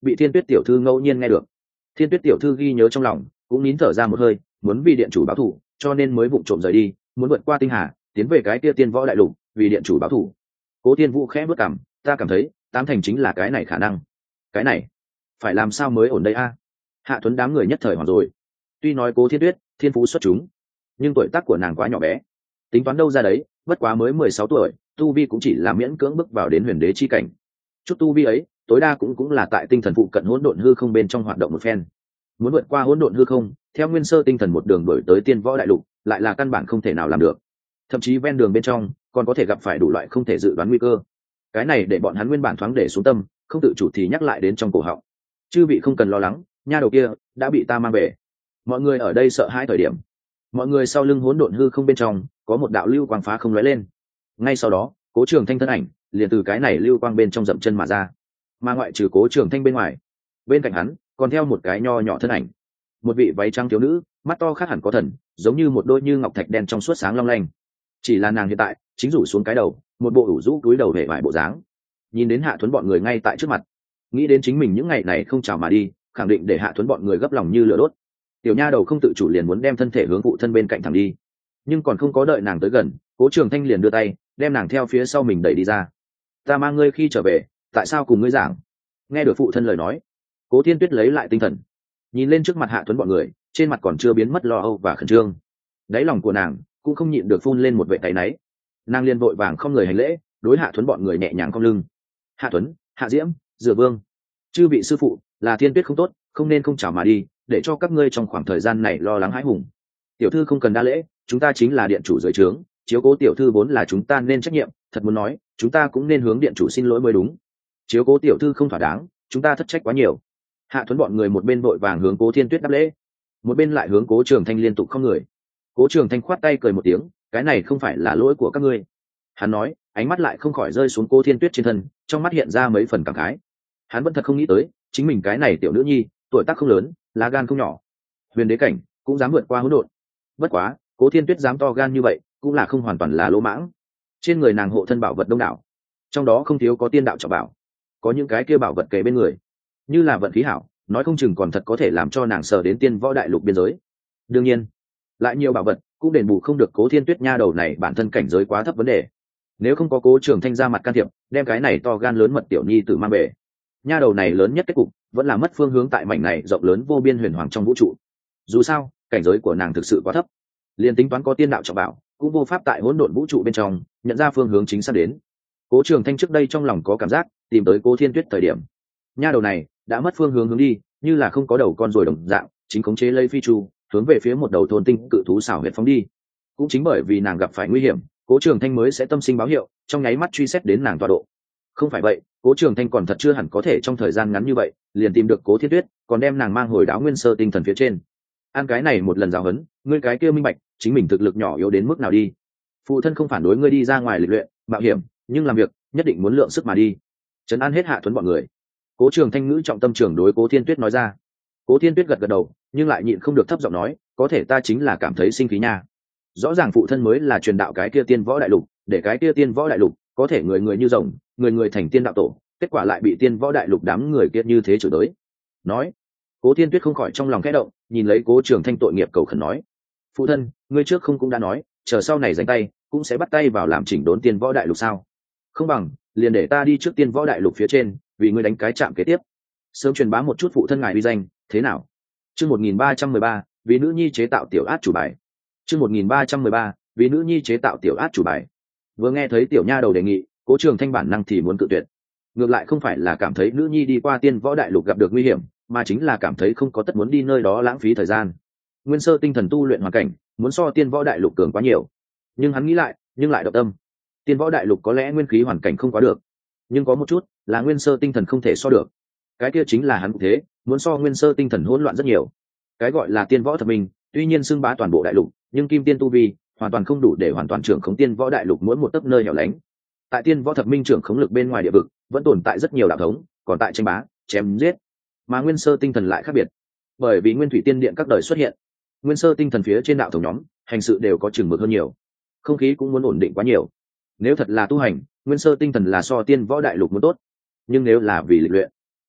bị Thiên Tuyết tiểu thư ngẫu nhiên nghe được. Thiên Tuyết tiểu thư ghi nhớ trong lòng, cũng nín thở ra một hơi, muốn vì điện chủ báo thù, cho nên mới vụng trộm rời đi, muốn vượt qua tinh hà, tiến về cái kia tiên võ đại lục, vì điện chủ báo thù. Cố Thiên Vũ khẽ bước cằm, ta cảm thấy, tám thành chính là cái này khả năng. Cái này, phải làm sao mới ổn đây a? Hạ Tuấn đám người nhất thời hoảng rồi. Tuy nói Cố Thiên Tuyết, thiên phú xuất chúng, nhưng tuổi tác của nàng quá nhỏ bé, tính toán đâu ra đấy, bất quá mới mười sáu tuổi, tu vi cũng chỉ là miễn cưỡng bước vào đến huyền đế chi cảnh. Chút tu vi ấy, tối đa cũng cũng là tại tinh thần phụ cận hỗn độn hư không bên trong hoạt động một phen. Muốn vượt qua hỗn độn hư không, theo nguyên sơ tinh thần một đường đổi tới tiên võ đại lục, lại là căn bản không thể nào làm được. Thậm chí ven đường bên trong, còn có thể gặp phải đủ loại không thể dự đoán nguy cơ. Cái này để bọn hắn nguyên bản thoáng để xuống tâm, không tự chủ thì nhắc lại đến trong cổ họng. Chư vị không cần lo lắng, nha đầu kia đã bị ta mang về. Mọi người ở đây sợ hãi thời điểm, mọi người sau lưng hỗn độn hư không bên trong có một đạo lưu quang phá không lóe lên. Ngay sau đó, Cố Trường Thanh thân ảnh liền từ cái này lưu quang bên trong dậm chân mà ra. Mà ngoại trừ Cố Trường Thanh bên ngoài, bên cạnh hắn còn theo một cái nho nhỏ thân ảnh, một vị váy trắng thiếu nữ, mắt to khác hẳn có thần, giống như một đôi như ngọc thạch đen trong suốt sáng long lanh. Chỉ là nàng hiện tại chính rủ xuống cái đầu, một bộ ủ rũ túi đầu hệ vải bộ dáng. Nhìn đến Hạ Thuấn bọn người ngay tại trước mặt, nghĩ đến chính mình những ngày này không chào mà đi, khẳng định để Hạ Thuấn bọn người gấp lòng như lửa đốt. Tiểu nha đầu không tự chủ liền muốn đem thân thể hướng phụ thân bên cạnh thẳng đi, nhưng còn không có đợi nàng tới gần, Cố Trường Thanh liền đưa tay đem nàng theo phía sau mình đẩy đi ra. Ta mang ngươi khi trở về, tại sao cùng ngươi giảng? Nghe được phụ thân lời nói, Cố Thiên Tuyết lấy lại tinh thần, nhìn lên trước mặt Hạ Tuấn bọn người, trên mặt còn chưa biến mất lo âu và khẩn trương. Đáy lòng của nàng cũng không nhịn được phun lên một vệ tay náy. Nàng liền vội vàng không người hành lễ, đối Hạ Tuấn bọn người nhẹ nhàng cong lưng. Hạ Tuấn, Hạ Diễm, Dựa Vương, chư vị sư phụ, là Thiên Tuyết không tốt, không nên không chào mà đi, để cho các ngươi trong khoảng thời gian này lo lắng hãi hùng. Tiểu thư không cần đa lễ, chúng ta chính là điện chủ dưới trướng, chiếu cố tiểu thư vốn là chúng ta nên trách nhiệm, thật muốn nói, chúng ta cũng nên hướng điện chủ xin lỗi mới đúng. Chiếu cố tiểu thư không thỏa đáng, chúng ta thất trách quá nhiều. Hạ Tuấn bọn người một bên vội vàng hướng Cố Thiên Tuyết đáp lễ, một bên lại hướng Cố Trường Thanh liên tục không người. Cố Trường Thanh khoát tay cười một tiếng, cái này không phải là lỗi của các ngươi. Hắn nói, ánh mắt lại không khỏi rơi xuống Cố Thiên Tuyết trên thân, trong mắt hiện ra mấy phần cảm khái. Hắn vẫn thật không nghĩ tới, chính mình cái này tiểu nữ nhi, tuổi tác không lớn, lá gan không nhỏ, huyền đế cảnh cũng dám vượt qua hỗn độn. Bất quá, Cố Thiên Tuyết dám to gan như vậy, cũng là không hoàn toàn là lỗ mãng. Trên người nàng hộ thân bảo vật đông đảo, trong đó không thiếu có tiên đạo trọng bảo, có những cái kia bảo vật kề bên người, như là vận khí hảo, nói không chừng còn thật có thể làm cho nàng sờ đến tiên võ đại lục biên giới. Đương nhiên, lại nhiều bảo vật cũng đền bù không được Cố Thiên Tuyết nha đầu này bản thân cảnh giới quá thấp vấn đề. Nếu không có Cố Trường Thanh ra mặt can thiệp, đem cái này to gan lớn mật tiểu nhi tử mang về, nha đầu này lớn nhất kết cục vẫn là mất phương hướng tại mảnh này rộng lớn vô biên huyền hoàng trong vũ trụ. Dù sao, cảnh giới của nàng thực sự quá thấp, liền tính toán có tiên đạo trọng bảo, cũng vô pháp tại hỗn độn vũ trụ bên trong nhận ra phương hướng chính xác đến. Cố Trường Thanh trước đây trong lòng có cảm giác, tìm tới Cố Thiên Tuyết thời điểm, nha đầu này đã mất phương hướng hướng đi, như là không có đầu con rồi đồng dạng, chính khống chế lấy phi chu, hướng về phía một đầu thôn tinh cự thú xảo huyệt phóng đi. Cũng chính bởi vì nàng gặp phải nguy hiểm, Cố Trường Thanh mới sẽ tâm sinh báo hiệu, trong nháy mắt truy xét đến nàng tọa độ. Không phải vậy, Cố Trường Thanh còn thật chưa hẳn có thể trong thời gian ngắn như vậy liền tìm được Cố Thiên Tuyết, còn đem nàng mang hồi Đáo Nguyên Sơ tinh thần phía trên. Ăn cái này một lần giáo huấn, ngươi cái kia minh bạch, chính mình thực lực nhỏ yếu đến mức nào đi. Phụ thân không phản đối ngươi đi ra ngoài lịch luyện, mạo hiểm, nhưng làm việc nhất định muốn lượng sức mà đi. Trấn an hết Hạ Tuấn bọn người, Cố Trường Thanh ngữ trọng tâm trường đối Cố Thiên Tuyết nói ra. Cố Thiên Tuyết gật gật đầu, nhưng lại nhịn không được thấp giọng nói, có thể ta chính là cảm thấy sinh khí nha. Rõ ràng phụ thân mới là truyền đạo cái kia tiên võ đại lục, để cái kia tiên võ đại lục có thể người người như rồng, người người thành tiên đạo tổ, kết quả lại bị tiên võ đại lục đám người kia như thế chửi tới. Nói, Cố Thiên Tuyết không khỏi trong lòng khẽ động, nhìn lấy Cố Trường Thanh tội nghiệp cầu khẩn nói, phụ thân, ngươi trước không cũng đã nói, chờ sau này dành tay cũng sẽ bắt tay vào làm chỉnh đốn tiên võ đại lục sao? Không bằng liền để ta đi trước tiên võ đại lục phía trên, vì ngươi đánh cái chạm kế tiếp, sớm truyền bá một chút phụ thân ngài uy danh, thế nào? Chương một nghìn ba trăm mười ba, vì nữ nhi chế tạo tiểu át chủ bài. Chương một nghìn ba trăm mười ba, vì nữ nhi chế tạo tiểu át chủ bài. Vừa nghe thấy tiểu nha đầu đề nghị, Cố Trường Thanh bản năng thì muốn cự tuyệt. Ngược lại không phải là cảm thấy nữ nhi đi qua tiên võ đại lục gặp được nguy hiểm, mà chính là cảm thấy không có tất muốn đi nơi đó lãng phí thời gian. Nguyên sơ tinh thần tu luyện hoàn cảnh muốn so tiên võ đại lục cường quá nhiều. Nhưng hắn nghĩ lại, nhưng lại động tâm. Tiên võ đại lục có lẽ nguyên khí hoàn cảnh không quá được, nhưng có một chút là nguyên sơ tinh thần không thể so được. Cái kia chính là hắn cũng thế, muốn so nguyên sơ tinh thần hỗn loạn rất nhiều. Cái gọi là tiên võ thập minh, tuy nhiên xưng bá toàn bộ đại lục, nhưng kim tiên tu vi hoàn toàn không đủ để hoàn toàn trưởng khống tiên võ đại lục mỗi một tấc nơi hẻo lánh. Tại tiên võ thập minh trưởng khống lực bên ngoài địa vực vẫn tồn tại rất nhiều đạo thống, còn tại tranh bá, chém giết. Mà nguyên sơ tinh thần lại khác biệt, bởi vì nguyên thủy tiên điện các đời xuất hiện, nguyên sơ tinh thần phía trên đạo thống nhóm hành sự đều có chừng mực hơn nhiều, không khí cũng muốn ổn định quá nhiều. Nếu thật là tu hành, nguyên sơ tinh thần là so tiên võ đại lục muốn tốt, nhưng nếu là vì lịch luyện,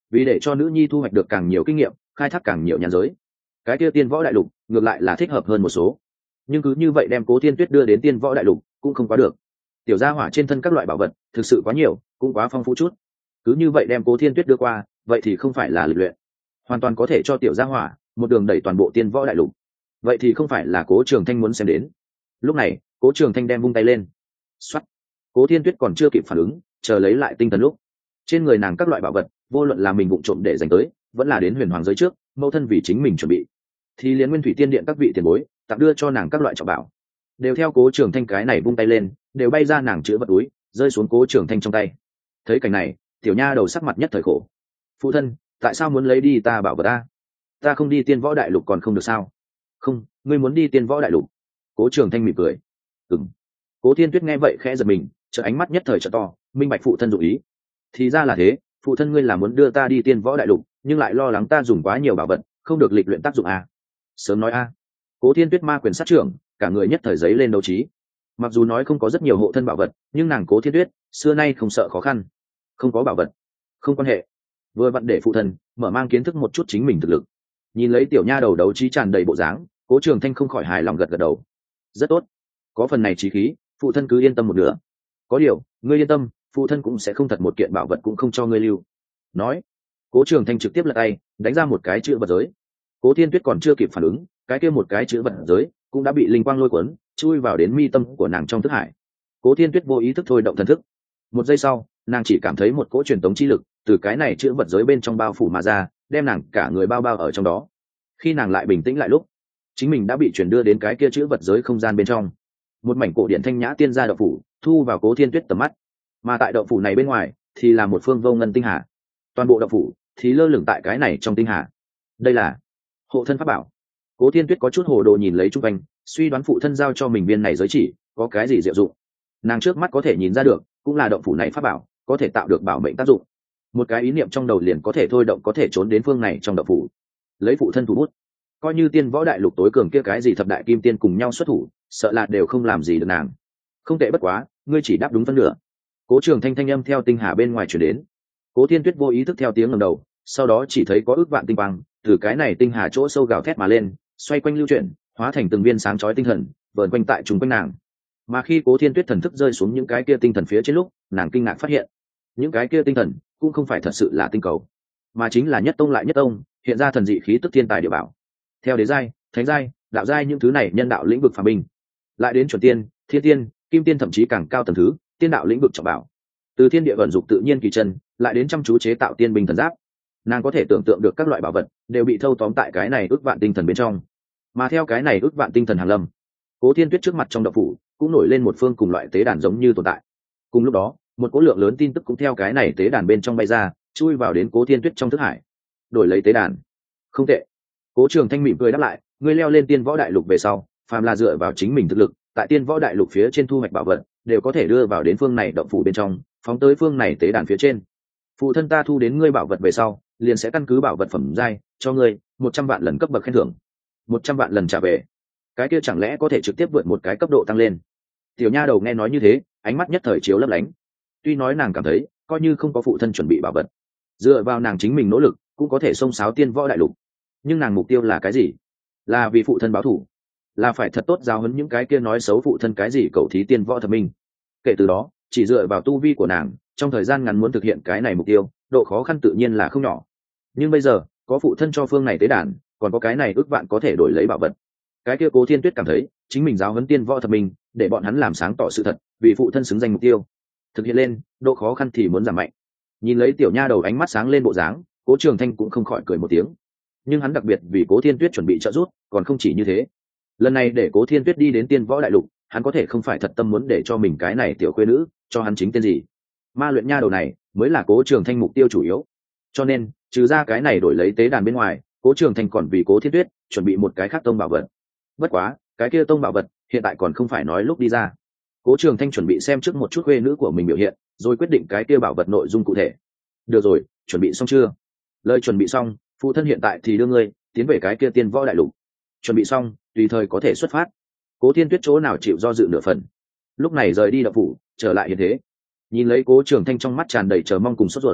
vì để cho nữ nhi thu hoạch được càng nhiều kinh nghiệm, khai thác càng nhiều nhàn giới, cái kia tiên võ đại lục ngược lại là thích hợp hơn một số. Nhưng cứ như vậy đem Cố Thiên Tuyết đưa đến tiên võ đại lục cũng không quá được. Tiểu gia hỏa trên thân các loại bảo vật thực sự quá nhiều, cũng quá phong phú chút. Cứ như vậy đem Cố Thiên Tuyết đưa qua, vậy thì không phải là lịch luyện, hoàn toàn có thể cho tiểu gia hỏa một đường đẩy toàn bộ tiên võ đại lục. Vậy thì không phải là Cố Trường Thanh muốn xem đến. Lúc này, Cố Trường Thanh đem vung tay lên. Soát. Cố Thiên Tuyết còn chưa kịp phản ứng, chờ lấy lại tinh thần lúc, trên người nàng các loại bảo vật, vô luận là mình vụng trộm để dành tới, vẫn là đến huyền hoàng giới trước, mẫu thân vì chính mình chuẩn bị, thì liền Nguyên Thủy Tiên Điện các vị tiền bối tặng đưa cho nàng các loại trọng bảo, đều theo Cố Trường Thanh cái này vung tay lên, đều bay ra nàng chứa vật túi, rơi xuống Cố Trường Thanh trong tay. Thấy cảnh này, tiểu nha đầu sắc mặt nhất thời khổ. Phụ thân, tại sao muốn lấy đi ta bảo vật ta? Ta không đi tiên võ đại lục còn không được sao? Không, ngươi muốn đi tiên võ đại lục. Cố Trường Thanh mỉm cười. Ừm. Cố Thiên Tuyết nghe vậy khẽ giật mình, trợ ánh mắt nhất thời trợ to, minh bạch phụ thân dụng ý. Thì ra là thế, phụ thân ngươi là muốn đưa ta đi tiên võ đại lục, nhưng lại lo lắng ta dùng quá nhiều bảo vật, không được lịch luyện tác dụng à? Sớm nói a. À. Cố Thiên Tuyết ma quyền sát trưởng, cả người nhất thời giấy lên đấu trí. Mặc dù nói không có rất nhiều hộ thân bảo vật, nhưng nàng Cố Thiên Tuyết xưa nay không sợ khó khăn. Không có bảo vật, không quan hệ. Vừa vặn để phụ thân mở mang kiến thức một chút chính mình thực lực. Nhìn lấy tiểu nha đầu đấu trí tràn đầy bộ dáng, Cố Trường Thanh không khỏi hài lòng gật gật đầu. Rất tốt, có phần này trí khí, phụ thân cứ yên tâm một nửa. Có điều, ngươi yên tâm, phụ thân cũng sẽ không thật một kiện bảo vật cũng không cho ngươi lưu. Nói, Cố Trường Thanh trực tiếp lật tay đánh ra một cái chữ vật giới. Cố Thiên Tuyết còn chưa kịp phản ứng, cái kia một cái chữ vật giới cũng đã bị linh quang lôi cuốn chui vào đến mi tâm của nàng trong thức hải. Cố Thiên Tuyết vô ý thức thôi động thần thức. Một giây sau, nàng chỉ cảm thấy một cỗ truyền tống chi lực từ cái này chữ vật giới bên trong bao phủ mà ra, đem nàng cả người bao bao ở trong đó. Khi nàng lại bình tĩnh lại lúc, chính mình đã bị chuyển đưa đến cái kia chữ vật giới không gian bên trong. Một mảnh cổ điện thanh nhã tiên gia động phủ thu vào Cố Thiên Tuyết tầm mắt, mà tại động phủ này bên ngoài thì là một phương vô ngân tinh hà. Toàn bộ động phủ thì lơ lửng tại cái này trong tinh hà. Đây là hộ thân pháp bảo. Cố Thiên Tuyết có chút hồ đồ nhìn lấy chung quanh, suy đoán phụ thân giao cho mình viên này giới chỉ có cái gì diệu dụng. Nàng trước mắt có thể nhìn ra được, cũng là động phủ này pháp bảo có thể tạo được bảo mệnh tác dụng. Một cái ý niệm trong đầu liền có thể thôi động có thể trốn đến phương này trong động phủ. Lấy phụ thân thủ bút, coi như tiên võ đại lục tối cường kia cái gì thập đại kim tiên cùng nhau xuất thủ, sợ là đều không làm gì được nàng. Không tệ bất quá, ngươi chỉ đáp đúng phân nửa. Cố Trường Thanh thanh âm theo tinh hà bên ngoài truyền đến. Cố Thiên Tuyết vô ý thức theo tiếng ngẩng đầu, sau đó chỉ thấy có ước vạn tinh quang từ cái này tinh hà chỗ sâu gào thét mà lên, xoay quanh lưu chuyển, hóa thành từng viên sáng chói tinh thần, vờn quanh tại trùng quanh nàng. Mà khi Cố Thiên Tuyết thần thức rơi xuống những cái kia tinh thần phía trên lúc, nàng kinh ngạc phát hiện, những cái kia tinh thần cũng không phải thật sự là tinh cầu, mà chính là nhất tông lại nhất tông, hiện ra thần dị khí tức thiên tài địa bảo. Theo đế giai, thánh giai, đạo giai những thứ này nhân đạo lĩnh vực phàm binh, lại đến chuẩn tiên, thiên tiên, kim tiên thậm chí càng cao tầng thứ, tiên đạo lĩnh vực trọng bảo. Từ thiên địa vận dụng tự nhiên kỳ chân, lại đến chăm chú chế tạo tiên binh thần giáp. Nàng có thể tưởng tượng được các loại bảo vật đều bị thâu tóm tại cái này ước vạn tinh thần bên trong. Mà theo cái này ước vạn tinh thần hàng lâm, Cố Thiên Tuyết trước mặt trong động phủ cũng nổi lên một phương cùng loại tế đàn giống như tồn tại. Cùng lúc đó, một cỗ lượng lớn tin tức cũng theo cái này tế đàn bên trong bay ra, chui vào đến Cố Thiên Tuyết trong thức hải. Đổi lấy tế đàn. Không tệ. Cố Trường Thanh mỉm cười đáp lại, ngươi leo lên tiên võ đại lục về sau, phàm là dựa vào chính mình thực lực, tại tiên võ đại lục phía trên thu hoạch bảo vật, đều có thể đưa vào đến phương này động phủ bên trong, phóng tới phương này tế đàn phía trên. Phụ thân ta thu đến ngươi bảo vật về sau, liền sẽ căn cứ bảo vật phẩm giai cho ngươi một trăm vạn lần cấp bậc khen thưởng, một trăm vạn lần trả về. Cái kia chẳng lẽ có thể trực tiếp vượt một cái cấp độ tăng lên? Tiểu nha đầu nghe nói như thế, ánh mắt nhất thời chiếu lấp lánh. Tuy nói nàng cảm thấy, coi như không có phụ thân chuẩn bị bảo vật, dựa vào nàng chính mình nỗ lực, cũng có thể xông xáo tiên võ đại lục. Nhưng nàng mục tiêu là cái gì? Là vì phụ thân báo thù, là phải thật tốt giáo huấn những cái kia nói xấu phụ thân cái gì cầu thí tiên võ thập minh. Kể từ đó, chỉ dựa vào tu vi của nàng, trong thời gian ngắn muốn thực hiện cái này mục tiêu, độ khó khăn tự nhiên là không nhỏ. Nhưng bây giờ, có phụ thân cho phương này tế đàn, còn có cái này ước vạn có thể đổi lấy bảo vật. Cái kia Cố Thiên Tuyết cảm thấy, chính mình giáo huấn tiên võ thập minh, để bọn hắn làm sáng tỏ sự thật, vì phụ thân xứng danh mục tiêu. Thực hiện lên, độ khó khăn thì muốn giảm mạnh. Nhìn lấy tiểu nha đầu ánh mắt sáng lên bộ dáng, Cố Trường Thanh cũng không khỏi cười một tiếng. Nhưng hắn đặc biệt vì Cố Thiên Tuyết chuẩn bị trợ giúp, còn không chỉ như thế. Lần này để Cố Thiên Tuyết đi đến tiên võ đại lục, hắn có thể không phải thật tâm muốn để cho mình cái này tiểu khuê nữ cho hắn chính tên gì. Ma luyện nha đầu này mới là Cố Trường Thanh mục tiêu chủ yếu. Cho nên, trừ ra cái này đổi lấy tế đàn bên ngoài, Cố Trường Thanh còn vì Cố Thiên Tuyết chuẩn bị một cái khác tông bảo vật. Bất quá, cái kia tông bảo vật hiện tại còn không phải nói lúc đi ra. Cố Trường Thanh chuẩn bị xem trước một chút khuê nữ của mình biểu hiện, rồi quyết định cái kia bảo vật nội dung cụ thể. Được rồi, chuẩn bị xong chưa? Lời chuẩn bị xong, phụ thân hiện tại thì đưa ngươi tiến về cái kia tiên võ đại lục. Chuẩn bị xong, tùy thời có thể xuất phát. Cố Thiên Tuyết chỗ nào chịu do dự nửa phần, lúc này rời đi động phủ, trở lại hiện thế. Nhìn lấy Cố Trường Thanh trong mắt tràn đầy chờ mong cùng sốt ruột.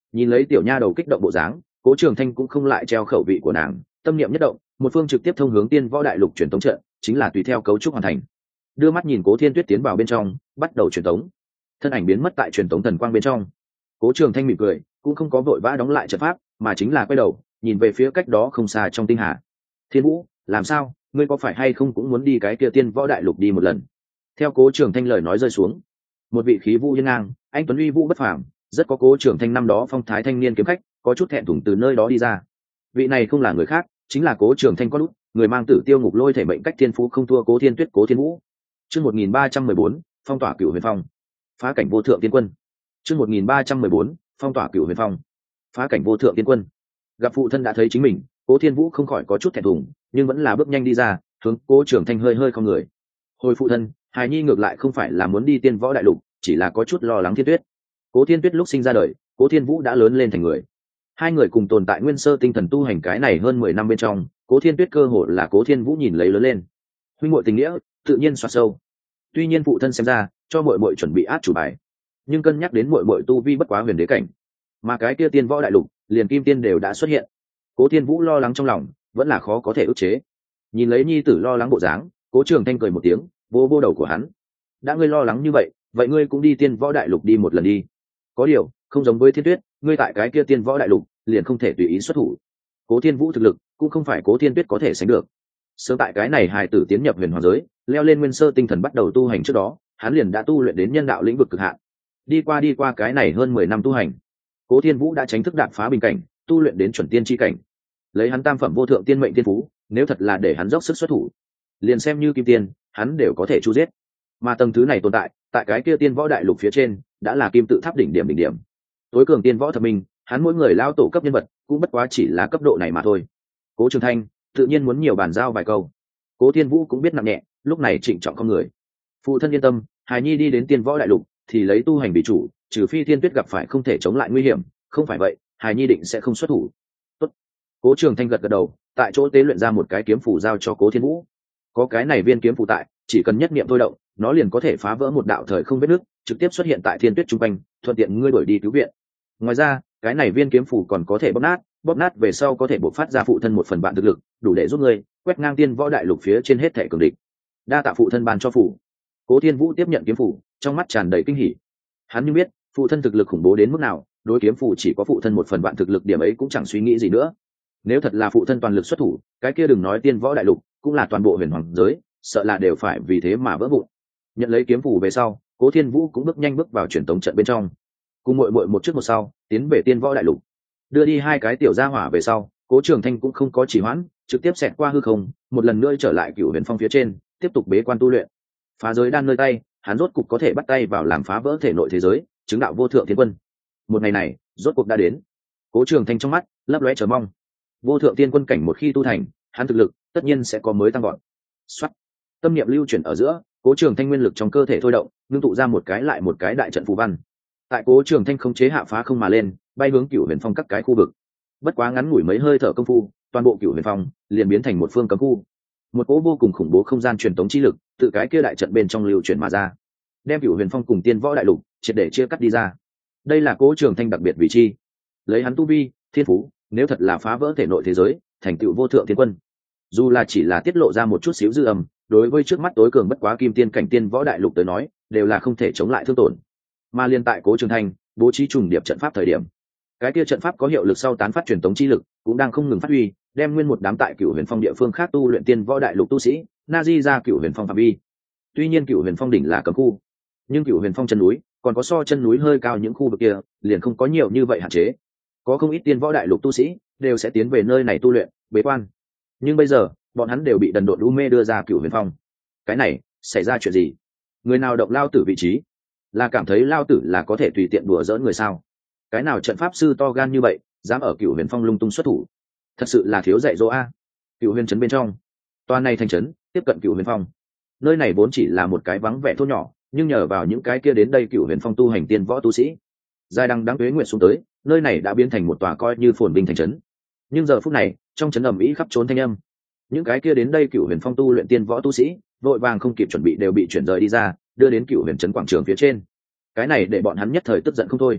Nhìn lấy tiểu nha đầu kích động bộ dáng, Cố Trường Thanh cũng không lại treo khẩu vị của nàng, tâm niệm nhất động, một phương trực tiếp thông hướng tiên võ đại lục truyền tống trận, chính là tùy theo cấu trúc hoàn thành. Đưa mắt nhìn Cố Thiên Tuyết tiến vào bên trong, bắt đầu truyền tống. Thân ảnh biến mất tại truyền tống thần quang bên trong. Cố Trường Thanh mỉm cười, cũng không có vội vã đóng lại trận pháp, mà chính là quay đầu, nhìn về phía cách đó không xa trong tinh hà. Thiên Vũ, làm sao, ngươi có phải hay không cũng muốn đi cái kia tiên võ đại lục đi một lần? Theo Cố Trường Thanh lời nói rơi xuống, một vị khí vũ hiên ngang, anh tuấn uy vũ bất phàm, rất có Cố Trường Thanh năm đó phong thái thanh niên kiếm khách, có chút thẹn thùng từ nơi đó đi ra. Vị này không là người khác, chính là Cố Trường Thanh có lúc, người mang Tử Tiêu Ngục Lôi thể mệnh cách thiên phú không thua Cố Thiên Tuyết Cố Thiên Vũ. Chương một nghìn ba trăm mười bốn, phong tỏa Cửu Huyền Phong. Phá cảnh vô thượng tiên quân. Chương một nghìn ba trăm mười bốn, phong tỏa Cửu Huyền Phong. Phá cảnh vô thượng tiên quân. Gặp phụ thân đã thấy chính mình, Cố Thiên Vũ không khỏi có chút thẹn thùng, nhưng vẫn là bước nhanh đi ra, hướng Cố Trường Thanh hơi hơi không người. Hồi phụ thân, hài nhi ngược lại không phải là muốn đi tiên võ đại lục, chỉ là có chút lo lắng Thiên Tuyết. Cố Thiên Tuyết lúc sinh ra đời, Cố Thiên Vũ đã lớn lên thành người. Hai người cùng tồn tại nguyên sơ tinh thần tu hành cái này hơn mười năm bên trong, Cố Thiên Tuyết cơ hồ là Cố Thiên Vũ nhìn lấy lớn lên. Huynh muội tình nghĩa tự nhiên xoa sâu. Tuy nhiên phụ thân xem ra cho muội muội chuẩn bị át chủ bài, nhưng cân nhắc đến muội muội tu vi bất quá huyền đế cảnh, mà cái kia tiên võ đại lục liền kim tiên đều đã xuất hiện, Cố Thiên Vũ lo lắng trong lòng vẫn là khó có thể ức chế. Nhìn lấy nhi tử lo lắng bộ dáng, Cố Trường Thanh cười một tiếng, vô vô đầu của hắn. Đã ngươi lo lắng như vậy, vậy ngươi cũng đi tiên võ đại lục đi một lần đi. Có điều không giống với Thiên Tuyết, ngươi tại cái kia tiên võ đại lục liền không thể tùy ý xuất thủ. Cố Thiên Vũ thực lực cũng không phải Cố Thiên Tuyết có thể sánh được. Sớm tại cái này hài tử tiến nhập huyền hoàng giới, leo lên nguyên sơ tinh thần bắt đầu tu hành trước đó, hắn liền đã tu luyện đến nhân đạo lĩnh vực cực hạn. Đi qua đi qua cái này hơn mười năm tu hành, Cố Thiên Vũ đã tránh thức đạp phá bình cảnh, tu luyện đến chuẩn tiên chi cảnh. Lấy hắn tam phẩm vô thượng tiên mệnh tiên phú, nếu thật là để hắn dốc sức xuất thủ, liền xem như kim tiên, hắn đều có thể chu giết. Mà tầng thứ này tồn tại, tại cái kia tiên võ đại lục phía trên, đã là kim tự tháp đỉnh điểm đỉnh điểm. Tối cường tiên võ thập minh, hắn mỗi người lao tổ cấp nhân vật, cũng bất quá chỉ là cấp độ này mà thôi. Cố Trường Thanh tự nhiên muốn nhiều bàn giao vài câu. Cố Thiên Vũ cũng biết nặng nhẹ, lúc này trịnh trọng con người. Phụ thân yên tâm, hài nhi đi đến tiên võ đại lục thì lấy tu hành vì chủ, trừ phi Thiên Tuyết gặp phải không thể chống lại nguy hiểm, không phải vậy hài nhi định sẽ không xuất thủ. Tốt. Cố Trường Thanh gật gật đầu, tại chỗ tế luyện ra một cái kiếm phù giao cho Cố Thiên Vũ. Có cái này viên kiếm phù tại, chỉ cần nhất niệm thôi động, nó liền có thể phá vỡ một đạo thời không vết nứt, trực tiếp xuất hiện tại Thiên Tuyết trung quanh, thuận tiện ngươi đuổi đi cứu viện. Ngoài ra, cái này viên kiếm phù còn có thể bóp nát, bóp nát về sau có thể bộc phát ra phụ thân một phần bạn thực lực, đủ để giúp ngươi quét ngang tiên võ đại lục phía trên hết thể cường địch. Đa tạ phụ thân ban cho phù. Cố Thiên Vũ tiếp nhận kiếm phù, trong mắt tràn đầy kinh hỉ. Hắn như biết, phụ thân thực lực khủng bố đến mức nào, đối kiếm phù chỉ có phụ thân một phần bạn thực lực điểm ấy cũng chẳng suy nghĩ gì nữa. Nếu thật là phụ thân toàn lực xuất thủ, cái kia đừng nói tiên võ đại lục, cũng là toàn bộ huyền hoàng giới, sợ là đều phải vì thế mà vỡ vụn. Nhận lấy kiếm phù về sau, Cố Thiên Vũ cũng bước nhanh bước vào truyền tống trận bên trong, cùng muội muội một trước một sau tiến về tiên võ đại lục. Đưa đi hai cái tiểu gia hỏa về sau, Cố Trường Thanh cũng không có trì hoãn, trực tiếp xẹt qua hư không, một lần nữa trở lại Cửu Huyền Phong phía trên, tiếp tục bế quan tu luyện. Phá giới đan nơi tay, hắn rốt cục có thể bắt tay vào làm phá vỡ thể nội thế giới, chứng đạo vô thượng thiên quân. Một ngày này rốt cuộc đã đến. Cố Trường Thanh trong mắt lấp lóe chờ mong. Vô thượng tiên quân cảnh một khi tu thành, hắn thực lực tất nhiên sẽ có mới tăng vọt. Soát. Tâm niệm lưu chuyển ở giữa, Cố Trường Thanh nguyên lực trong cơ thể thôi động, ngưng tụ ra một cái lại một cái đại trận phù văn. Tại Cố Trường Thanh không chế hạ phá không mà lên, bay hướng Cửu Huyền Phong các cái khu vực. Bất quá ngắn ngủi mấy hơi thở công phu, toàn bộ Cửu Huyền Phong liền biến thành một phương cấm khu. Một cỗ vô cùng khủng bố không gian truyền tống chi lực, tự cái kia đại trận bên trong lưu chuyển mà ra, đem Cửu Huyền Phong cùng Tiên Võ đại lục triệt để chia cắt đi ra. Đây là Cố Trường Thanh đặc biệt vị chi, lấy hắn tu vi, thiên phú, nếu thật là phá vỡ thể nội thế giới, thành tựu vô thượng thiên quân, dù là chỉ là tiết lộ ra một chút xíu dư âm, đối với trước mắt tối cường bất quá kim tiên cảnh Tiên Võ đại lục tới nói, đều là không thể chống lại thương tổn. Mà liên tại Cố Trường Thanh bố trí trùng điệp trận pháp thời điểm, cái kia trận pháp có hiệu lực sau tán phát truyền tống chi lực cũng đang không ngừng phát huy, đem nguyên một đám tại Cửu Huyền Phong địa phương khác tu luyện Tiên Võ đại lục tu sĩ na di ra Cửu Huyền Phong phạm vi. Tuy nhiên Cửu Huyền Phong đỉnh là cấm khu, nhưng Cửu Huyền Phong chân núi còn có so chân núi hơi cao những khu vực kia liền không có nhiều như vậy hạn chế. Có không ít Tiên Võ đại lục tu sĩ đều sẽ tiến về nơi này tu luyện, bế quan. Nhưng bây giờ bọn hắn đều bị đần độn u mê đưa ra Cửu Huyền Phong. Cái này xảy ra chuyện gì? Người nào động lao tử vị trí? Là cảm thấy lao tử là có thể tùy tiện đùa giỡn người sao? Cái nào trận pháp sư to gan như vậy, dám ở Cửu Huyền Phong lung tung xuất thủ? Thật sự là thiếu dạy dỗ a. Cửu Huyền trấn bên trong, toàn này thành trấn tiếp cận Cửu Huyền Phong. Nơi này vốn chỉ là một cái vắng vẻ thôn nhỏ, nhưng nhờ vào những cái kia đến đây Cửu Huyền Phong tu hành tiên võ tu sĩ, dài đằng đẵng tuế nguyện xuống tới, nơi này đã biến thành một tòa coi như phồn vinh thành trấn. Nhưng giờ phút này, trong trấn ầm ĩ khắp trốn thanh âm. Những cái kia đến đây Cửu Huyền Phong tu luyện tiên võ tu sĩ, vội vàng không kịp chuẩn bị đều bị chuyển rời đi ra, đưa đến Cửu Huyền trấn quảng trường phía trên. Cái này để bọn hắn nhất thời tức giận không thôi.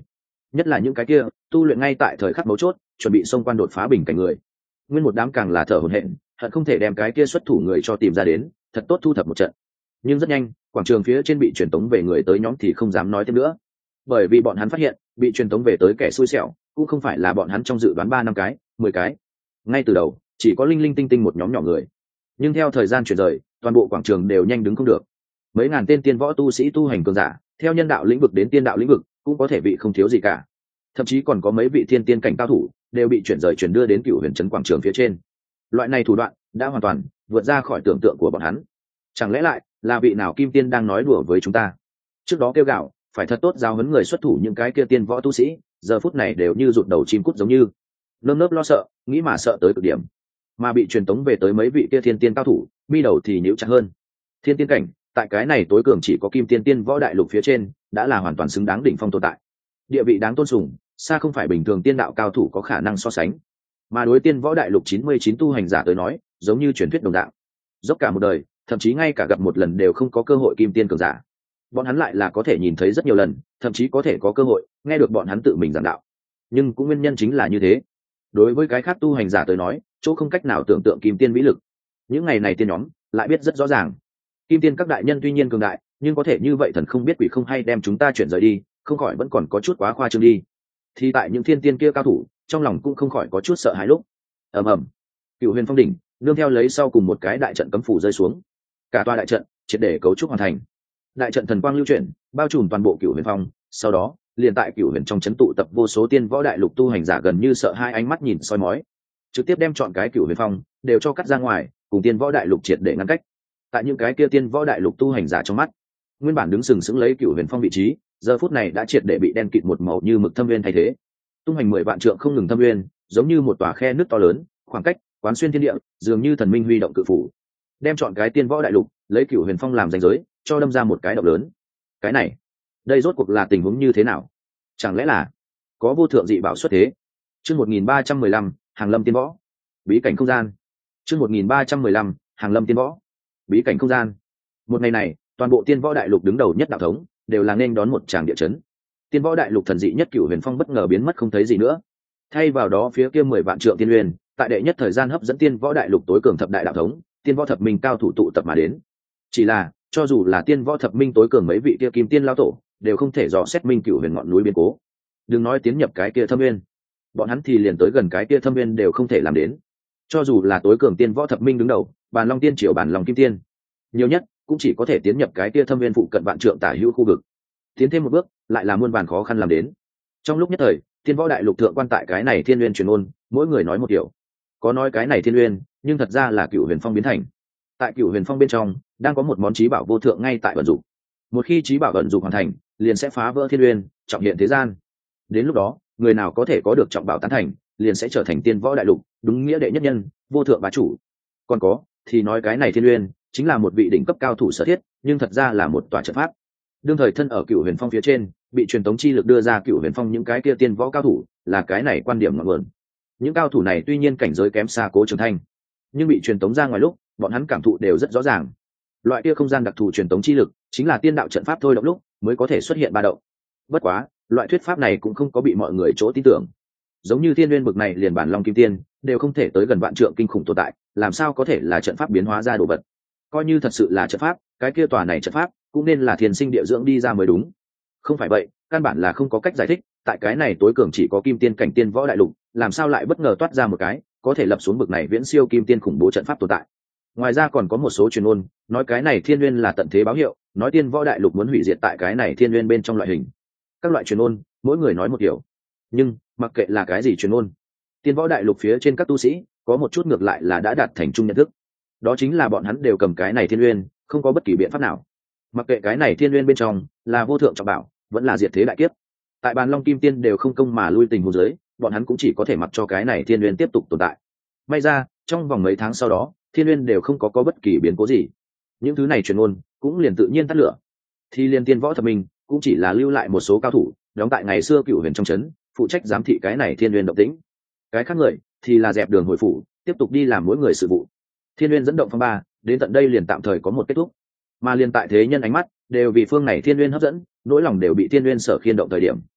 nhất là những cái kia tu luyện ngay tại thời khắc mấu chốt chuẩn bị xông quan đột phá bình cảnh người, nguyên một đám càng là thở hổn hển, hận không thể đem cái kia xuất thủ người cho tìm ra đến thật tốt thu thập một trận. Nhưng rất nhanh quảng trường phía trên bị truyền tống về người tới nhóm thì không dám nói thêm nữa, bởi vì bọn hắn phát hiện bị truyền tống về tới kẻ xui xẻo cũng không phải là bọn hắn trong dự đoán ba năm cái mười cái, ngay từ đầu chỉ có linh linh tinh tinh một nhóm nhỏ người, nhưng theo thời gian chuyển rời toàn bộ quảng trường đều nhanh đứng không được. Mấy ngàn tên tiên võ tu sĩ tu hành cường giả theo nhân đạo lĩnh vực đến tiên đạo lĩnh vực cũng có thể vị không thiếu gì cả, thậm chí còn có mấy vị thiên tiên cảnh cao thủ đều bị chuyển rời chuyển đưa đến cựu huyền trấn quảng trường phía trên. Loại này thủ đoạn đã hoàn toàn vượt ra khỏi tưởng tượng của bọn hắn. Chẳng lẽ lại là vị nào kim tiên đang nói đùa với chúng ta? Trước đó kêu gạo phải thật tốt giao huấn người xuất thủ những cái kia tiên võ tu sĩ, giờ phút này đều như rụt đầu chim cút giống như nơm nớp lo sợ, nghĩ mà sợ tới cực điểm. Mà bị truyền tống về tới mấy vị kia thiên tiên cao thủ, mi đầu thì nhíu chặt hơn. Thiên tiên cảnh tại cái này tối cường chỉ có kim tiên tiên võ đại lục phía trên đã là hoàn toàn xứng đáng đỉnh phong tồn tại, địa vị đáng tôn sùng, xa không phải bình thường tiên đạo cao thủ có khả năng so sánh. Mà đối tiên võ đại lục chín mươi chín tu hành giả tới nói giống như truyền thuyết đồng dạng, dốc cả một đời thậm chí ngay cả gặp một lần đều không có cơ hội kim tiên cường giả, bọn hắn lại là có thể nhìn thấy rất nhiều lần, thậm chí có thể có cơ hội nghe được bọn hắn tự mình giảng đạo. Nhưng cũng nguyên nhân chính là như thế, đối với cái khác tu hành giả tới nói chỗ không cách nào tưởng tượng kim tiên vĩ lực, những ngày này tiên nhóm lại biết rất rõ ràng. Kim tiên các đại nhân tuy nhiên cường đại, nhưng có thể như vậy thần không biết quỷ không hay đem chúng ta chuyển rời đi, không khỏi vẫn còn có chút quá khoa trương đi. Thì tại những thiên tiên kia cao thủ trong lòng cũng không khỏi có chút sợ hãi lúc ầm ầm, Cựu Huyền Phong đỉnh nương theo lấy sau cùng một cái đại trận cấm phủ rơi xuống, cả tòa đại trận triệt để cấu trúc hoàn thành. Đại trận thần quang lưu chuyển bao trùm toàn bộ Cựu Huyền Phong, sau đó liền tại Cựu Huyền trong chấn tụ tập vô số tiên võ đại lục tu hành giả gần như sợ hai ánh mắt nhìn soi mói, trực tiếp đem chọn cái Cựu Huyền Phong đều cho cắt ra ngoài, cùng tiên võ đại lục triệt để ngăn cách. Tại những cái kia tiên võ đại lục tu hành giả trong mắt, nguyên bản đứng sừng sững lấy Cựu Huyền Phong vị trí giờ phút này đã triệt để bị đen kịt một màu như mực thâm nguyên thay thế. Tung hành mười vạn trượng không ngừng thâm nguyên, giống như một tòa khe nước to lớn, khoảng cách quán xuyên thiên địa, dường như thần minh huy động cự phủ, đem chọn cái tiên võ đại lục lấy Cựu Huyền Phong làm ranh giới, cho đâm ra một cái động lớn. Cái này, đây rốt cuộc là tình huống như thế nào? Chẳng lẽ là có vô thượng dị bảo xuất thế? Chương một nghìn ba trăm mười lăm, Hàng Lâm Tiên Võ, bí cảnh không gian. Chương một nghìn ba trăm mười lăm, Hàng Lâm Tiên Võ, bí cảnh không gian. Một ngày này, toàn bộ tiên võ đại lục đứng đầu nhất đạo thống đều là nên đón một tràng địa chấn. Tiên võ đại lục thần dị nhất Cựu Huyền Phong bất ngờ biến mất không thấy gì nữa, thay vào đó phía kia mười vạn trượng tiên uyên tại đệ nhất thời gian hấp dẫn tiên võ đại lục tối cường thập đại đạo thống, tiên võ thập minh cao thủ tụ tập mà đến. Chỉ là cho dù là tiên võ thập minh tối cường mấy vị kia kim tiên lao tổ đều không thể dò xét minh Cựu Huyền ngọn núi biến cố, đừng nói tiến nhập cái kia thâm uyên, bọn hắn thì liền tới gần cái kia thâm uyên đều không thể làm đến. Cho dù là tối cường tiên võ thập minh đứng đầu bàn long tiên triều bàn long kim tiên, nhiều nhất cũng chỉ có thể tiến nhập cái kia thâm uyên phụ cận vạn trượng tả hữu khu vực, tiến thêm một bước lại là muôn vàn khó khăn làm đến. Trong lúc nhất thời tiên võ đại lục thượng quan tại cái này thiên uyên truyền ôn, mỗi người nói một kiểu, có nói cái này thiên uyên nhưng thật ra là Cựu Huyền Phong biến thành. Tại Cựu Huyền Phong bên trong đang có một món trí bảo vô thượng ngay tại vận dụng, một khi trí bảo vận dụng hoàn thành liền sẽ phá vỡ thiên uyên, trọng hiện thế gian. Đến lúc đó người nào có thể có được trọng bảo tán thành liền sẽ trở thành tiên võ đại lục đúng nghĩa đệ nhất nhân, vô thượng bá chủ. Còn có thì nói cái này thiên uyên chính là một vị đỉnh cấp cao thủ sở thiết, nhưng thật ra là một tòa trận pháp. Đương thời thân ở Cựu Huyền Phong phía trên bị truyền tống chi lực đưa ra Cựu Huyền Phong những cái kia tiên võ cao thủ là cái này quan điểm ngọn nguồn. Những cao thủ này tuy nhiên cảnh giới kém xa Cố Trường Thanh, nhưng bị truyền tống ra ngoài lúc bọn hắn cảm thụ đều rất rõ ràng, loại kia không gian đặc thù truyền tống chi lực chính là tiên đạo trận pháp thôi động lúc mới có thể xuất hiện ba động. Bất quá loại thuyết pháp này cũng không có bị mọi người chỗ tin tưởng, giống như thiên nguyên bực này liền bản long kim tiên đều không thể tới gần vạn trượng kinh khủng tồn tại, làm sao có thể là trận pháp biến hóa ra đồ vật? Coi như thật sự là trận pháp, cái kia tòa này trận pháp cũng nên là thiên sinh địa dưỡng đi ra mới đúng. Không phải vậy căn bản là không có cách giải thích, tại cái này tối cường chỉ có kim tiên cảnh tiên võ đại lục làm sao lại bất ngờ toát ra một cái có thể lập xuống bực này viễn siêu kim tiên khủng bố trận pháp tồn tại. Ngoài ra còn có một số truyền ngôn nói cái này thiên nguyên là tận thế báo hiệu, nói tiên võ đại lục muốn hủy diệt tại cái này thiên nguyên bên trong loại hình. Các loại truyền ngôn mỗi người nói một kiểu, nhưng mặc kệ là cái gì truyền ngôn, tiên võ đại lục phía trên các tu sĩ có một chút ngược lại là đã đạt thành chung nhận thức, đó chính là bọn hắn đều cầm cái này thiên nguyên không có bất kỳ biện pháp nào, mặc kệ cái này thiên nguyên bên trong là vô thượng trọng bảo vẫn là diệt thế đại kiếp, tại bàn long kim tiên đều không công mà lui tình huống dưới, bọn hắn cũng chỉ có thể mặc cho cái này thiên nguyên tiếp tục tồn tại. May ra trong vòng mấy tháng sau đó thiên nguyên đều không có có bất kỳ biến cố gì, những thứ này truyền ngôn cũng liền tự nhiên tắt lửa. Thì liên tiên võ thập minh cũng chỉ là lưu lại một số cao thủ đóng tại ngày xưa Cựu Huyền trong trấn, phụ trách giám thị cái này thiên nguyên động tĩnh. Cái khác người thì là dẹp đường hồi phủ, tiếp tục đi làm mỗi người sự vụ. Thiên nguyên dẫn động phong ba đến tận đây liền tạm thời có một kết thúc, mà liên tại thế nhân ánh mắt đều vì phương này thiên nguyên hấp dẫn, nỗi lòng đều bị thiên nguyên sở khiên động thời điểm.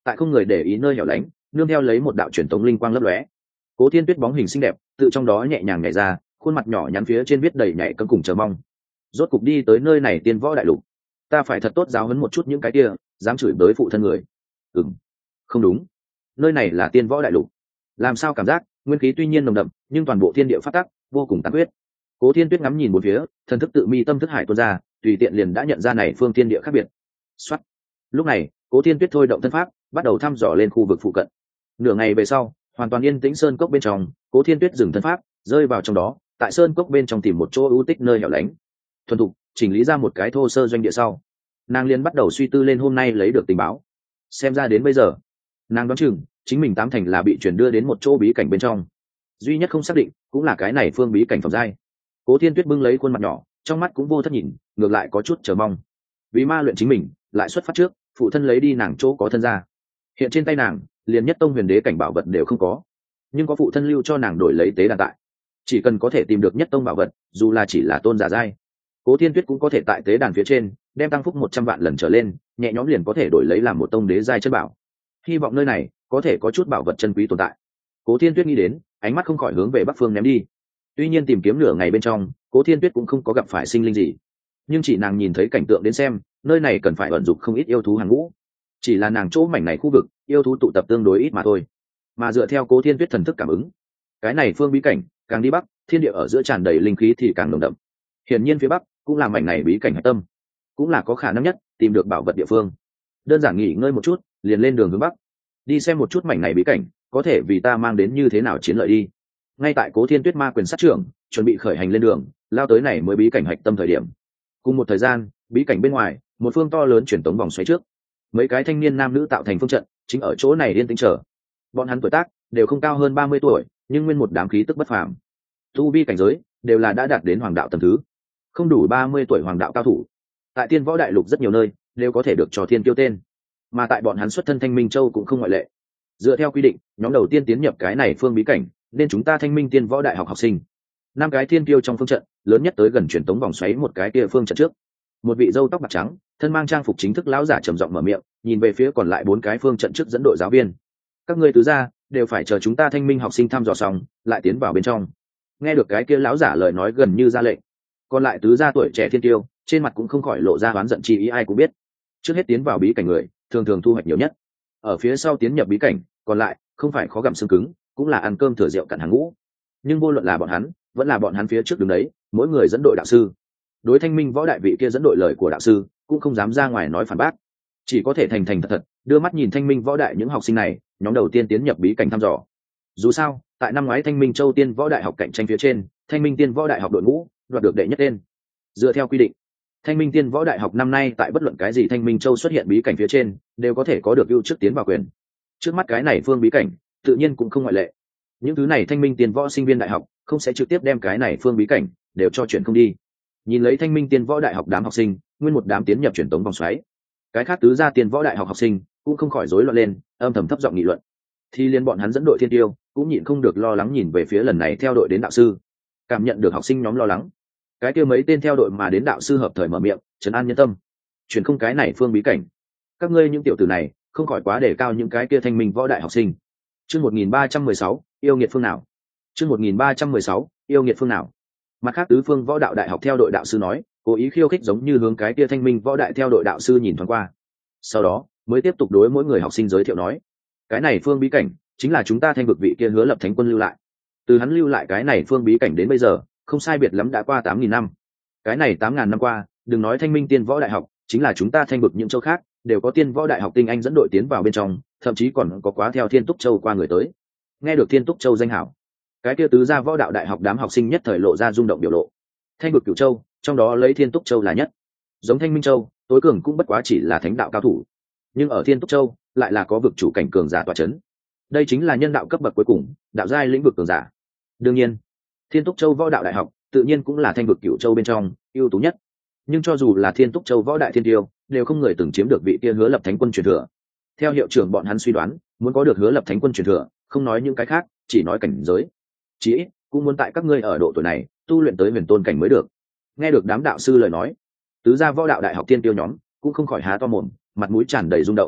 tại không người để ý nơi hẻo lánh nương theo lấy một đạo truyền tống linh quang lấp lóe. Cố Thiên Tuyết bóng hình xinh đẹp tự trong đó nhẹ nhàng nhảy ra, khuôn mặt nhỏ nhắn phía trên viết đầy nhảy cấm cùng chờ mong. Rốt cục đi tới nơi này tiên võ đại lục, ta phải thật tốt giáo huấn một chút những cái kia dám chửi bới phụ thân người. Ừm, không đúng, nơi này là tiên võ đại lục. Làm sao cảm giác nguyên khí tuy nhiên nồng đậm nhưng toàn bộ thiên địa phát tắc vô cùng tàn huyết. Cố Thiên Tuyết ngắm nhìn bốn phía, thần thức tự mi tâm thức hải tuôn ra, tùy tiện liền đã nhận ra này phương thiên địa khác biệt. Soát. Lúc này, Cố Thiên Tuyết thôi động thân pháp, bắt đầu thăm dò lên khu vực phụ cận. Nửa ngày về sau, hoàn toàn yên tĩnh sơn cốc bên trong, Cố Thiên Tuyết dừng thân pháp, rơi vào trong đó, tại sơn cốc bên trong tìm một chỗ ưu tích nơi hẻo lánh. Thuần thục chỉnh lý ra một cái thô sơ doanh địa sau, nàng liền bắt đầu suy tư lên hôm nay lấy được tình báo. Xem ra đến bây giờ, nàng đoán chừng chính mình tám thành là bị chuyển đưa đến một chỗ bí cảnh bên trong. Duy nhất không xác định cũng là cái này phương bí cảnh phẩm giai. Cố Thiên Tuyết bưng lấy khuôn mặt nhỏ, trong mắt cũng vô thất nhìn, ngược lại có chút chờ mong. Vì ma luyện chính mình, lại xuất phát trước, phụ thân lấy đi nàng chỗ có thân ra. Hiện trên tay nàng, liền nhất tông huyền đế cảnh bảo vật đều không có, nhưng có phụ thân lưu cho nàng đổi lấy tế đàn tại. Chỉ cần có thể tìm được nhất tông bảo vật, dù là chỉ là tôn giả giai, Cố Thiên Tuyết cũng có thể tại tế đàn phía trên đem tăng phúc một trăm vạn lần trở lên, nhẹ nhõm liền có thể đổi lấy làm một tông đế giai chân bảo. Hy vọng nơi này có thể có chút bảo vật chân quý tồn tại. Cố Thiên Tuyết nghĩ đến, ánh mắt không khỏi hướng về bắc phương ném đi. Tuy nhiên tìm kiếm nửa ngày bên trong, Cố Thiên Tuyết cũng không có gặp phải sinh linh gì, nhưng chỉ nàng nhìn thấy cảnh tượng đến xem, nơi này cần phải vận dụng không ít yêu thú hàng ngũ. Chỉ là nàng chỗ mảnh này khu vực, yêu thú tụ tập tương đối ít mà thôi. Mà dựa theo Cố Thiên Tuyết thần thức cảm ứng, cái này phương bí cảnh, càng đi bắc, thiên địa ở giữa tràn đầy linh khí thì càng nồng đậm. Hiển nhiên phía bắc cũng là mảnh này bí cảnh hạch tâm, cũng là có khả năng nhất tìm được bảo vật địa phương. Đơn giản nghỉ ngơi một chút, liền lên đường hướng bắc, đi xem một chút mảnh này bí cảnh có thể vì ta mang đến như thế nào chiến lợi đi. Ngay tại Cố Thiên Tuyết ma quyền sát trưởng chuẩn bị khởi hành lên đường, lao tới này mới bí cảnh hạch tâm thời điểm. Cùng một thời gian, bí cảnh bên ngoài, một phương to lớn truyền tống vòng xoáy trước, mấy cái thanh niên nam nữ tạo thành phương trận, chính ở chỗ này yên tĩnh chờ. Bọn hắn tuổi tác đều không cao hơn ba mươi tuổi, nhưng nguyên một đám khí tức bất phàm. Tu vi cảnh giới đều là đã đạt đến hoàng đạo tầng thứ. Không đủ ba mươi tuổi hoàng đạo cao thủ, tại tiên võ đại lục rất nhiều nơi đều có thể được cho thiên tiêu tên, mà tại bọn hắn xuất thân Thanh Minh Châu cũng không ngoại lệ. Dựa theo quy định, nhóm đầu tiên tiến nhập cái này phương bí cảnh nên chúng ta Thanh Minh Tiên Võ Đại học học sinh. Năm cái thiên tiêu trong phương trận, lớn nhất tới gần truyền tống vòng xoáy một cái kia phương trận trước, một vị râu tóc bạc trắng, thân mang trang phục chính thức lão giả trầm giọng mở miệng, nhìn về phía còn lại bốn cái phương trận trước dẫn đội giáo viên. Các ngươi tứ gia đều phải chờ chúng ta Thanh Minh học sinh thăm dò xong, lại tiến vào bên trong. Nghe được cái kia lão giả lời nói gần như ra lệnh, còn lại tứ gia tuổi trẻ thiên tiêu trên mặt cũng không khỏi lộ ra oán giận chi ý. Ai cũng biết, trước hết tiến vào bí cảnh người thường thường thu hoạch nhiều nhất, ở phía sau tiến nhập bí cảnh còn lại không phải khó gặm xương cứng, cũng là ăn cơm thừa rượu cạn hàng ngũ. Nhưng vô luận là bọn hắn vẫn là bọn hắn phía trước đứng đấy, mỗi người dẫn đội đạo sư, đối Thanh Minh võ đại vị kia dẫn đội lời của đạo sư cũng không dám ra ngoài nói phản bác, chỉ có thể thành thành thật thật đưa mắt nhìn Thanh Minh võ đại những học sinh này nhóm đầu tiên tiến nhập bí cảnh thăm dò. Dù sao tại năm ngoái Thanh Minh Châu Tiên Võ Đại học cạnh tranh phía trên, Thanh Minh Tiên Võ Đại học đội ngũ đoạt được đệ nhất tên. Dựa theo quy định, Thanh Minh Tiên Võ Đại học năm nay tại bất luận cái gì Thanh Minh Châu xuất hiện bí cảnh phía trên đều có thể có được ưu trước tiến vào quyền. Trước mắt cái này phương bí cảnh tự nhiên cũng không ngoại lệ. Những thứ này Thanh Minh Tiên Võ sinh viên đại học không sẽ trực tiếp đem cái này phương bí cảnh đều cho chuyển không đi. Nhìn lấy Thanh Minh Tiên Võ Đại học đám học sinh, nguyên một đám tiến nhập truyền tống vòng xoáy. Cái khác tứ gia Tiên Võ Đại học học sinh cũng không khỏi rối loạn lên, âm thầm thấp giọng nghị luận. Thì liên bọn hắn dẫn đội thiên tiêu cũng nhịn không được lo lắng nhìn về phía lần này theo đội đến đạo sư. Cảm nhận được học sinh nhóm lo lắng, cái kia mấy tên theo đội mà đến đạo sư hợp thời mở miệng trấn an nhân tâm. Chuyển không cái này phương bí cảnh, các ngươi những tiểu tử này không khỏi quá đề cao những cái kia Thanh Minh võ đại học sinh. Chương một nghìn ba trăm mười sáu, yêu nghiệt phương nào? Chương một nghìn ba trăm mười sáu, yêu nghiệt phương nào? Mặt khác tứ phương võ đạo đại học theo đội đạo sư nói, cố ý khiêu khích giống như hướng cái kia Thanh Minh võ đại theo đội đạo sư nhìn thoáng qua. Sau đó, mới tiếp tục đối mỗi người học sinh giới thiệu nói, cái này phương bí cảnh chính là chúng ta Thanh vực vị kia Hứa Lập Thánh Quân lưu lại. Từ hắn lưu lại cái này phương bí cảnh đến bây giờ, không sai biệt lắm đã qua tám nghìn năm. Cái này tám ngàn năm qua, đừng nói Thanh Minh Tiên Võ Đại học, chính là chúng ta Thanh vực những châu khác, đều có Tiên Võ Đại học tinh anh dẫn đội tiến vào bên trong, thậm chí còn có quá theo Thiên Túc Châu qua người tới. Nghe được Thiên Túc Châu danh hảo, cái kia tứ gia Võ đạo đại học đám học sinh nhất thời lộ ra rung động biểu lộ. Thanh vực Cửu Châu, trong đó lấy Thiên Túc Châu là nhất. Giống Thanh Minh Châu, tối cường cũng bất quá chỉ là thánh đạo cao thủ, nhưng ở Thiên Túc Châu lại là có vực chủ cảnh cường giả tọa chấn. Đây chính là nhân đạo cấp bậc cuối cùng, đạo giai lĩnh vực cường giả. Đương nhiên, Thiên Túc Châu Võ đạo đại học tự nhiên cũng là Thanh vực Cửu Châu bên trong ưu tú nhất. Nhưng cho dù là Thiên Túc Châu Võ đại thiên tiêu, đều không người từng chiếm được vị kia Hứa Lập Thánh Quân truyền thừa. Theo hiệu trưởng bọn hắn suy đoán, muốn có được Hứa Lập Thánh Quân truyền thừa, không nói những cái khác, chỉ nói cảnh giới, chỉ ít cũng muốn tại các ngươi ở độ tuổi này tu luyện tới huyền tôn cảnh mới được. Nghe được đám đạo sư lời nói, tứ gia Võ đạo đại học thiên tiêu nhóm cũng không khỏi há to mồm, mặt mũi tràn đầy rung động.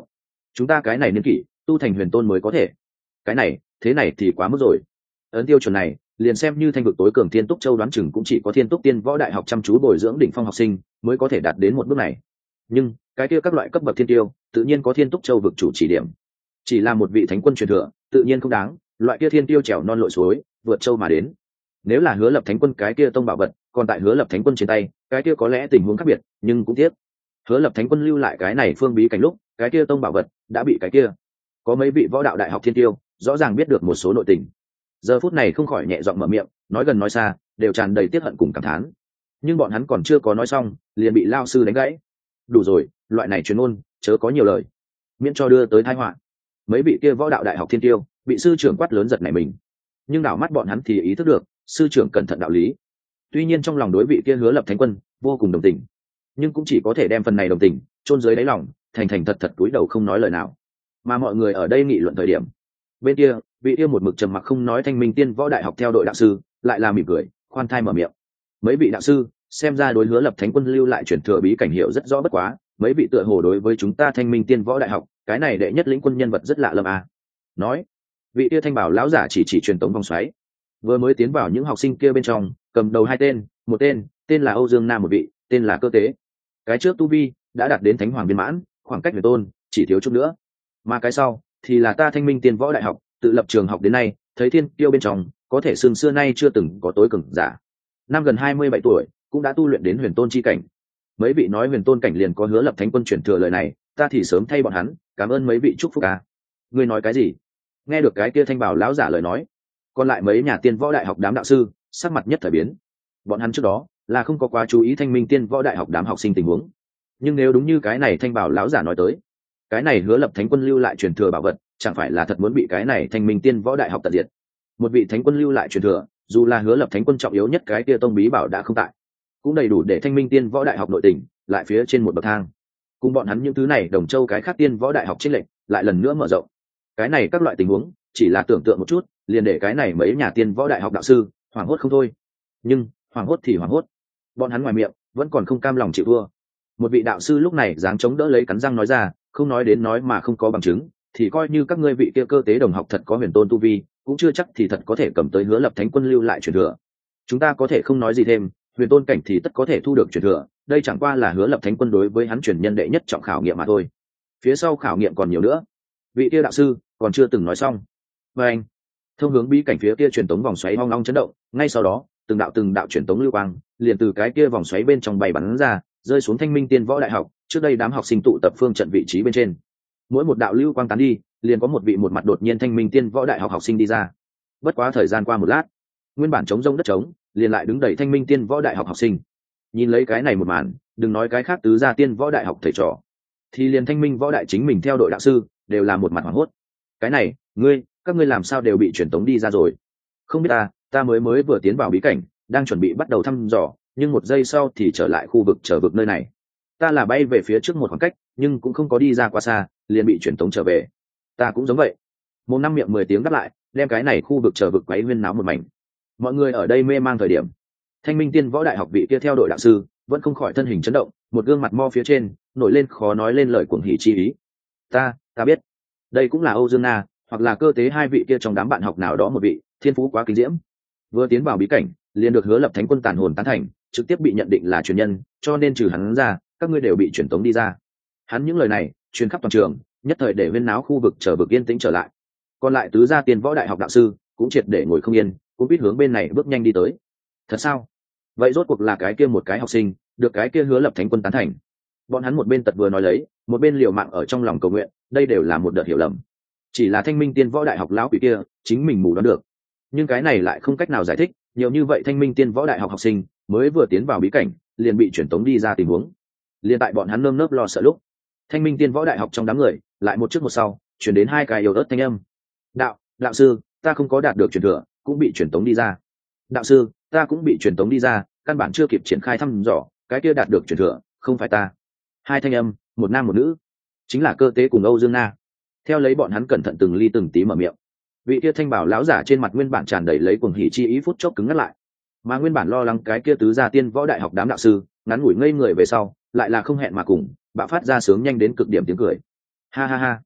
chúng ta cái này niên kỷ tu thành huyền tôn mới có thể. Cái này thế này thì quá mức rồi. Ấn tiêu chuẩn này liền xem như thanh vực tối cường thiên túc châu đoán chừng cũng chỉ có thiên túc tiên võ đại học chăm chú bồi dưỡng đỉnh phong học sinh mới có thể đạt đến một bước này. Nhưng cái kia các loại cấp bậc thiên tiêu tự nhiên có thiên túc châu vực chủ chỉ điểm, chỉ là một vị thánh quân truyền thừa tự nhiên không đáng. Loại kia thiên tiêu trèo non lội suối vượt châu mà đến, nếu là Hứa Lập Thánh Quân cái kia tông bảo vật còn tại Hứa Lập Thánh Quân trên tay, cái kia có lẽ tình huống khác biệt, nhưng cũng tiếc Hứa Lập Thánh Quân lưu lại cái này phương bí cảnh lúc cái kia tông bảo vật đã bị cái kia có mấy vị võ đạo đại học thiên tiêu rõ ràng biết được một số nội tình, giờ phút này không khỏi nhẹ giọng mở miệng, nói gần nói xa đều tràn đầy tiếc hận cùng cảm thán. Nhưng bọn hắn còn chưa có nói xong liền bị lao sư đánh gãy. Đủ rồi, loại này truyền ngôn chớ có nhiều lời, miễn cho đưa tới tai họa. Mấy vị kia võ đạo đại học thiên tiêu bị sư trưởng quát lớn giật nảy mình, nhưng đảo mắt bọn hắn thì ý thức được sư trưởng cẩn thận đạo lý. Tuy nhiên trong lòng đối vị kia Hứa Lập Thánh Quân vô cùng đồng tình, nhưng cũng chỉ có thể đem phần này đồng tình chôn dưới đáy lòng, thành thành thật thật cúi đầu không nói lời nào. Mà mọi người ở đây nghị luận thời điểm, bên kia vị kia một mực trầm mặc không nói Thanh Minh Tiên võ đại học theo đội đạo sư lại là mỉm cười khoan thai mở miệng. Mấy vị đạo sư xem ra đối Hứa Lập Thánh Quân lưu lại truyền thừa bí cảnh hiệu rất rõ bất quá, mấy vị tựa hồ đối với chúng ta Thanh Minh Tiên võ đại học cái này đệ nhất lĩnh quân nhân vật rất lạ lẫm à. Nói, vị kia thanh bảo lão giả chỉ chỉ truyền tống vòng xoáy, vừa mới tiến vào những học sinh kia bên trong cầm đầu hai tên, một tên tên là Âu Dương Nam, một vị tên là Cơ Tế. Cái trước tu vi đã đạt đến thánh hoàng viên mãn, khoảng cách huyền tôn chỉ thiếu chút nữa. Mà cái sau thì là ta Thanh Minh Tiên võ đại học tự lập trường học đến nay thấy thiên tiêu bên trong có thể xương xưa nay chưa từng có tối cường giả, năm gần hai mươi bảy tuổi cũng đã tu luyện đến huyền tôn chi cảnh. Mấy vị nói huyền tôn cảnh liền có Hứa Lập Thánh Quân chuyển thừa lời này, ta thì sớm thay bọn hắn cảm ơn mấy vị chúc phúc à. Ngươi nói cái gì? Nghe được cái kia thanh bảo lão giả lời nói, còn lại mấy nhà tiên võ đại học đám đạo sư sắc mặt nhất thời biến. Bọn hắn trước đó là không có quá chú ý Thanh Minh Tiên võ đại học đám học sinh tình huống, nhưng nếu đúng như cái này thanh bảo lão giả nói tới, cái này Hứa Lập Thánh Quân lưu lại truyền thừa bảo vật chẳng phải là thật muốn bị cái này Thanh Minh Tiên võ đại học tận diệt. Một vị thánh quân lưu lại truyền thừa, dù là Hứa Lập Thánh Quân trọng yếu nhất cái kia tông bí bảo đã không tại, cũng đầy đủ để Thanh Minh Tiên võ đại học nội tình lại phía trên một bậc thang. Cùng bọn hắn những thứ này đồng châu cái khác tiên võ đại học chênh lệch lại lần nữa mở rộng. Cái này các loại tình huống chỉ là tưởng tượng một chút liền để cái này mấy nhà tiên võ đại học đạo sư hoảng hốt không thôi. Nhưng hoảng hốt thì hoảng hốt, bọn hắn ngoài miệng vẫn còn không cam lòng chịu thua. Một vị đạo sư lúc này dáng chống đỡ lấy cắn răng nói ra, không nói đến nói mà không có bằng chứng, thì coi như các ngươi vị kia Cơ Tế đồng học thật có huyền tôn tu vi, cũng chưa chắc thì thật có thể cầm tới Hứa Lập Thánh Quân lưu lại truyền thừa. Chúng ta có thể không nói gì thêm, huyền tôn cảnh thì tất có thể thu được truyền thừa, đây chẳng qua là Hứa Lập Thánh Quân đối với hắn truyền nhân đệ nhất trọng khảo nghiệm mà thôi. Phía sau khảo nghiệm còn nhiều nữa. Vị kia đạo sư còn chưa từng nói xong. Và anh, thông hướng bí cảnh phía kia truyền tống vòng xoáy hoang long chấn động, ngay sau đó, từng đạo từng đạo truyền tống lưu quang liền từ cái kia vòng xoáy bên trong bay bắn ra, rơi xuống Thanh Minh Tiên võ đại học, trước đây đám học sinh tụ tập phương trận vị trí bên trên. Mỗi một đạo lưu quang tán đi, liền có một vị một mặt đột nhiên Thanh Minh Tiên võ đại học học sinh đi ra. Bất quá thời gian qua một lát, nguyên bản trống rông đất trống, liền lại đứng đầy Thanh Minh Tiên võ đại học học sinh. Nhìn lấy cái này một màn, đừng nói cái khác tứ gia tiên võ đại học thầy trò, thì liền Thanh Minh võ đại chính mình theo đội đạo sư đều là một mặt hoảng hốt. Cái này, ngươi, các ngươi làm sao đều bị truyền tống đi ra rồi? Không biết ta, ta mới mới vừa tiến vào bí cảnh, đang chuẩn bị bắt đầu thăm dò, nhưng một giây sau thì trở lại khu vực trở vực nơi này. Ta là bay về phía trước một khoảng cách, nhưng cũng không có đi ra quá xa, liền bị truyền tống trở về. Ta cũng giống vậy. Một năm miệng mười tiếng đáp lại, đem cái này khu vực trở vực quấy huyên náo một mảnh. Mọi người ở đây mê mang thời điểm, Thanh Minh Tiên võ đại học vị kia theo đội đạo sư vẫn không khỏi thân hình chấn động, một gương mặt mo phía trên nổi lên khó nói lên lời cuồng hỉ chi ý. Ta, ta biết, đây cũng là Âu Dương Na, hoặc là Cơ Tế hai vị kia trong đám bạn học nào đó một vị, thiên phú quá kinh diễm. Vừa tiến vào bí cảnh, liền được Hứa Lập Thánh Quân tàn hồn tán thành, trực tiếp bị nhận định là truyền nhân, cho nên trừ hắn ra, các ngươi đều bị truyền tống đi ra. Hắn những lời này truyền khắp toàn trường, nhất thời để huyên náo khu vực trở vực yên tĩnh trở lại. Còn lại tứ gia tiên võ đại học đạo sư cũng triệt để ngồi không yên, cũng biết hướng bên này bước nhanh đi tới. Thật sao? Vậy rốt cuộc là cái kia một cái học sinh được cái kia Hứa Lập Thánh Quân tán thành? Bọn hắn một bên tật vừa nói lấy, một bên liều mạng ở trong lòng cầu nguyện, đây đều là một đợt hiểu lầm. Chỉ là Thanh Minh Tiên võ đại học lão quỷ kia chính mình mù đoán được, nhưng cái này lại không cách nào giải thích nhiều như vậy Thanh Minh Tiên võ đại học học sinh mới vừa tiến vào bí cảnh liền bị chuyển tống đi ra tình huống. Liên tại bọn hắn nơm nớp lo sợ lúc, Thanh Minh Tiên võ đại học trong đám người lại một trước một sau chuyển đến hai cái yếu ớt thanh âm. Đạo, đạo sư, ta không có đạt được truyền thừa, cũng bị truyền tống đi ra. Đạo sư, ta cũng bị truyền tống đi ra, căn bản chưa kịp triển khai thăm dò, cái kia đạt được truyền thừa, không phải ta. Hai thanh âm, một nam một nữ, chính là Cơ Tế cùng Âu Dương Na. Theo lấy bọn hắn cẩn thận từng ly từng tí mở miệng, vị kia thanh bảo lão giả trên mặt nguyên bản tràn đầy lấy cuồng hỉ chi ý phút chốc cứng ngắt lại, mà nguyên bản lo lắng cái kia tứ gia tiên võ đại học đám đạo sư ngắn ngủi ngây người về sau lại là không hẹn mà cùng bạo phát ra sướng nhanh đến cực điểm tiếng cười. Ha ha ha,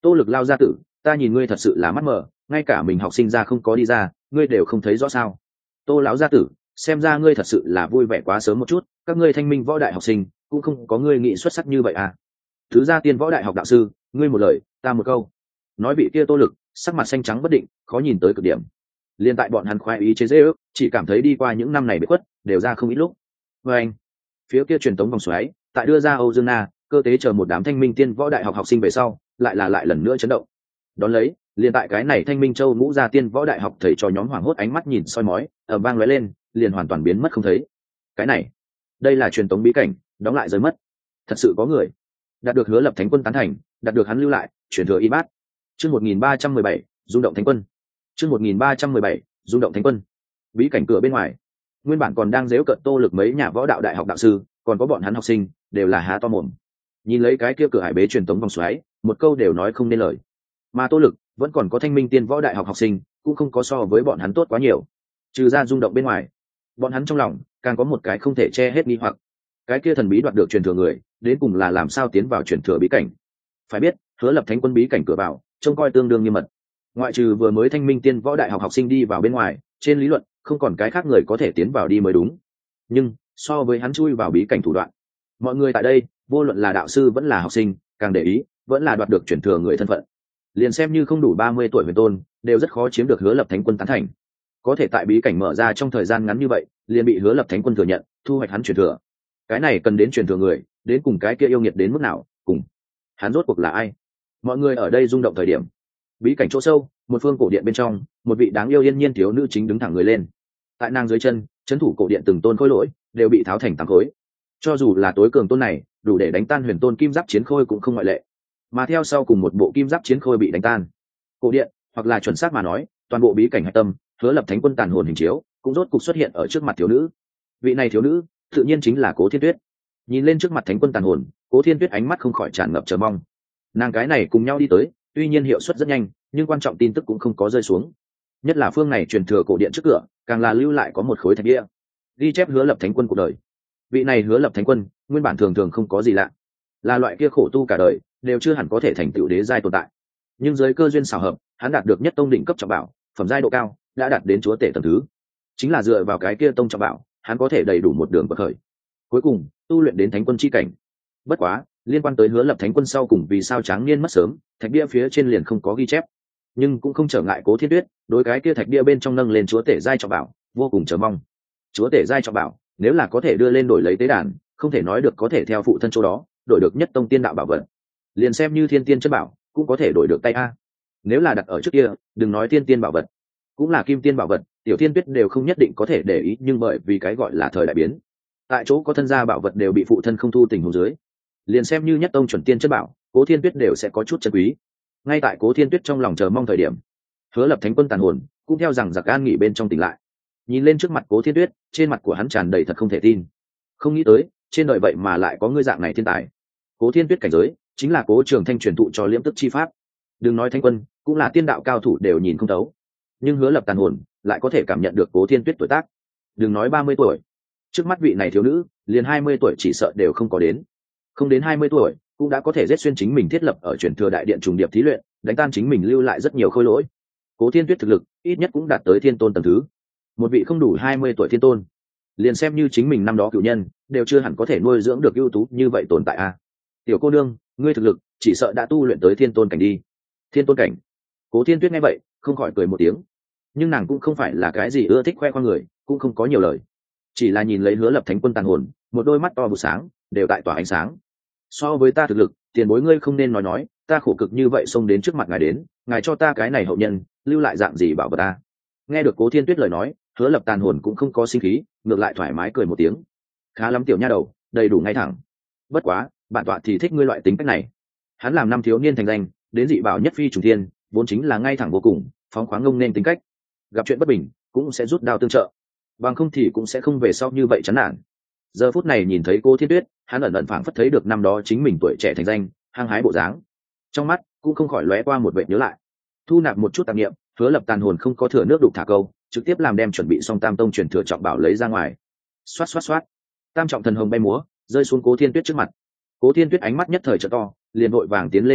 Tô Lực lao ra tử, ta nhìn ngươi thật sự là mắt mờ, ngay cả mình học sinh ra không có đi ra, ngươi đều không thấy rõ sao? Tô lão gia tử, xem ra ngươi thật sự là vui vẻ quá sớm một chút, các ngươi thanh minh võ đại học sinh cũng không có ngươi nghị xuất sắc như vậy à? Thứ gia tiên võ đại học đạo sư, ngươi một lời ta một câu. Nói vị kia Tô Lực sắc mặt xanh trắng bất định, khó nhìn tới cực điểm. Liên tại bọn hắn khoái ý chế giễu, chỉ cảm thấy đi qua những năm này bị khuất đều ra không ít lúc. Và anh, phía kia truyền tống vòng xoáy tại đưa ra Âu Dương Na cơ tế chờ một đám thanh minh tiên võ đại học học sinh về sau, lại là lại lần nữa chấn động. Đón lấy, liền tại cái này thanh minh châu ngũ gia tiên võ đại học thầy trò nhóm hoảng hốt ánh mắt nhìn soi mói ở vang lóe lên, liền hoàn toàn biến mất không thấy. Cái này, đây là truyền tống bí cảnh, đóng lại rơi mất. Thật sự có người đạt được Hứa Lập Thánh Quân tán thành, đạt được hắn lưu lại truyền thừa y bát. Chương một nghìn ba trăm mười bảy, rung động thánh quân. Chương một nghìn ba trăm mười bảy, rung động thánh quân. Bí cảnh cửa bên ngoài, nguyên bản còn đang giễu cợt Tô Lực mấy nhà võ đạo đại học đạo sư, còn có bọn hắn học sinh, đều là há to mồm. Nhìn lấy cái kia cửa hải bế truyền tống vòng xoáy, một câu đều nói không nên lời. Mà Tô Lực vẫn còn có thanh minh tiên võ đại học học sinh, cũng không có so với bọn hắn tốt quá nhiều. Trừ ra rung động bên ngoài, bọn hắn trong lòng càng có một cái không thể che hết nghi hoặc. Cái kia thần bí đoạt được truyền thừa người, đến cùng là làm sao tiến vào truyền thừa bí cảnh? Phải biết, Hứa Lập Thánh Quân bí cảnh cửa vào, trông coi tương đương nghiêm mật. Ngoại trừ vừa mới thanh minh tiên võ đại học học sinh đi vào bên ngoài, trên lý luận không còn cái khác người có thể tiến vào đi mới đúng. Nhưng so với hắn chui vào bí cảnh thủ đoạn, mọi người tại đây, vô luận là đạo sư vẫn là học sinh, càng để ý vẫn là đoạt được truyền thừa người thân phận. Liền xem như không đủ ba mươi tuổi huyền tôn, đều rất khó chiếm được Hứa Lập Thánh Quân tán thành. Có thể tại bí cảnh mở ra trong thời gian ngắn như vậy, liền bị Hứa Lập Thánh Quân thừa nhận, thu hoạch hắn truyền thừa. Cái này cần đến truyền thừa người, đến cùng cái kia yêu nghiệt đến mức nào, cùng hắn rốt cuộc là ai? Mọi người ở đây rung động thời điểm, bí cảnh chỗ sâu, một phương cổ điện bên trong, một vị đáng yêu yên nhiên thiếu nữ chính đứng thẳng người lên. Tại nàng dưới chân, trấn thủ cổ điện từng tôn khối lỗi đều bị tháo thành tám khối. Cho dù là tối cường tôn này, đủ để đánh tan huyền tôn kim giáp chiến khôi cũng không ngoại lệ. Mà theo sau cùng một bộ kim giáp chiến khôi bị đánh tan. Cổ điện, hoặc là chuẩn xác mà nói, toàn bộ bí cảnh hạch tâm, Hứa Lập Thánh Quân tàn hồn hình chiếu, cũng rốt cục xuất hiện ở trước mặt thiếu nữ. Vị này thiếu nữ, tự nhiên chính là Cố Thiên Tuyết. Nhìn lên trước mặt Thánh Quân tàn hồn, Cố Thiên Tuyết ánh mắt không khỏi tràn ngập chờ mong. Nàng cái này cùng nhau đi tới, tuy nhiên hiệu suất rất nhanh, nhưng quan trọng tin tức cũng không có rơi xuống. Nhất là phương này truyền thừa cổ điện trước cửa, càng là lưu lại có một khối thạch bia, ghi chép Hứa Lập Thánh Quân cuộc đời. Vị này Hứa Lập Thánh Quân, nguyên bản thường thường không có gì lạ, là loại kia khổ tu cả đời, đều chưa hẳn có thể thành tựu đế giai tồn tại. Nhưng dưới cơ duyên xảo hợp, hắn đạt được nhất tông đỉnh cấp trọng bảo, phẩm giai độ cao, đã đạt đến chúa tể tầng thứ. Chính là dựa vào cái kia tông trọng bảo, hắn có thể đầy đủ một đường bậc khởi. Cuối cùng, tu luyện đến thánh quân chi cảnh. Bất quá, liên quan tới Hứa Lập Thánh Quân sau cùng vì sao tráng niên mất sớm, thạch bia phía trên liền không có ghi chép. Nhưng cũng không trở ngại Cố Thiên Tuyết, đối cái kia thạch bia bên trong nâng lên chúa tể giai trọng bảo, vô cùng chờ mong. Chúa tể giai trọng bảo, nếu là có thể đưa lên đổi lấy tế đàn, không thể nói được có thể theo phụ thân chỗ đó, đổi được nhất tông tiên đạo bảo vật. Liền xem như thiên tiên chân bảo, cũng có thể đổi được tay a. Nếu là đặt ở trước kia, đừng nói thiên tiên bảo vật, cũng là kim tiên bảo vật, Tiểu Thiên Tuyết đều không nhất định có thể để ý, nhưng bởi vì cái gọi là thời đại biến, tại chỗ có thân gia bảo vật đều bị phụ thân không thu tình huống dưới, liền xem như nhất tông chuẩn tiên chân bảo, Cố Thiên Tuyết đều sẽ có chút chân quý. Ngay tại Cố Thiên Tuyết trong lòng chờ mong thời điểm, Hứa Lập Thánh Quân tàn hồn cũng theo rằng giặc an nghỉ bên trong tỉnh lại. Nhìn lên trước mặt Cố Thiên Tuyết, trên mặt của hắn tràn đầy thật không thể tin. Không nghĩ tới, trên đời vậy mà lại có ngươi dạng này thiên tài. Cố Thiên Tuyết cảnh giới, chính là Cố Trường Thanh truyền thụ cho liễm tức chi pháp. Đừng nói Thanh Quân, cũng là tiên đạo cao thủ đều nhìn không thấu. Nhưng Hứa Lập tàn hồn lại có thể cảm nhận được Cố Thiên Tuyết tuổi tác. Đừng nói ba mươi tuổi, trước mắt vị này thiếu nữ, liền hai mươi tuổi chỉ sợ đều không có đến. Không đến hai mươi tuổi, cũng đã có thể giết xuyên chính mình thiết lập ở truyền thừa đại điện trùng điệp thí luyện, đánh tan chính mình lưu lại rất nhiều khôi lỗi. Cố Thiên Tuyết thực lực, ít nhất cũng đạt tới thiên tôn tầng thứ. Một vị không đủ hai mươi tuổi thiên tôn, liền xem như chính mình năm đó cửu nhân, đều chưa hẳn có thể nuôi dưỡng được ưu tú như vậy tồn tại a. À. Tiểu cô nương, ngươi thực lực chỉ sợ đã tu luyện tới thiên tôn cảnh đi. Thiên tôn cảnh? Cố Thiên Tuyết nghe vậy, không khỏi cười một tiếng. Nhưng nàng cũng không phải là cái gì ưa thích khoe khoang người, cũng không có nhiều lời, chỉ là nhìn lấy Hứa Lập Thánh Quân tàn hồn, một đôi mắt to vụ sáng, đều tại tỏa ánh sáng. So với ta thực lực, tiền bối ngươi không nên nói nói, ta khổ cực như vậy xông đến trước mặt ngài đến, ngài cho ta cái này hậu nhân, lưu lại dạng gì bảo vật ta. Nghe được Cố Thiên Tuyết lời nói, Hứa Lập tàn hồn cũng không có sinh khí, ngược lại thoải mái cười một tiếng. Khá lắm tiểu nha đầu, đầy đủ ngay thẳng. Bất quá, bản tọa thì thích ngươi loại tính cách này. Hắn làm năm thiếu niên thành danh, đến dị bảo nhất phi trùng thiên, vốn chính là ngay thẳng vô cùng, phóng khoáng ngông nên tính cách. Gặp chuyện bất bình, cũng sẽ rút đao tương trợ, bằng không thì cũng sẽ không về sau như vậy chán nản. Giờ phút này nhìn thấy Cố Thiên Tuyết, hắn ẩn ẩn phảng phất thấy được năm đó chính mình tuổi trẻ thành danh, hăng hái bộ dáng, trong mắt cũng không khỏi lóe qua một vẻ nhớ lại. Thu nạp một chút tạp niệm, Hứa Lập tàn hồn không có thừa nước đục thả câu, trực tiếp làm đem chuẩn bị xong Tam Tông truyền thừa trọng bảo lấy ra ngoài. Xoát xoát xoát, tam trọng thần hồng bay múa, rơi xuống Cố Thiên Tuyết trước mặt. Cố Thiên Tuyết ánh mắt nhất thời trợ to, liền vội vàng tiến lên một bước,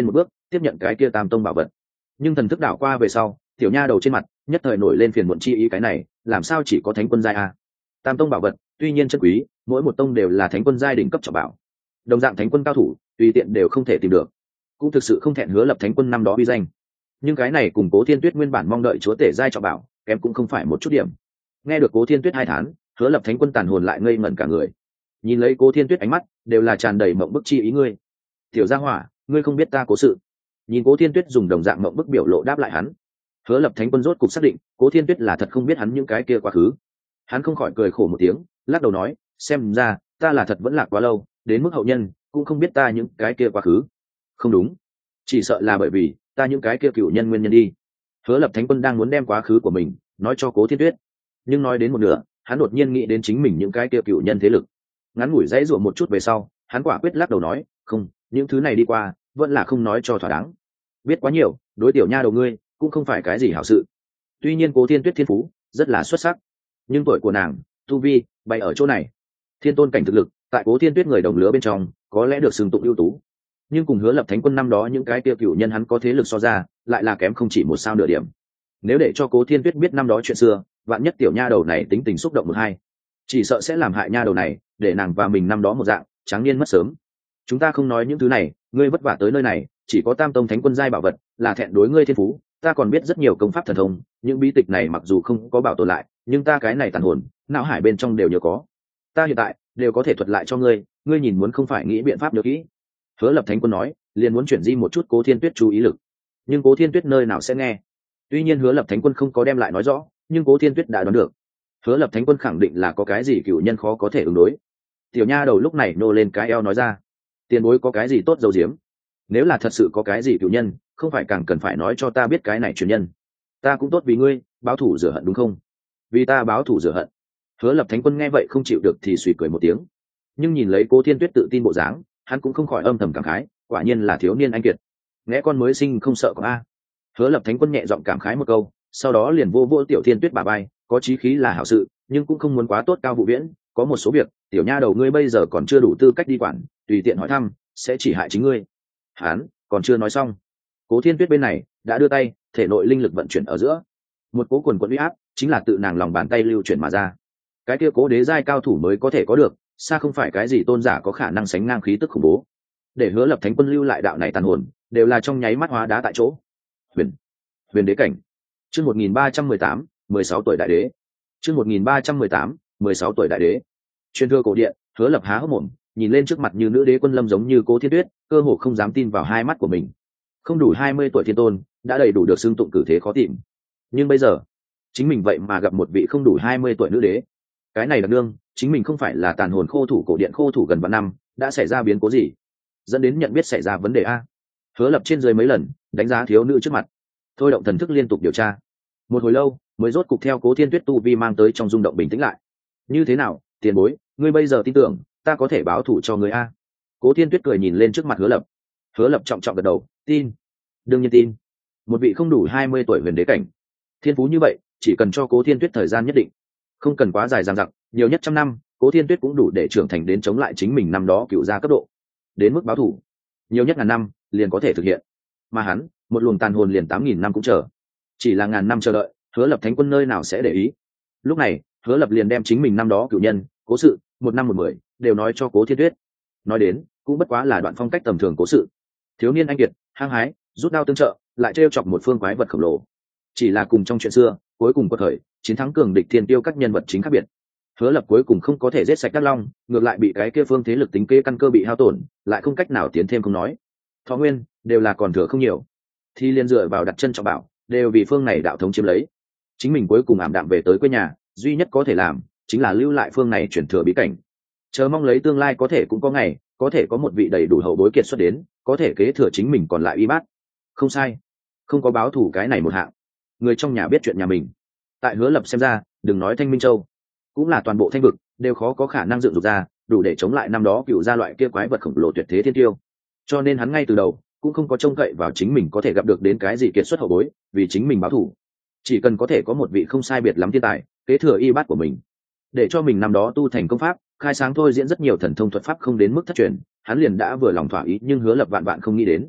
tiếp nhận cái kia tam tông bảo vật. Nhưng thần thức đảo qua về sau, tiểu nha đầu trên mặt nhất thời nổi lên phiền muộn chi ý, cái này làm sao chỉ có thánh quân giai a? Tam tông bảo vật tuy nhiên chân quý, mỗi một tông đều là thánh quân giai đỉnh cấp trọng bảo, đồng dạng thánh quân cao thủ tùy tiện đều không thể tìm được, cũng thực sự không thẹn Hứa Lập thánh quân năm đó uy danh. Nhưng cái này cùng Cố Thiên Tuyết nguyên bản mong đợi chúa tể giai trọng bảo kém cũng không phải một chút điểm. Nghe được Cố Thiên Tuyết hai thán, Hứa Lập thánh quân tàn hồn lại ngây ngẩn cả người, nhìn lấy Cố Thiên Tuyết ánh mắt đều là tràn đầy mộng bức chi ý. Ngươi tiểu gia hỏa, ngươi không biết ta cố sự. Nhìn Cố Thiên Tuyết dùng đồng dạng mộng bức biểu lộ đáp lại hắn, Hứa Lập thánh quân rốt cục xác định Cố Thiên Tuyết là thật không biết hắn những cái kia quá khứ. Hắn không khỏi cười khổ một tiếng, lắc đầu nói, xem ra ta là thật vẫn lạc quá lâu, đến mức hậu nhân cũng không biết ta những cái kia quá khứ. Không đúng, chỉ sợ là bởi vì ta những cái kia cựu nhân nguyên nhân đi. Hứa Lập thánh quân đang muốn đem quá khứ của mình nói cho Cố Thiên Tuyết, nhưng nói đến một nửa hắn đột nhiên nghĩ đến chính mình những cái kia cựu nhân thế lực. Ngắn ngủi dãy rủa một chút về sau, hắn quả quyết lắc đầu nói, không, những thứ này đi qua vẫn là không nói cho thỏa đáng. Biết quá nhiều đối tiểu nha đầu ngươi cũng không phải cái gì hảo sự. Tuy nhiên Cố Thiên Tuyết thiên phú rất là xuất sắc, nhưng tuổi của nàng tu vi bay ở chỗ này, thiên tôn cảnh thực lực tại Cố Thiên Tuyết người đồng lứa bên trong có lẽ được xưng tụng ưu tú, nhưng cùng Hứa Lập thánh quân năm đó những cái kia cựu nhân hắn có thế lực so ra lại là kém không chỉ một sao nửa điểm. Nếu để cho Cố Thiên Tuyết biết năm đó chuyện xưa, vạn nhất tiểu nha đầu này tính tình xúc động một hai, chỉ sợ sẽ làm hại nha đầu này, để nàng và mình năm đó một dạng tráng niên mất sớm. Chúng ta không nói những thứ này, ngươi vất vả tới nơi này chỉ có tam tông thánh quân giai bảo vật, là thẹn đối ngươi thiên phú. Ta còn biết rất nhiều công pháp thần thông, những bí tịch này mặc dù không có bảo tồn lại, nhưng ta cái này tàn hồn não hải bên trong đều nhớ có, ta hiện tại đều có thể thuật lại cho ngươi. Ngươi nhìn muốn không phải nghĩ biện pháp nhớ kỹ. Hứa Lập thánh quân nói, liền muốn chuyển di một chút Cố Thiên Tuyết chú ý lực, nhưng Cố Thiên Tuyết nơi nào sẽ nghe. Tuy nhiên Hứa Lập thánh quân không có đem lại nói rõ, nhưng Cố Thiên Tuyết đã đoán được Hứa Lập thánh quân khẳng định là có cái gì cựu nhân khó có thể ứng đối. Tiểu nha đầu lúc này nô lên cái eo nói ra, tiền bối có cái gì tốt dầu diếm? Nếu là thật sự có cái gì cựu nhân, không phải càng cần phải nói cho ta biết cái này truyền nhân, ta cũng tốt vì ngươi báo thù rửa hận đúng không? Vì ta báo thù rửa hận. Hứa Lập thánh quân nghe vậy không chịu được thì suy cười một tiếng, nhưng nhìn lấy Cố Thiên Tuyết tự tin bộ dáng, hắn cũng không khỏi âm thầm cảm khái, quả nhiên là thiếu niên anh kiệt, nghe con mới sinh không sợ có a. Hứa Lập thánh quân nhẹ giọng cảm khái một câu, sau đó liền vô vô tiểu Thiên Tuyết bả vai, có chí khí là hảo sự, nhưng cũng không muốn quá tốt cao vụ viễn, có một số việc tiểu nha đầu ngươi bây giờ còn chưa đủ tư cách đi quản, tùy tiện hỏi thăm sẽ chỉ hại chính ngươi. Hắn còn chưa nói xong, Cố Thiên Tuyết bên này đã đưa tay, thể nội linh lực vận chuyển ở giữa, một cố quần quần uy áp chính là tự nàng lòng bàn tay lưu chuyển mà ra. Cái kia cố đế giai cao thủ mới có thể có được, xa không phải cái gì tôn giả có khả năng sánh ngang khí tức khủng bố. Để Hứa Lập thánh quân lưu lại đạo này tàn hồn, đều là trong nháy mắt hóa đá tại chỗ. Huyền, huyền đế cảnh. Chương một nghìn ba trăm mười tám, mười sáu tuổi đại đế. Chương một nghìn ba trăm mười tám, mười sáu tuổi đại đế. Truyền thừa cổ điện, Hứa Lập há hốc mồm, nhìn lên trước mặt như nữ đế quân lâm giống như Cố Thiên Tuyết, cơ hồ không dám tin vào hai mắt của mình. Không đủ hai mươi tuổi thiên tôn, đã đầy đủ được xưng tụng cử thế khó tìm. Nhưng bây giờ, chính mình vậy mà gặp một vị không đủ hai mươi tuổi nữ đế. Cái này là nương, chính mình không phải là tàn hồn khô thủ cổ điện khô thủ gần vạn năm, đã xảy ra biến cố gì, dẫn đến nhận biết xảy ra vấn đề a? Hứa Lập trên dưới mấy lần đánh giá thiếu nữ trước mặt, thôi động thần thức liên tục điều tra. Một hồi lâu, mới rốt cục theo Cố Thiên Tuyết tu vi mang tới trong rung động bình tĩnh lại. Như thế nào, tiền bối, ngươi bây giờ tin tưởng ta có thể báo thù cho ngươi a? Cố Thiên Tuyết cười nhìn lên trước mặt Hứa Lập. Hứa Lập trọng trọng gật đầu, tin, đương nhiên tin. Một vị không đủ hai mươi tuổi huyền đế cảnh, thiên phú như vậy, chỉ cần cho Cố Thiên Tuyết thời gian nhất định, không cần quá dài dằng dặc, nhiều nhất trăm năm, Cố Thiên Tuyết cũng đủ để trưởng thành đến chống lại chính mình năm đó cựu gia cấp độ. Đến mức báo thù, nhiều nhất ngàn năm liền có thể thực hiện. Mà hắn, một luồng tàn hồn liền tám nghìn năm cũng chờ. Chỉ là ngàn năm chờ đợi, Hứa Lập thánh quân nơi nào sẽ để ý. Lúc này, Hứa Lập liền đem chính mình năm đó cựu nhân, cố sự, một năm một mười, đều nói cho Cố Thiên Tuyết. Nói đến, cũng bất quá là đoạn phong cách tầm thường cố sự. Thiếu niên anh kiệt, hăng hái, rút đao tương trợ, lại trêu chọc một phương quái vật khổng lồ. Chỉ là cùng trong chuyện xưa, cuối cùng quật khởi, chiến thắng cường địch thiên tiêu các nhân vật chính khác biệt. Hứa Lập cuối cùng không có thể giết sạch Đắc Long, ngược lại bị cái kia phương thế lực tính kế căn cơ bị hao tổn, lại không cách nào tiến thêm không nói. Thọ nguyên đều là còn thừa không nhiều, thì liền dựa vào đặt chân trọng bảo, đều vì phương này đạo thống chiếm lấy. Chính mình cuối cùng ảm đạm về tới quê nhà, duy nhất có thể làm chính là lưu lại phương này chuyển thừa bí cảnh, chờ mong lấy tương lai có thể cũng có ngày có thể có một vị đầy đủ hậu bối kiệt xuất đến, có thể kế thừa chính mình còn lại y bát. Không sai, không có báo thù cái này một hạng, người trong nhà biết chuyện nhà mình. Tại Hứa Lập xem ra, đừng nói Thanh Minh Châu, cũng là toàn bộ Thanh vực đều khó có khả năng dựng dục ra đủ để chống lại năm đó cựu gia loại kia quái vật khổng lồ tuyệt thế thiên tiêu. Cho nên hắn ngay từ đầu cũng không có trông cậy vào chính mình có thể gặp được đến cái gì kiệt xuất hậu bối vì chính mình báo thù. Chỉ cần có thể có một vị không sai biệt lắm thiên tài kế thừa y bát của mình, để cho mình năm đó tu thành công pháp, khai sáng thôi diễn rất nhiều thần thông thuật pháp không đến mức thất truyền, hắn liền đã vừa lòng thỏa ý. Nhưng Hứa Lập vạn vạn không nghĩ đến,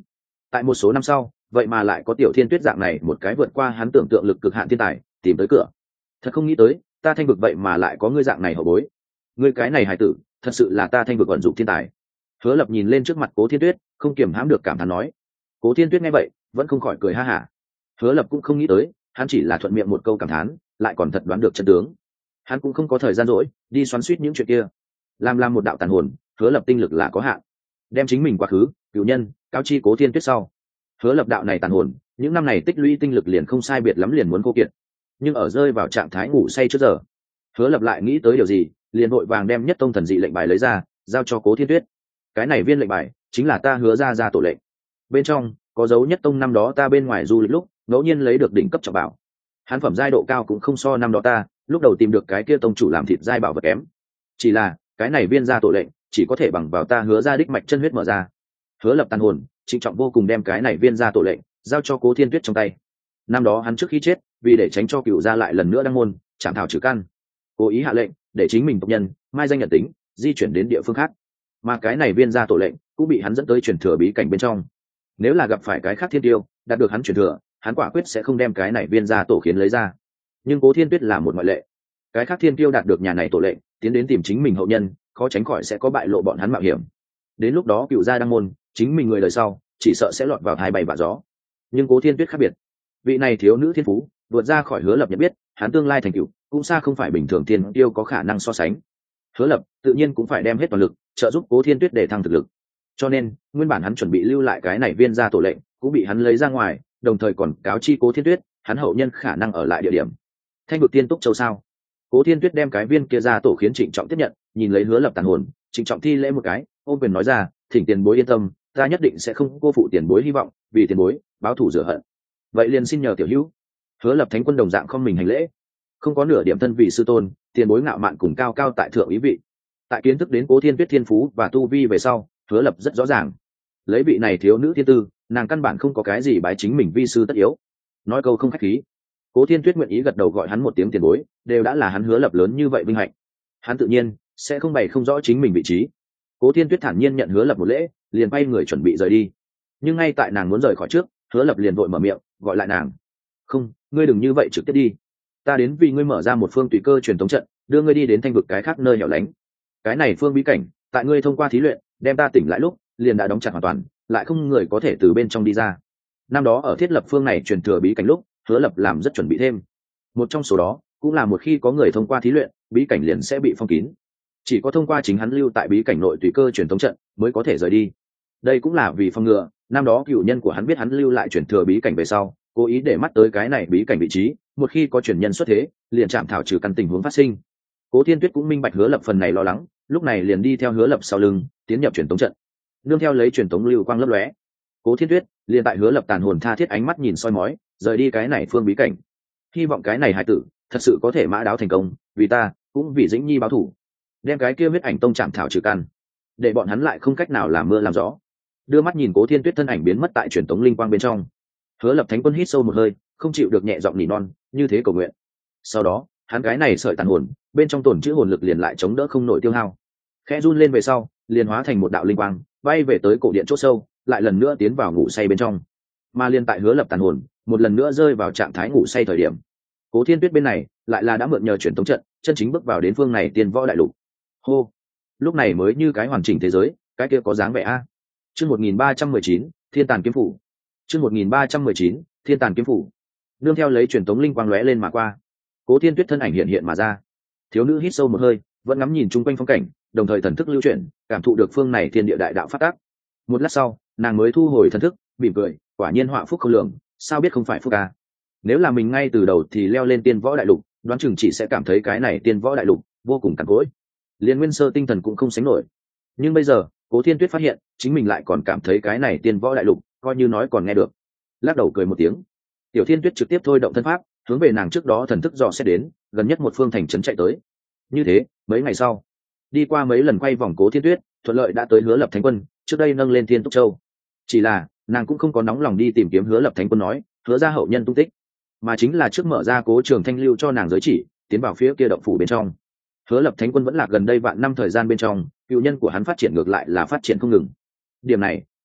tại một số năm sau vậy mà lại có Tiểu Thiên Tuyết dạng này một cái vượt qua hắn tưởng tượng lực cực hạn thiên tài tìm tới cửa. Thật không nghĩ tới ta Thanh vực vậy mà lại có ngươi dạng này hậu bối. Ngươi cái này hài tử thật sự là ta Thanh vực vận dụng thiên tài. Hứa Lập nhìn lên trước mặt Cố Thiên Tuyết, không kiềm hãm được cảm thán nói. Cố Thiên Tuyết nghe vậy vẫn không khỏi cười ha hả. Hứa Lập cũng không nghĩ tới hắn chỉ là thuận miệng một câu cảm thán lại còn thật đoán được chân tướng. Hắn cũng không có thời gian rỗi đi xoắn xuýt những chuyện kia. Làm làm một đạo tàn hồn, Hứa Lập tinh lực là có hạn, đem chính mình quá khứ cựu nhân cáo chi Cố Thiên Tuyết sau. Hứa Lập đạo này tàn hồn những năm này tích lũy tinh lực liền không sai biệt lắm liền muốn khô kiệt, nhưng ở rơi vào trạng thái ngủ say trước giờ, Hứa Lập lại nghĩ tới điều gì, liền vội vàng đem nhất tông thần dị lệnh bài lấy ra giao cho Cố Thiên Tuyết. Cái này viên lệnh bài chính là ta Hứa ra ra tổ lệnh, bên trong có dấu nhất tông năm đó ta bên ngoài du lịch lúc ngẫu nhiên lấy được đỉnh cấp trọng bảo. Hắn phẩm giai độ cao cũng không so năm đó ta lúc đầu tìm được cái kia tông chủ làm thịt giai bảo vật kém, chỉ là cái này viên ra tổ lệnh chỉ có thể bằng vào ta Hứa ra đích mạch chân huyết mở ra. Hứa Lập tàn hồn trịnh trọng vô cùng đem cái này viên ra tổ lệnh giao cho Cố Thiên Tuyết trong tay. Năm đó hắn trước khi chết vì để tránh cho cựu gia lại lần nữa đăng môn chạm thảo trừ căn, cố ý hạ lệnh để chính mình tộc nhân mai danh nhận tính di chuyển đến địa phương khác, mà cái này viên ra tổ lệnh cũng bị hắn dẫn tới truyền thừa bí cảnh bên trong. Nếu là gặp phải cái khác thiên tiêu đạt được hắn truyền thừa, hắn quả quyết sẽ không đem cái này viên ra tổ khiến lấy ra. Nhưng Cố Thiên Tuyết là một ngoại lệ, cái khác thiên tiêu đạt được nhà này tổ lệnh tiến đến tìm chính mình hậu nhân, khó tránh khỏi sẽ có bại lộ bọn hắn mạo hiểm. Đến lúc đó cựu gia đăng môn, chính mình người đời sau chỉ sợ sẽ lọt vào hai bay vạ gió. Nhưng Cố Thiên Tuyết khác biệt, vị này thiếu nữ thiên phú vượt ra khỏi Hứa Lập nhận biết, hắn tương lai thành tựu cũng xa không phải bình thường thiên tiêu có khả năng so sánh. Hứa Lập tự nhiên cũng phải đem hết toàn lực trợ giúp Cố Thiên Tuyết để thăng thực lực. Cho nên nguyên bản hắn chuẩn bị lưu lại cái này viên gia tổ lệnh cũng bị hắn lấy ra ngoài, đồng thời còn cáo chi Cố Thiên Tuyết hắn hậu nhân khả năng ở lại địa điểm Thanh vực Tiên Túc Châu sao. Cố Thiên Tuyết đem cái viên kia ra tổ khiến trịnh trọng tiếp nhận, nhìn lấy Hứa Lập tàn hồn, trịnh trọng thi lễ một cái, ôm quyền nói ra, thỉnh tiền bối yên tâm, ta nhất định sẽ không cô phụ tiền bối hy vọng, vì tiền bối báo thù rửa hận. Vậy liền xin nhờ tiểu hữu. Hứa Lập thánh quân đồng dạng không mình hành lễ, không có nửa điểm thân vị sư tôn, tiền bối ngạo mạn cùng cao cao tại thượng ý vị. Tại kiến thức đến Cố Thiên Tuyết thiên phú và tu vi về sau, Hứa Lập rất rõ ràng, lấy vị này thiếu nữ thiên tư, nàng căn bản không có cái gì bái chính mình vi sư tất yếu. Nói câu không khách khí, Cố Thiên Tuyết nguyện ý gật đầu gọi hắn một tiếng tiền bối, đều đã là hắn Hứa Lập lớn như vậy vinh hạnh. Hắn tự nhiên sẽ không bày không rõ chính mình vị trí. Cố Thiên Tuyết thản nhiên nhận Hứa Lập một lễ, liền quay người chuẩn bị rời đi. Nhưng ngay tại nàng muốn rời khỏi trước, Hứa Lập liền vội mở miệng gọi lại nàng. Không, ngươi đừng như vậy, trực tiếp đi. Ta đến vì ngươi mở ra một phương tùy cơ truyền tống trận, đưa ngươi đi đến Thanh vực cái khác nơi hẻo lánh. Cái này phương bí cảnh, tại ngươi thông qua thí luyện đem ta tỉnh lại lúc liền đã đóng chặt hoàn toàn, lại không người có thể từ bên trong đi ra. Năm đó ở thiết lập phương này truyền thừa bí cảnh lúc, Hứa Lập làm rất chuẩn bị thêm. Một trong số đó cũng là một khi có người thông qua thí luyện, bí cảnh liền sẽ bị phong kín. Chỉ có thông qua chính hắn lưu tại bí cảnh nội tùy cơ truyền tống trận mới có thể rời đi. Đây cũng là vì phòng ngừa năm đó cựu nhân của hắn biết hắn lưu lại truyền thừa bí cảnh về sau, cố ý để mắt tới cái này bí cảnh vị trí, một khi có truyền nhân xuất thế liền chạm thảo trừ căn tình huống phát sinh. Cố Thiên Tuyết cũng minh bạch Hứa Lập phần này lo lắng, lúc này liền đi theo Hứa Lập sau lưng tiến nhập truyền tống trận, nương theo lấy truyền tống lưu quang lấp lóe. Cố Thiên Tuyết liền tại Hứa Lập tàn hồn tha thiết ánh mắt nhìn soi mói rời đi cái này phương bí cảnh, hy vọng cái này hài tử thật sự có thể mã đáo thành công, vì ta cũng vì Dĩnh Nhi báo thù, đem cái kia huyết ảnh tông chạm thảo trừ căn, để bọn hắn lại không cách nào làm mưa làm gió. Đưa mắt nhìn Cố Thiên Tuyết thân ảnh biến mất tại truyền tống linh quang bên trong, Hứa Lập thánh quân hít sâu một hơi, không chịu được nhẹ giọng nỉ non, như thế cầu nguyện. Sau đó hắn cái này sợi tàn hồn bên trong tổn chữ hồn lực liền lại chống đỡ không nổi tiêu hao, khẽ run lên về sau liền hóa thành một đạo linh quang bay về tới cổ điện chỗ sâu, lại lần nữa tiến vào ngủ say bên trong. Mà liên tại Hứa Lập tàn hồn một lần nữa rơi vào trạng thái ngủ say thời điểm, Cố Thiên Tuyết bên này lại là đã mượn nhờ truyền tống trận chân chính bước vào đến phương này tiên võ đại lục. Hô, lúc này mới như cái hoàn chỉnh thế giới, cái kia có dáng vẻ a. Chương một nghìn ba trăm mười chín, Thiên Tàn kiếm phủ. Chương một nghìn ba trăm mười chín, Thiên Tàn kiếm phủ. Nương theo lấy truyền tống linh quang lóe lên mà qua, Cố Thiên Tuyết thân ảnh hiện hiện mà ra. Thiếu nữ hít sâu một hơi, vẫn ngắm nhìn chung quanh phong cảnh, đồng thời thần thức lưu chuyển, cảm thụ được phương này thiên địa đại đạo phát tác. Một lát sau, nàng mới thu hồi thần thức, mỉm cười, quả nhiên họa phúc không lường, sao biết không phải phúc ca. Nếu là mình ngay từ đầu thì leo lên tiên võ đại lục, đoán chừng chỉ sẽ cảm thấy cái này tiên võ đại lục vô cùng cằn cỗi, liên nguyên sơ tinh thần cũng không sánh nổi. Nhưng bây giờ Cố Thiên Tuyết phát hiện chính mình lại còn cảm thấy cái này tiên võ đại lục coi như nói còn nghe được. Lắc đầu cười một tiếng, Tiểu Thiên Tuyết trực tiếp thôi động thân pháp hướng về nàng trước đó thần thức dò xét đến gần nhất một phương thành trấn chạy tới. Như thế mấy ngày sau, đi qua mấy lần quay vòng, Cố Thiên Tuyết thuận lợi đã tới Hứa Lập thánh quân trước đây nâng lên Thiên Túc Châu. Chỉ là nàng cũng không có nóng lòng đi tìm kiếm Hứa Lập thánh quân nói Hứa ra hậu nhân tung tích, mà chính là trước mở ra Cố Trường Thanh lưu cho nàng giới chỉ, tiến vào phía kia động phủ bên trong. Hứa Lập thánh quân vẫn là gần đây vạn năm thời gian bên trong, cựu nhân của hắn phát triển ngược lại là phát triển không ngừng. Điểm này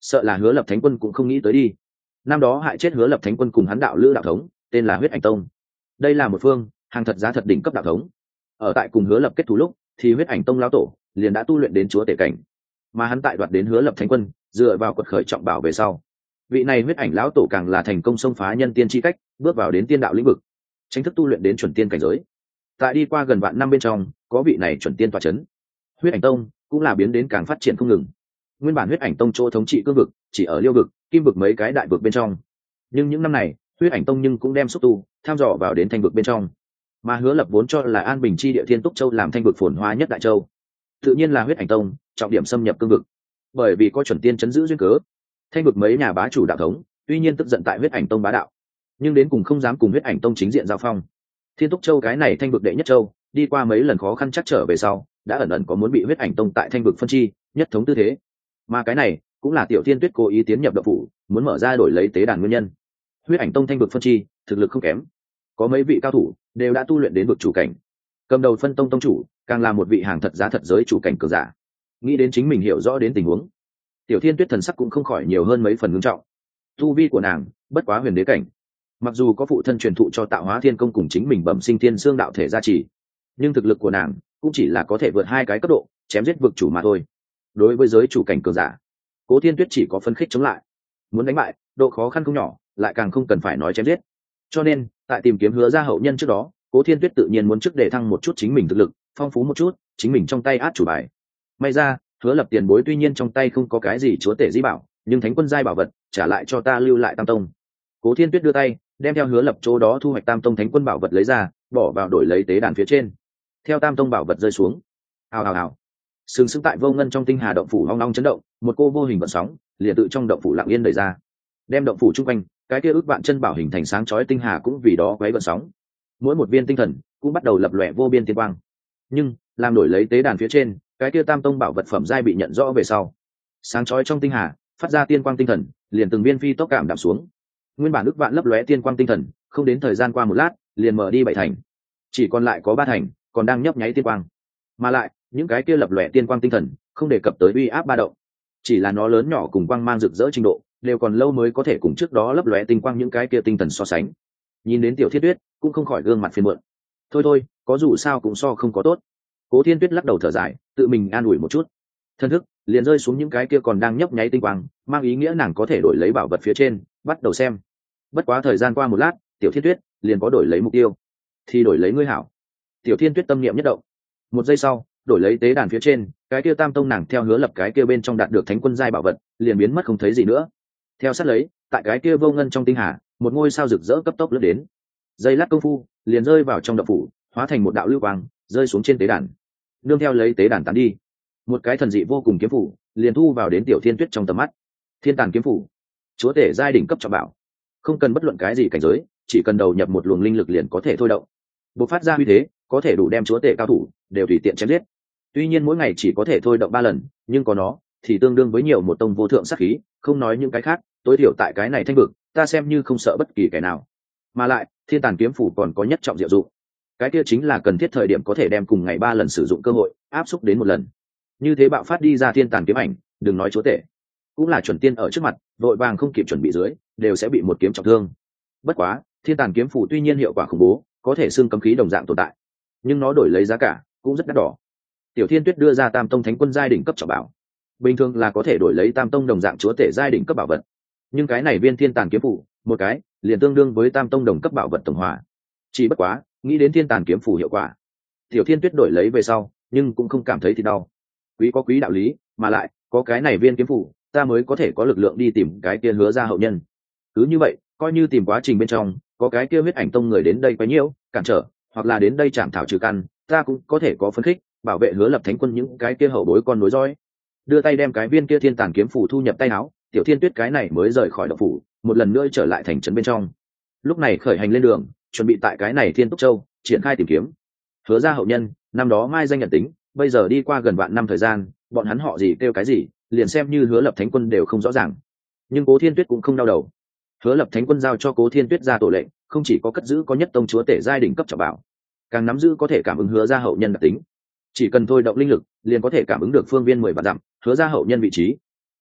sợ là Hứa Lập Thánh Quân cũng không nghĩ tới đi. Năm đó hại chết Hứa Lập Thánh Quân cùng hắn đạo lữ đạo thống, tên là Huyết Ảnh Tông. Đây là một phương hàng thật giá thật đỉnh cấp đạo thống. Ở tại cùng Hứa Lập kết thù lúc, thì Huyết Ảnh Tông lão tổ liền đã tu luyện đến chúa tể cảnh, mà hắn tại đoạt đến Hứa Lập Thánh Quân, dựa vào quật khởi trọng bảo về sau, vị này Huyết Ảnh lão tổ càng là thành công xông phá nhân tiên chi cách, bước vào đến tiên đạo lĩnh vực, chính thức tu luyện đến chuẩn tiên cảnh giới. Tại đi qua gần vạn năm bên trong, có vị này chuẩn tiên tọa chấn, Huyết Ảnh Tông cũng là biến đến càng phát triển không ngừng. Nguyên bản Huyết Ảnh Tông chỗ thống trị cương vực chỉ ở Liêu vực, Kim vực mấy cái đại vực bên trong, nhưng những năm này Huyết Ảnh Tông nhưng cũng đem xúc tu tham dò vào đến Thanh vực bên trong. Mà Hứa Lập vốn cho là An Bình chi địa Thiên Túc Châu làm Thanh vực phồn hoa nhất đại châu, tự nhiên là Huyết Ảnh Tông trọng điểm xâm nhập cương vực. Bởi vì có chuẩn tiên chấn giữ duyên cớ, Thanh vực mấy nhà bá chủ đạo thống tuy nhiên tức giận tại Huyết Ảnh Tông bá đạo, nhưng đến cùng không dám cùng Huyết Ảnh Tông chính diện giao phong. Thiên Túc Châu cái này Thanh vực đệ nhất châu, đi qua mấy lần khó khăn chắc trở về sau, đã ẩn ẩn có muốn bị Huyết Ảnh Tông tại Thanh vực phân chi nhất thống tư thế. Mà cái này cũng là Tiểu Thiên Tuyết cố ý tiến nhập động phủ, muốn mở ra đổi lấy tế đàn nguyên nhân. Huyết Ảnh Tông Thanh vực phân chi thực lực không kém, có mấy vị cao thủ đều đã tu luyện đến vực chủ cảnh. Cầm đầu phân tông tông chủ càng là một vị hàng thật giá thật giới chủ cảnh cường giả. Nghĩ đến chính mình hiểu rõ đến tình huống, Tiểu Thiên Tuyết thần sắc cũng không khỏi nhiều hơn mấy phần ngưng trọng. Tu vi của nàng bất quá huyền đế cảnh, mặc dù có phụ thân truyền thụ cho Tạo Hóa Thiên Công cùng chính mình bẩm sinh thiên xương đạo thể gia trì, nhưng thực lực của nàng cũng chỉ là có thể vượt hai cái cấp độ, chém giết vực chủ mà thôi. Đối với giới chủ cảnh cường giả, Cố Thiên Tuyết chỉ có phấn khích chống lại. Muốn đánh bại, độ khó khăn không nhỏ, lại càng không cần phải nói chém giết. Cho nên, tại tìm kiếm Hứa gia hậu nhân trước đó, Cố Thiên Tuyết tự nhiên muốn trước để thăng một chút chính mình thực lực, phong phú một chút chính mình trong tay át chủ bài. May ra, Hứa Lập tiền bối tuy nhiên trong tay không có cái gì chúa tể di bảo, nhưng thánh quân giai bảo vật trả lại cho ta lưu lại Tam Tông. Cố Thiên Tuyết đưa tay đem theo Hứa Lập chỗ đó thu hoạch Tam Tông thánh quân bảo vật lấy ra, bỏ vào đổi lấy tế đàn phía trên. Theo Tam Tông bảo vật rơi xuống, ào ào ào, sừng sững tại vô ngân trong tinh hà động phủ long long chấn động, một cô vô hình vận sóng liền tự trong động phủ lặng yên đẩy ra, đem động phủ trung quanh cái kia ước vạn chân bảo hình thành sáng chói tinh hà cũng vì đó quấy vận sóng. Mỗi một viên tinh thần cũng bắt đầu lập lòe vô biên tiên quang. Nhưng làm đổi lấy tế đàn phía trên cái kia Tam Tông bảo vật phẩm giai bị nhận rõ về sau, sáng chói trong tinh hà phát ra tiên quang tinh thần liền từng viên phi tốc cảm đạm xuống. Nguyên bản ước vạn lấp lóe tiên quang tinh thần không đến thời gian qua một lát liền mở đi bảy thành, chỉ còn lại có ba thành còn đang nhấp nháy tiên quang. Mà lại những cái kia lập lòe tiên quang tinh thần không đề cập tới uy áp ba động, chỉ là nó lớn nhỏ cùng quang mang rực rỡ trình độ đều còn lâu mới có thể cùng trước đó lấp lóe tinh quang những cái kia tinh thần so sánh. Nhìn đến Tiểu Thiên Tuyết cũng không khỏi gương mặt phiền muộn. Thôi thôi, có dù sao cũng so không có tốt. Cố Thiên Tuyết lắc đầu thở dài, tự mình an ủi một chút. Thân thức liền rơi xuống những cái kia còn đang nhấp nháy tinh quang, mang ý nghĩa nàng có thể đổi lấy bảo vật phía trên, bắt đầu xem. Bất quá thời gian qua một lát, Tiểu Thiên Tuyết liền có đổi lấy mục tiêu, thì đổi lấy ngươi hảo. Tiểu Thiên Tuyết tâm niệm nhất động. Một giây sau, đổi lấy tế đàn phía trên, cái kia Tam Tông nàng theo Hứa Lập cái kia bên trong đạt được thánh quân giai bảo vật, liền biến mất không thấy gì nữa. Theo sát lấy, tại cái kia vô ngân trong tinh hà, một ngôi sao rực rỡ cấp tốc lướt đến. Giây lát công phu, liền rơi vào trong động phủ, hóa thành một đạo lưu quang, rơi xuống trên tế đàn. Nương theo lấy tế đàn tán đi, một cái thần dị vô cùng kiếm phủ liền thu vào đến Tiểu Thiên Tuyết trong tầm mắt. Thiên Tàn kiếm phủ, chúa tể giai đỉnh cấp trọng bảo, không cần bất luận cái gì cảnh giới, chỉ cần đầu nhập một luồng linh lực liền có thể thôi động. Bộc phát ra uy thế, có thể đủ đem chúa tể cao thủ đều tùy tiện chém giết. Tuy nhiên mỗi ngày chỉ có thể thôi động ba lần, nhưng có nó thì tương đương với nhiều một tông vô thượng sát khí, không nói những cái khác, tối thiểu tại cái này thanh vực, ta xem như không sợ bất kỳ kẻ nào. Mà lại, Thiên Tàn kiếm phủ còn có nhất trọng diệu dụng, cái kia chính là cần thiết thời điểm có thể đem cùng ngày ba lần sử dụng cơ hội áp xúc đến một lần. Như thế bạo phát đi ra Thiên Tàn kiếm ảnh, đừng nói chúa tể, cũng là chuẩn tiên ở trước mặt, vội vàng không kịp chuẩn bị dưới, đều sẽ bị một kiếm trọng thương. Bất quá, Thiên Tàn kiếm phủ tuy nhiên hiệu quả khủng bố, có thể xưng cấm khí đồng dạng tồn tại, nhưng nó đổi lấy giá cả cũng rất đắt đỏ. Tiểu Thiên Tuyết đưa ra Tam Tông thánh quân giai đỉnh cấp trọng bảo, bình thường là có thể đổi lấy Tam Tông đồng dạng chúa tể giai đỉnh cấp bảo vật, nhưng cái này viên Thiên Tàn kiếm phủ, một cái liền tương đương với Tam Tông đồng cấp bảo vật tổng hòa. Chỉ bất quá, nghĩ đến Thiên Tàn kiếm phủ hiệu quả, Tiểu Thiên Tuyết đổi lấy về sau, nhưng cũng không cảm thấy thì đau. Quý có quý đạo lý, mà lại có cái này viên kiếm phủ, ta mới có thể có lực lượng đi tìm cái kia Hứa gia hậu nhân. Cứ như vậy, coi như tìm quá trình bên trong có cái kia Huyết Ảnh Tông người đến đây quấy nhiễu, cản trở, hoặc là đến đây chạm thảo trừ căn, ta cũng có thể có phấn khích, bảo vệ Hứa Lập thánh quân những cái kia hậu bối con nối dõi. Đưa tay đem cái viên kia Thiên Tàn kiếm phủ thu nhập tay áo, Tiểu Thiên Tuyết cái này mới rời khỏi động phủ, một lần nữa trở lại thành trấn bên trong. Lúc này khởi hành lên đường, chuẩn bị tại cái này Thiên Túc Châu triển khai tìm kiếm Hứa gia hậu nhân. Năm đó mai danh nhận tính, bây giờ đi qua gần vạn năm thời gian, bọn hắn họ gì kêu cái gì, liền xem như Hứa Lập thánh quân đều không rõ ràng. Nhưng Cố Thiên Tuyết cũng không đau đầu. Hứa Lập thánh quân giao cho Cố Thiên Tuyết ra tổ lệnh, không chỉ có cất giữ có nhất tông chúa tể giai đỉnh cấp trọng bảo, càng nắm giữ có thể cảm ứng Hứa gia hậu nhân đặc tính. Chỉ cần thôi động linh lực, liền có thể cảm ứng được phương viên mười vạn dặm Hứa gia hậu nhân vị trí.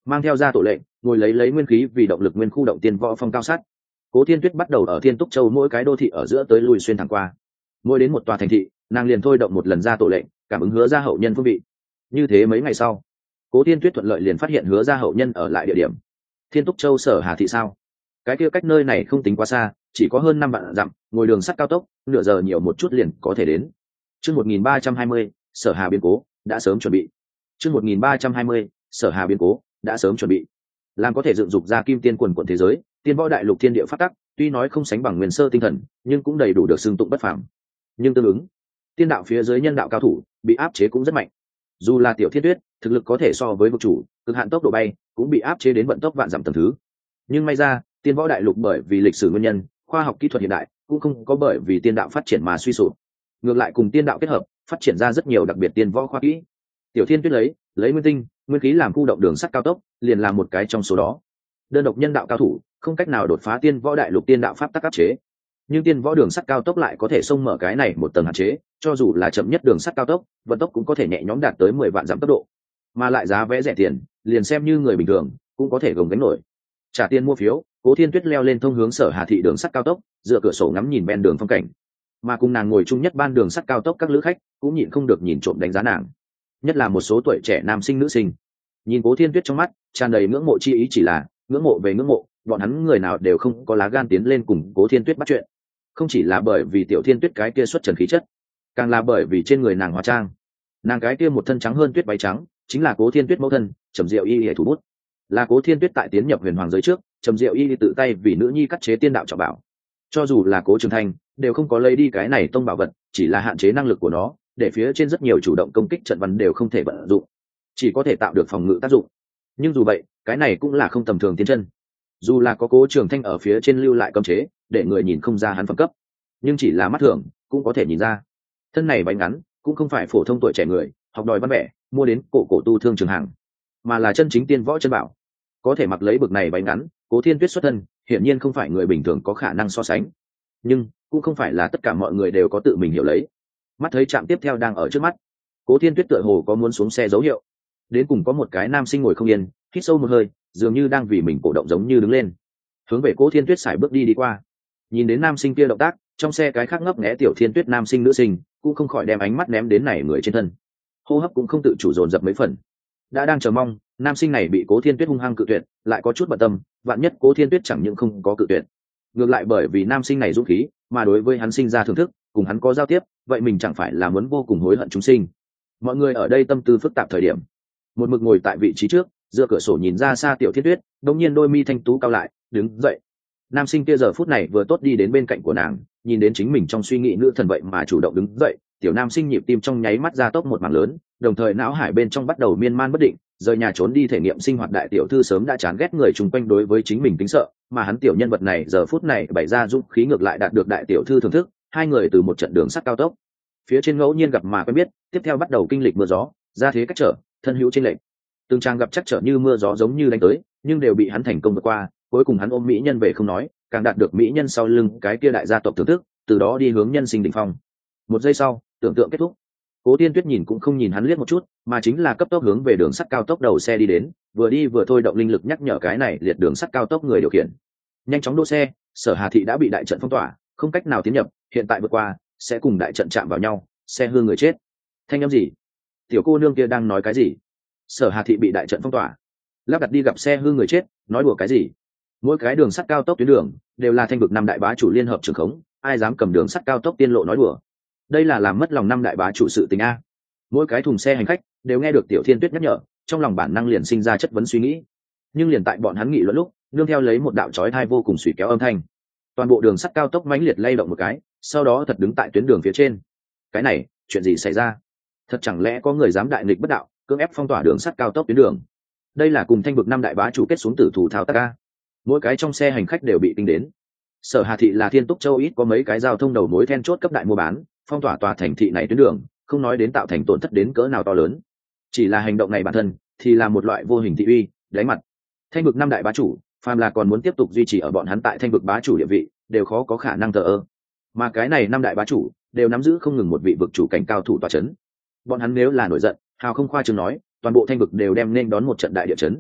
mang theo ra tổ lệnh, ngồi lấy lấy nguyên khí vì động lực nguyên khu động tiên võ phong cao sát. Cố Thiên Tuyết bắt đầu ở Thiên Túc Châu mỗi cái đô thị ở giữa tới lui xuyên thẳng qua. Mỗi đến một tòa thành thị, nàng liền thôi động một lần ra tổ lệnh, cảm ứng Hứa Gia hậu nhân phương vị. Như thế mấy ngày sau, Cố Thiên Tuyết thuận lợi liền phát hiện Hứa Gia hậu nhân ở lại địa điểm. Thiên Túc Châu Sở Hà thị sao? Cái kia cách nơi này không tính quá xa, chỉ có hơn năm vạn dặm, ngồi đường sắt cao tốc, nửa giờ nhiều một chút liền có thể đến. Chương một nghìn ba trăm hai mươi, Sở Hà biến cố, đã sớm chuẩn bị. Chương một nghìn ba trăm hai mươi, Sở Hà biến cố, đã sớm chuẩn bị. Làm có thể dựng dục ra kim tiên quần quần thế giới, tiên võ đại lục thiên địa phát tắc, tuy nói không sánh bằng nguyên sơ tinh thần, nhưng cũng đầy đủ được xưng tụng bất phàm. Nhưng tương ứng, tiên đạo phía dưới nhân đạo cao thủ bị áp chế cũng rất mạnh. Dù là Tiểu Thiên Tuyết, thực lực có thể so với vực chủ, cực hạn tốc độ bay, cũng bị áp chế đến vận tốc vạn dặm tầng thứ. Nhưng may ra, tiên võ đại lục bởi vì lịch sử nguyên nhân, khoa học kỹ thuật hiện đại, cũng không có bởi vì tiên đạo phát triển mà suy sụp. Ngược lại cùng tiên đạo kết hợp, phát triển ra rất nhiều đặc biệt tiên võ khoa kỹ. Tiểu Thiên Tuyết lấy lấy nguyên tinh, nguyên khí làm khu động đường sắt cao tốc, liền là một cái trong số đó. Đơn độc nhân đạo cao thủ không cách nào đột phá tiên võ đại lục tiên đạo pháp tắc áp chế, nhưng tiên võ đường sắt cao tốc lại có thể xông mở cái này một tầng hạn chế, cho dù là chậm nhất đường sắt cao tốc, vận tốc cũng có thể nhẹ nhõm đạt tới mười vạn dặm tốc độ, mà lại giá vé rẻ tiền, liền xem như người bình thường cũng có thể gồng gánh nổi. Trả tiền mua phiếu, Cố Thiên Tuyết leo lên thông hướng Sở Hà thị đường sắt cao tốc, dựa cửa sổ ngắm nhìn ven đường phong cảnh, mà cùng nàng ngồi chung nhất ban đường sắt cao tốc các lữ khách cũng nhịn không được nhìn trộm đánh giá nàng, nhất là một số tuổi trẻ nam sinh nữ sinh. Nhìn Cố Thiên Tuyết trong mắt tràn đầy ngưỡng mộ chi ý, chỉ là ngưỡng mộ về ngưỡng mộ, bọn hắn người nào đều không có lá gan tiến lên cùng Cố Thiên Tuyết bắt chuyện. Không chỉ là bởi vì Tiểu Thiên Tuyết cái kia xuất trần khí chất, càng là bởi vì trên người nàng hóa trang. Nàng cái kia một thân trắng hơn tuyết váy trắng, chính là Cố Thiên Tuyết mẫu thân, Trầm Diệu Y Y thủ bút. Là Cố Thiên Tuyết tại tiến nhập huyền hoàng giới trước, Trầm Diệu Y Y tự tay vì nữ nhi cắt chế tiên đạo trọng bảo. Cho dù là Cố Trường Thanh, đều không có lấy đi cái này tông bảo vật, chỉ là hạn chế năng lực của nó, để phía trên rất nhiều chủ động công kích trận văn đều không thể vận dụng, chỉ có thể tạo được phòng ngự tác dụng. Nhưng dù vậy, cái này cũng là không tầm thường tiên chân. Dù là có Cố Trường Thanh ở phía trên lưu lại cấm chế, để người nhìn không ra hắn phẩm cấp, nhưng chỉ là mắt thường cũng có thể nhìn ra. Thân này bánh ngắn cũng không phải phổ thông tuổi trẻ người học đòi văn vẻ mua đến cổ cổ tu thương trường hàng, mà là chân chính tiên võ chân bảo. Có thể mặc lấy bực này bánh ngắn, Cố Thiên Tuyết xuất thân hiển nhiên không phải người bình thường có khả năng so sánh, nhưng cũng không phải là tất cả mọi người đều có tự mình hiểu lấy. Mắt thấy trạm tiếp theo đang ở trước mắt, Cố Thiên Tuyết tựa hồ có muốn xuống xe dấu hiệu. Đến cùng có một cái nam sinh ngồi không yên, hít sâu một hơi, dường như đang vì mình cổ động giống như đứng lên, hướng về Cố Thiên Tuyết sải bước đi đi qua. Nhìn đến nam sinh kia động tác, trong xe cái khác ngấp nghé Tiểu Thiên Tuyết nam sinh nữ sinh cũng không khỏi đem ánh mắt ném đến này người trên thân, hô hấp cũng không tự chủ dồn dập mấy phần. Đã đang chờ mong nam sinh này bị Cố Thiên Tuyết hung hăng cự tuyệt, lại có chút bận tâm, vạn nhất Cố Thiên Tuyết chẳng những không có cự tuyệt, ngược lại bởi vì nam sinh này dũng khí mà đối với hắn sinh ra thưởng thức, cùng hắn có giao tiếp, vậy mình chẳng phải là muốn vô cùng hối hận chúng sinh. Mọi người ở đây tâm tư phức tạp thời điểm, một mực ngồi tại vị trí trước, dựa cửa sổ nhìn ra xa Tiểu Thiên Tuyết đột nhiên đôi mi thanh tú cao lại, đứng dậy. Nam sinh kia giờ phút này vừa tốt đi đến bên cạnh của nàng, nhìn đến chính mình trong suy nghĩ nữ thần vậy mà chủ động đứng dậy, tiểu nam sinh nhịp tim trong nháy mắt ra tốc một mảng lớn, đồng thời não hải bên trong bắt đầu miên man bất định, rời nhà trốn đi thể nghiệm sinh hoạt. Đại tiểu thư sớm đã chán ghét người chung quanh đối với chính mình kính sợ, mà hắn tiểu nhân vật này giờ phút này bày ra dũng khí ngược lại đạt được đại tiểu thư thưởng thức. Hai người từ một trận đường sắt cao tốc phía trên ngẫu nhiên gặp mà quen biết, tiếp theo bắt đầu kinh lịch mưa gió, ra thế cách trở, thân hữu trên lệnh, từng trang gặp chắc trở như mưa gió giống như đánh tới, nhưng đều bị hắn thành công vượt qua. Cuối cùng hắn ôm mỹ nhân về không nói, càng đạt được mỹ nhân sau lưng cái kia đại gia tộc thưởng thức, từ đó đi hướng nhân sinh đỉnh phong. Một giây sau, tưởng tượng kết thúc. Cố Thiên Tuyết nhìn cũng không nhìn hắn liếc một chút, mà chính là cấp tốc hướng về đường sắt cao tốc đầu xe đi đến, vừa đi vừa thôi động linh lực nhắc nhở cái này liệt đường sắt cao tốc người điều khiển nhanh chóng đỗ xe. Sở Hà thị đã bị đại trận phong tỏa, không cách nào tiến nhập, hiện tại vượt qua sẽ cùng đại trận chạm vào nhau, xe hư người chết. Thanh âm gì? Tiểu cô nương kia đang nói cái gì? Sở Hà thị bị đại trận phong tỏa, lắp đặt đi gặp xe hư người chết, nói đùa cái gì? Mỗi cái đường sắt cao tốc tuyến đường đều là thanh vực năm đại bá chủ liên hợp trường khống, ai dám cầm đường sắt cao tốc tiên lộ nói đùa? Đây là làm mất lòng năm đại bá chủ sự tình a. Mỗi cái thùng xe hành khách đều nghe được Tiểu Thiên Tuyết nhắc nhở, trong lòng bản năng liền sinh ra chất vấn suy nghĩ. Nhưng liền tại bọn hắn nghị luận lúc, nương theo lấy một đạo chói tai vô cùng suy kéo âm thanh, toàn bộ đường sắt cao tốc mãnh liệt lay động một cái, sau đó thật đứng tại tuyến đường phía trên. Cái này, chuyện gì xảy ra? Thật chẳng lẽ có người dám đại nghịch bất đạo, cưỡng ép phong tỏa đường sắt cao tốc tuyến đường? Đây là cùng thanh vực năm đại bá chủ kết xuống tử thủ thao tác a. Mỗi cái trong xe hành khách đều bị kinh đến. Sở Hà thị là Thiên Túc Châu ít có mấy cái giao thông đầu mối then chốt cấp đại mua bán, phong tỏa tòa thành thị này tuyến đường, không nói đến tạo thành tổn thất đến cỡ nào to lớn, chỉ là hành động này bản thân thì là một loại vô hình thị uy, đánh mặt thanh vực năm đại bá chủ, phàm là còn muốn tiếp tục duy trì ở bọn hắn tại thanh vực bá chủ địa vị, đều khó có khả năng thờ ơ. Mà cái này năm đại bá chủ đều nắm giữ không ngừng một vị vực chủ cảnh cao thủ tọa chấn, bọn hắn nếu là nổi giận, hào không khoa trương nói, toàn bộ thanh vực đều đem nên đón một trận đại địa chấn.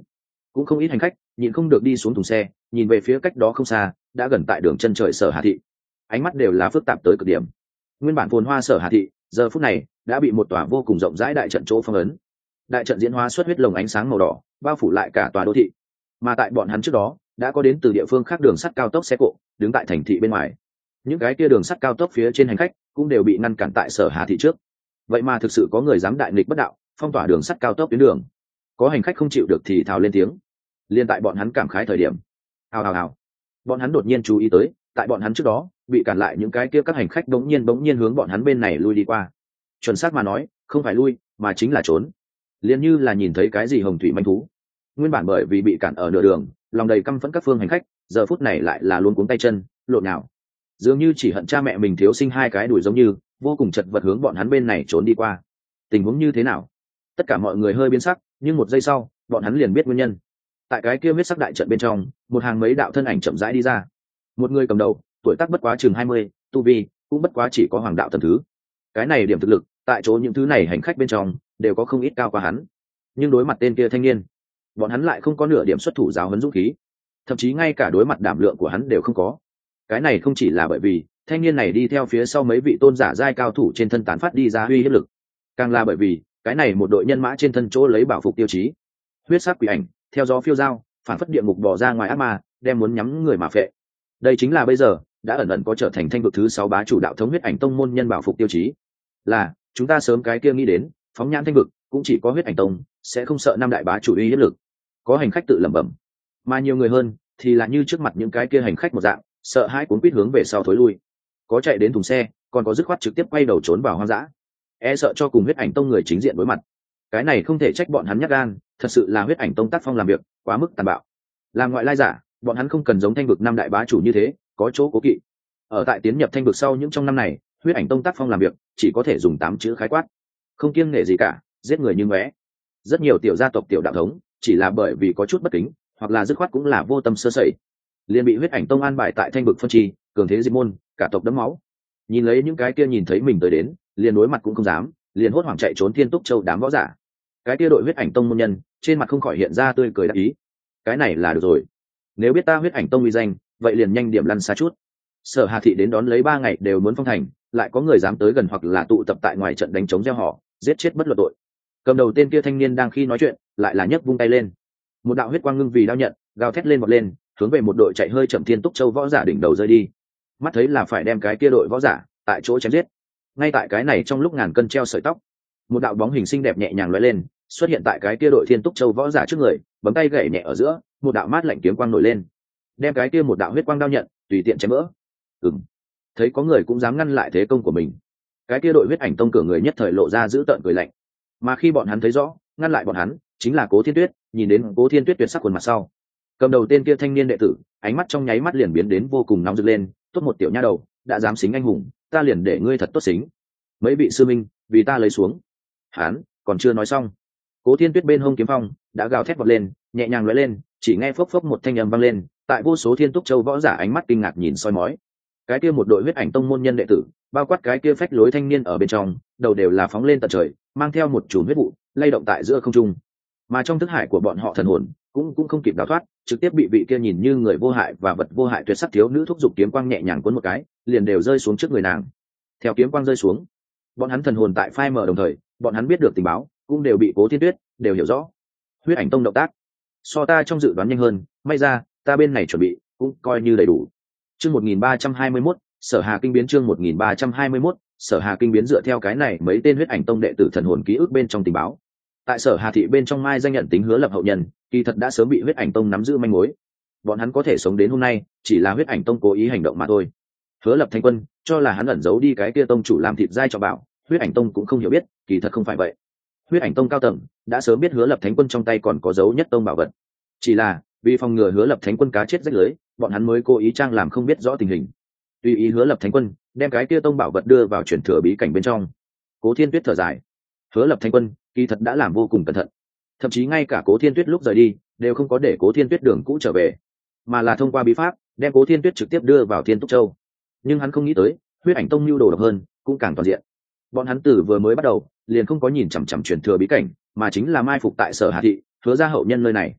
cũng không ít hành khách nhịn không được đi xuống thùng xe, nhìn về phía cách đó không xa đã gần tại đường chân trời Sở Hà thị, ánh mắt đều là phức tạp tới cực điểm. Nguyên bản phồn hoa Sở Hà thị giờ phút này đã bị một tòa vô cùng rộng rãi đại trận chỗ phong ấn. Đại trận diễn hóa xuất huyết lồng ánh sáng màu đỏ bao phủ lại cả tòa đô thị, mà tại bọn hắn trước đó đã có đến từ địa phương khác đường sắt cao tốc xe cộ đứng tại thành thị bên ngoài. Những cái kia đường sắt cao tốc phía trên hành khách cũng đều bị ngăn cản tại Sở Hà thị trước. Vậy mà thực sự có người dám đại nghịch bất đạo, phong tỏa đường sắt cao tốc tuyến đường. Có hành khách không chịu được thì thào lên tiếng. Liên tại bọn hắn cảm khái thời điểm, hào hào hào, bọn hắn đột nhiên chú ý tới, tại bọn hắn trước đó bị cản lại những cái kia các hành khách bỗng nhiên bỗng nhiên hướng bọn hắn bên này lui đi qua. Chuẩn xác mà nói, không phải lui, mà chính là trốn. Liên như là nhìn thấy cái gì hồng thủy manh thú. Nguyên bản bởi vì bị cản ở nửa đường, lòng đầy căm phẫn các phương hành khách, giờ phút này lại là luôn cuống tay chân, lộn nào. Dường như chỉ hận cha mẹ mình thiếu sinh hai cái đùi giống như, vô cùng chật vật hướng bọn hắn bên này trốn đi qua. Tình huống như thế nào? Tất cả mọi người hơi biến sắc, nhưng một giây sau, bọn hắn liền biết nguyên nhân. Tại cái kia huyết sắc đại trận bên trong, một hàng mấy đạo thân ảnh chậm rãi đi ra. Một người cầm đầu, tuổi tác bất quá chừng hai mươi, tu vi cũng bất quá chỉ có hoàng đạo tầng thứ. Cái này điểm thực lực, tại chỗ những thứ này hành khách bên trong đều có không ít cao qua hắn. Nhưng đối mặt tên kia thanh niên, bọn hắn lại không có nửa điểm xuất thủ giáo huấn dũng khí, thậm chí ngay cả đối mặt đảm lượng của hắn đều không có. Cái này không chỉ là bởi vì thanh niên này đi theo phía sau mấy vị tôn giả giai cao thủ trên thân tán phát đi ra uy hiếp lực, càng là bởi vì cái này một đội nhân mã trên thân chỗ lấy bảo phục tiêu chí huyết sắc quỷ ảnh theo gió phiêu dao, phản phất địa ngục bỏ ra ngoài ác ma, đem muốn nhắm người mà phệ. Đây chính là bây giờ đã ẩn ẩn có trở thành thanh vực thứ sáu bá chủ đạo thống huyết ảnh tông môn nhân bảo phục tiêu chí. Là chúng ta sớm cái kia nghĩ đến, phóng nhãn thanh vực cũng chỉ có huyết ảnh tông sẽ không sợ năm đại bá chủ uy hiếp lực. Có hành khách tự lẩm bẩm, mà nhiều người hơn thì là như trước mặt những cái kia hành khách một dạng, sợ hãi cuốn quýt hướng về sau thối lui. Có chạy đến thùng xe, còn có dứt khoát trực tiếp quay đầu trốn vào hoang dã, e sợ cho cùng huyết ảnh tông người chính diện đối mặt. Cái này không thể trách bọn hắn nhát gan, thật sự là huyết ảnh tông tác phong làm việc quá mức tàn bạo. Làm ngoại lai giả, bọn hắn không cần giống thanh vực năm đại bá chủ như thế có chỗ cố kỵ. Ở tại tiến nhập thanh vực sau những trong năm này, huyết ảnh tông tác phong làm việc chỉ có thể dùng tám chữ khái quát: không kiêng nể gì cả, giết người như ngóe. Rất nhiều tiểu gia tộc tiểu đạo thống chỉ là bởi vì có chút bất kính, hoặc là dứt khoát cũng là vô tâm sơ sẩy, liền bị huyết ảnh tông an bài tại thanh vực phân chi, cường thế diệt môn, cả tộc đẫm máu. Nhìn lấy những cái kia nhìn thấy mình tới đến, liền đối mặt cũng không dám, liền hốt hoảng chạy trốn Thiên Túc Châu đám võ giả. Cái kia đội huyết ảnh tông môn nhân trên mặt không khỏi hiện ra tươi cười đắc ý. Cái này là được rồi, nếu biết ta huyết ảnh tông uy danh, vậy liền nhanh điểm lăn xa chút. Sở Hà thị đến đón lấy ba ngày đều muốn phong thành, lại có người dám tới gần hoặc là tụ tập tại ngoài trận đánh chống gieo họ, giết chết bất luận tội. Cầm đầu tên kia thanh niên đang khi nói chuyện, lại là nhấc vung tay lên, một đạo huyết quang ngưng vì đao nhận gào thét lên một lên, hướng về một đội chạy hơi chậm Thiên Túc Châu võ giả đỉnh đầu rơi đi. Mắt thấy là phải đem cái kia đội võ giả tại chỗ chém giết. Ngay tại cái này trong lúc ngàn cân treo sợi tóc, một đạo bóng hình xinh đẹp nhẹ nhàng lóe lên, xuất hiện tại cái kia đội Thiên Túc Châu võ giả trước người, bấm tay gảy nhẹ ở giữa, một đạo mát lạnh kiếm quang nổi lên, đem cái kia một đạo huyết quang đao nhận tùy tiện chém vỡ. Ừm, thấy có người cũng dám ngăn lại thế công của mình, cái kia đội huyết ảnh tông cửa người nhất thời lộ ra giữ tợn cười lạnh. Mà khi bọn hắn thấy rõ, ngăn lại bọn hắn chính là Cố Thiên Tuyết. Nhìn đến Cố Thiên Tuyết tuyệt sắc khuôn mặt sau, cầm đầu tên kia thanh niên đệ tử ánh mắt trong nháy mắt liền biến đến vô cùng nóng rực lên. Tốt một tiểu nha đầu, đã dám xính anh hùng, ta liền để ngươi thật tốt xính. Mấy vị sư minh, vì ta lấy xuống. Hắn còn chưa nói xong, Cố Thiên Tuyết bên hông kiếm phong đã gào thét vọt lên, nhẹ nhàng lóe lên, chỉ nghe phốc phốc một thanh âm vang lên. Tại vô số Thiên Túc Châu võ giả ánh mắt kinh ngạc nhìn soi mói, cái kia một đội huyết ảnh tông môn nhân đệ tử, bao quát cái kia phách lối thanh niên ở bên trong, đầu đều là phóng lên tận trời, mang theo một chùm huyết vụ lay động tại giữa không trung. Mà trong thức hải của bọn họ thần hồn cũng cũng không kịp đào thoát, trực tiếp bị vị kia nhìn như người vô hại và vật vô hại tuyệt sắc thiếu nữ thúc giục kiếm quang nhẹ nhàng cuốn một cái, liền đều rơi xuống trước người nàng. Theo kiếm quang rơi xuống, bọn hắn thần hồn tại phai mờ đồng thời, bọn hắn biết được tình báo cũng đều bị Cố Thiên Tuyết đều hiểu rõ. Huyết ảnh tông động tác so ta trong dự đoán nhanh hơn, may ra ta bên này chuẩn bị cũng coi như đầy đủ. Chương một nghìn ba trăm hai mươi mốt, Sở Hà kinh biến. Chương một nghìn ba trăm hai mươi mốt, Sở Hà kinh biến. Dựa theo cái này mấy tên huyết ảnh tông đệ tử thần hồn ký ức bên trong tình báo, tại Sở Hà thị bên trong mai danh nhận tính Hứa Lập hậu nhân, kỳ thật đã sớm bị huyết ảnh tông nắm giữ manh mối. Bọn hắn có thể sống đến hôm nay, chỉ là huyết ảnh tông cố ý hành động mà thôi. Hứa Lập Thánh Quân cho là hắn ẩn giấu đi cái kia tông chủ làm thịt giai cho bảo, huyết ảnh tông cũng không hiểu biết, kỳ thật không phải vậy. Huyết ảnh tông cao tầng đã sớm biết Hứa Lập Thánh Quân trong tay còn có dấu nhất tông bảo vật, chỉ là vì phòng ngừa Hứa Lập Thánh Quân cá chết rách lưới, bọn hắn mới cố ý trang làm không biết rõ tình hình, tùy ý Hứa Lập Thánh Quân đem cái kia tông bảo vật đưa vào chuyển thừa bí cảnh bên trong. Cố Thiên Tuyết thở dài, Hứa Lập Thánh Quân kỳ thật đã làm vô cùng cẩn thận, thậm chí ngay cả Cố Thiên Tuyết lúc rời đi đều không có để Cố Thiên Tuyết đường cũ trở về, mà là thông qua bí pháp đem Cố Thiên Tuyết trực tiếp đưa vào Thiên Túc Châu. Nhưng hắn không nghĩ tới, huyết ảnh tông nhu đồ độc hơn, cũng càng toàn diện. Bọn hắn từ vừa mới bắt đầu liền không có nhìn chằm chằm chuyển thừa bí cảnh, mà chính là mai phục tại Sở Hà thị, Hứa gia hậu nhân nơi này.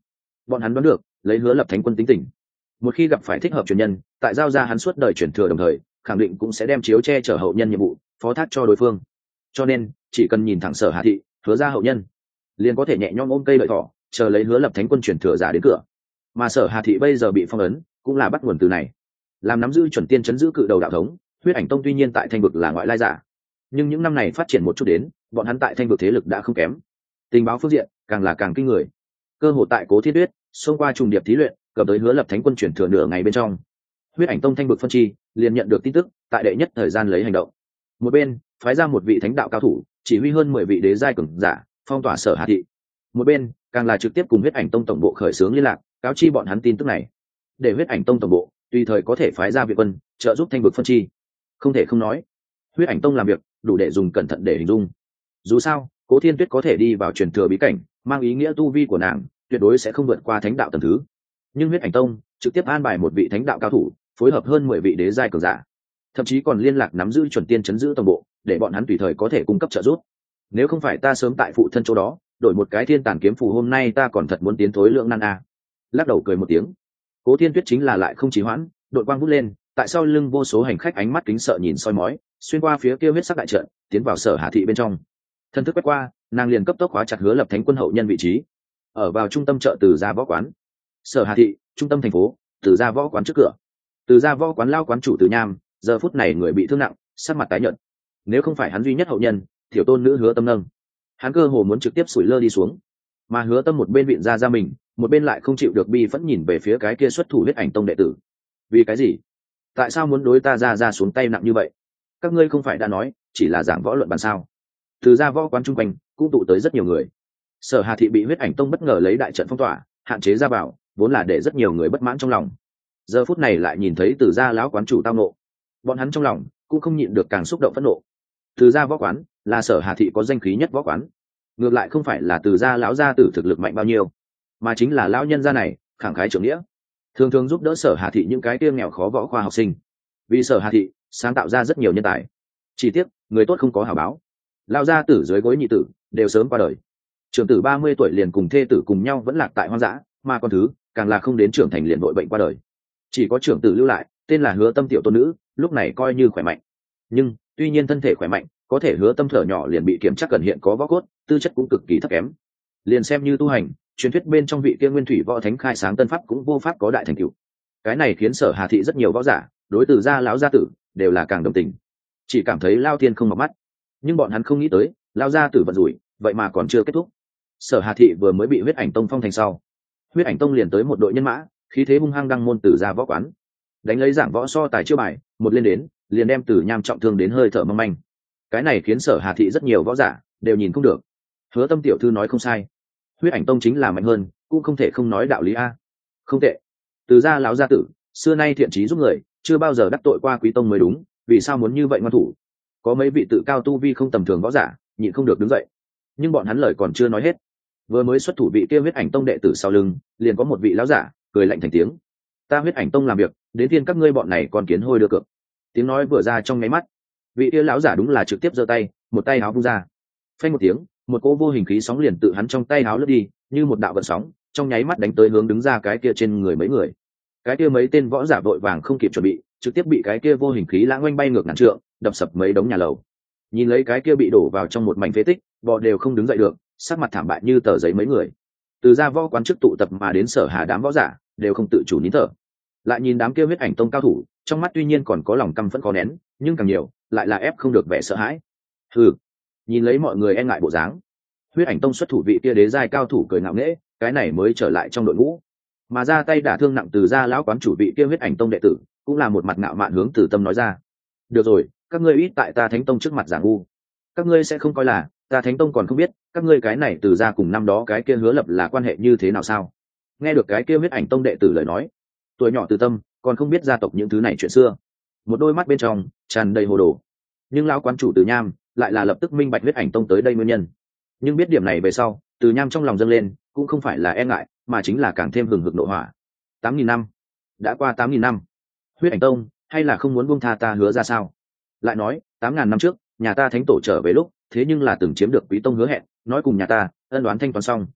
bọn hắn đoán được lấy Hứa Lập thánh quân tính tình, một khi gặp phải thích hợp truyền nhân, tại giao ra hắn suốt đời truyền thừa, đồng thời khẳng định cũng sẽ đem chiếu che chở hậu nhân nhiệm vụ phó thác cho đối phương. Cho nên chỉ cần nhìn thẳng Sở Hà Thị, Hứa ra hậu nhân, liền có thể nhẹ nhõm ôm cây đợi thỏ, chờ lấy Hứa Lập thánh quân truyền thừa giả đến cửa. Mà Sở Hà Thị bây giờ bị phong ấn, cũng là bắt nguồn từ này. Làm nắm giữ chuẩn tiên chấn giữ cự đầu đạo thống, Huyết Ảnh Tông tuy nhiên tại Thanh vực là ngoại lai giả, nhưng những năm này phát triển một chút đến, bọn hắn tại Thanh vực thế lực đã không kém. Tình báo phương diện càng là càng kinh người. Cơ hội tại Cố Thiên Tuyết xông qua trùng điệp thí luyện, cầm tới Hứa Lập thánh quân chuyển thừa nửa ngày bên trong, Huyết Ảnh Tông Thanh vực phân chi liền nhận được tin tức, tại đệ nhất thời gian lấy hành động. Một bên phái ra một vị thánh đạo cao thủ, chỉ huy hơn mười vị đế giai cường giả, phong tỏa Sở Hà Thị. Một bên càng là trực tiếp cùng Huyết Ảnh Tông tổng bộ khởi xướng liên lạc, cáo chi bọn hắn tin tức này, để Huyết Ảnh Tông tổng bộ tùy thời có thể phái ra viện quân trợ giúp Thanh vực phân chi. Không thể không nói, Huyết Ảnh Tông làm việc đủ để dùng cẩn thận để hình dung. Dù sao, Cố Thiên Tuyết có thể đi vào truyền thừa bí cảnh, mang ý nghĩa tu vi của nàng tuyệt đối sẽ không vượt qua thánh đạo tầng thứ. Nhưng Huyết Ảnh Tông trực tiếp an bài một vị thánh đạo cao thủ, phối hợp hơn mười vị đế giai cường giả, thậm chí còn liên lạc nắm giữ chuẩn tiên chấn giữ tổng bộ, để bọn hắn tùy thời có thể cung cấp trợ giúp. Nếu không phải ta sớm tại phụ thân chỗ đó đổi một cái thiên tàn kiếm phù, hôm nay ta còn thật muốn tiến thối lượng nan a. Lắc đầu cười một tiếng, Cố Thiên Tuyết chính là lại không trì hoãn, đội quang vút lên, tại sau lưng vô số hành khách ánh mắt kính sợ nhìn soi mói, xuyên qua phía kia huyết sắc đại trận, tiến vào Sở Hà Thị bên trong. Thân thức quét qua, nàng liền cấp tốc khóa chặt Hứa Lập thánh quân hậu nhân vị trí, ở vào trung tâm chợ Từ Gia võ quán. Sở Hà Thị, trung tâm thành phố, Từ Gia võ quán trước cửa. Từ Gia võ quán lao quán chủ Từ Nham, giờ phút này người bị thương nặng, sắc mặt tái nhợt. Nếu không phải hắn duy nhất hậu nhân, tiểu tôn nữ Hứa Tâm nâng, hắn cơ hồ muốn trực tiếp sủi lơ đi xuống. Mà Hứa Tâm một bên viện ra ra mình, một bên lại không chịu được bi phẫn nhìn về phía cái kia xuất thủ Huyết Ảnh Tông đệ tử. Vì cái gì? Tại sao muốn đối ta ra ra xuống tay nặng như vậy? Các ngươi không phải đã nói chỉ là giảng võ luận bàn sao? Từ Gia võ quán chung quanh cũng tụ tới rất nhiều người. Sở Hà Thị bị Huyết Ảnh Tông bất ngờ lấy đại trận phong tỏa, hạn chế ra vào, vốn là để rất nhiều người bất mãn trong lòng. Giờ phút này lại nhìn thấy Từ Gia lão quán chủ tao nộ, bọn hắn trong lòng cũng không nhịn được càng xúc động phẫn nộ. Từ Gia võ quán là Sở Hà Thị có danh khí nhất võ quán, ngược lại không phải là Từ Gia lão gia tử thực lực mạnh bao nhiêu, mà chính là lão nhân gia này khẳng khái trưởng nghĩa, thường thường giúp đỡ Sở Hà Thị những cái kia nghèo khó võ khoa học sinh. Vì Sở Hà Thị sáng tạo ra rất nhiều nhân tài, chỉ tiếc người tốt không có hảo báo, lão gia tử dưới gối nhị tử đều sớm qua đời, trưởng tử ba mươi tuổi liền cùng thê tử cùng nhau vẫn lạc tại hoang dã, mà con thứ càng là không đến trưởng thành liền vội bệnh qua đời. Chỉ có trưởng tử lưu lại, tên là Hứa Tâm tiểu tôn nữ, lúc này coi như khỏe mạnh, nhưng tuy nhiên thân thể khỏe mạnh, có thể Hứa Tâm thở nhỏ liền bị kiểm tra cần hiện có võ cốt, tư chất cũng cực kỳ thấp kém. Liền xem như tu hành, truyền thuyết bên trong vị kia nguyên thủy võ thánh khai sáng tân pháp cũng vô pháp có đại thành tựu. Cái này khiến Sở Hà Thị rất nhiều võ giả đối Từ Gia lão gia tử đều là càng đồng tình, chỉ cảm thấy lao thiên không mặc mắt. Nhưng bọn hắn không nghĩ tới, lao gia tử vận rủi vậy mà còn chưa kết thúc. Sở Hà Thị vừa mới bị Huyết Ảnh Tông phong thành sau, Huyết Ảnh Tông liền tới một đội nhân mã, khí thế hung hăng đăng môn Từ Gia võ quán, đánh lấy giảng võ so tài chiêu bài, một lên đến liền đem Từ Nham trọng thương đến hơi thở mong manh. Cái này khiến Sở Hà Thị rất nhiều võ giả đều nhìn không được. Hứa Tâm tiểu thư nói không sai, Huyết Ảnh Tông chính là mạnh hơn, cũng không thể không nói đạo lý a. Không tệ, Từ Gia lão gia tử xưa nay thiện trí giúp người, chưa bao giờ đắc tội qua quý tông mới đúng, vì sao muốn như vậy ngoan thủ? Có mấy vị tự cao tu vi không tầm thường võ giả nhịn không được đứng dậy, nhưng bọn hắn lời còn chưa nói hết, vừa mới xuất thủ vị kia Huyết Ảnh Tông đệ tử sau lưng liền có một vị lão giả cười lạnh thành tiếng: ta Huyết Ảnh Tông làm việc, đến thiên các ngươi bọn này còn kiến hôi đưa cược. Tiếng nói vừa ra trong nháy mắt, vị kia lão giả đúng là trực tiếp giơ tay, một tay áo vung ra, phanh một tiếng, một cỗ vô hình khí sóng liền tự hắn trong tay áo lướt đi, như một đạo vận sóng, trong nháy mắt đánh tới hướng đứng ra cái kia trên người mấy người. Cái kia mấy tên võ giả vội vàng không kịp chuẩn bị, trực tiếp bị cái kia vô hình khí lãng oanh bay ngược ngàn trượng, đập sập mấy đống nhà lầu. Nhìn lấy cái kia bị đổ vào trong một mảnh phế tích, bò đều không đứng dậy được, sắc mặt thảm bại như tờ giấy mấy người. Từ Gia võ quán trước tụ tập mà đến Sở Hà đám võ giả đều không tự chủ nín thở. Lại nhìn đám kia Huyết Ảnh Tông cao thủ, trong mắt tuy nhiên còn có lòng căm phẫn khó nén, nhưng càng nhiều lại là ép không được vẻ sợ hãi. Hừ, nhìn lấy mọi người e ngại bộ dáng, Huyết Ảnh Tông xuất thủ vị kia đế giai cao thủ cười ngạo nghễ, cái này mới trở lại trong đội ngũ, mà ra tay đả thương nặng Từ Gia lão quán chủ vị kia Huyết Ảnh Tông đệ tử, cũng là một mặt ngạo mạn hướng Từ Tâm nói ra: được rồi, các ngươi ít tại ta Thánh Tông trước mặt giả ngu, các ngươi sẽ không coi là ta Thánh Tông còn không biết các ngươi cái này Từ Gia cùng năm đó cái kia Hứa Lập là quan hệ như thế nào sao? Nghe được cái kia Huyết Ảnh Tông đệ tử lời nói, tuổi nhỏ Từ Tâm còn không biết gia tộc những thứ này chuyện xưa, một đôi mắt bên trong tràn đầy hồ đồ. Nhưng lão quán chủ Từ Nham lại là lập tức minh bạch Huyết Ảnh Tông tới đây nguyên nhân. Nhưng biết điểm này về sau, Từ Nham trong lòng dâng lên cũng không phải là e ngại, mà chính là càng thêm hừng hực nộ hỏa. Tám nghìn năm đã qua, tám nghìn năm, Huyết Ảnh Tông hay là không muốn buông tha ta Hứa ra sao? Lại nói tám ngàn năm trước nhà ta thánh tổ trở về lúc, thế nhưng là từng chiếm được quý tông hứa hẹn, nói cùng nhà ta ân đoán thanh toán xong.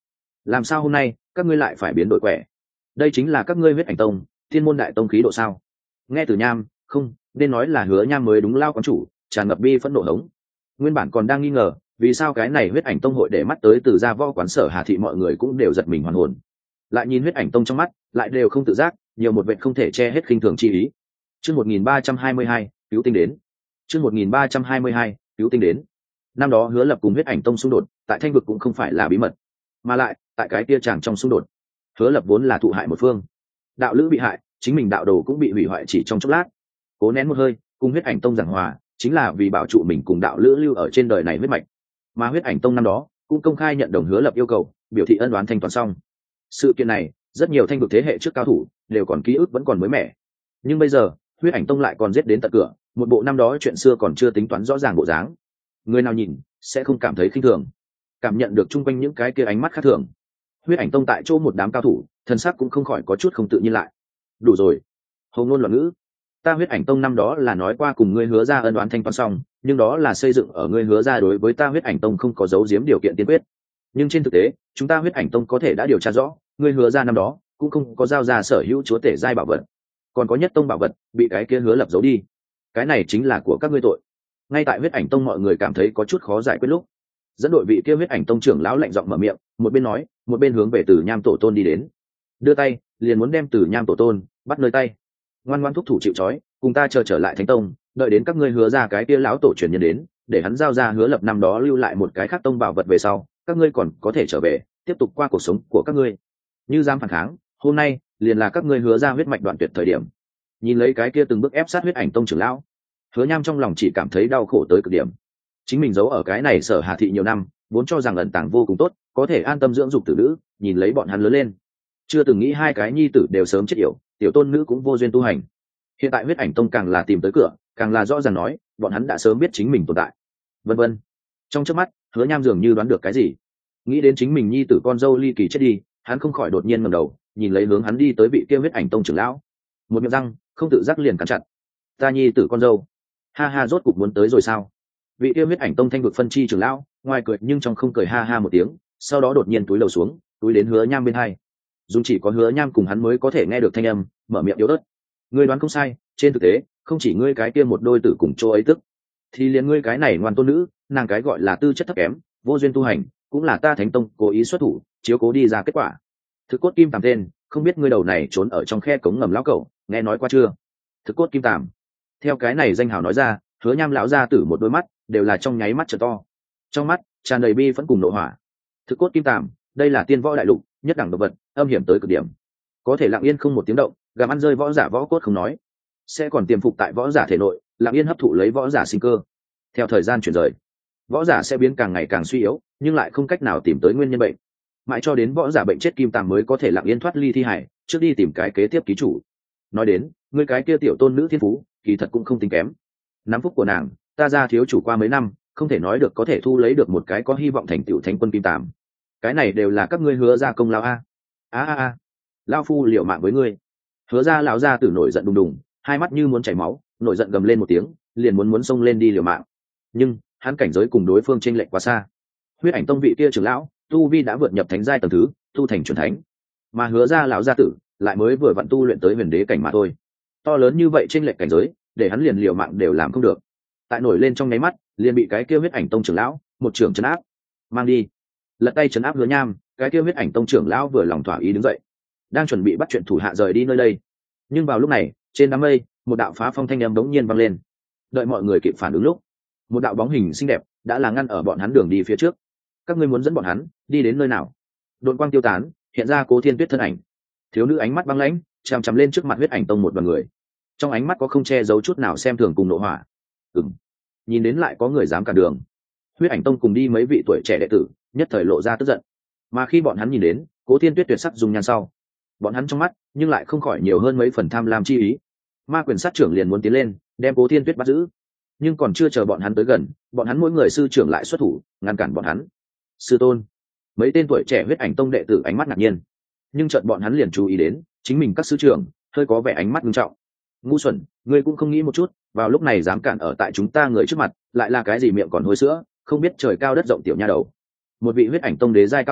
làm sao hôm nay các ngươi lại phải biến đổi quẻ? Đây chính là các ngươi huyết ảnh tông, thiên môn đại tông khí độ sao? Nghe Từ Nham, không nên nói là Hứa Nham mới đúng, lao quán chủ tràn ngập bi phẫn nộ hống. Nguyên bản còn đang nghi ngờ vì sao cái này huyết ảnh tông hội để mắt tới Từ gia võ quán Sở Hà thị, mọi người cũng đều giật mình hoàn hồn. Lại nhìn huyết ảnh tông trong mắt, lại đều không tự giác nhiều một vệt không thể che hết khinh thường chi ý. Chương một nghìn ba trăm hai mươi hai, cứu tinh đến. Chương một nghìn ba trăm hai mươi hai, cứu tinh đến. Năm đó Hứa Lập cùng huyết ảnh tông xung đột, tại Thanh vực cũng không phải là bí mật, mà lại tại cái kia chàng trong xung đột, Hứa Lập vốn là thụ hại một phương, đạo lữ bị hại, chính mình đạo đồ cũng bị hủy hoại chỉ trong chốc lát. Cố nén một hơi, cùng huyết ảnh tông giảng hòa, chính là vì bảo trụ mình cùng đạo lữ lưu ở trên đời này huyết mạch. Mà huyết ảnh tông năm đó cũng công khai nhận đồng Hứa Lập yêu cầu, biểu thị ân oán thanh toán xong. Sự kiện này, rất nhiều Thanh vực thế hệ trước cao thủ đều còn ký ức vẫn còn mới mẻ. Nhưng bây giờ, huyết ảnh tông lại còn giết đến tận cửa, một bộ năm đó chuyện xưa còn chưa tính toán rõ ràng bộ dáng. Người nào nhìn sẽ không cảm thấy khinh thường, cảm nhận được chung quanh những cái kia ánh mắt khác thường. Huyết ảnh tông tại chỗ một đám cao thủ, thân sắc cũng không khỏi có chút không tự nhiên lại. Đủ rồi, hầu ngôn loạn ngữ. Ta huyết ảnh tông năm đó là nói qua cùng ngươi Hứa ra ân oán thanh toán xong, nhưng đó là xây dựng ở ngươi Hứa ra đối với ta huyết ảnh tông không có giấu giếm điều kiện tiên quyết. Nhưng trên thực tế, chúng ta huyết ảnh tông có thể đã điều tra rõ, ngươi Hứa ra năm đó cũng không có giao ra sở hữu chúa tể giai bảo vật, còn có nhất tông bảo vật bị cái kia Hứa Lập giấu đi. Cái này chính là của các ngươi tội. Ngay tại huyết ảnh tông mọi người cảm thấy có chút khó giải quyết lúc, dẫn đội vị kia huyết ảnh tông trưởng lão lạnh giọng mở miệng, một bên nói một bên hướng về Từ Nham tổ tôn đi đến, đưa tay liền muốn đem Từ Nham tổ tôn bắt nơi tay. Ngoan ngoan thúc thủ chịu trói, cùng ta chờ trở lại Thánh tông, đợi đến các ngươi Hứa ra cái kia lão tổ truyền nhân đến, để hắn giao ra Hứa Lập năm đó lưu lại một cái khác tông bảo vật về sau, các ngươi còn có thể trở về tiếp tục qua cuộc sống của các ngươi. Như dám phản kháng, hôm nay liền là các ngươi Hứa ra huyết mạch đoạn tuyệt thời điểm. Nhìn lấy cái kia từng bước ép sát huyết ảnh tông trưởng lão, Hứa Nham trong lòng chỉ cảm thấy đau khổ tới cực điểm. Chính mình giấu ở cái này Sở Hà thị nhiều năm, vốn cho rằng ẩn tàng vô cùng tốt, có thể an tâm dưỡng dục tử nữ, nhìn lấy bọn hắn lớn lên, chưa từng nghĩ hai cái nhi tử đều sớm chết yểu, tiểu tôn nữ cũng vô duyên tu hành. Hiện tại huyết ảnh tông càng là tìm tới cửa, càng là rõ ràng nói bọn hắn đã sớm biết chính mình tồn tại, vân vân. Trong chớp mắt, Hứa Nham dường như đoán được cái gì, nghĩ đến chính mình nhi tử con dâu ly kỳ chết đi, hắn không khỏi đột nhiên ngẩng đầu, nhìn lấy hướng hắn đi tới vị kia huyết ảnh tông trưởng lão, một miệng răng không tự giác liền cắn chặt. Ta nhi tử con dâu, ha ha, rốt cục muốn tới rồi sao? Vị kia huyết ảnh tông thanh vực phân chi trưởng lão ngoài cười nhưng trong không cười ha ha một tiếng, sau đó đột nhiên túi lầu xuống, túi đến Hứa Nham bên hai, dùng chỉ có Hứa Nham cùng hắn mới có thể nghe được thanh âm, mở miệng yếu ớt. Ngươi đoán không sai, trên thực tế không chỉ ngươi cái kia một đôi tử cùng chỗ ấy tức, thì liền ngươi cái này ngoan tôn nữ, nàng cái gọi là tư chất thấp kém, vô duyên tu hành, cũng là ta Thánh tông cố ý xuất thủ chiếu cố đi ra kết quả. Thực cốt kim tàm tên, không biết ngươi đầu này trốn ở trong khe cống ngầm lão cẩu, nghe nói qua chưa? Thực cốt kim tàm. Theo cái này danh hào nói ra, Hứa Nham lão ra tử một đôi mắt đều là trong nháy mắt trợ to, trong mắt tràn đầy bi phẫn cùng nộ hỏa. Thực cốt kim tàm, đây là tiên võ đại lục nhất đẳng độc vật, âm hiểm tới cực điểm, có thể lặng yên không một tiếng động gặm ăn rơi võ giả võ cốt không nói, sẽ còn tiềm phục tại võ giả thể nội, lặng yên hấp thụ lấy võ giả sinh cơ. Theo thời gian chuyển rời, võ giả sẽ biến càng ngày càng suy yếu, nhưng lại không cách nào tìm tới nguyên nhân bệnh, mãi cho đến võ giả bệnh chết kim tàm mới có thể lặng yên thoát ly thi hải, trước đi tìm cái kế tiếp ký chủ. Nói đến người cái kia tiểu tôn nữ thiên phú kỳ thật cũng không tính kém, nắm phúc của nàng ta ra thiếu chủ qua mấy năm, không thể nói được có thể thu lấy được một cái có hy vọng thành tựu thánh quân kim tàm. Cái này đều là các ngươi Hứa ra công lao a. a a a lao phu liệu mạng với ngươi. Hứa ra lão gia tử nổi giận đùng đùng, hai mắt như muốn chảy máu, nổi giận gầm lên một tiếng, liền muốn muốn xông lên đi liều mạng. Nhưng hắn cảnh giới cùng đối phương chênh lệch quá xa. Huyết ảnh tông vị kia trưởng lão tu vi đã vượt nhập thánh giai tầng thứ, tu thành chuẩn thánh, mà Hứa ra lão gia tử lại mới vừa vặn tu luyện tới huyền đế cảnh mà thôi. To lớn như vậy chênh lệch cảnh giới, để hắn liền liều mạng đều làm không được. Tại nổi lên trong nháy mắt, liền bị cái kia huyết ảnh tông trưởng lão một trưởng trấn áp, mang đi. Lật tay trấn áp Hứa Nham, cái kia huyết ảnh tông trưởng lão vừa lòng thỏa ý đứng dậy, đang chuẩn bị bắt chuyện thủ hạ rời đi nơi đây. Nhưng vào lúc này, trên đám mây, một đạo phá phong thanh âm đống nhiên vang lên. Đợi mọi người kịp phản ứng lúc, một đạo bóng hình xinh đẹp đã là ngăn ở bọn hắn đường đi phía trước. Các ngươi muốn dẫn bọn hắn đi đến nơi nào? Đột quang tiêu tán, hiện ra Cố Thiên Tuyết thân ảnh. Thiếu nữ ánh mắt băng lãnh, chằm chằm lên trước mặt huyết ảnh tông một đoàn người, trong ánh mắt có không che giấu chút nào xem thường cùng nộ hỏa. Ừm, nhìn đến lại có người dám cản đường. Huyết ảnh tông cùng đi mấy vị tuổi trẻ đệ tử nhất thời lộ ra tức giận, mà khi bọn hắn nhìn đến Cố Thiên Tuyết tuyệt sắc dùng nhan sau, bọn hắn trong mắt nhưng lại không khỏi nhiều hơn mấy phần tham lam chi ý. Ma quyền sát trưởng liền muốn tiến lên đem Cố Thiên Tuyết bắt giữ, nhưng còn chưa chờ bọn hắn tới gần, bọn hắn mỗi người sư trưởng lại xuất thủ ngăn cản bọn hắn. Sư tôn. Mấy tên tuổi trẻ huyết ảnh tông đệ tử ánh mắt ngạc nhiên, nhưng chợt bọn hắn liền chú ý đến chính mình các sư trưởng hơi có vẻ ánh mắt nghiêm trọng. Ngu xuẩn, ngươi cũng không nghĩ một chút, vào lúc này dám cản ở tại chúng ta người trước mặt, lại là cái gì miệng còn hôi sữa, không biết trời cao đất rộng tiểu nha đầu. Một vị huyết ảnh tông đế giai cao thủ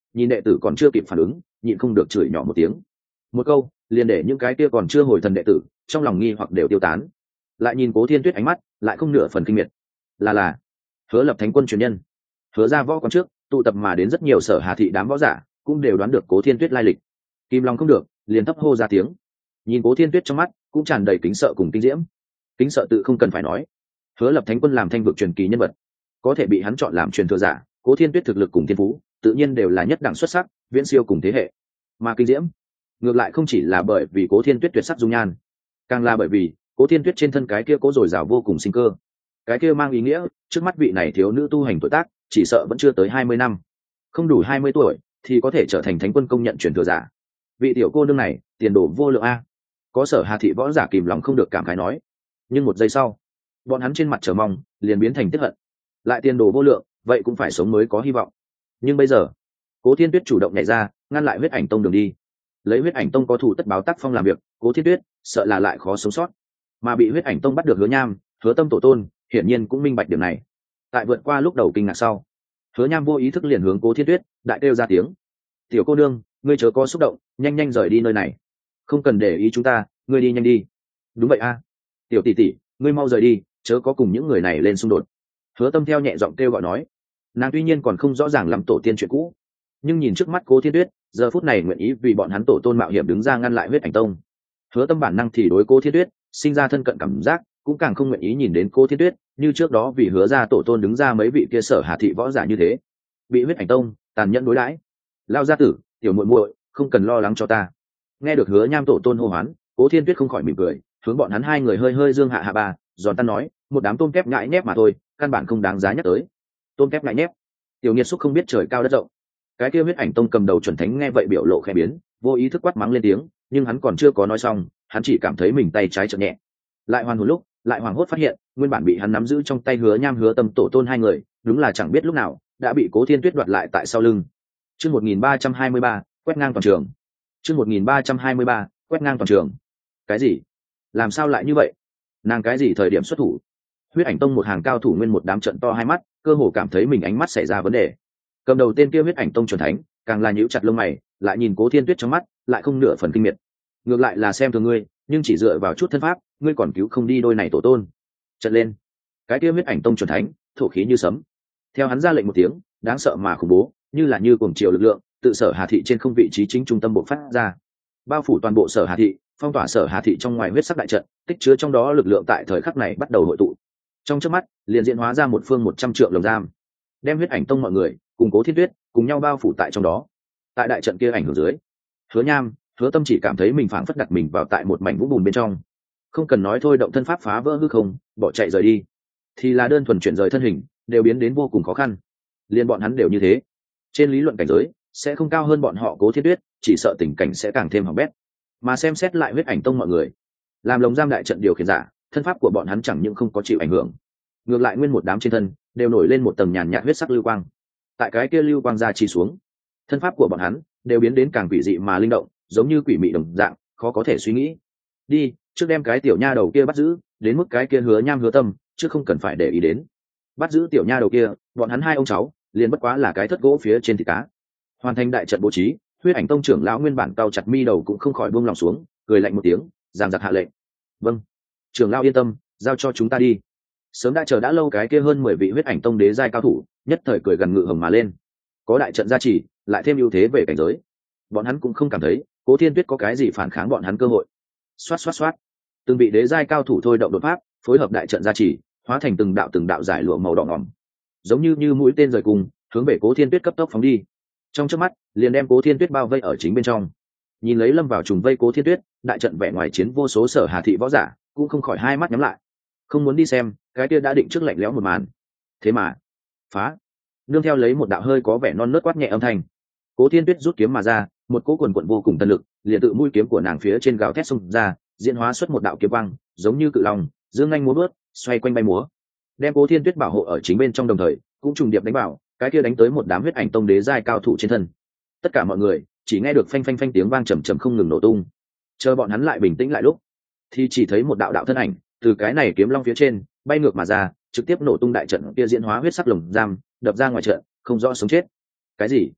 nhìn đệ tử còn chưa kịp phản ứng, nhịn không được chửi nhỏ một tiếng. Một câu liền để những cái kia còn chưa hồi thần đệ tử trong lòng nghi hoặc đều tiêu tán. Lại nhìn Cố Thiên Tuyết ánh mắt lại không nửa phần kinh miệt. Là là Hứa Lập Thánh Quân truyền nhân. Hứa ra võ quán trước tụ tập mà đến rất nhiều Sở Hà thị đám võ giả, cũng đều đoán được Cố Thiên Tuyết lai lịch. Kim Long không được, liền thấp hô ra tiếng. Nhìn Cố Thiên Tuyết trong mắt cũng tràn đầy kính sợ cùng kinh diễm. Kính sợ tự không cần phải nói. Hứa Lập Thánh Quân làm thanh vực truyền kỳ nhân vật, có thể bị hắn chọn làm truyền thừa giả, Cố Thiên Tuyết thực lực cùng thiên phú tự nhiên đều là nhất đẳng xuất sắc, viễn siêu cùng thế hệ. Mà kinh diễm ngược lại không chỉ là bởi vì Cố Thiên Tuyết tuyệt sắc dung nhan, càng là bởi vì Cố Thiên Tuyết trên thân cái kia cố dồi dào vô cùng sinh cơ. Cái kia mang ý nghĩa trước mắt vị này thiếu nữ tu hành tuổi tác chỉ sợ vẫn chưa tới hai mươi năm, không đủ hai mươi tuổi thì có thể trở thành Thánh Quân công nhận truyền thừa giả. Vị tiểu cô nương này tiền đồ vô lượng a. Có Sở Hà thị võ giả kìm lòng không được cảm khái nói. Nhưng một giây sau, bọn hắn trên mặt chờ mong liền biến thành tiếc hận. Lại tiền đồ vô lượng, vậy cũng phải sống mới có hy vọng. Nhưng bây giờ, Cố Thiên Tuyết chủ động nhảy ra, ngăn lại Huyết Ảnh Tông đường đi. Lấy Huyết Ảnh Tông có thủ tất báo tác phong làm việc, Cố Thiên Tuyết sợ là lại khó sống sót. Mà bị Huyết Ảnh Tông bắt được Hứa Nham, Hứa Tâm tổ tôn, hiển nhiên cũng minh bạch điểm này. Tại vượt qua lúc đầu kinh ngạc sau, Hứa Nham vô ý thức liền hướng Cố Thiên Tuyết đại kêu ra tiếng: "Tiểu cô nương, ngươi chớ có xúc động, nhanh nhanh rời đi nơi này. Không cần để ý chúng ta, ngươi đi nhanh đi." "Đúng vậy a, tiểu tỷ tỷ, ngươi mau rời đi, chớ có cùng những người này lên xung đột." Hứa Tâm theo nhẹ giọng kêu gọi nói. Nàng tuy nhiên còn không rõ ràng lắm tổ tiên chuyện cũ, nhưng nhìn trước mắt Cố Thiên Tuyết, giờ phút này nguyện ý vì bọn hắn tổ tôn mạo hiểm đứng ra ngăn lại Huyết Ảnh Tông. Hứa Tâm bản năng thì đối Cố Thiên Tuyết sinh ra thân cận cảm giác, cũng càng không nguyện ý nhìn đến Cố Thiên Tuyết như trước đó vì Hứa ra tổ tôn đứng ra mấy vị kia Sở Hà thị võ giả như thế, bị Huyết Ảnh Tông tàn nhẫn đối đãi. "Lao gia tử, tiểu muội muội, không cần lo lắng cho ta." Nghe được Hứa Nham tổ tôn hô hoán, Cố Thiên Tuyết không khỏi mỉm cười, hướng bọn hắn hai người hơi hơi dương hạ hạ ba, giòn tan nói: "Một đám tôm kép ngại nhép mà thôi, căn bản không đáng giá nhắc tới." Tôm kép ngại nhép? Tiểu nghiệt xúc không biết trời cao đất rộng. Cái kia Huyết Ảnh Tông cầm đầu chuẩn thánh nghe vậy biểu lộ khẽ biến, vô ý thức quát mắng lên tiếng, nhưng hắn còn chưa có nói xong, hắn chỉ cảm thấy mình tay trái chợt nhẹ, lại hoàn hồn lúc, lại hoảng hốt phát hiện, nguyên bản bị hắn nắm giữ trong tay Hứa Nham Hứa Tâm tổ tôn hai người, đúng là chẳng biết lúc nào đã bị Cố Thiên Tuyết đoạt lại tại sau lưng. Chương một nghìn ba trăm hai mươi ba, quét ngang toàn trường. Chương một nghìn ba trăm hai mươi ba, quét ngang toàn trường. Cái gì? Làm sao lại như vậy? Nàng cái gì thời điểm xuất thủ? Huyết Ảnh Tông một hàng cao thủ nguyên một đám trận to hai mắt, cơ hồ cảm thấy mình ánh mắt xảy ra vấn đề. Cầm đầu tên kia Huyết Ảnh Tông chuẩn thánh, càng là nhíu chặt lông mày, lại nhìn Cố Thiên Tuyết trong mắt, lại không nửa phần kinh miệt. Ngược lại là xem thường ngươi, nhưng chỉ dựa vào chút thân pháp, ngươi còn cứu không đi đôi này tổ tôn. Trận lên. Cái kia Huyết Ảnh Tông chuẩn thánh, thổ khí như sấm. Theo hắn ra lệnh một tiếng, đáng sợ mà khủng bố, như là như cuồng triều lực lượng, tự Sở Hà thị trên không vị trí chính trung tâm bộc phát ra, bao phủ toàn bộ Sở Hà thị, phong tỏa Sở Hà thị trong ngoài huyết sắc đại trận, tích chứa trong đó lực lượng tại thời khắc này bắt đầu hội tụ. Trong chớp mắt, liền diễn hóa ra một phương một trăm trượng lồng giam, đem Huyết Ảnh Tông mọi người cùng Cố Thiên Tuyết cùng nhau bao phủ tại trong đó. Tại đại trận kia ảnh hưởng dưới, Hứa Nham, Hứa Tâm chỉ cảm thấy mình phảng phất đặt mình vào tại một mảnh vũng bùn bên trong, không cần nói thôi động thân pháp phá vỡ hư không, bỏ chạy rời đi, thì là đơn thuần chuyển rời thân hình đều biến đến vô cùng khó khăn. Liên bọn hắn đều như thế, trên lý luận cảnh giới sẽ không cao hơn bọn họ Cố Thiên Tuyết, chỉ sợ tình cảnh sẽ càng thêm hỏng bét. Mà xem xét lại Huyết Ảnh Tông mọi người, làm lồng giam đại trận điều khiển giả, thân pháp của bọn hắn chẳng những không có chịu ảnh hưởng, ngược lại nguyên một đám trên thân đều nổi lên một tầng nhàn nhạt huyết sắc lưu quang. Tại cái kia lưu quang ra chi xuống, thân pháp của bọn hắn đều biến đến càng quỷ dị mà linh động, giống như quỷ mị đồng dạng, khó có thể suy nghĩ. Đi, trước đem cái tiểu nha đầu kia bắt giữ, đến mức cái kia Hứa Nham Hứa Tâm, chứ không cần phải để ý đến. Bắt giữ tiểu nha đầu kia, bọn hắn hai ông cháu, liền bất quá là cái thất gỗ phía trên thịt cá. Hoàn thành đại trận bố trí, Huyết Ảnh Tông trưởng lão nguyên bản cau chặt mi đầu cũng không khỏi buông lòng xuống, cười lạnh một tiếng, giằng giặc hạ lệnh. "Vâng, trưởng lão yên tâm, giao cho chúng ta đi." Sớm đã chờ đã lâu cái kia hơn mười vị Huyết Ảnh Tông đế giai cao thủ, nhất thời cười gần ngự hồng mà lên. Có đại trận gia trì, lại thêm ưu thế về cảnh giới, bọn hắn cũng không cảm thấy Cố Thiên Tuyết có cái gì phản kháng bọn hắn cơ hội. Xoát xoát xoát, từng vị đế giai cao thủ thôi động đột pháp, phối hợp đại trận gia trì, hóa thành từng đạo từng đạo giải lụa màu đỏ ngòm, giống như như mũi tên rời cùng, hướng về Cố Thiên Tuyết cấp tốc phóng đi. Trong chớp mắt, liền đem Cố Thiên Tuyết bao vây ở chính bên trong. Nhìn lấy lâm vào trùng vây Cố Thiên Tuyết, đại trận vẻ ngoài chiến vô số Sở Hà thị võ giả, cũng không khỏi hai mắt nhắm lại, không muốn đi xem cái kia đã định trước lạnh lẽo một màn. Thế mà, phá! Nương theo lấy một đạo hơi có vẻ non nớt quát nhẹ âm thanh, Cố Thiên Tuyết rút kiếm mà ra, một cỗ quần quần vô cùng tân lực, liền tự mũi kiếm của nàng phía trên gào thét xông ra, diễn hóa xuất một đạo kiếm quang, giống như cự long, dương nhanh múa vớt, xoay quanh bay múa, đem Cố Thiên Tuyết bảo hộ ở chính bên trong, đồng thời cũng trùng điệp đánh vào cái kia đánh tới một đám Huyết Ảnh Tông đế giai cao thủ trên thân. Tất cả mọi người chỉ nghe được phanh phanh phanh tiếng vang trầm trầm không ngừng nổ tung. Chờ bọn hắn lại bình tĩnh lại lúc, thì chỉ thấy một đạo đạo thân ảnh từ cái này kiếm long phía trên bay ngược mà ra, trực tiếp nổ tung đại trận kia diễn hóa huyết sắc lồng giam, đập ra ngoài trận, không rõ sống chết. Cái gì?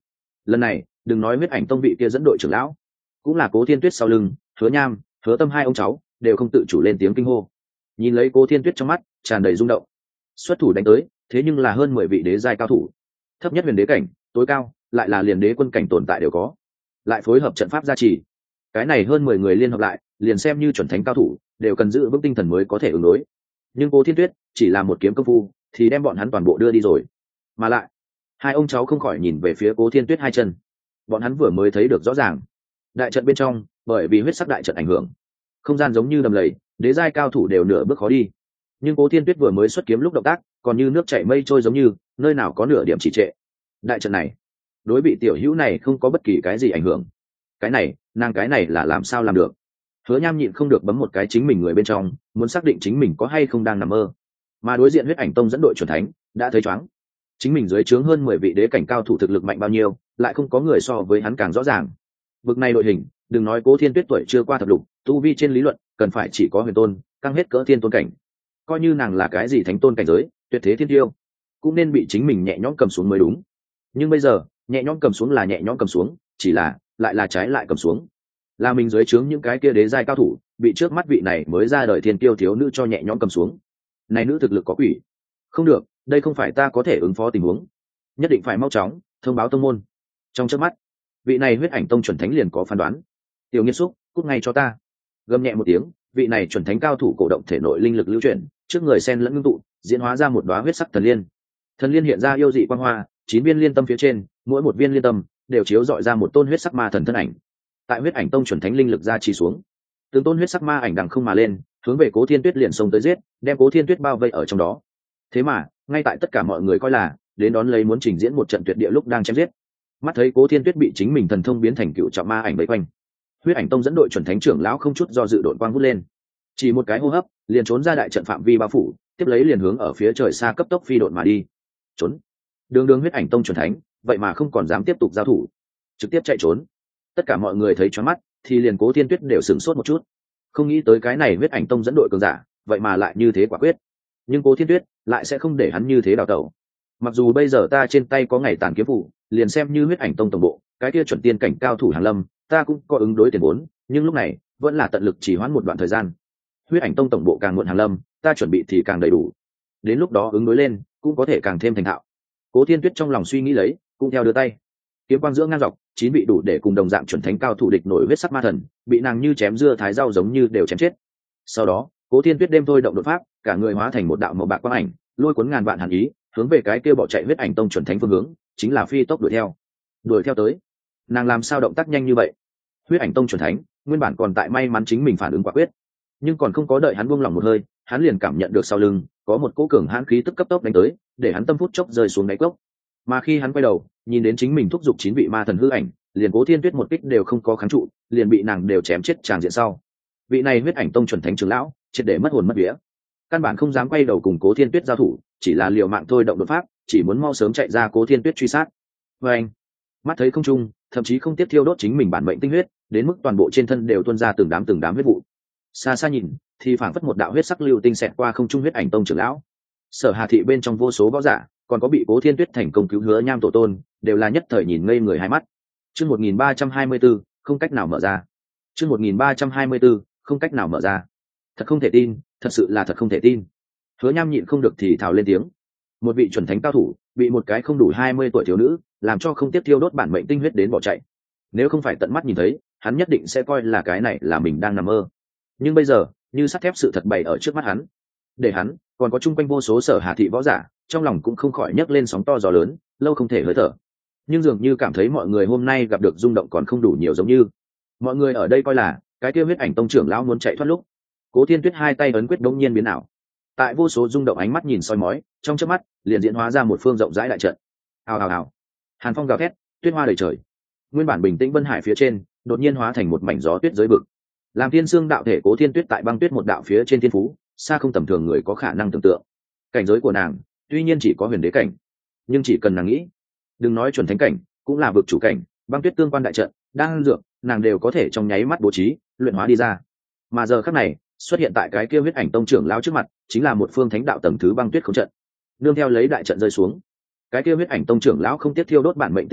lần này đừng nói huyết ảnh tông vị kia dẫn đội trưởng lão, cũng là Cố Thiên Tuyết sau lưng Hứa Nham, Hứa Tâm hai ông cháu đều không tự chủ lên tiếng kinh hô. Nhìn lấy Cố Thiên Tuyết trong mắt tràn đầy rung động, xuất thủ đánh tới, thế nhưng là hơn mười vị đế giai cao thủ, thấp nhất huyền đế cảnh, tối cao lại là liền đế quân cảnh tồn tại đều có, lại phối hợp trận pháp gia trì, cái này hơn mười người liên hợp lại, liền xem như chuẩn thánh cao thủ đều cần giữ vững tinh thần mới có thể ứng đối. Nhưng Cố Thiên Tuyết chỉ là một kiếm công phu thì đem bọn hắn toàn bộ đưa đi rồi. Mà lại hai ông cháu không khỏi nhìn về phía Cố Thiên Tuyết hai chân, bọn hắn vừa mới thấy được rõ ràng đại trận bên trong, bởi vì huyết sắc đại trận ảnh hưởng, không gian giống như đầm lầy, đế giai cao thủ đều nửa bước khó đi. Nhưng Cố Thiên Tuyết vừa mới xuất kiếm lúc động tác còn như nước chảy mây trôi, giống như nơi nào có nửa điểm trì trệ. Đại trận này đối bị tiểu hữu này không có bất kỳ cái gì ảnh hưởng. Cái này nàng cái này là làm sao làm được? Hứa Nham nhịn không được bấm một cái chính mình người bên trong, muốn xác định chính mình có hay không đang nằm mơ. Mà đối diện huyết ảnh tông dẫn đội chuẩn thánh đã thấy choáng, chính mình dưới trướng hơn mười vị đế cảnh cao thủ thực lực mạnh bao nhiêu, lại không có người so với hắn càng rõ ràng. Vực này đội hình, đừng nói Cố Thiên Tuyết tuổi chưa qua thập lục, tu vi trên lý luận cần phải chỉ có huyền tôn, căng hết cỡ thiên tôn cảnh. Coi như nàng là cái gì thánh tôn cảnh giới, tuyệt thế thiên tiêu, cũng nên bị chính mình nhẹ nhõm cầm xuống mới đúng. Nhưng bây giờ nhẹ nhõm cầm xuống là nhẹ nhõm cầm xuống, chỉ là lại là trái lại cầm xuống, là mình dưới trướng những cái kia đế giai cao thủ bị trước mắt vị này mới ra đời thiên tiêu thiếu nữ cho nhẹ nhõm cầm xuống. Này nữ thực lực có quỷ, không được, đây không phải ta có thể ứng phó tình huống, nhất định phải mau chóng thông báo tông môn. Trong chớp mắt, vị này huyết ảnh tông chuẩn thánh liền có phán đoán. Tiểu Nghiên Xúc, cút ngay cho ta! Gầm nhẹ một tiếng, vị này chuẩn thánh cao thủ cổ động thể nội linh lực lưu chuyển, trước người sen lẫn ngưng tụ, diễn hóa ra một đóa huyết sắc thần liên. Thần liên hiện ra yêu dị quang hoa, chín viên liên tâm phía trên, mỗi một viên liên tâm đều chiếu dọi ra một tôn huyết sắc ma thần thân ảnh. Tại huyết ảnh tông chuẩn thánh linh lực ra trì xuống, từng tôn huyết sắc ma ảnh đằng không mà lên, hướng về Cố Thiên Tuyết liền xông tới giết, đem Cố Thiên Tuyết bao vây ở trong đó. Thế mà ngay tại tất cả mọi người coi là đến đón lấy muốn trình diễn một trận tuyệt địa lúc đang chém giết, mắt thấy Cố Thiên Tuyết bị chính mình thần thông biến thành cựu trọng ma ảnh vây quanh, huyết ảnh tông dẫn đội chuẩn thánh trưởng lão không chút do dự đội quang vút lên, chỉ một cái hô hấp liền trốn ra đại trận phạm vi bao phủ, tiếp lấy liền hướng ở phía trời xa cấp tốc phi độn mà đi. Trốn! Đường đường huyết ảnh tông chuẩn thánh vậy mà không còn dám tiếp tục giao thủ, trực tiếp chạy trốn. Tất cả mọi người thấy choáng mắt, thì liền Cố Thiên Tuyết đều sửng sốt một chút, không nghĩ tới cái này huyết ảnh tông dẫn đội cường giả vậy mà lại như thế quả quyết. Nhưng Cố Thiên Tuyết lại sẽ không để hắn như thế đào tẩu. Mặc dù bây giờ ta trên tay có ngày tàn kiếm phủ, liền xem như huyết ảnh tông tổng bộ cái kia chuẩn tiên cảnh cao thủ hàng lâm, ta cũng có ứng đối tiền vốn, nhưng lúc này vẫn là tận lực chỉ hoãn một đoạn thời gian. Huyết ảnh tông tổng bộ càng muộn hàng lâm, ta chuẩn bị thì càng đầy đủ, đến lúc đó ứng đối lên cũng có thể càng thêm thành thạo. Cố Thiên Tuyết trong lòng suy nghĩ lấy, cũng theo đưa tay, kiếm quang giữa ngang dọc, chín vị đủ để cùng đồng dạng chuẩn thánh cao thủ địch nổi huyết sắc ma thần bị nàng như chém dưa thái rau giống như đều chém chết. Sau đó Cố Thiên Tuyết đêm thôi động đột pháp, cả người hóa thành một đạo màu bạc quang ảnh, lôi cuốn ngàn vạn hàn ý, hướng về cái kia bỏ chạy huyết ảnh tông chuẩn thánh phương hướng, chính là phi tốc đuổi theo. Đuổi theo tới, nàng làm sao động tác nhanh như vậy? Huyết ảnh tông chuẩn thánh nguyên bản còn tại may mắn chính mình phản ứng quả quyết, nhưng còn không có đợi hắn buông lỏng một hơi, hắn liền cảm nhận được sau lưng có một cỗ cường hãn khí tức cấp tốc đánh tới, để hắn tâm phút chốc rơi xuống đáy cốc. Mà khi hắn quay đầu nhìn đến chính mình thúc giục chín vị ma thần hư ảnh, liền Cố Thiên Tuyết một kích đều không có kháng trụ, liền bị nàng đều chém chết tràng diện sau. Vị này huyết ảnh tông chuẩn thánh trưởng lão triệt để mất hồn mất vía, căn bản không dám quay đầu cùng Cố Thiên Tuyết giao thủ, chỉ là liều mạng thôi động đột pháp, chỉ muốn mau sớm chạy ra Cố Thiên Tuyết truy sát. Và anh mắt thấy không trung, thậm chí không tiếp thiêu đốt chính mình bản mệnh tinh huyết, đến mức toàn bộ trên thân đều tuôn ra từng đám từng đám huyết vụ. Xa xa nhìn thì phảng phất một đạo huyết sắc lưu tinh xẹt qua không trung huyết ảnh tông trưởng lão. Sở Hà thị bên trong vô số võ giả, còn có bị Cố Thiên Tuyết thành công cứu Hứa Nham tổ tôn, đều là nhất thời nhìn ngây người hai mắt. Chương một nghìn ba trăm hai mươi tư, không cách nào mở ra. Chương một nghìn ba trăm hai mươi tư, không cách nào mở ra. Thật không thể tin, thật sự là thật không thể tin. Hứa Nham nhịn không được thì thào lên tiếng. Một vị chuẩn thánh cao thủ bị một cái không đủ hai mươi tuổi thiếu nữ làm cho không tiếp thiêu đốt bản mệnh tinh huyết đến bỏ chạy. Nếu không phải tận mắt nhìn thấy, hắn nhất định sẽ coi là cái này là mình đang nằm mơ. Nhưng bây giờ, như sắt thép sự thật bày ở trước mắt hắn, để hắn còn có chung quanh vô số Sở Hà thị võ giả, trong lòng cũng không khỏi nhấc lên sóng to gió lớn, lâu không thể hơi thở. Nhưng dường như cảm thấy mọi người hôm nay gặp được rung động còn không đủ nhiều, giống như mọi người ở đây coi là cái kia huyết ảnh tông trưởng lão muốn chạy thoát lúc. Cố Thiên Tuyết hai tay ấn quyết đống nhiên biến ảo, tại vô số rung động ánh mắt nhìn soi mói, trong chớp mắt liền diễn hóa ra một phương rộng rãi đại trận. Hào hào hào, hàn phong gào thét, tuyết hoa đầy trời. Nguyên bản bình tĩnh vân hải phía trên đột nhiên hóa thành một mảnh gió tuyết giới vực. Làm thiên xương đạo thể Cố Thiên Tuyết tại băng tuyết một đạo phía trên thiên phú, xa không tầm thường người có khả năng tưởng tượng. Cảnh giới của nàng tuy nhiên chỉ có huyền đế cảnh, nhưng chỉ cần nàng nghĩ, đừng nói chuẩn thánh cảnh, cũng là vực chủ cảnh, băng tuyết tương quan đại trận đang dược, nàng đều có thể trong nháy mắt bố trí luyện hóa đi ra. Mà giờ khắc này xuất hiện tại cái kia huyết ảnh tông trưởng lão trước mặt, chính là một phương thánh đạo tầng thứ băng tuyết khống trận. Nương theo lấy đại trận rơi xuống, cái kia huyết ảnh tông trưởng lão không tiếp thiêu đốt bản mệnh tinh huyết,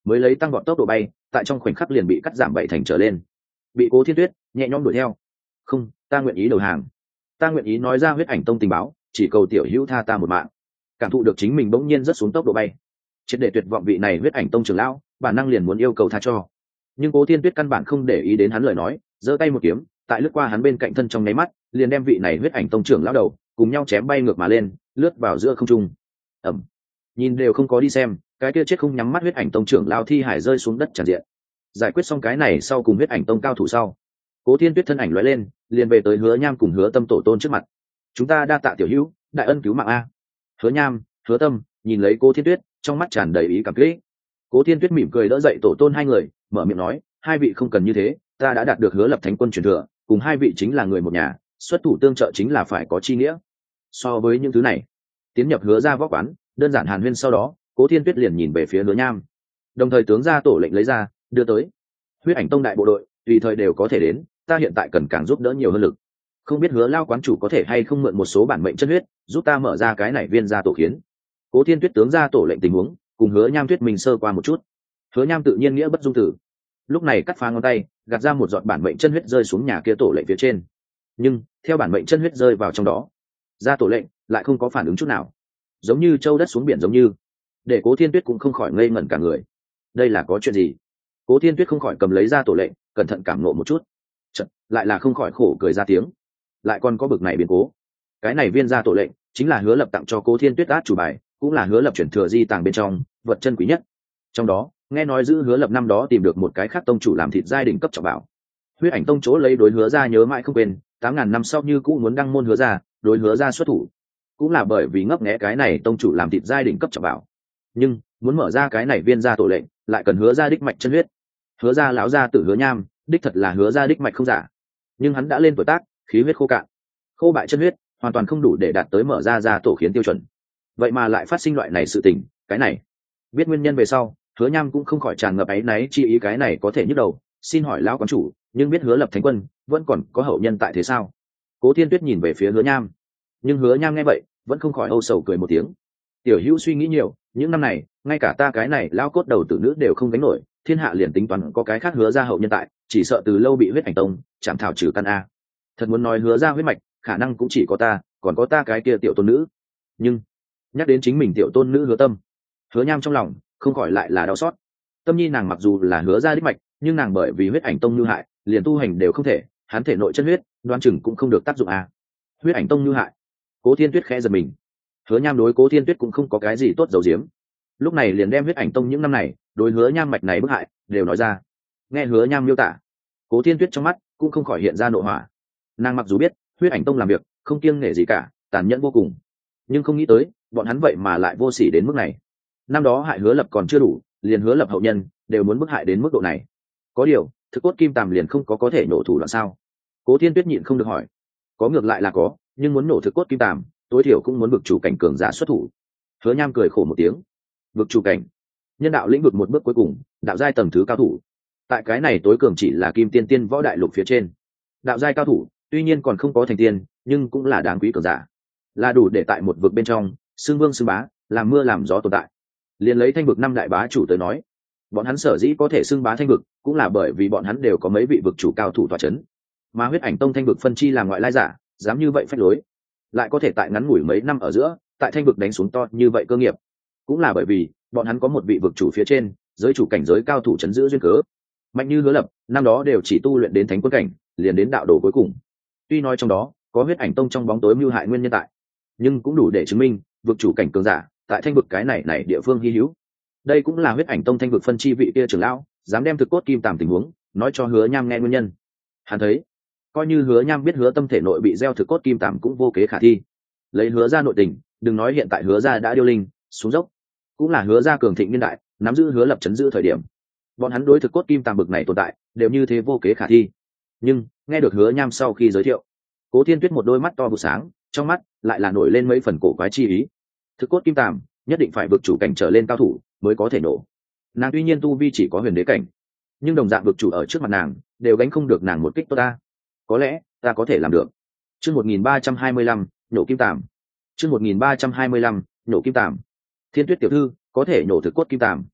mới lấy tăng vọt tốc độ bay, tại trong khoảnh khắc liền bị cắt giảm bảy thành trở lên. Bị Cố Thiên Tuyết nhẹ nhõm đuổi theo. "Không, ta nguyện ý đầu hàng. Ta nguyện ý nói ra huyết ảnh tông tình báo, chỉ cầu tiểu hữu tha ta một mạng." Cảm thụ được chính mình bỗng nhiên rất xuống tốc độ bay, triệt để tuyệt vọng vị này huyết ảnh tông trưởng lão, bản năng liền muốn yêu cầu tha cho. Nhưng Cố Thiên Tuyết căn bản không để ý đến hắn lời nói, giơ tay một kiếm, tại lướt qua hắn bên cạnh thân trong nháy mắt, liền đem vị này huyết ảnh tông trưởng lão đầu cùng nhau chém bay ngược mà lên, lướt vào giữa không trung. Ầm. Nhìn đều không có đi xem, cái kia chết không nhắm mắt huyết ảnh tông trưởng lão thi hải rơi xuống đất tràn diện. Giải quyết xong cái này sau cùng huyết ảnh tông cao thủ sau, Cố Thiên Tuyết thân ảnh lóe lên, liền về tới Hứa Nham cùng Hứa Tâm tổ tôn trước mặt. "Chúng ta đa tạ tiểu hữu, đại ân cứu mạng a." Hứa Nham, Hứa Tâm nhìn lấy Cố Thiên Tuyết, trong mắt tràn đầy ý cảm kích. Cố Thiên Tuyết mỉm cười đỡ dậy tổ tôn hai người, mở miệng nói, "Hai vị không cần như thế, ta đã đạt được Hứa Lập Thánh Quân truyền thừa, cùng hai vị chính là người một nhà, xuất thủ tương trợ chính là phải có chi nghĩa." So với những thứ này, tiến nhập Hứa gia võ quán, đơn giản hàn huyên sau đó, Cố Thiên Tuyết liền nhìn về phía Hứa Nham, đồng thời tướng ra tổ lệnh lấy ra, đưa tới. "Huyết ảnh tông đại bộ đội, tùy thời đều có thể đến, ta hiện tại cần càng giúp đỡ nhiều hơn lực. Không biết Hứa lao quán chủ có thể hay không mượn một số bản mệnh chân huyết, giúp ta mở ra cái này viên gia tổ khiến." Cố Thiên Tuyết tướng ra tổ lệnh tình huống, cùng Hứa Nham thuyết minh sơ qua một chút. Hứa Nham tự nhiên nghĩa bất dung tử, lúc này cắt phá ngón tay, gạt ra một giọt bản mệnh chân huyết rơi xuống nhà kia tổ lệnh phía trên. Nhưng theo bản mệnh chân huyết rơi vào trong đó, ra tổ lệnh lại không có phản ứng chút nào, giống như châu đất xuống biển giống như, để Cố Thiên Tuyết cũng không khỏi ngây ngẩn cả người. Đây là có chuyện gì? Cố Thiên Tuyết không khỏi cầm lấy ra tổ lệnh, cẩn thận cảm ngộ một chút, chợt lại là không khỏi khổ cười ra tiếng. Lại còn có bực này biến cố. Cái này viên ra tổ lệnh chính là Hứa Lập tặng cho Cố Thiên Tuyết át chủ bài, cũng là Hứa Lập chuyển thừa di tàng bên trong vật chân quý nhất. Trong đó nghe nói giữ Hứa Lập năm đó tìm được một cái khác tông chủ làm thịt giai đỉnh cấp trọng bảo. Huyết ảnh tông chỗ lấy đối Hứa gia nhớ mãi không quên, tám ngàn năm sau như cũ muốn đăng môn Hứa gia, đối Hứa gia xuất thủ, cũng là bởi vì ngấp nghé cái này tông chủ làm thịt giai đỉnh cấp trọng bảo. Nhưng muốn mở ra cái này viên gia tổ lệnh, lại cần Hứa gia đích mạch chân huyết. Hứa gia lão gia tử Hứa Nham, đích thật là Hứa gia đích mạch không giả, nhưng hắn đã lên tuổi tác, khí huyết khô cạn, khô bại chân huyết, hoàn toàn không đủ để đạt tới mở ra gia tổ khiến tiêu chuẩn. Vậy mà lại phát sinh loại này sự tình, cái này biết nguyên nhân về sau, Hứa Nham cũng không khỏi tràn ngập áy náy chi ý, cái này có thể nhức đầu, xin hỏi lão quán chủ, nhưng biết Hứa Lập Thánh Quân vẫn còn có hậu nhân tại thế sao? Cố Thiên Tuyết nhìn về phía Hứa Nham, nhưng Hứa Nham nghe vậy vẫn không khỏi âu sầu cười một tiếng. Tiểu hữu suy nghĩ nhiều, những năm này ngay cả ta cái này lão cốt đầu tử nữ đều không gánh nổi, thiên hạ liền tính toán có cái khác Hứa gia hậu nhân tại, chỉ sợ từ lâu bị huyết ảnh tông chạm thảo trừ căn a. Thật muốn nói Hứa gia huyết mạch, khả năng cũng chỉ có ta, còn có ta cái kia tiểu tôn nữ. Nhưng nhắc đến chính mình tiểu tôn nữ Hứa Tâm, Hứa Nham trong lòng không khỏi lại là đau xót. Tâm nhi nàng mặc dù là Hứa gia đích mạch, nhưng nàng bởi vì huyết ảnh tông như hại, liền tu hành đều không thể, hắn thể nội chân huyết đoan chừng cũng không được tác dụng à. Huyết ảnh tông như hại. Cố Thiên Tuyết khẽ giật mình. Hứa Nham đối Cố Thiên Tuyết cũng không có cái gì tốt giấu giếm, lúc này liền đem huyết ảnh tông những năm này đối Hứa Nham mạch này bức hại đều nói ra. Nghe Hứa Nham miêu tả, Cố Thiên Tuyết trong mắt cũng không khỏi hiện ra nộ hỏa. Nàng mặc dù biết huyết ảnh tông làm việc không kiêng nể gì cả, tàn nhẫn vô cùng, nhưng không nghĩ tới bọn hắn vậy mà lại vô sỉ đến mức này. Năm đó hại Hứa Lập còn chưa đủ, liền Hứa Lập hậu nhân đều muốn bức hại đến mức độ này. Có điều thực cốt kim tàm liền không có có thể nổ thủ đoạn sao? Cố Thiên Tuyết nhịn không được hỏi. Có, ngược lại là có, nhưng muốn nổ thực cốt kim tàm, tối thiểu cũng muốn vực chủ cảnh cường giả xuất thủ. Hứa Nham cười khổ một tiếng. Vực chủ cảnh, nhân đạo lĩnh vực một bước cuối cùng, đạo giai tầng thứ cao thủ. Tại cái này tối cường chỉ là kim tiên tiên võ đại lục phía trên. Đạo giai cao thủ, tuy nhiên còn không có thành tiên, nhưng cũng là đáng quý cường giả, là đủ để tại một vực bên trong xưng vương xưng bá, làm mưa làm gió tồn tại. Liền lấy thanh vực năm đại bá chủ tới nói, bọn hắn sở dĩ có thể xưng bá thanh vực, cũng là bởi vì bọn hắn đều có mấy vị vực chủ cao thủ tọa chấn. Mà huyết ảnh tông thanh vực phân chi làm ngoại lai giả, dám như vậy phách lối, lại có thể tại ngắn ngủi mấy năm ở giữa, tại thanh vực đánh xuống to như vậy cơ nghiệp, cũng là bởi vì bọn hắn có một vị vực chủ phía trên, giới chủ cảnh giới cao thủ chấn giữ duyên cớ. Mạnh như Hứa Lập, năm đó đều chỉ tu luyện đến thánh quân cảnh, liền đến đạo đồ cuối cùng. Tuy nói trong đó có huyết ảnh tông trong bóng tối mưu hại nguyên nhân tại, nhưng cũng đủ để chứng minh vực chủ cảnh cường giả tại thanh vực cái này này địa phương hy hữu. Đây cũng là huyết ảnh tông thanh vực phân chi vị kia trưởng lão dám đem thực cốt kim tàm tình huống nói cho Hứa Nham nghe nguyên nhân. Hắn thấy, coi như Hứa Nham biết Hứa Tâm thể nội bị gieo thực cốt kim tàm cũng vô kế khả thi. Lấy Hứa gia nội tình, đừng nói hiện tại Hứa gia đã điêu linh xuống dốc, cũng là Hứa gia cường thịnh niên đại, nắm giữ Hứa Lập chấn giữ thời điểm, bọn hắn đối thực cốt kim tàm bực này tồn tại đều như thế vô kế khả thi. Nhưng nghe được Hứa Nham sau khi giới thiệu, Cố Thiên Tuyết một đôi mắt to vụ sáng, trong mắt lại là nổi lên mấy phần cổ quái chi ý. Thực cốt kim tàm nhất định phải vực chủ cảnh trở lên cao thủ mới có thể nổ. Nàng tuy nhiên tu vi chỉ có huyền đế cảnh, nhưng đồng dạng vực chủ ở trước mặt nàng đều gánh không được nàng một kích tốt ta. Có lẽ ta có thể làm được. Chương một nghìn ba trăm hai mươi lăm, nổ kim tàm. Chương một nghìn ba trăm hai mươi lăm, nổ kim tàm. Thiên Tuyết tiểu thư có thể nổ thực cốt kim tàm.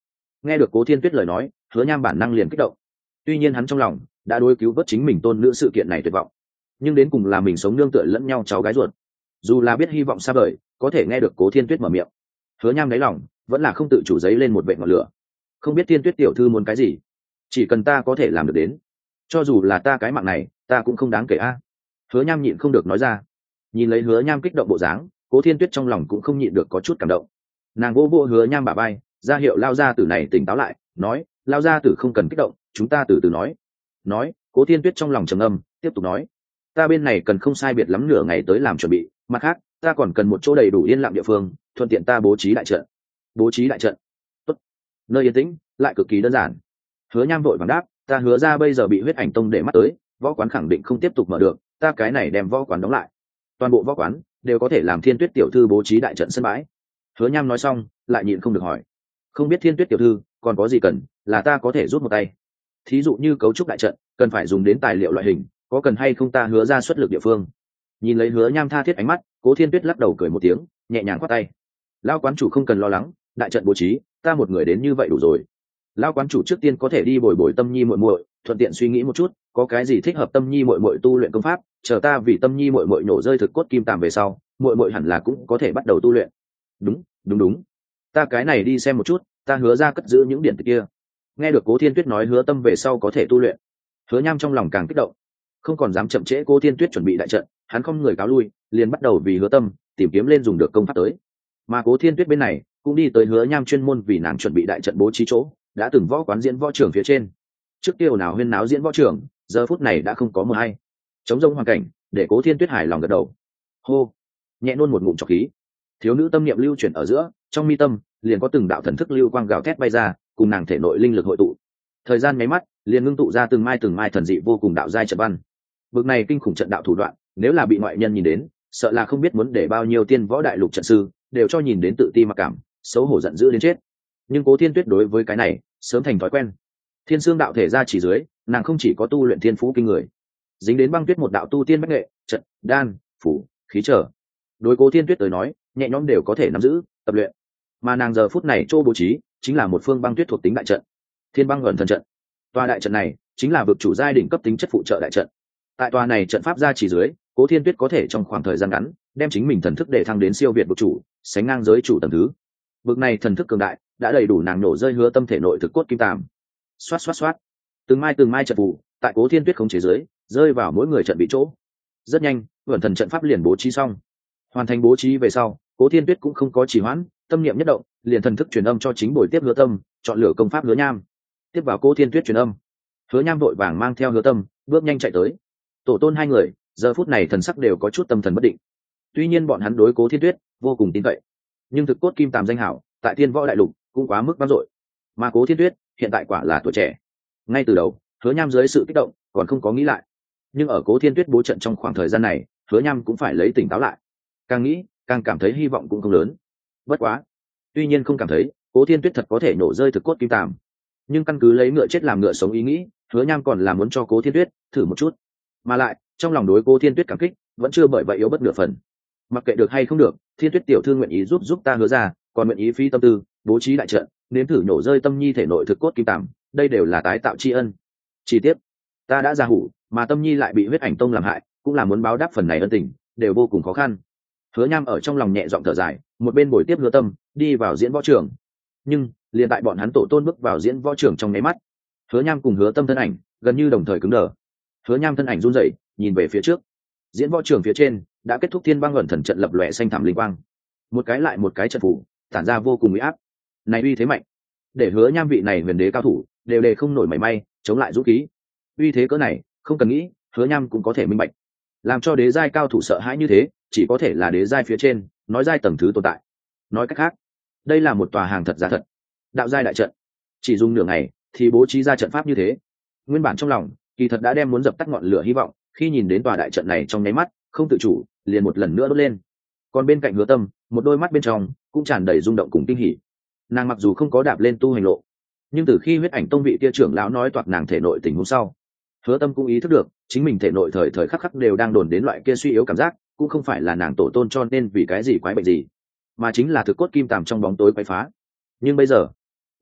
Nghe được Cố Thiên Tuyết lời nói, Hứa Nham bản năng liền kích động. Tuy nhiên hắn trong lòng đã đối cứu vớt chính mình tôn nữ sự kiện này tuyệt vọng, nhưng đến cùng là mình sống nương tựa lẫn nhau cháu gái ruột, dù là biết hy vọng xa vời, có thể nghe được Cố Thiên Tuyết mở miệng, Hứa Nham đáy lòng vẫn là không tự chủ giấy lên một vệt ngọn lửa. Không biết Thiên Tuyết tiểu thư muốn cái gì, chỉ cần ta có thể làm được đến, cho dù là ta cái mạng này ta cũng không đáng kể a. Hứa Nham nhịn không được nói ra. Nhìn lấy Hứa Nham kích động bộ dáng, Cố Thiên Tuyết trong lòng cũng không nhịn được có chút cảm động. Nàng vô vô Hứa Nham bả vai, ra hiệu lao gia tử này tỉnh táo lại, nói, lao gia tử không cần kích động, chúng ta từ từ nói. Nói, Cố Thiên Tuyết trong lòng trầm ngâm, tiếp tục nói, ta bên này cần không sai biệt lắm nửa ngày tới làm chuẩn bị, mặt khác ta còn cần một chỗ đầy đủ yên lặng địa phương, thuận tiện ta bố trí đại trận. Bố trí đại trận? Tốt. Nơi yên tĩnh lại cực kỳ đơn giản. Hứa Nham vội vàng đáp, ta Hứa ra bây giờ bị huyết ảnh tông để mắt tới, võ quán khẳng định không tiếp tục mở được, ta cái này đem võ quán đóng lại, toàn bộ võ quán đều có thể làm Thiên Tuyết tiểu thư bố trí đại trận sân bãi. Hứa Nham nói xong lại nhịn không được hỏi, không biết Thiên Tuyết tiểu thư còn có gì cần là ta có thể rút một tay, thí dụ như cấu trúc đại trận cần phải dùng đến tài liệu loại hình, có cần hay không ta Hứa ra xuất lực địa phương. Nhìn lấy Hứa Nham tha thiết ánh mắt, Cố Thiên Tuyết lắc đầu cười một tiếng, nhẹ nhàng khoát tay, lao quán chủ không cần lo lắng, đại trận bố trí ta một người đến như vậy đủ rồi. Lao quán chủ trước tiên có thể đi bồi bồi Tâm Nhi muội muội, thuận tiện suy nghĩ một chút có cái gì thích hợp Tâm Nhi muội muội tu luyện công pháp, chờ ta vì Tâm Nhi muội muội nổ rơi thực cốt kim tàm về sau, muội muội hẳn là cũng có thể bắt đầu tu luyện. Đúng đúng đúng, ta cái này đi xem một chút, ta Hứa ra cất giữ những điển tịch kia. Nghe được Cố Thiên Tuyết nói Hứa Tâm về sau có thể tu luyện, Hứa Nham trong lòng càng kích động, không còn dám chậm trễ Cố Thiên Tuyết chuẩn bị đại trận, hắn không người cáo lui, liền bắt đầu vì Hứa Tâm tìm kiếm lên dùng được công pháp tới. Mà Cố Thiên Tuyết bên này cũng đi tới Hứa Nham chuyên môn vì nàng chuẩn bị đại trận bố trí chỗ, đã từng võ quán diễn võ trường phía trên. Trước tiêu nào huyên náo diễn võ trường, giờ phút này đã không có mưa hay, chống rông hoàn cảnh để Cố Thiên Tuyết hài lòng gật đầu. Hô, nhẹ nôn một ngụm trọc khí, thiếu nữ tâm niệm lưu chuyển ở giữa, trong mi tâm liền có từng đạo thần thức lưu quang gào thét bay ra, cùng nàng thể nội linh lực hội tụ. Thời gian nháy mắt liền ngưng tụ ra từng mai từng mai thần dị vô cùng đạo giai trận văn. Bực này kinh khủng trận đạo thủ đoạn, nếu là bị ngoại nhân nhìn đến, sợ là không biết muốn để bao nhiêu tiên võ đại lục trận sư đều cho nhìn đến tự ti mặc cảm, xấu hổ giận dữ đến chết. Nhưng Cố Thiên Tuyết đối với cái này sớm thành thói quen. Thiên xương đạo thể ra chỉ dưới, nàng không chỉ có tu luyện thiên phú kinh người, dính đến băng tuyết một đạo tu tiên bách nghệ, trận, đan, phủ, khí trở, đối Cố Thiên Tuyết tới nói nhẹ nhõm đều có thể nắm giữ tập luyện. Mà nàng giờ phút này chỗ bố trí chính là một phương băng tuyết thuộc tính đại trận, Thiên Băng Ẩn Thần trận. Tòa đại trận này chính là vực chủ giai đỉnh cấp tính chất phụ trợ đại trận. Tại tòa này trận pháp ra chỉ dưới, Cố Thiên Tuyết có thể trong khoảng thời gian ngắn đem chính mình thần thức để thăng đến siêu việt vực chủ, sánh ngang giới chủ tầng thứ. Vực này thần thức cường đại đã đầy đủ nàng nổ rơi Hứa Tâm thể nội thực cốt kim tàm. Xoát xoát xoát, từng mai từng mai trận phù tại Cố Thiên Tuyết khống chế dưới rơi vào mỗi người trận bị chỗ. Rất nhanh, Ẩn Thần trận pháp liền bố trí xong. Hoàn thành bố trí về sau, Cố Thiên Tuyết cũng không có trì hoãn, tâm niệm nhất động, liền thần thức truyền âm cho chính buổi tiếp Hứa Tâm, chọn lựa công pháp Hứa Nham. Tiếp vào Cố Thiên Tuyết truyền âm, Hứa Nham vội vàng mang theo Hứa Tâm bước nhanh chạy tới. Tổ tôn hai người giờ phút này thần sắc đều có chút tâm thần bất định. Tuy nhiên bọn hắn đối Cố Thiên Tuyết vô cùng tin cậy, nhưng thực cốt kim tàm danh hảo tại Tiên Võ Đại Lục cũng quá mức vang dội, mà Cố Thiên Tuyết hiện tại quả là tuổi trẻ. Ngay từ đầu, Hứa Nham dưới sự kích động còn không có nghĩ lại, nhưng ở Cố Thiên Tuyết bố trận trong khoảng thời gian này, Hứa Nham cũng phải lấy tỉnh táo lại. Càng nghĩ càng cảm thấy hy vọng cũng không lớn. Bất quá, tuy nhiên không cảm thấy Cố Thiên Tuyết thật có thể nổ rơi thực cốt kim tàm, nhưng căn cứ lấy ngựa chết làm ngựa sống ý nghĩ, Hứa Nham còn là muốn cho Cố Thiên Tuyết thử một chút. Mà lại trong lòng đối Cố Thiên Tuyết cảm kích vẫn chưa bởi vậy yếu bất nửa phần. Mặc kệ được hay không được, Thiên Tuyết tiểu thư nguyện ý giúp giúp ta Hứa ra, còn nguyện ý phí tâm tư bố trí đại trận, nếm thử nổ rơi Tâm Nhi thể nội thực cốt kim tàm, đây đều là tái tạo tri ân. Chi tiết, ta đã ra hủ, mà Tâm Nhi lại bị huyết ảnh tông làm hại, cũng là muốn báo đáp phần này ân tình, đều vô cùng khó khăn. Hứa Nham ở trong lòng nhẹ giọng thở dài, một bên bồi tiếp Hứa Tâm đi vào diễn võ trường. Nhưng liền tại bọn hắn tổ tôn bước vào diễn võ trường trong nháy mắt, Hứa Nham cùng Hứa Tâm thân ảnh gần như đồng thời cứng đờ. Hứa Nham thân ảnh run rẩy, nhìn về phía trước. Diễn võ trường phía trên đã kết thúc Thiên Băng Ẩn Thần trận lập lòe xanh thẳm linh quang, một cái lại một cái trận phủ tản ra vô cùng uy áp. Này uy thế mạnh, để Hứa Nham vị này huyền đế cao thủ đều đề không nổi mảy may chống lại dũng khí. Uy thế cỡ này, không cần nghĩ, Hứa Nham cũng có thể minh bạch. Làm cho đế giai cao thủ sợ hãi như thế, chỉ có thể là đế giai phía trên, nói giai tầng thứ tồn tại. Nói cách khác, đây là một tòa hàng thật giá thật đạo giai đại trận, chỉ dùng nửa ngày thì bố trí ra trận pháp như thế. Nguyên bản trong lòng kỳ thật đã đem muốn dập tắt ngọn lửa hy vọng, khi nhìn đến tòa đại trận này trong nháy mắt, không tự chủ liền một lần nữa đốt lên. Còn bên cạnh Hứa Tâm, một đôi mắt bên trong cũng tràn đầy rung động cùng kinh hỉ. Nàng mặc dù không có đạp lên tu hành lộ, nhưng từ khi huyết ảnh tông vị kia trưởng lão nói toạc nàng thể nội tình huống sau, Hứa Tâm cũng ý thức được chính mình thể nội thời thời khắc khắc đều đang đồn đến loại kia suy yếu cảm giác, cũng không phải là nàng tổ tôn cho nên vì cái gì quái bệnh gì, mà chính là thực cốt kim tàm trong bóng tối quái phá. Nhưng bây giờ,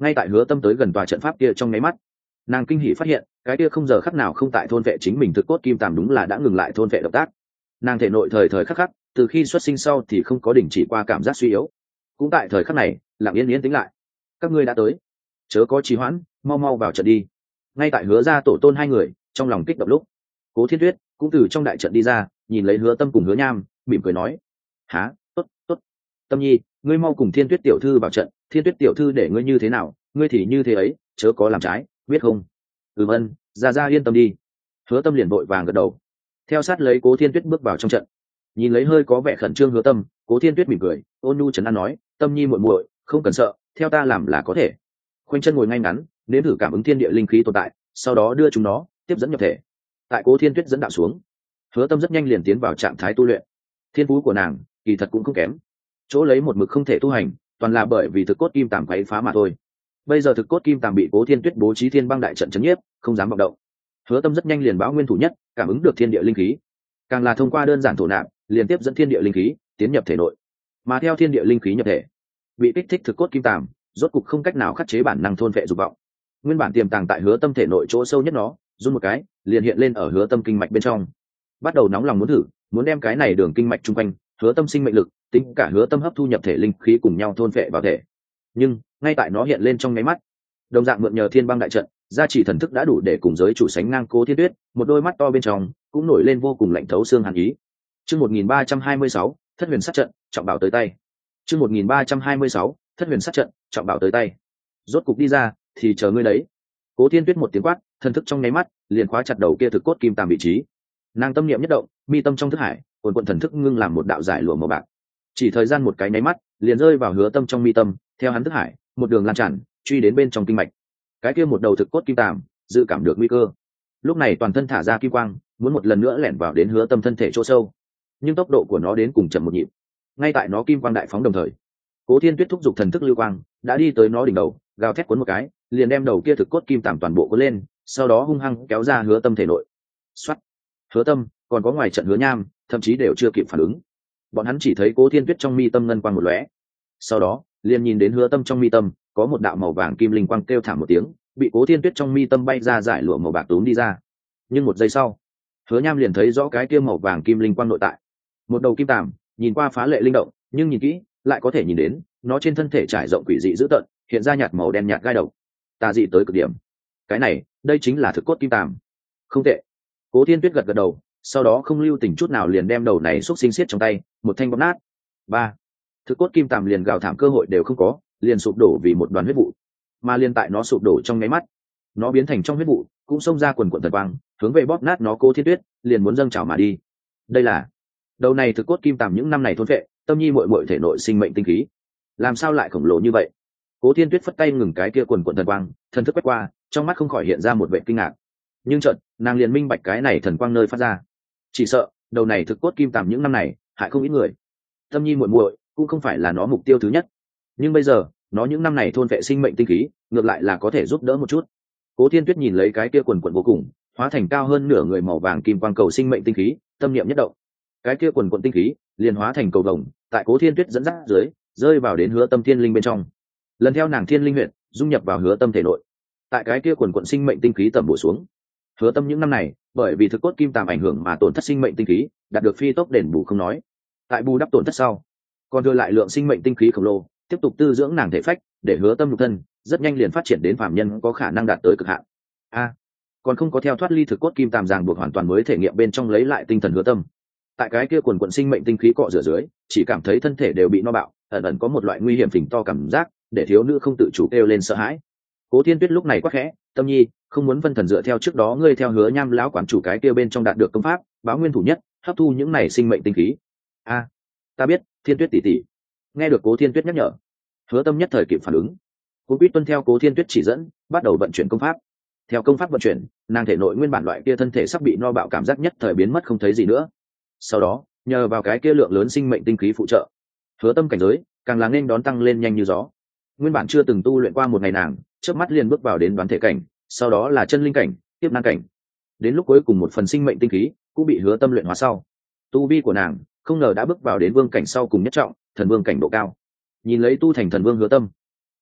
ngay tại hứa tâm tới gần tòa trận pháp kia trong nháy mắt, nàng kinh hỉ phát hiện cái kia không giờ khắc nào không tại thôn vệ chính mình thực cốt kim tàm đúng là đã ngừng lại thôn vệ động tác. Nàng thể nội thời thời khắc khắc từ khi xuất sinh sau thì không có đình chỉ qua cảm giác suy yếu, cũng tại thời khắc này lặng yên yên tĩnh lại. Các ngươi đã tới, chớ có trì hoãn, mau mau vào trận đi. Ngay tại hứa ra tổ tôn hai người trong lòng kích động lúc, Cố Thiên Tuyết cũng từ trong đại trận đi ra, nhìn lấy hứa tâm cùng hứa nham mỉm cười nói: há, tốt tốt, tâm nhi, ngươi mau cùng Thiên Tuyết tiểu thư vào trận. Thiên Tuyết tiểu thư để ngươi như thế nào, ngươi thì như thế ấy, chớ có làm trái, biết không? Ừm ân, ra ra yên tâm đi. Hứa tâm liền vội vàng gật đầu, theo sát lấy Cố Thiên Tuyết bước vào trong trận. Nhìn lấy hơi có vẻ khẩn trương hứa tâm, Cố Thiên Tuyết mỉm cười, ôn nhu trấn an nói: tâm nhi muội muội, không cần sợ, theo ta làm là có thể. Khoanh chân ngồi ngay ngắn, nếm thử cảm ứng thiên địa linh khí tồn tại, sau đó đưa chúng nó tiếp dẫn nhập thể. Tại Cố Thiên Tuyết dẫn đạo xuống, hứa tâm rất nhanh liền tiến vào trạng thái tu luyện. Thiên phú của nàng kỳ thật cũng không kém, chỗ lấy một mực không thể tu hành toàn là bởi vì thực cốt kim tàm quấy phá mà thôi. Bây giờ thực cốt kim tàm bị Cố Thiên Tuyết bố trí thiên băng đại trận chấn nhiếp, không dám vọng động. Hứa tâm rất nhanh liền báo nguyên thủ nhất, cảm ứng được thiên địa linh khí, càng là thông qua đơn giản thổ nạp liên tiếp dẫn thiên địa linh khí tiến nhập thể nội, mà theo thiên địa linh khí nhập thể, bị kích thích thực cốt kim tàm rốt cục không cách nào khắc chế bản năng thôn vệ dục vọng. Nguyên bản tiềm tàng tại hứa tâm thể nội chỗ sâu nhất nó run một cái liền hiện lên ở hứa tâm kinh mạch bên trong, bắt đầu nóng lòng muốn thử, muốn đem cái này đường kinh mạch chung quanh hứa tâm sinh mệnh lực tính cả hứa tâm hấp thu nhập thể linh khí cùng nhau thôn vệ vào thể. Nhưng ngay tại nó hiện lên trong nháy mắt, đồng dạng mượn nhờ thiên băng đại trận gia trì thần thức đã đủ để cùng giới chủ sánh ngang Cố Thiên Tuyết, một đôi mắt to bên trong cũng nổi lên vô cùng lạnh thấu xương hàn ý. Chương một nghìn ba trăm hai mươi sáu, Thất Huyền Sát Trận, trọng bảo tới tay. Chương một nghìn ba trăm hai mươi sáu, Thất Huyền Sát Trận, trọng bảo tới tay. Rốt cục đi ra, thì chờ ngươi đấy. Cố Thiên Tuyết một tiếng quát, thần thức trong nháy mắt liền khóa chặt đầu kia thực cốt kim tàm vị trí. Nàng tâm niệm nhất động, mi tâm trong thức hải, cuồn cuộn thần thức ngưng làm một đạo giải lụa màu bạc. Chỉ thời gian một cái nháy mắt, liền rơi vào hứa tâm trong mi tâm, theo hắn thức hải, một đường lan tràn, truy đến bên trong kinh mạch. Cái kia một đầu thực cốt kim tàm, dự cảm được nguy cơ. Lúc này toàn thân thả ra kim quang, muốn một lần nữa lẻn vào đến hứa tâm thân thể chỗ sâu. Nhưng tốc độ của nó đến cùng chậm một nhịp. Ngay tại nó kim quang đại phóng đồng thời, Cố Thiên Tuyết thúc giục thần thức lưu quang, đã đi tới nó đỉnh đầu, gào thét cuốn một cái, liền đem đầu kia thực cốt kim tàm toàn bộ cuốn lên, sau đó hung hăng kéo ra hứa tâm thể nội. Soát. Hứa tâm, còn có ngoài trận hứa nham, thậm chí đều chưa kịp phản ứng. Bọn hắn chỉ thấy Cố Thiên Tuyết trong mi tâm ngân quang một lóe, sau đó liền nhìn đến hứa tâm trong mi tâm có một đạo màu vàng kim linh quang kêu thảm một tiếng, bị Cố Thiên Tuyết trong mi tâm bay ra giải lụa màu bạc túm đi ra. Nhưng một giây sau, hứa nham liền thấy rõ cái kia màu vàng kim linh quang nội tại, một đầu kim tàm, nhìn qua phá lệ linh động, nhưng nhìn kỹ lại có thể nhìn đến nó trên thân thể trải rộng quỷ dị dữ tợn, hiện ra nhạt màu đen nhạt gai độc, tà dị tới cực điểm. Cái này, đây chính là thực cốt kim tàm. Không tệ. Cố Thiên Tuyết gật gật đầu, sau đó không lưu tình chút nào liền đem đầu này xúc sinh xiết trong tay, một thanh bóp nát. Ba. Thực cốt kim tàm liền gào thảm cơ hội đều không có, liền sụp đổ vì một đoàn huyết vụ. Mà liền tại nó sụp đổ trong nháy mắt, nó biến thành trong huyết vụ, cũng xông ra quần quần thần quang, hướng về bóp nát nó Cố Thiên Tuyết, liền muốn dâng trào mà đi. Đây là đầu này thực cốt kim tàm những năm này thôn phệ tâm nhi muội muội thể nội sinh mệnh tinh khí, làm sao lại khổng lồ như vậy? Cố Thiên Tuyết phất tay ngừng cái kia quần quần thần quang, thần thức quét qua, trong mắt không khỏi hiện ra một vẻ kinh ngạc. Nhưng chợt, nàng liền minh bạch cái này thần quang nơi phát ra. Chỉ sợ, đầu này thực cốt kim tàm những năm này, hại không ít người. Tâm nhi muội muội cũng không phải là nó mục tiêu thứ nhất, nhưng bây giờ, nó những năm này thôn vệ sinh mệnh tinh khí, ngược lại là có thể giúp đỡ một chút. Cố Thiên Tuyết nhìn lấy cái kia quần quần vô cùng, hóa thành cao hơn nửa người màu vàng kim quang cầu sinh mệnh tinh khí, tâm niệm nhất động. Cái kia quần quần tinh khí liền hóa thành cầu vồng, tại Cố Thiên Tuyết dẫn dắt dưới, rơi vào đến hứa tâm thiên linh bên trong. Lần theo nàng thiên linh huyện dung nhập vào hứa tâm thể nội. Tại cái kia quần quần sinh mệnh tinh khí tầm bổ xuống, hứa tâm những năm này bởi vì thực cốt kim tàm ảnh hưởng mà tổn thất sinh mệnh tinh khí đạt được phi tốc đền bù không nói, tại bù đắp tổn thất sau còn đưa lại lượng sinh mệnh tinh khí khổng lồ tiếp tục tư dưỡng nàng thể phách, để hứa tâm nhục thân rất nhanh liền phát triển đến phàm nhân có khả năng đạt tới cực hạn. A, còn không có theo thoát ly thực cốt kim tàm ràng buộc hoàn toàn mới thể nghiệm bên trong lấy lại tinh thần hứa tâm, tại cái kia quần quần sinh mệnh tinh khí cọ rửa dưới, chỉ cảm thấy thân thể đều bị no bạo, ẩn ẩn có một loại nguy hiểm phình to cảm giác, để thiếu nữ không tự chủ kêu lên sợ hãi. Cố Thiên Tuyết lúc này quát khẽ, tâm nhi, không muốn phân thần dựa theo trước đó ngươi theo hứa nham lão quản chủ cái kia bên trong đạt được công pháp báo nguyên thủ nhất, hấp thu những này sinh mệnh tinh khí. A, ta biết, Thiên Tuyết tỷ tỷ. Nghe được Cố Thiên Tuyết nhắc nhở, hứa tâm nhất thời kịp phản ứng, cũng biết tuân theo Cố Thiên Tuyết chỉ dẫn, bắt đầu vận chuyển công pháp. Theo công pháp vận chuyển, nàng thể nội nguyên bản loại kia thân thể sắp bị no bạo cảm giác nhất thời biến mất không thấy gì nữa. Sau đó, nhờ vào cái kia lượng lớn sinh mệnh tinh khí phụ trợ, hứa tâm cảnh giới càng là nên đón tăng lên nhanh như gió. Nguyên bản chưa từng tu luyện qua một ngày nàng, chớp mắt liền bước vào đến đoán thể cảnh, sau đó là chân linh cảnh, tiếp năng cảnh. Đến lúc cuối cùng một phần sinh mệnh tinh khí cũng bị hứa tâm luyện hóa sau, tu vi của nàng không ngờ đã bước vào đến vương cảnh sau cùng nhất trọng, thần vương cảnh độ cao. Nhìn lấy tu thành thần vương hứa tâm,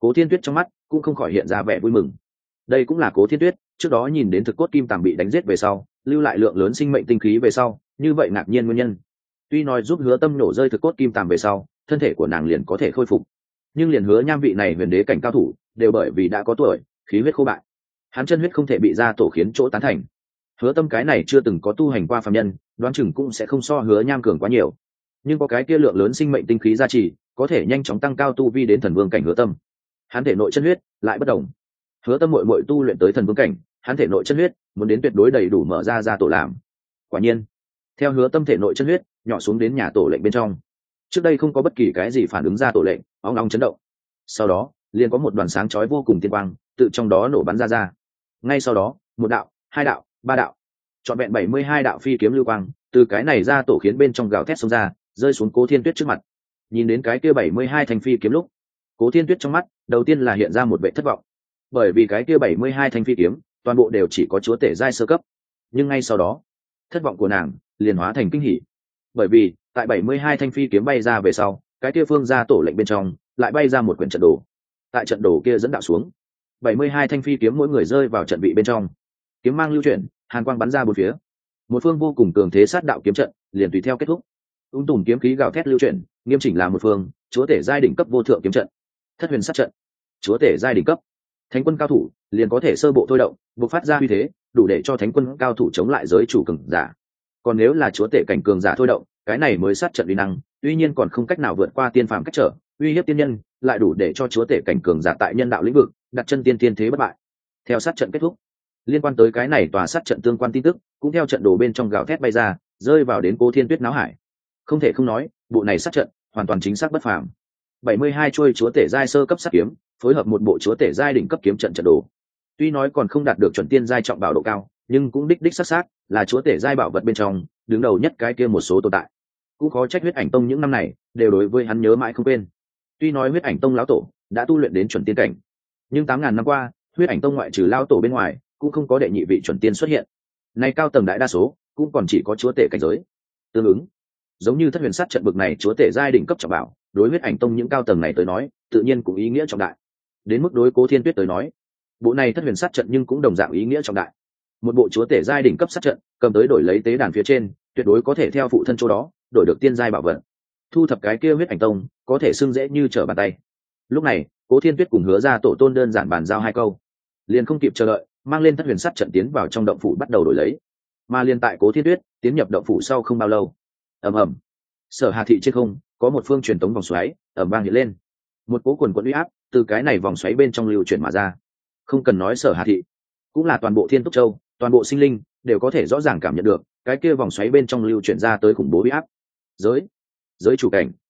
Cố Thiên Tuyết trong mắt cũng không khỏi hiện ra vẻ vui mừng. Đây cũng là Cố Thiên Tuyết trước đó nhìn đến thực cốt kim tàm bị đánh giết về sau, lưu lại lượng lớn sinh mệnh tinh khí về sau, như vậy ngạc nhiên nguyên nhân. Tuy nói giúp Hứa Tâm nổ rơi thực cốt kim tàm về sau, thân thể của nàng liền có thể khôi phục, nhưng liền Hứa Nham vị này huyền đế cảnh cao thủ, đều bởi vì đã có tuổi, khí huyết khô bại, hắn chân huyết không thể bị ra tổ khiến chỗ tán thành. Hứa Tâm cái này chưa từng có tu hành qua phàm nhân, đoán chừng cũng sẽ không so Hứa Nham cường quá nhiều, nhưng có cái kia lượng lớn sinh mệnh tinh khí gia trì, có thể nhanh chóng tăng cao tu vi đến thần vương cảnh Hứa Tâm. Hắn thể nội chân huyết lại bất động. Hứa Tâm muội muội tu luyện tới thần vương cảnh, hắn thể nội chân huyết muốn đến tuyệt đối đầy đủ mở ra ra tổ làm. Quả nhiên, theo Hứa Tâm thể nội chân huyết nhỏ xuống đến nhà tổ lệnh bên trong, trước đây không có bất kỳ cái gì phản ứng ra tổ lệnh, ong ong chấn động. Sau đó liền có một đoàn sáng chói vô cùng tiên quang tự trong đó nổ bắn ra ra. Ngay sau đó, một đạo, hai đạo, ba đạo, trọn vẹn bảy mươi hai đạo phi kiếm lưu quang từ cái này ra tổ khiến bên trong gào thét xông ra, rơi xuống Cố Thiên Tuyết trước mặt. Nhìn đến cái kia bảy mươi hai thanh phi kiếm lúc, Cố Thiên Tuyết trong mắt đầu tiên là hiện ra một vẻ thất vọng, bởi vì cái kia bảy mươi hai thanh phi kiếm toàn bộ đều chỉ có chúa tể giai sơ cấp. Nhưng ngay sau đó, thất vọng của nàng liền hóa thành kinh hỉ, bởi vì tại bảy mươi hai thanh phi kiếm bay ra về sau, cái kia phương ra tổ lệnh bên trong lại bay ra một quyển trận đồ. Tại trận đồ kia dẫn đạo xuống, bảy mươi hai thanh phi kiếm mỗi người rơi vào trận vị bên trong, kiếm mang lưu chuyển, hàn quang bắn ra bốn phía, một phương vô cùng cường thế sát đạo kiếm trận liền tùy theo kết thúc. Ung tùm kiếm khí gào thét lưu chuyển, nghiêm chỉnh là một phương chúa tể giai đỉnh cấp vô thượng kiếm trận, thất huyền sát trận, chúa tể giai đỉnh cấp thánh quân cao thủ liền có thể sơ bộ thôi động, bộc phát ra uy thế đủ để cho thánh quân cao thủ chống lại giới chủ cường giả. Còn nếu là chúa tể cảnh cường giả thôi động, cái này mới sát trận uy năng, tuy nhiên còn không cách nào vượt qua tiên phàm cách trở, uy hiếp tiên nhân, lại đủ để cho chúa tể cảnh cường giả tại nhân đạo lĩnh vực đặt chân tiên tiên thế bất bại. Theo sát trận kết thúc, liên quan tới cái này tòa sát trận tương quan tin tức cũng theo trận đồ bên trong gào thét bay ra, rơi vào đến Cố Thiên Tuyết náo hải. Không thể không nói, bộ này sát trận hoàn toàn chính xác bất phàm. bảy mươi hai chuôi chúa tể giai sơ cấp sát kiếm, phối hợp một bộ chúa tể giai đỉnh cấp kiếm trận trận đồ. Tuy nói còn không đạt được chuẩn tiên giai trọng bảo độ cao, nhưng cũng đích đích sát sát là chúa tể giai bảo vật bên trong đứng đầu nhất cái kia một số tồn tại. Cũng khó trách Huyết Ảnh Tông những năm này đều đối với hắn nhớ mãi không quên. Tuy nói Huyết Ảnh Tông lão tổ đã tu luyện đến chuẩn tiên cảnh, nhưng tám ngàn năm qua, Huyết Ảnh Tông ngoại trừ lão tổ bên ngoài, cũng không có đệ nhị vị chuẩn tiên xuất hiện. Nay cao tầng đại đa số cũng còn chỉ có chúa tể cảnh giới. Tương ứng, giống như thất huyền sát trận bực này chúa tể giai đỉnh cấp trọng bảo, đối Huyết Ảnh Tông những cao tầng này tới nói, tự nhiên cũng ý nghĩa trọng đại. Đến mức đối Cố Thiên Tuyết tới nói, bộ này thất huyền sát trận nhưng cũng đồng dạng ý nghĩa trọng đại. Một bộ chúa tể giai đỉnh cấp sát trận, cầm tới đổi lấy tế đàn phía trên, tuyệt đối có thể theo phụ thân chỗ đó đổi được tiên giai bảo vật. Thu thập cái kia Huyết Ảnh Tông có thể xưng dễ như trở bàn tay. Lúc này, Cố Thiên Tuyết cùng Hứa ra tổ tôn đơn giản bàn giao hai câu, liền không kịp chờ đợi, mang lên thất huyền sát trận tiến vào trong động phủ bắt đầu đổi lấy. Mà liền tại Cố Thiên Tuyết tiến nhập động phủ sau không bao lâu, ầm ầm, Sở Hà thị trên không có một phương truyền tống vòng xoáy ầm vang hiện lên, một cỗ quần quần uy áp từ cái này vòng xoáy bên trong lưu chuyển mà ra. Không cần nói Sở Hà thị, cũng là toàn bộ Thiên Túc Châu, toàn bộ sinh linh đều có thể rõ ràng cảm nhận được cái kia vòng xoáy bên trong lưu chuyển ra tới khủng bố uy áp. Giới, giới chủ cảnh,